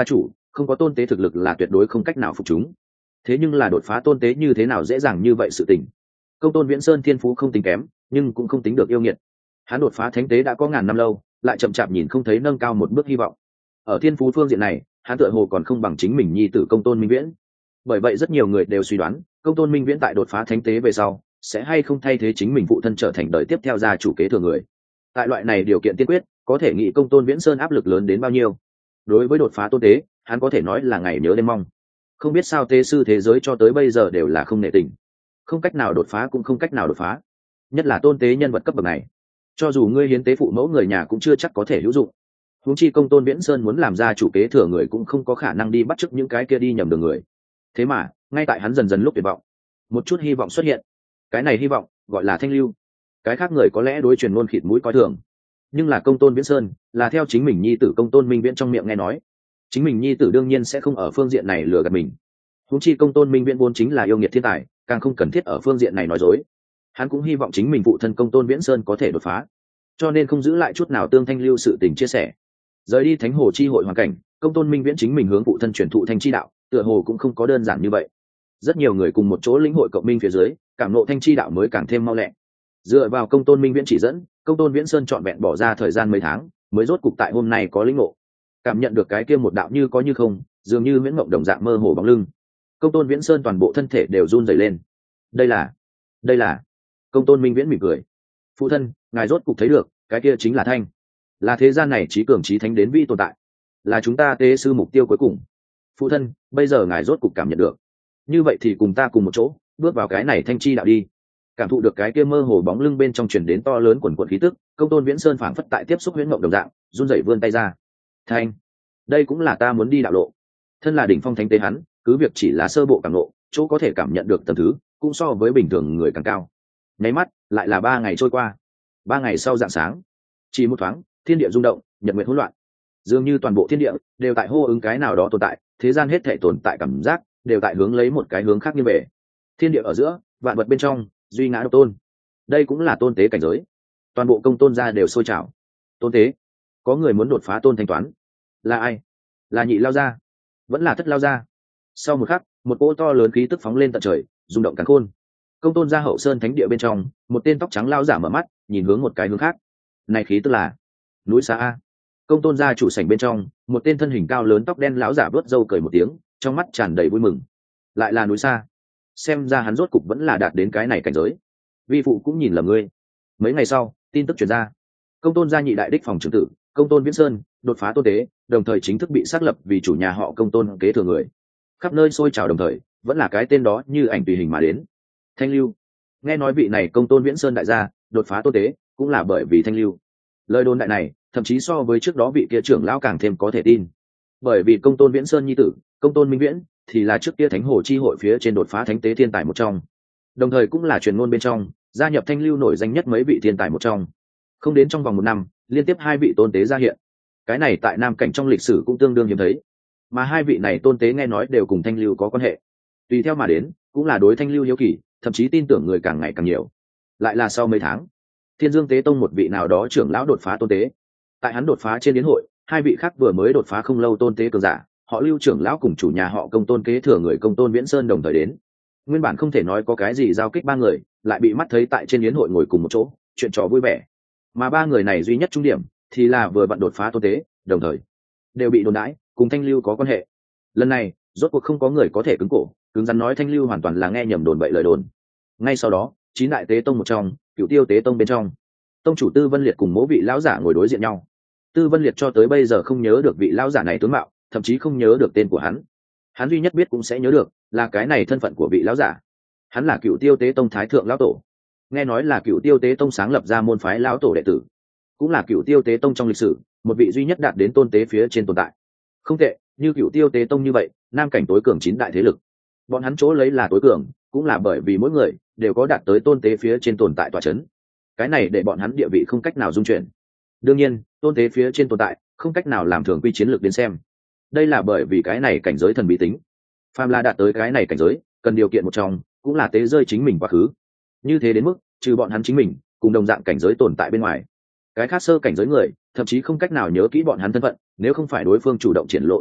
không có tôn tế thực lực là tuyệt đối không cách nào phục chúng. Thế nhưng là đột phá tôn tế như thế nào dễ dàng như vậy sự tình. Công tôn Viễn Sơn thiên phú không tính kém, nhưng cũng không tính được yêu nghiệt. Hắn đột phá thánh tế đã có ngàn năm lâu, lại chậm chạp nhìn không thấy nâng cao một bước hy vọng. Ở thiên phú phương diện này, hắn tựa hồ còn không bằng chính mình nhi tử Công tôn Minh Viễn. Bởi vậy rất nhiều người đều suy đoán, Công tôn Minh Viễn tại đột phá thánh tế về sau, sẽ hay không thay thế chính mình phụ thân trở thành đời tiếp theo gia chủ kế thừa người. Tại loại này điều kiện tiên quyết, có thể nghĩ Công tôn Viễn Sơn áp lực lớn đến bao nhiêu. Đối với đột phá tôn tế, hắn có thể nói là ngày nhớ đêm mong. Không biết sao tế sư thế giới cho tới bây giờ đều là không nể tình, không cách nào đột phá cũng không cách nào đột phá, nhất là tôn tế nhân vật cấp bậc này, cho dù ngươi hiến tế phụ mẫu người nhà cũng chưa chắc có thể hữu dụng. Huống chi Công tôn Viễn Sơn muốn làm ra chủ kế thừa người cũng không có khả năng đi bắt chước những cái kia đi nhầm đường người. Thế mà ngay tại hắn dần dần lúc tuyệt vọng, một chút hy vọng xuất hiện. Cái này hy vọng gọi là thanh lưu. Cái khác người có lẽ đối truyền ngôn khịt mũi coi thường, nhưng là Công tôn Viễn Sơn là theo chính mình nhi tử Công tôn Minh Viễn trong miệng nghe nói, chính mình nhi tử đương nhiên sẽ không ở phương diện này lừa gạt mình. Huống chi Công tôn Minh Viễn vốn chính là yêu nghiệt thiên tài, càng không cần thiết ở phương diện này nói dối. Hắn cũng hy vọng chính mình phụ thân Công tôn Viễn Sơn có thể đột phá, cho nên không giữ lại chút nào tương thanh lưu sự tình chia sẻ. Rời đi Thánh Hồ chi hội hoàn cảnh, Công tôn Minh Viễn chính mình hướng phụ thân truyền thụ thanh chi đạo, tựa hồ cũng không có đơn giản như vậy. Rất nhiều người cùng một chỗ lĩnh hội cộng minh phía dưới, cảm ngộ thanh chi đạo mới càng thêm mau lẹ. Dựa vào Công tôn Minh Viễn chỉ dẫn, Công tôn Viễn Sơn trọn vẹn bỏ ra thời gian mấy tháng, mới rốt cục tại hôm nay có lĩnh ngộ, cảm nhận được cái kia một đạo như có như không, dường như miễn mộng đồng dạng mơ hồ bóng lưng. Công tôn Viễn Sơn toàn bộ thân thể đều run rẩy lên. Đây là, đây là. Công tôn Minh Viễn mỉm cười. Phụ thân, ngài rốt cục thấy được, cái kia chính là thanh, là thế gian này trí cường trí thánh đến vi tồn tại, là chúng ta tế sư mục tiêu cuối cùng. Phụ thân, bây giờ ngài rốt cục cảm nhận được, như vậy thì cùng ta cùng một chỗ bước vào cái này thanh chi đạo đi. Cảm thụ được cái kia mơ hồ bóng lưng bên trong truyền đến to lớn quần quần khí tức, Công tôn Viễn Sơn phảng phất tại tiếp xúc huyễn mộng đồng dạng, run rẩy vươn tay ra. Thanh, đây cũng là ta muốn đi đạo lộ. Thân là đỉnh phong thánh tế hắn, cứ việc chỉ là sơ bộ cảm lộ, chỗ có thể cảm nhận được tầm thứ cũng so với bình thường người càng cao. Nháy mắt lại là ba ngày trôi qua. Ba ngày sau rạng sáng, chỉ một thoáng, thiên địa rung động, nhật nguyệt hỗn loạn, dường như toàn bộ thiên địa đều tại hô ứng cái nào đó tồn tại, thế gian hết thảy tồn tại cảm giác đều tại hướng lấy một cái hướng khác như về. Thiên địa ở giữa, vạn vật bên trong, duy ngã độc tôn. Đây cũng là tôn tế cảnh giới. Toàn bộ công tôn gia đều sôi trào. Tôn tế, có người muốn đột phá tôn thanh toán. Là ai? Là Nhị lao gia, vẫn là Thất lao gia? Sau một khắc, một cỗ to lớn khí tức phóng lên tận trời, rung động càn khôn. Công tôn gia hậu sơn thánh địa bên trong, một tên tóc trắng lao giả mở mắt, nhìn hướng một cái hướng khác. Này khí tức là núi Xa A. Công tôn gia chủ sảnh bên trong, một tên thân hình cao lớn tóc đen lão giả vớt râu cười một tiếng, trong mắt tràn đầy vui mừng. Lại là núi Xa. Xem ra hắn rốt cục vẫn là đạt đến cái này cảnh giới. Vi phụ cũng nhìn lầm ngươi. Mấy ngày sau, tin tức truyền ra, công tôn gia nhị đại đích phòng trưởng tử Công tôn Viễn Sơn đột phá tôn tế, đồng thời chính thức bị xác lập vì chủ nhà họ Công tôn kế thừa người. Khắp nơi sôi trào đồng thời, vẫn là cái tên đó như ảnh tùy hình mà đến. Thanh lưu. Nghe nói vị này Công tôn Viễn Sơn đại gia đột phá tôn tế, cũng là bởi vì thanh lưu. Lời đồn đại này thậm chí so với trước đó vị kia trưởng lão càng thêm có thể tin, bởi vì Công tôn Viễn Sơn nhi tử Công tôn Minh Viễn thì là trước kia Thánh Hồ chi hội phía trên đột phá thánh tế thiên tài một trong, đồng thời cũng là truyền ngôn bên trong gia nhập thanh lưu nổi danh nhất mấy vị thiên tài một trong. Không đến trong vòng một năm, liên tiếp hai vị tôn tế ra hiện. Cái này tại Nam Cảnh trong lịch sử cũng tương đương hiếm thấy, mà hai vị này tôn tế nghe nói đều cùng thanh lưu có quan hệ, tùy theo mà đến cũng là đối thanh lưu hiếu kỳ, thậm chí tin tưởng người càng ngày càng nhiều. Lại là sau mấy tháng, Thiên Dương Tế Tông một vị nào đó trưởng lão đột phá tôn tế. Tại hắn đột phá trên yến hội, hai vị khác vừa mới đột phá không lâu tôn tế cường giả, họ Lưu trưởng lão cùng chủ nhà họ Công tôn kế thừa người Công tôn Viễn Sơn đồng thời đến. Nguyên bản không thể nói có cái gì giao kích ba người, lại bị mắt thấy tại trên yến hội ngồi cùng một chỗ, chuyện trò vui vẻ. Mà ba người này duy nhất trung điểm thì là vừa vặn đột phá tôn tế, đồng thời đều bị đồn đãi cùng thanh lưu có quan hệ. Lần này rốt cuộc không có người có thể cứng cổ cứng rắn nói thanh lưu hoàn toàn là nghe nhầm đồn bậy lời đồn. Ngay sau đó, chín đại tế tông một trong, Cửu Tiêu Tế Tông bên trong, tông chủ Tư Vân Liệt cùng mỗi vị lão giả ngồi đối diện nhau. Tư Vân Liệt cho tới bây giờ không nhớ được vị lão giả này tướng mạo, thậm chí không nhớ được tên của hắn. Hắn duy nhất biết cũng sẽ nhớ được là cái này thân phận của vị lão giả. Hắn là Cửu Tiêu Tế Tông thái thượng lão tổ. Nghe nói là Cửu Tiêu Tế Tông sáng lập ra môn phái lão tổ đệ tử, cũng là Cửu Tiêu Tế Tông trong lịch sử một vị duy nhất đạt đến tôn tế phía trên tồn tại. Không tệ, như Cửu Tiêu Tế Tông như vậy, Nam Cảnh tối cường chín đại thế lực, bọn hắn chỗ lấy là tối cường, cũng là bởi vì mỗi người đều có đạt tới tôn tế phía trên tồn tại tọa chấn. Cái này để bọn hắn địa vị không cách nào dung chuyển. Đương nhiên, tôn tế phía trên tồn tại không cách nào làm thường quy chiến lược đến xem. Đây là bởi vì cái này cảnh giới thần bí tính. Phàm là đạt tới cái này cảnh giới, cần điều kiện một trong cũng là tế rơi chính mình quá khứ. Như thế đến mức trừ bọn hắn chính mình cùng đồng dạng cảnh giới tồn tại bên ngoài, cái khác sơ cảnh giới người thậm chí không cách nào nhớ kỹ bọn hắn thân phận, nếu không phải đối phương chủ động triển lộ thân hình,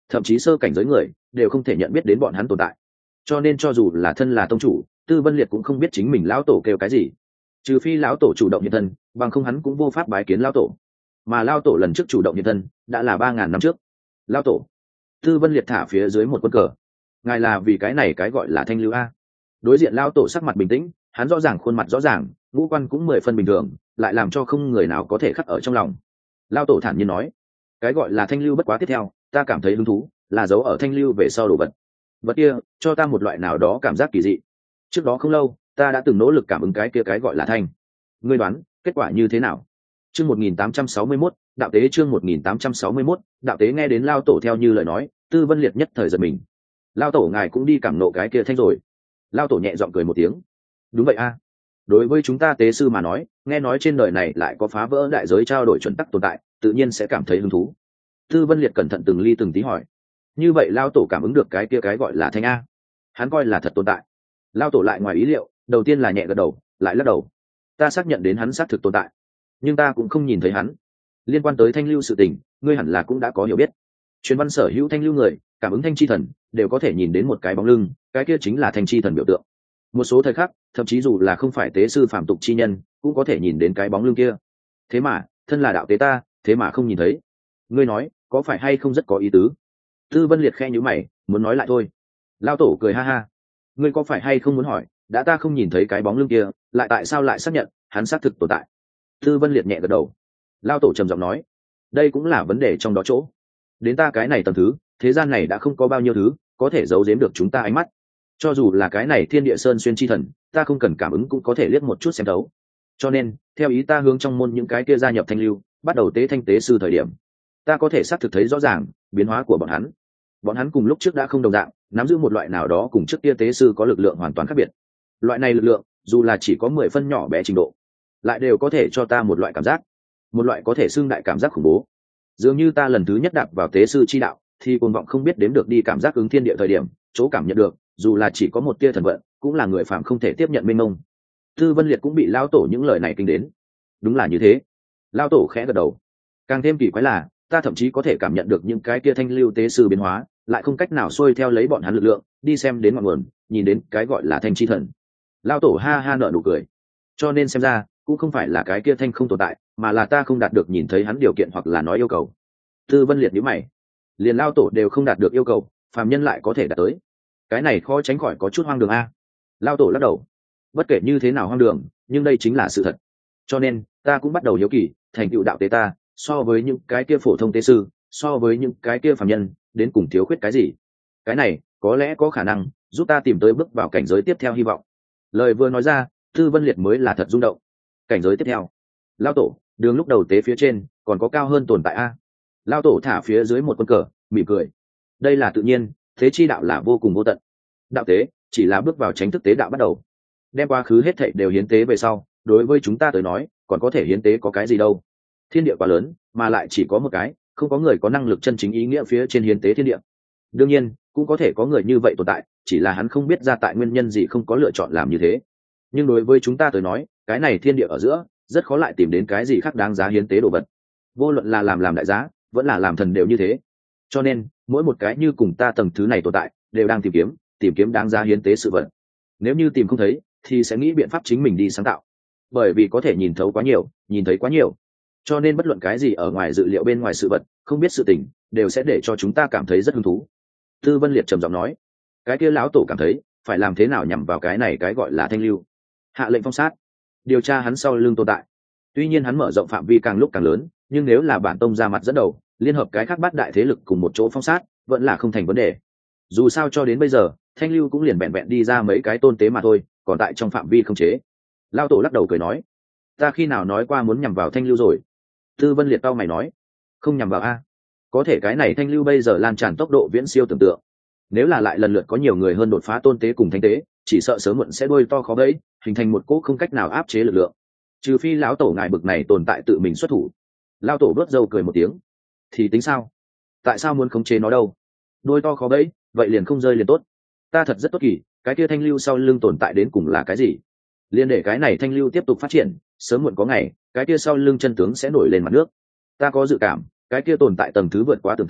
thậm chí sơ cảnh giới người đều không thể nhận biết đến bọn hắn tồn tại. Cho nên cho dù là thân là tông chủ, Tư Vân Liệt cũng không biết chính mình lão tổ kêu cái gì, trừ phi lão tổ chủ động hiện thân, bằng không hắn cũng vô pháp bái kiến lão tổ. Mà lão tổ lần trước chủ động hiện thân đã là ba ngàn năm trước. Lão tổ. Tư Vân Liệt thả phía dưới một quân cờ. Ngài là vì cái này cái gọi là thanh lưu a? Đối diện lão tổ sắc mặt bình tĩnh, hắn rõ ràng khuôn mặt rõ ràng, ngũ quan cũng mười phân bình thường, lại làm cho không người nào có thể khắc ở trong lòng. Lão tổ thản nhiên nói, cái gọi là thanh lưu bất quá tiếp theo, ta cảm thấy hứng thú là giấu ở thanh lưu về sau đồ vật. Vật kia cho ta một loại nào đó cảm giác kỳ dị. Trước đó không lâu, ta đã từng nỗ lực cảm ứng cái kia cái gọi là thanh. Ngươi đoán kết quả như thế nào? Chương một nghìn tám trăm sáu mươi mốt, đạo tế chương một nghìn tám trăm sáu mươi mốt, đạo tế. Nghe đến lao tổ theo như lời nói, Tư Vân Liệt nhất thời giật mình. Lao tổ ngài cũng đi cảm nộ cái kia thanh rồi? Lao tổ nhẹ giọng cười một tiếng. Đúng vậy a. Đối với chúng ta tế sư mà nói, nghe nói trên đời này lại có phá vỡ đại giới trao đổi chuẩn tắc tồn tại, tự nhiên sẽ cảm thấy hứng thú. Tư Vân Liệt cẩn thận từng ly từng tí hỏi. Như vậy lao tổ cảm ứng được cái kia cái gọi là thanh a, hắn coi là thật tồn tại. Lao tổ lại ngoài ý liệu, đầu tiên là nhẹ gật đầu, lại lắc đầu. Ta xác nhận đến hắn xác thực tồn tại, nhưng ta cũng không nhìn thấy hắn. Liên quan tới thanh lưu sự tình, ngươi hẳn là cũng đã có hiểu biết. Truyền văn sở hữu thanh lưu người, cảm ứng thanh chi thần đều có thể nhìn đến một cái bóng lưng, cái kia chính là thanh chi thần biểu tượng. Một số thời khắc, thậm chí dù là không phải tế sư phàm tục chi nhân, cũng có thể nhìn đến cái bóng lưng kia. Thế mà, thân là đạo tế ta, thế mà không nhìn thấy. Ngươi nói, có phải hay không rất có ý tứ? Tư Vân Liệt khe nhíu mày, muốn nói lại thôi. Lao tổ cười ha ha. Ngươi có phải hay không muốn hỏi, đã ta không nhìn thấy cái bóng lưng kia, lại tại sao lại xác nhận hắn xác thực tồn tại? Tư Vân Liệt nhẹ gật đầu. Lao tổ trầm giọng nói, đây cũng là vấn đề trong đó chỗ. Đến ta cái này tầm thứ, thế gian này đã không có bao nhiêu thứ có thể giấu giếm được chúng ta ánh mắt. Cho dù là cái này Thiên Địa Sơn xuyên chi thần, ta không cần cảm ứng cũng có thể liếc một chút xem thấu. Cho nên, theo ý ta hướng trong môn những cái kia gia nhập thanh lưu, bắt đầu tế thanh tế sư thời điểm, ta có thể xác thực thấy rõ ràng biến hóa của bọn hắn. Bọn hắn cùng lúc trước đã không đồng dạng, nắm giữ một loại nào đó cùng trước kia tế sư có lực lượng hoàn toàn khác biệt. Loại này lực lượng, dù là chỉ có mười phân nhỏ bé trình độ, lại đều có thể cho ta một loại cảm giác, một loại có thể xưng đại cảm giác khủng bố. Dường như ta lần thứ nhất đạp vào tế sư chi đạo, thì cuồng vọng không biết đếm được đi cảm giác ứng thiên địa thời điểm, chỗ cảm nhận được, dù là chỉ có một tia thần vận, cũng là người phàm không thể tiếp nhận mênh mông. Tư Vân Liệt cũng bị lao tổ những lời này kinh đến. Đúng là như thế. Lao tổ khẽ gật đầu. Càng thêm kỳ quái là, ta thậm chí có thể cảm nhận được những cái kia thanh lưu tế sư biến hóa, lại không cách nào xuôi theo lấy bọn hắn lực lượng, đi xem đến ngọn nguồn, nhìn đến cái gọi là thanh chi thần. Lao tổ ha ha nở nụ cười. Cho nên xem ra, cũng không phải là cái kia thanh không tồn tại, mà là ta không đạt được nhìn thấy hắn điều kiện hoặc là nói yêu cầu. Tư Vân Liệt nhíu mày. Liền lao tổ đều không đạt được yêu cầu, phàm nhân lại có thể đạt tới. Cái này khó tránh khỏi có chút hoang đường a. Lao tổ lắc đầu. Bất kể như thế nào hoang đường, nhưng đây chính là sự thật. Cho nên, ta cũng bắt đầu hiếu kỳ, thành tựu đạo tế ta, so với những cái kia phổ thông tế sư, so với những cái kia phàm nhân, đến cùng thiếu khuyết cái gì? Cái này, có lẽ có khả năng giúp ta tìm tới bước vào cảnh giới tiếp theo hy vọng. Lời vừa nói ra, Tư Vân Liệt mới là thật rung động. Cảnh giới tiếp theo? Lao tổ, đường lúc đầu tế phía trên, còn có cao hơn tồn tại a. Lao tổ thả phía dưới một quân cờ, mỉm cười. Đây là tự nhiên, thế chi đạo là vô cùng vô tận. Đạo tế chỉ là bước vào tránh thức tế đạo bắt đầu. Đem quá khứ hết thảy đều hiến tế về sau, đối với chúng ta tới nói, còn có thể hiến tế có cái gì đâu? Thiên địa quá lớn, mà lại chỉ có một cái, không có người có năng lực chân chính ý nghĩa phía trên hiến tế thiên địa. Đương nhiên, cũng có thể có người như vậy tồn tại, chỉ là hắn không biết ra tại nguyên nhân gì không có lựa chọn làm như thế. Nhưng đối với chúng ta tới nói, cái này thiên địa ở giữa, rất khó lại tìm đến cái gì khác đáng giá hiến tế đồ vật. Vô luận là làm làm đại giá, vẫn là làm thần đều như thế. Cho nên, mỗi một cái như cùng ta tầng thứ này tồn tại, đều đang tìm kiếm, tìm kiếm đáng giá hiến tế sự vật. Nếu như tìm không thấy, thì sẽ nghĩ biện pháp chính mình đi sáng tạo. Bởi vì có thể nhìn thấu quá nhiều, nhìn thấy quá nhiều. Cho nên bất luận cái gì ở ngoài dự liệu bên ngoài sự vật, không biết sự tình, đều sẽ để cho chúng ta cảm thấy rất hứng thú. Tư Vân Liệt trầm giọng nói, cái kia lão tổ cảm thấy, phải làm thế nào nhằm vào cái này cái gọi là thanh lưu. Hạ lệnh phong sát, điều tra hắn sau lưng tồn tại. Tuy nhiên hắn mở rộng phạm vi càng lúc càng lớn, nhưng nếu là bản tông ra mặt dẫn đầu, liên hợp cái khác bát đại thế lực cùng một chỗ phong sát, vẫn là không thành vấn đề. Dù sao cho đến bây giờ, thanh lưu cũng liền vẹn vẹn đi ra mấy cái tôn tế mà thôi, còn tại trong phạm vi không chế. Lao tổ lắc đầu cười nói, ta khi nào nói qua muốn nhằm vào thanh lưu rồi? Tư Vân Liệt tao mày nói, không nhằm vào a. Có thể cái này thanh lưu bây giờ lan tràn tốc độ viễn siêu tưởng tượng. Nếu là lại lần lượt có nhiều người hơn đột phá tôn tế cùng thánh tế, chỉ sợ sớm muộn sẽ đuôi to khó bẫy, hình thành một cỗ không cách nào áp chế lực lượng. Trừ phi lão tổ ngài bực này tồn tại tự mình xuất thủ. Lao tổ bớt dâu cười một tiếng, thì tính sao? Tại sao muốn khống chế nó đâu? Đuôi to khó bẫy, vậy liền không rơi liền tốt. Ta thật rất tốt kỳ, cái kia thanh lưu sau lưng tồn tại đến cùng là cái gì? Liên để cái này thanh lưu tiếp tục phát triển, sớm muộn có ngày, cái kia sau lưng chân tướng sẽ nổi lên mặt nước. Ta có dự cảm, cái kia tồn tại tầng thứ vượt quá tưởng tượng,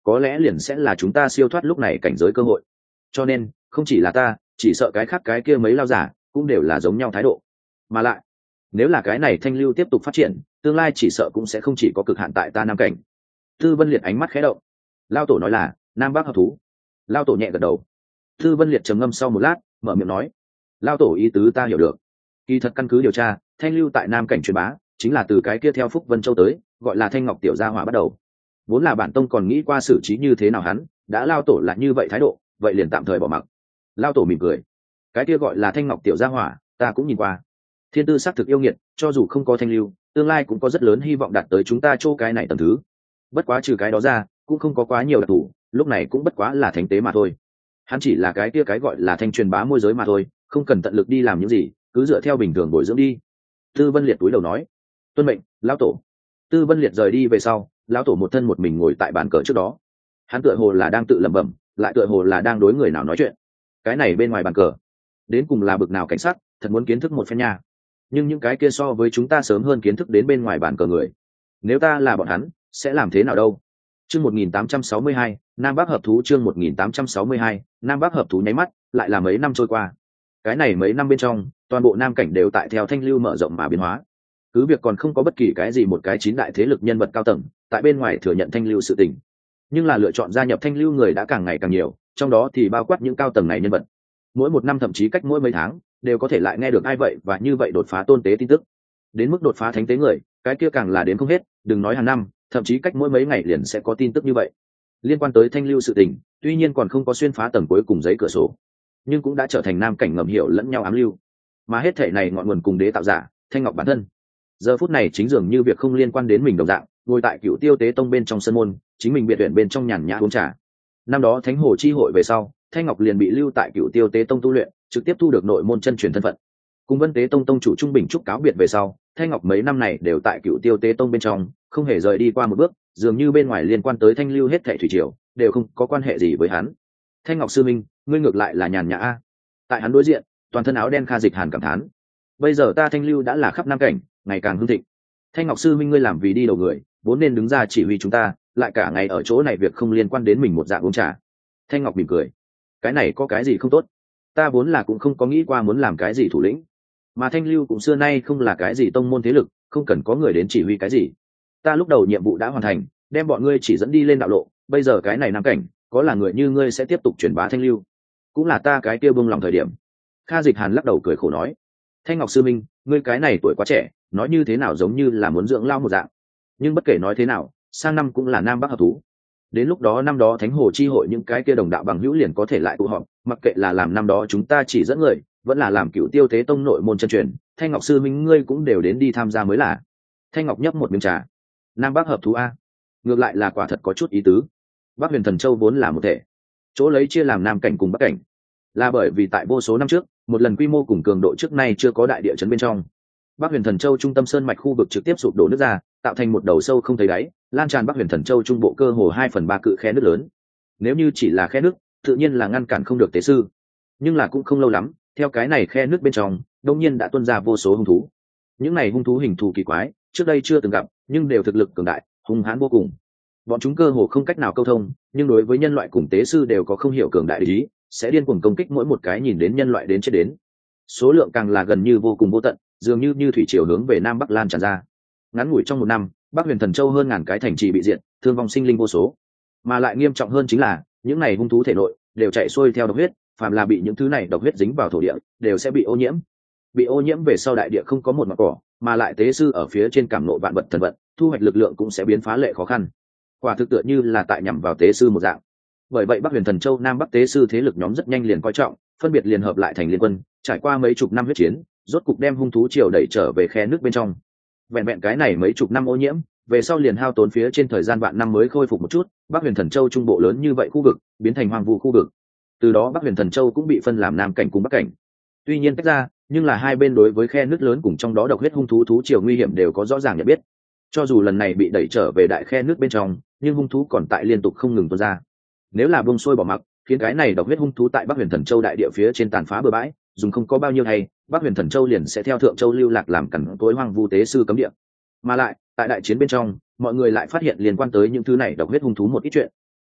có lẽ liền sẽ là chúng ta siêu thoát lúc này cảnh giới cơ hội. Cho nên không chỉ là ta, chỉ sợ cái khác cái kia mấy lao giả cũng đều là giống nhau thái độ. Mà lại nếu là cái này thanh lưu tiếp tục phát triển, tương lai chỉ sợ cũng sẽ không chỉ có cực hạn tại ta nam cảnh. Tư Vân Liệt ánh mắt khẽ động. Lao tổ nói là nam bắc hợp thú. Lao tổ nhẹ gật đầu. Tư Vân Liệt trầm ngâm sau một lát, mở miệng nói: Lao tổ ý tứ ta hiểu được. Kỳ thật căn cứ điều tra, thanh lưu tại nam cảnh truyền bá chính là từ cái kia theo Phúc Vân Châu tới, gọi là Thanh Ngọc tiểu gia hỏa bắt đầu. Vốn là bản tông còn nghĩ qua xử trí như thế nào hắn, đã Lao tổ là như vậy thái độ, vậy liền tạm thời bỏ mặc. Lao tổ mỉm cười. Cái kia gọi là Thanh Ngọc tiểu gia hỏa, ta cũng nhìn qua. Thiên tư xác thực yêu nghiệt, cho dù không có thanh lưu, tương lai cũng có rất lớn hy vọng đạt tới chúng ta chỗ cái này tầm thứ. Bất quá trừ cái đó ra, cũng không có quá nhiều đặc thù, lúc này cũng bất quá là thánh tế mà thôi. Hắn chỉ là cái kia cái gọi là thanh truyền bá môi giới mà thôi, không cần tận lực đi làm những gì, cứ dựa theo bình thường bồi dưỡng đi. Tư Vân Liệt túi đầu nói: Tuân mệnh, lão tổ. Tư Vân Liệt rời đi về sau, lão tổ một thân một mình ngồi tại bàn cờ trước đó. Hắn tựa hồ là đang tự lẩm bẩm, lại tựa hồ là đang đối người nào nói chuyện. Cái này bên ngoài bàn cờ, đến cùng là bực nào cảnh sát, thật muốn kiến thức một phen nha. Nhưng những cái kia so với chúng ta sớm hơn kiến thức đến bên ngoài bàn cờ người, nếu ta là bọn hắn sẽ làm thế nào đâu. Chương một nghìn tám trăm sáu mươi hai, Nam Bắc hợp thú. Chương một nghìn tám trăm sáu mươi hai, Nam Bắc hợp thú. Nháy mắt lại là mấy năm trôi qua. Cái này mấy năm bên trong, toàn bộ nam cảnh đều tại theo thanh lưu mở rộng mà biến hóa. Cứ việc còn không có bất kỳ cái gì một cái chín đại thế lực nhân vật cao tầng tại bên ngoài thừa nhận thanh lưu sự tình, nhưng là lựa chọn gia nhập thanh lưu người đã càng ngày càng nhiều, trong đó thì bao quát những cao tầng này nhân vật. Mỗi một năm thậm chí cách mỗi mấy tháng đều có thể lại nghe được ai vậy và như vậy đột phá tôn tế tin tức. Đến mức đột phá thánh tế người, cái kia càng là đến không hết, đừng nói hàng năm, thậm chí cách mỗi mấy ngày liền sẽ có tin tức như vậy. Liên quan tới thanh lưu sự tình, tuy nhiên còn không có xuyên phá tầng cuối cùng giấy cửa sổ, nhưng cũng đã trở thành nam cảnh ngầm hiểu lẫn nhau ám lưu. Mà hết thể này ngọn nguồn cùng đế tạo giả, Thanh Ngọc bản thân. Giờ phút này chính dường như việc không liên quan đến mình đồng dạng, ngồi tại Cựu Tiêu Tế Tông bên trong sân môn, chính mình biệt viện bên trong nhàn nhã uống trà. Năm đó Thánh Hồ chi hội về sau, Thanh Ngọc liền bị lưu tại Cựu Tiêu Tế Tông tu luyện, trực tiếp thu được nội môn chân truyền thân phận. Cùng Vân Tế Tông tông chủ Trung Bình trúc cáo biệt về sau, Thanh Ngọc mấy năm này đều tại Cựu Tiêu Tế Tông bên trong, không hề rời đi qua một bước, dường như bên ngoài liên quan tới thanh lưu hết thảy thủy triều đều không có quan hệ gì với hắn. Thanh Ngọc sư minh, ngươi ngược lại là nhàn nhã a. Tại hắn đối diện, toàn thân áo đen Kha Dịch Hàn cảm thán: bây giờ ta thanh lưu đã là khắp nam cảnh, ngày càng hưng thịnh. Thanh Ngọc sư minh, ngươi làm vì đi đầu người, vốn nên đứng ra chỉ huy chúng ta, lại cả ngày ở chỗ này việc không liên quan đến mình một dạng uống trà. Thanh Ngọc mỉm cười: cái này có cái gì không tốt, ta vốn là cũng không có nghĩ qua muốn làm cái gì thủ lĩnh, mà thanh lưu cũng xưa nay không là cái gì tông môn thế lực, không cần có người đến chỉ huy cái gì. Ta lúc đầu nhiệm vụ đã hoàn thành, đem bọn ngươi chỉ dẫn đi lên đạo lộ, bây giờ cái này nam cảnh có là người như ngươi sẽ tiếp tục truyền bá thanh lưu, cũng là ta cái kia buông lòng thời điểm. Kha Dịch Hàn lắc đầu cười khổ nói: Thanh Ngọc sư minh, ngươi cái này tuổi quá trẻ, nói như thế nào giống như là muốn dưỡng lao một dạng. Nhưng bất kể nói thế nào, sang năm cũng là nam bắc hợp thú, đến lúc đó năm đó Thánh Hồ chi hội những cái kia đồng đạo bằng hữu liền có thể lại tụ họp, mặc kệ là làm năm đó chúng ta chỉ dẫn người, vẫn là làm Cựu Tiêu Tế Tông nội môn chân truyền, Thanh Ngọc sư minh ngươi cũng đều đến đi tham gia mới là. Thanh Ngọc nhấp một miếng trà: nam bắc hợp thú a, ngược lại là quả thật có chút ý tứ. Bắc Huyền Thần Châu vốn là một thể, chỗ lấy chia làm nam cảnh cùng bắc cảnh, là bởi vì tại vô số năm trước, một lần quy mô cùng cường độ trước nay chưa có đại địa chấn bên trong, Bắc Huyền Thần Châu trung tâm sơn mạch khu vực trực tiếp sụp đổ nước ra, tạo thành một đầu sâu không thấy đáy, lan tràn Bắc Huyền Thần Châu trung bộ cơ hồ hai phần ba cự khe nước lớn. Nếu như chỉ là khe nước, tự nhiên là ngăn cản không được tế sư, nhưng là cũng không lâu lắm, theo cái này khe nước bên trong, đột nhiên đã tuôn ra vô số hung thú. Những này hung thú hình thù kỳ quái, trước đây chưa từng gặp, nhưng đều thực lực cường đại, hung hãn vô cùng. Bọn chúng cơ hồ không cách nào câu thông, nhưng đối với nhân loại cùng tế sư đều có không hiểu cường đại ý, sẽ điên cuồng công kích mỗi một cái nhìn đến nhân loại đến chết đến. Số lượng càng là gần như vô cùng vô tận, dường như như thủy triều hướng về nam bắc lan tràn ra. Ngắn ngủi trong một năm, Bắc Huyền Thần Châu hơn ngàn cái thành trì bị diệt, thương vong sinh linh vô số. Mà lại nghiêm trọng hơn chính là, những này hung thú thể nội đều chạy xuôi theo độc huyết, phàm là bị những thứ này độc huyết dính vào thổ địa, đều sẽ bị ô nhiễm. Bị ô nhiễm về sau đại địa không có một mảng cỏ, mà lại tế sư ở phía trên cảm nộ vạn vật thần vận, thu hoạch lực lượng cũng sẽ biến phá lệ khó khăn. Quả thực tựa như là tại nhằm vào tế sư một dạng. Bởi vậy Bắc Huyền Thần Châu Nam Bắc tế sư thế lực nhóm rất nhanh liền coi trọng, phân biệt liên hợp lại thành liên quân, trải qua mấy chục năm huyết chiến, rốt cục đem hung thú triều đẩy trở về khe nước bên trong. Vẹn vẹn cái này mấy chục năm ô nhiễm, về sau liền hao tốn phía trên thời gian vạn năm mới khôi phục một chút, Bắc Huyền Thần Châu trung bộ lớn như vậy khu vực, biến thành hoang vu khu vực. Từ đó Bắc Huyền Thần Châu cũng bị phân làm nam cảnh cùng bắc cảnh. Tuy nhiên tách ra, nhưng là hai bên đối với khe nước lớn cùng trong đó độc huyết hung thú thú triều nguy hiểm đều có rõ ràng nhận biết. Cho dù lần này bị đẩy trở về đại khe nước bên trong, nhưng hung thú còn tại liên tục không ngừng tuôn ra. Nếu là buông xuôi bỏ mặc, khiến cái này độc huyết hung thú tại Bắc Huyền Thần Châu đại địa phía trên tàn phá bừa bãi, dùng không có bao nhiêu hay, Bắc Huyền Thần Châu liền sẽ theo Thượng Châu lưu lạc làm cằn cỗi hoang vu tế sư cấm địa. Mà lại, tại đại chiến bên trong, mọi người lại phát hiện liên quan tới những thứ này độc huyết hung thú một ít chuyện.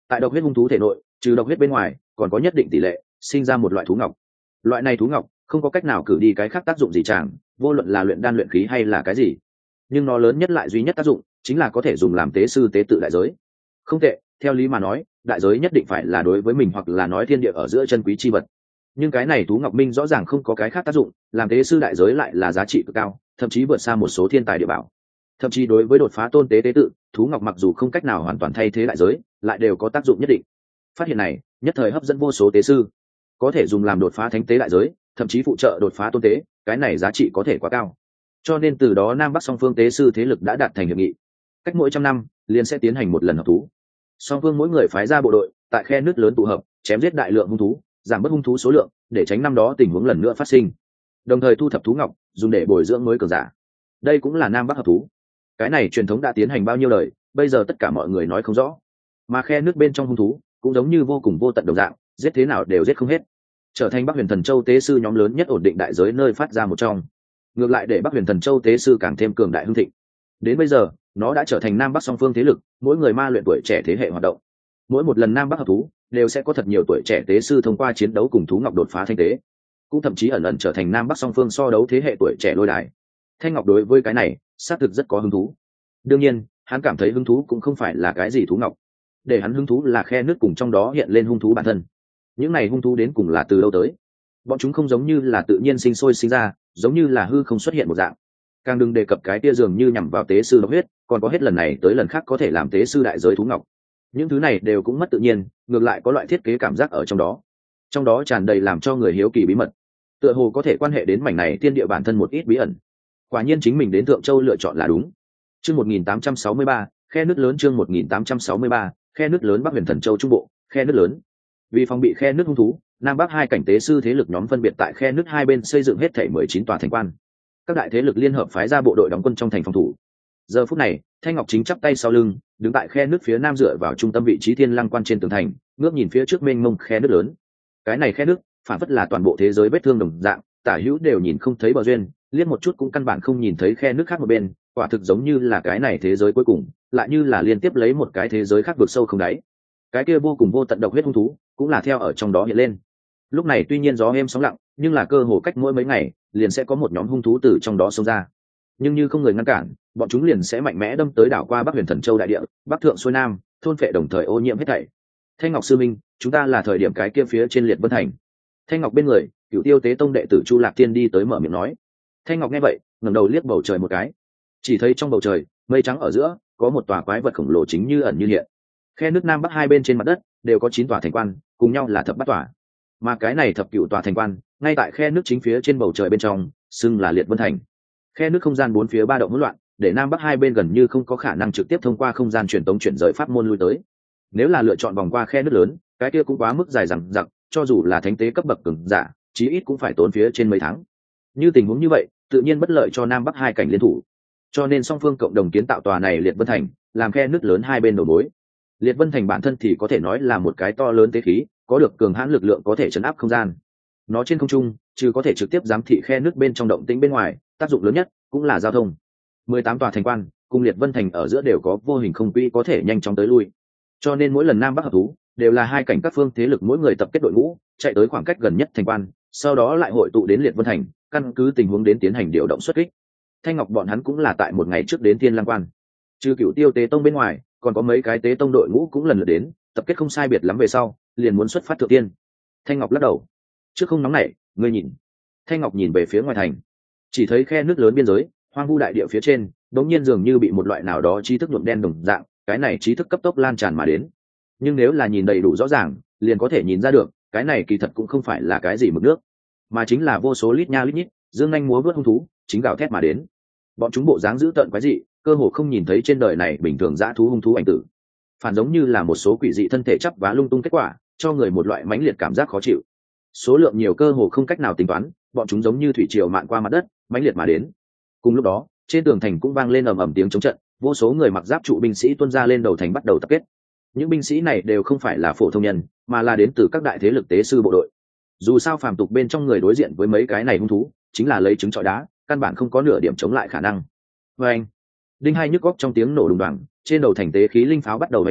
tại độc huyết hung thú thể nội trừ độc huyết bên ngoài còn có nhất định tỷ lệ sinh ra một loại thú ngọc. Loại này thú ngọc không có cách nào cử đi cái khác tác dụng gì chẳng, vô luận là luyện đan luyện khí hay là cái gì, nhưng nó lớn nhất lại duy nhất tác dụng chính là có thể dùng làm tế sư tế tự đại giới. Không tệ, theo lý mà nói đại giới nhất định phải là đối với mình hoặc là nói thiên địa ở giữa chân quý chi vật, nhưng cái này thú ngọc minh rõ ràng không có cái khác tác dụng, làm tế sư đại giới lại là giá trị cực cao, thậm chí vượt xa một số thiên tài địa bảo. Thậm chí đối với đột phá tôn tế tế tự, thú ngọc mặc dù không cách nào hoàn toàn thay thế đại giới, lại đều có tác dụng nhất định. Phát hiện này nhất thời hấp dẫn vô số tế sư, có thể dùng làm đột phá thánh tế đại giới, thậm chí phụ trợ đột phá tôn tế, cái này giá trị có thể quá cao. Cho nên từ đó Nam Bắc song phương tế sư thế lực đã đạt thành hiệp nghị, cách mỗi trăm năm liền sẽ tiến hành một lần hợp thú. Song phương mỗi người phái ra bộ đội tại khe nước lớn tụ hợp, chém giết đại lượng hung thú, giảm bớt hung thú số lượng, để tránh năm đó tình huống lần nữa phát sinh. Đồng thời thu thập thú ngọc, dùng để bồi dưỡng mới cường giả. Đây cũng là Nam Bắc hợp thú. Cái này truyền thống đã tiến hành bao nhiêu đời, bây giờ tất cả mọi người nói không rõ. Mà khe nước bên trong hung thú cũng giống như vô cùng vô tận đồng dạng, giết thế nào đều giết không hết, trở thành Bắc Huyền Thần Châu tế sư nhóm lớn nhất ổn định đại giới nơi phát ra một trong. Ngược lại để Bắc Huyền Thần Châu tế sư càng thêm cường đại hưng thịnh. Đến bây giờ, nó đã trở thành Nam Bắc song phương thế lực, mỗi người ma luyện tuổi trẻ thế hệ hoạt động. Mỗi một lần Nam Bắc hợp thú, đều sẽ có thật nhiều tuổi trẻ tế sư thông qua chiến đấu cùng thú ngọc đột phá thanh tế, cũng thậm chí ẩn ẩn trở thành Nam Bắc song phương so đấu thế hệ tuổi trẻ lôi đài. Thanh Ngọc đối với cái này xác thực rất có hứng thú. Đương nhiên, hắn cảm thấy hứng thú cũng không phải là cái gì thú ngọc, để hắn hứng thú là khe nước cùng trong đó hiện lên hung thú bản thân. Những này hung thú đến cùng là từ đâu tới? Bọn chúng không giống như là tự nhiên sinh sôi sinh ra, giống như là hư không xuất hiện một dạng. Càng đừng đề cập cái tia dường như nhằm vào tế sư độc huyết, còn có hết lần này tới lần khác có thể làm tế sư đại giới thú ngọc. Những thứ này đều cũng mất tự nhiên, ngược lại có loại thiết kế cảm giác ở trong đó. Trong đó tràn đầy làm cho người hiếu kỳ bí mật, tựa hồ có thể quan hệ đến mảnh này thiên địa bản thân một ít bí ẩn. Quả nhiên chính mình đến Thượng Châu lựa chọn là đúng. Chương một nghìn tám trăm sáu mươi ba, khe nước lớn. Chương một nghìn tám trăm sáu mươi ba, khe nước lớn. Bắc Huyền Thần Châu trung bộ, khe nước lớn. Vì phòng bị khe nước hung thú, Nam Bắc hai cảnh tế sư thế lực nhóm phân biệt tại khe nước hai bên xây dựng hết thảy mười chín tòa thành quan. Các đại thế lực liên hợp phái ra bộ đội đóng quân trong thành phòng thủ. Giờ phút này, Thanh Ngọc chính chắp tay sau lưng, đứng tại khe nước phía nam dựa vào trung tâm vị trí thiên lăng quan trên tường thành, ngước nhìn phía trước mênh mông khe nước lớn. Cái này khe nước, phản phất là toàn bộ thế giới vết thương đồng dạng, tả hữu đều nhìn không thấy bờ duyên, liếc một chút cũng căn bản không nhìn thấy khe nước khác một bên, quả thực giống như là cái này thế giới cuối cùng, lại như là liên tiếp lấy một cái thế giới khác vượt sâu không đáy. Cái kia vô cùng vô tận độc huyết hung thú, cũng là theo ở trong đó hiện lên. Lúc này tuy nhiên gió êm sóng lặng, nhưng là cơ hồ cách mỗi mấy ngày, liền sẽ có một nhóm hung thú từ trong đó xông ra. Nhưng như không người ngăn cản, bọn chúng liền sẽ mạnh mẽ đâm tới đảo qua Bắc Huyền Thần Châu đại địa, bắc thượng xuôi nam, thôn phệ đồng thời ô nhiễm hết thảy. Thanh Ngọc sư minh, chúng ta là thời điểm cái kia phía trên Liệt Vân Thành. Thanh Ngọc bên người, Cửu Tiêu Tế Tông đệ tử Chu Lạc Tiên đi tới mở miệng nói. Thanh Ngọc nghe vậy, ngẩng đầu liếc bầu trời một cái, chỉ thấy trong bầu trời, mây trắng ở giữa, có một tòa quái vật khổng lồ chính như ẩn như hiện. Khe nước Nam Bắc hai bên trên mặt đất đều có chín tòa thành quan, cùng nhau là thập bát tòa. Mà cái này thập cửu tòa thành quan, ngay tại khe nước chính phía trên bầu trời bên trong, xưng là Liệt Vân Thành. Khe nước không gian bốn phía ba động hỗn loạn, để Nam Bắc hai bên gần như không có khả năng trực tiếp thông qua không gian truyền tống chuyển rời pháp môn lui tới. Nếu là lựa chọn vòng qua khe nước lớn, cái kia cũng quá mức dài dằng dặc, cho dù là thánh tế cấp bậc cường giả, chí ít cũng phải tốn phía trên mấy tháng. Như tình huống như vậy, tự nhiên bất lợi cho Nam Bắc hai cảnh liên thủ. Cho nên song phương cộng đồng kiến tạo tòa này Liệt Vân Thành, làm khe nước lớn hai bên đầu mối. Liệt Vân Thành bản thân thì có thể nói là một cái to lớn tế khí, có được cường hãn lực lượng có thể chấn áp không gian. Nó trên không trung, trừ có thể trực tiếp giám thị khe nước bên trong động tĩnh bên ngoài, tác dụng lớn nhất cũng là giao thông. mười tám tòa thành quan, cùng Liệt Vân Thành ở giữa đều có vô hình không quỹ có thể nhanh chóng tới lui. Cho nên mỗi lần Nam Bắc hợp thú, đều là hai cảnh các phương thế lực mỗi người tập kết đội ngũ, chạy tới khoảng cách gần nhất thành quan, sau đó lại hội tụ đến Liệt Vân Thành, căn cứ tình huống đến tiến hành điều động xuất kích. Thanh Ngọc bọn hắn cũng là tại một ngày trước đến Thiên Lang Quan. Trừ Cửu Tiêu Tế Tông bên ngoài, còn có mấy cái tế tông đội ngũ cũng lần lượt đến, tập kết không sai biệt lắm về sau, liền muốn xuất phát thượng tiên. Thanh Ngọc lắc đầu, trước không nóng nảy, ngươi nhìn. Thanh Ngọc nhìn về phía ngoài thành, chỉ thấy khe nước lớn biên giới, hoang vu đại địa phía trên, đống nhiên dường như bị một loại nào đó trí thức nhuộm đen đồng dạng, cái này trí thức cấp tốc lan tràn mà đến. Nhưng nếu là nhìn đầy đủ rõ ràng, liền có thể nhìn ra được, cái này kỳ thật cũng không phải là cái gì mực nước, mà chính là vô số lít nha lít nhít, dương nhanh múa vớt hung thú, chính gào thét mà đến. Bọn chúng bộ dáng dữ tợn quái dị, cơ hồ không nhìn thấy trên đời này bình thường dã thú hung thú ảnh tử, phản giống như là một số quỷ dị thân thể chắp vá lung tung kết quả, cho người một loại mãnh liệt cảm giác khó chịu. Số lượng nhiều cơ hồ không cách nào tính toán, bọn chúng giống như thủy triều mạn qua mặt đất, mãnh liệt mà đến. Cùng lúc đó, trên tường thành cũng vang lên ầm ầm tiếng chống trận, vô số người mặc giáp trụ binh sĩ tuôn ra lên đầu thành bắt đầu tập kết. Những binh sĩ này đều không phải là phổ thông nhân, mà là đến từ các đại thế lực tế sư bộ đội. Dù sao phàm tục bên trong người đối diện với mấy cái này hung thú, chính là lấy trứng trọi đá, căn bản không có nửa điểm chống lại khả năng. Và anh, đinh hai nhức góc trong tiếng nổ đùng đoàng, trên đầu thành tế khí linh pháo bắt đầu đánh kích,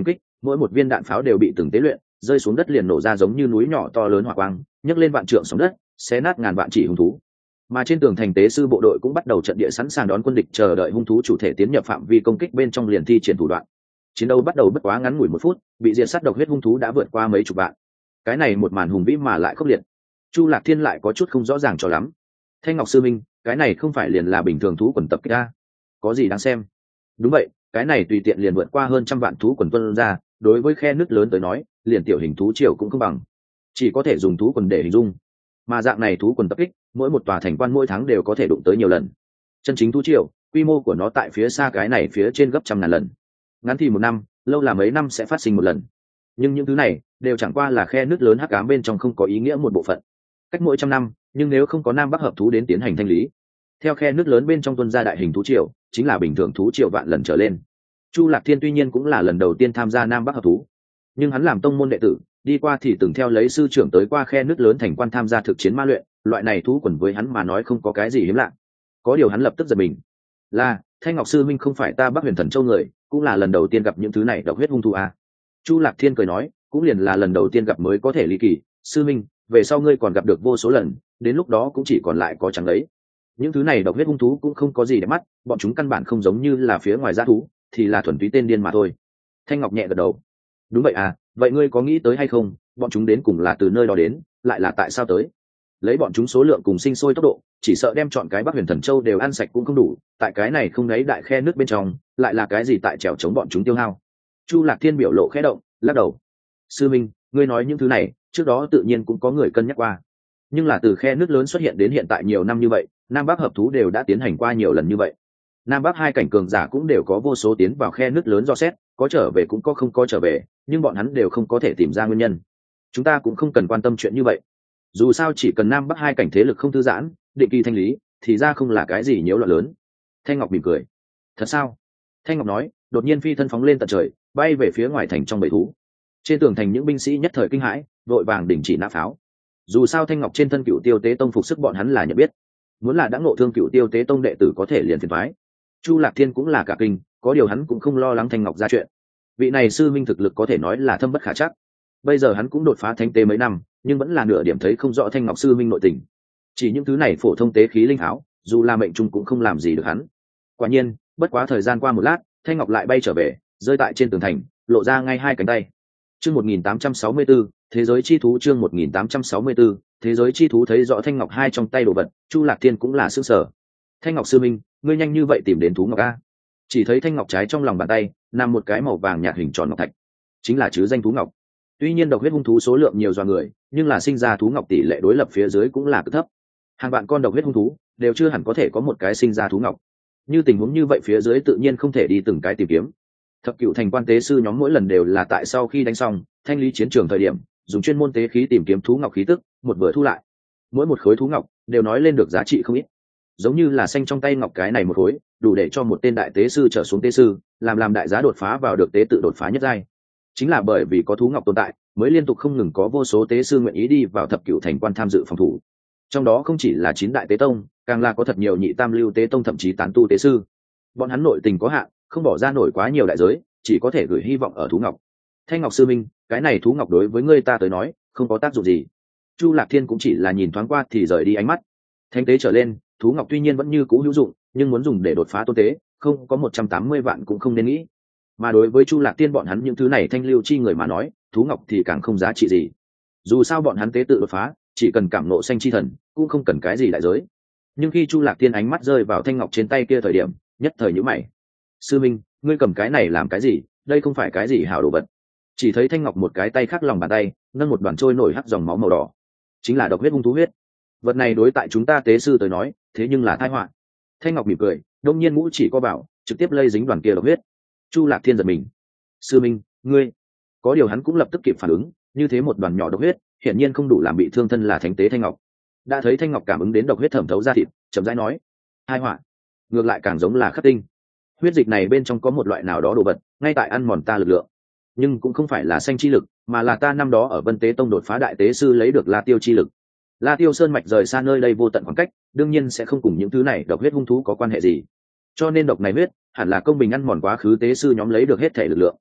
mỗi một viên đạn pháo đều bị từng tế luyện, rơi xuống đất liền nổ ra giống như núi nhỏ to lớn hỏa quang, nhấc lên vạn trượng sóng đất, xé nát ngàn vạn chỉ hung thú. Mà trên tường thành tế sư bộ đội cũng bắt đầu trận địa sẵn sàng đón quân địch, chờ đợi hung thú chủ thể tiến nhập phạm vi công kích bên trong liền thi triển thủ đoạn. Chiến đấu bắt đầu bất quá ngắn ngủi một phút, bị diệt sát độc huyết hung thú đã vượt qua mấy chục vạn. Cái này một màn hùng vĩ mà lại khốc liệt. Chu Lạc Thiên lại có chút không rõ ràng cho lắm. Thanh Ngọc sư minh, cái này không phải liền là bình thường thú quần tập kích a? Có gì đáng xem? Đúng vậy, cái này tùy tiện liền vượt qua hơn trăm vạn thú quần tuân ra, đối với khe nứt lớn tới nói, liền tiểu hình thú triều cũng không bằng, chỉ có thể dùng thú quần để hình dung. Mà dạng này thú quần tập kích, mỗi một tòa thành quan mỗi tháng đều có thể đụng tới nhiều lần. Chân chính thú triều, quy mô của nó tại phía xa cái này phía trên gấp trăm ngàn lần. Ngắn thì một năm, lâu là mấy năm sẽ phát sinh một lần. Nhưng những thứ này đều chẳng qua là khe nứt lớn hắc ám bên trong không có ý nghĩa một bộ phận. Cách mỗi trăm năm, nhưng nếu không có nam bắc hợp thú đến tiến hành thanh lý, theo khe nứt lớn bên trong tuân ra đại hình thú triều, chính là bình thường thú triều vạn lần trở lên. Chu Lạc Thiên tuy nhiên cũng là lần đầu tiên tham gia nam bắc hợp thú, nhưng hắn làm tông môn đệ tử, đi qua thì từng theo lấy sư trưởng tới qua khe nứt lớn thành quan tham gia thực chiến ma luyện, loại này thú quần với hắn mà nói không có cái gì hiếm lạ. Có điều hắn lập tức giật mình, là Thanh Ngọc sư minh không phải ta Bắc Huyền Thần Châu người, cũng là lần đầu tiên gặp những thứ này độc huyết hung thú à? Chu Lạc Thiên cười nói, cũng liền là lần đầu tiên gặp mới có thể ly kỳ, sư minh, về sau ngươi còn gặp được vô số lần, đến lúc đó cũng chỉ còn lại có trắng lấy. Những thứ này độc huyết hung thú cũng không có gì để mắt, bọn chúng căn bản không giống như là phía ngoài dã thú, thì là thuần túy tên điên mà thôi. Thanh Ngọc nhẹ gật đầu, đúng vậy à, vậy ngươi có nghĩ tới hay không, bọn chúng đến cùng là từ nơi đó đến, lại là tại sao tới? Lấy bọn chúng số lượng cùng sinh sôi tốc độ, chỉ sợ đem chọn cái Bắc Huyền Thần Châu đều ăn sạch cũng không đủ, tại cái này không lấy đại khe nước bên trong, lại là cái gì tại trèo chống bọn chúng tiêu hao? Chu Lạc Thiên biểu lộ khẽ động, lắc đầu. Sư minh, ngươi nói những thứ này, trước đó tự nhiên cũng có người cân nhắc qua, nhưng là từ khe nước lớn xuất hiện đến hiện tại nhiều năm như vậy, nam bắc hợp thú đều đã tiến hành qua nhiều lần như vậy. Nam bắc hai cảnh cường giả cũng đều có vô số tiến vào khe nước lớn do xét, có trở về cũng có không có trở về, nhưng bọn hắn đều không có thể tìm ra nguyên nhân. Chúng ta cũng không cần quan tâm chuyện như vậy, dù sao chỉ cần nam bắc hai cảnh thế lực không thư giãn, định kỳ thanh lý, thì ra không là cái gì nhiễu loạn lớn. Thanh Ngọc mỉm cười, thật sao? Thanh Ngọc nói, đột nhiên phi thân phóng lên tận trời, bay về phía ngoài thành trong bầy thú. Trên tường thành những binh sĩ nhất thời kinh hãi, vội vàng đình chỉ nã pháo. Dù sao Thanh Ngọc trên thân Cựu Tiêu Tế Tông phục sức bọn hắn là nhận biết, muốn là đã ngộ thương Cựu Tiêu Tế Tông đệ tử có thể liền phiền toái. Chu Lạc Thiên cũng là cả kinh, có điều hắn cũng không lo lắng Thanh Ngọc ra chuyện. Vị này sư minh thực lực có thể nói là thâm bất khả trắc. Bây giờ hắn cũng đột phá thánh tế mấy năm, nhưng vẫn là nửa điểm thấy không rõ Thanh Ngọc sư minh nội tình. Chỉ những thứ này phổ thông tế khí linh háo, dù là mệnh trung cũng không làm gì được hắn. Quả nhiên, bất quá thời gian qua một lát, Thanh Ngọc lại bay trở về, rơi tại trên tường thành, lộ ra ngay hai cánh tay. Chương một nghìn tám trăm sáu mươi tư, thế giới chi thú. Chương một nghìn tám trăm sáu mươi tư, thế giới chi thú. Thấy rõ Thanh Ngọc hai trong tay đồ vật, Chu Lạc Thiên cũng là sửng sở. Thanh Ngọc sư minh, ngươi nhanh như vậy tìm đến thú ngọc a? Chỉ thấy Thanh Ngọc trái trong lòng bàn tay nằm một cái màu vàng nhạt hình tròn ngọc thạch, chính là chứ danh thú ngọc. Tuy nhiên độc huyết hung thú số lượng nhiều dọa người, nhưng là sinh ra thú ngọc tỷ lệ đối lập phía dưới cũng là cực thấp. Hàng vạn con độc huyết hung thú đều chưa hẳn có thể có một cái sinh ra thú ngọc. Như tình huống như vậy phía dưới tự nhiên không thể đi từng cái tìm kiếm. Thập cửu thành quan tế sư nhóm mỗi lần đều là tại sau khi đánh xong thanh lý chiến trường thời điểm, dùng chuyên môn tế khí tìm kiếm thú ngọc khí tức, một vừa thu lại. Mỗi một khối thú ngọc đều nói lên được giá trị không ít. Giống như là xanh trong tay ngọc cái này một khối, đủ để cho một tên đại tế sư trở xuống tế sư, làm làm đại giá đột phá vào được tế tự đột phá nhất giai. Chính là bởi vì có thú ngọc tồn tại, mới liên tục không ngừng có vô số tế sư nguyện ý đi vào thập cửu thành quan tham dự phòng thủ. Trong đó không chỉ là chín đại tế tông, càng là có thật nhiều nhị tam lưu tế tông, thậm chí tán tu tế sư. Bọn hắn nội tình có hạn, không bỏ ra nổi quá nhiều đại giới, chỉ có thể gửi hy vọng ở thú ngọc. Thanh Ngọc sư minh, cái này thú ngọc đối với ngươi ta tới nói không có tác dụng gì. Chu Lạc Thiên cũng chỉ là nhìn thoáng qua thì rời đi ánh mắt. Thánh tế trở lên, thú ngọc tuy nhiên vẫn như cũ hữu dụng, nhưng muốn dùng để đột phá tôn tế, không có một trăm tám mươi vạn cũng không nên nghĩ. Mà đối với Chu Lạc Tiên bọn hắn những thứ này thanh lưu chi người mà nói, thú ngọc thì càng không giá trị gì. Dù sao bọn hắn tế tự đột phá, chỉ cần cảm nộ xanh chi thần, cũng không cần cái gì đại giới. Nhưng khi Chu Lạc Tiên ánh mắt rơi vào thanh ngọc trên tay kia thời điểm, nhất thời nhíu mày. Sư minh, ngươi cầm cái này làm cái gì? Đây không phải cái gì hảo đồ vật. Chỉ thấy thanh ngọc một cái tay khác lòng bàn tay nâng một đoàn trôi nổi hắc dòng máu màu đỏ, chính là độc huyết hung thú huyết. Vật này đối tại chúng ta tế sư tới nói, thế nhưng là tai họa. Thanh ngọc mỉm cười, đông nhiên ngũ chỉ co bảo, trực tiếp lây dính đoàn kia độc huyết. Chu Lạc Thiên giật mình. Sư minh, ngươi. Có điều hắn cũng lập tức kịp phản ứng, như thế một đoàn nhỏ độc huyết, hiển nhiên không đủ làm bị thương thân là thánh tế thanh ngọc. Đã thấy thanh ngọc cảm ứng đến độc huyết thẩm thấu ra thịt, chậm rãi nói: tai họa. Ngược lại càng giống là khắc tinh. Huyết dịch này bên trong có một loại nào đó đồ vật, ngay tại ăn mòn ta lực lượng. Nhưng cũng không phải là xanh chi lực, mà là ta năm đó ở Vân Tế Tông đột phá đại tế sư lấy được La Tiêu chi lực. La Tiêu sơn mạch rời xa nơi đây vô tận khoảng cách, đương nhiên sẽ không cùng những thứ này độc huyết hung thú có quan hệ gì. Cho nên độc này huyết hẳn là công bình ăn mòn quá khứ tế sư nhóm lấy được hết thể lực lượng.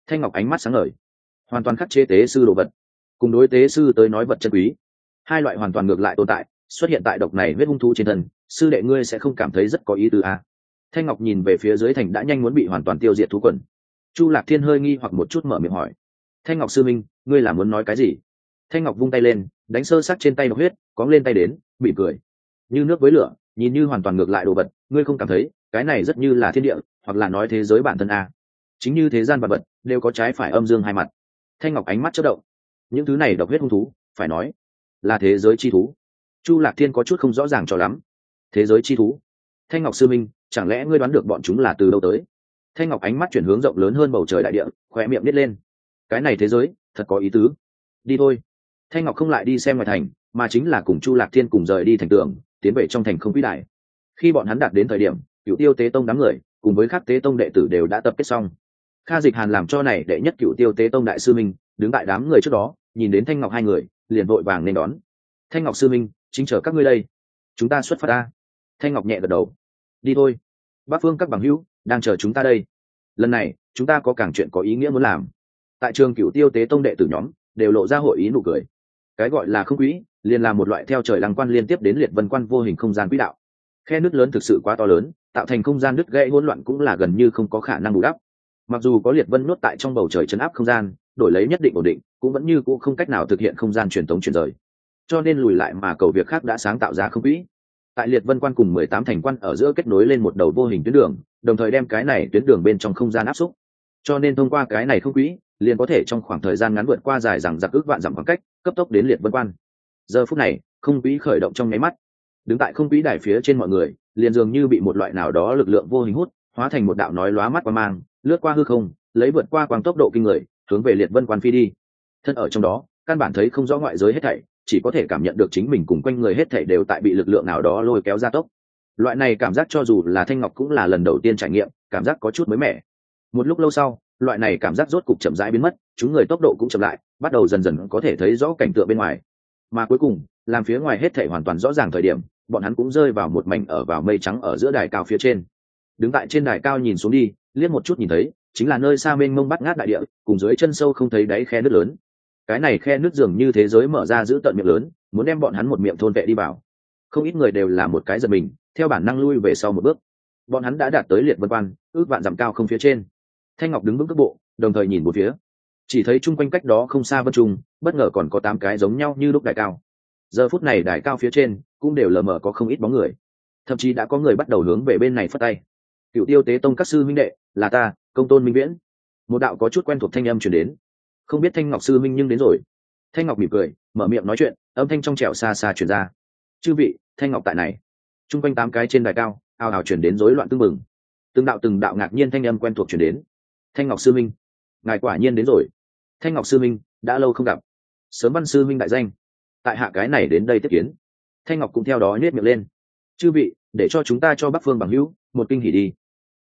Thanh ngọc ánh mắt sáng ngời, hoàn toàn khắc chế tế sư đồ vật, cùng đối tế sư tới nói vật chân quý, hai loại hoàn toàn ngược lại tồn tại xuất hiện tại độc này huyết hung thú trên thân. Sư đệ ngươi sẽ không cảm thấy rất có ý tứ à? Thanh ngọc nhìn về phía dưới thành đã nhanh muốn bị hoàn toàn tiêu diệt thú quần. Chu Lạc Thiên hơi nghi hoặc một chút mở miệng hỏi, Thanh ngọc sư minh, ngươi là muốn nói cái gì? Thanh ngọc vung tay lên, đánh sơ sắc trên tay độc huyết, cóng lên tay đến, mỉm cười, như nước với lửa, nhìn như hoàn toàn ngược lại đồ vật, ngươi không cảm thấy cái này rất như là thiên địa, hoặc là nói thế giới bản thân à? Chính như thế gian vật vật đều có trái phải âm dương hai mặt. Thanh ngọc ánh mắt chớp động, những thứ này độc huyết hung thú, phải nói là thế giới chi thú. Chu Lạc Thiên có chút không rõ ràng cho lắm. Thế giới chi thú? Thanh ngọc sư minh, chẳng lẽ ngươi đoán được bọn chúng là từ đâu tới? Thanh ngọc ánh mắt chuyển hướng rộng lớn hơn bầu trời đại địa, khóe miệng nít lên. Cái này thế giới thật có ý tứ. Đi thôi. Thanh ngọc không lại đi xem ngoài thành, mà chính là cùng Chu Lạc Thiên cùng rời đi thành tường, tiến về trong thành không quỹ đại. Khi bọn hắn đạt đến thời điểm, Cửu Tiêu Tế Tông đám người cùng với các tế tông đệ tử đều đã tập kết xong. Kha Dịch Hàn làm cho này đệ nhất Cửu Tiêu Tế Tông đại sư minh đứng tại đám người trước đó, nhìn đến Thanh ngọc hai người liền vội vàng nên đón. Thanh ngọc sư minh, chính chờ các ngươi đây, chúng ta xuất phát ta. Thanh ngọc nhẹ gật đầu. Đi thôi. Bắc phương các bằng hữu đang chờ chúng ta đây. Lần này chúng ta có càng chuyện có ý nghĩa muốn làm. Tại trường Cửu Tiêu Tế Tông đệ tử nhóm đều lộ ra hội ý nụ cười. Cái gọi là không quỹ liền là một loại theo trời lăng quan liên tiếp đến liệt vân quan vô hình không gian quỹ đạo. Khe nứt lớn thực sự quá to lớn, tạo thành không gian nứt gãy hỗn loạn cũng là gần như không có khả năng bù đắp. Mặc dù có liệt vân nuốt tại trong bầu trời chấn áp không gian, đổi lấy nhất định ổn định, cũng vẫn như cũ không cách nào thực hiện không gian truyền tống chuyển rời. Cho nên lùi lại mà cầu việc khác đã sáng tạo ra không quỹ. Tại liệt vân quan cùng mười tám thành quan ở giữa kết nối lên một đầu vô hình tuyến đường, đồng thời đem cái này tuyến đường bên trong không gian áp xúc. Cho nên thông qua cái này không quỹ, liền có thể trong khoảng thời gian ngắn vượt qua dài rằng giặc ước vạn dặm khoảng cách, cấp tốc đến liệt vân quan. Giờ phút này, không quỹ khởi động trong nháy mắt. Đứng tại không quỹ đài phía trên mọi người, liền dường như bị một loại nào đó lực lượng vô hình hút, hóa thành một đạo nói lóa mắt qua mang, lướt qua hư không, lấy vượt qua quang tốc độ kinh người, hướng về liệt vân quan phi đi. Thân ở trong đó, căn bản thấy không rõ ngoại giới hết thảy, chỉ có thể cảm nhận được chính mình cùng quanh người hết thảy đều tại bị lực lượng nào đó lôi kéo gia tốc. Loại này cảm giác cho dù là Thanh Ngọc cũng là lần đầu tiên trải nghiệm, cảm giác có chút mới mẻ. Một lúc lâu sau, loại này cảm giác rốt cục chậm rãi biến mất, chúng người tốc độ cũng chậm lại, bắt đầu dần dần có thể thấy rõ cảnh tượng bên ngoài. Mà cuối cùng, làm phía ngoài hết thảy hoàn toàn rõ ràng thời điểm, bọn hắn cũng rơi vào một mảnh ở vào mây trắng ở giữa đài cao phía trên. Đứng tại trên đài cao nhìn xuống đi, liếc một chút nhìn thấy, chính là nơi xa mênh mông bát ngát đại địa, cùng dưới chân sâu không thấy đáy khe nước lớn. Cái này khe nước dường như thế giới mở ra giữ tận miệng lớn, muốn đem bọn hắn một miệng thôn vệ đi vào. Không ít người đều là một cái giật mình, theo bản năng lui về sau một bước. Bọn hắn đã đạt tới liệt vân quan, ước vạn dặm cao không phía trên. Thanh Ngọc đứng vững cước bộ, đồng thời nhìn một phía, chỉ thấy chung quanh cách đó không xa vân trung, bất ngờ còn có tám cái giống nhau như lúc đài cao. Giờ phút này đài cao phía trên cũng đều lờ mờ có không ít bóng người, thậm chí đã có người bắt đầu hướng về bên này phất tay. Cựu Tiêu Tế Tông các sư minh đệ, là ta, Công Tôn Minh Viễn. Một đạo có chút quen thuộc thanh âm truyền đến. Không biết Thanh Ngọc sư minh nhưng đến rồi. Thanh Ngọc mỉm cười, mở miệng nói chuyện, âm thanh trong trẻo xa xa truyền ra. Chư vị, Thanh Ngọc tại này. Trung quanh tám cái trên đài cao, ào ào truyền đến rối loạn tương mừng. Từng đạo từng đạo ngạc nhiên thanh âm quen thuộc truyền đến. Thanh Ngọc sư minh, ngài quả nhiên đến rồi. Thanh Ngọc sư minh, đã lâu không gặp. Sớm Văn sư minh đại danh, tại hạ cái này đến đây tiếp kiến. Thanh Ngọc cũng theo đó nhếch miệng lên. Chư vị, để cho chúng ta cho Bắc Phương bằng hữu một kinh hỉ đi.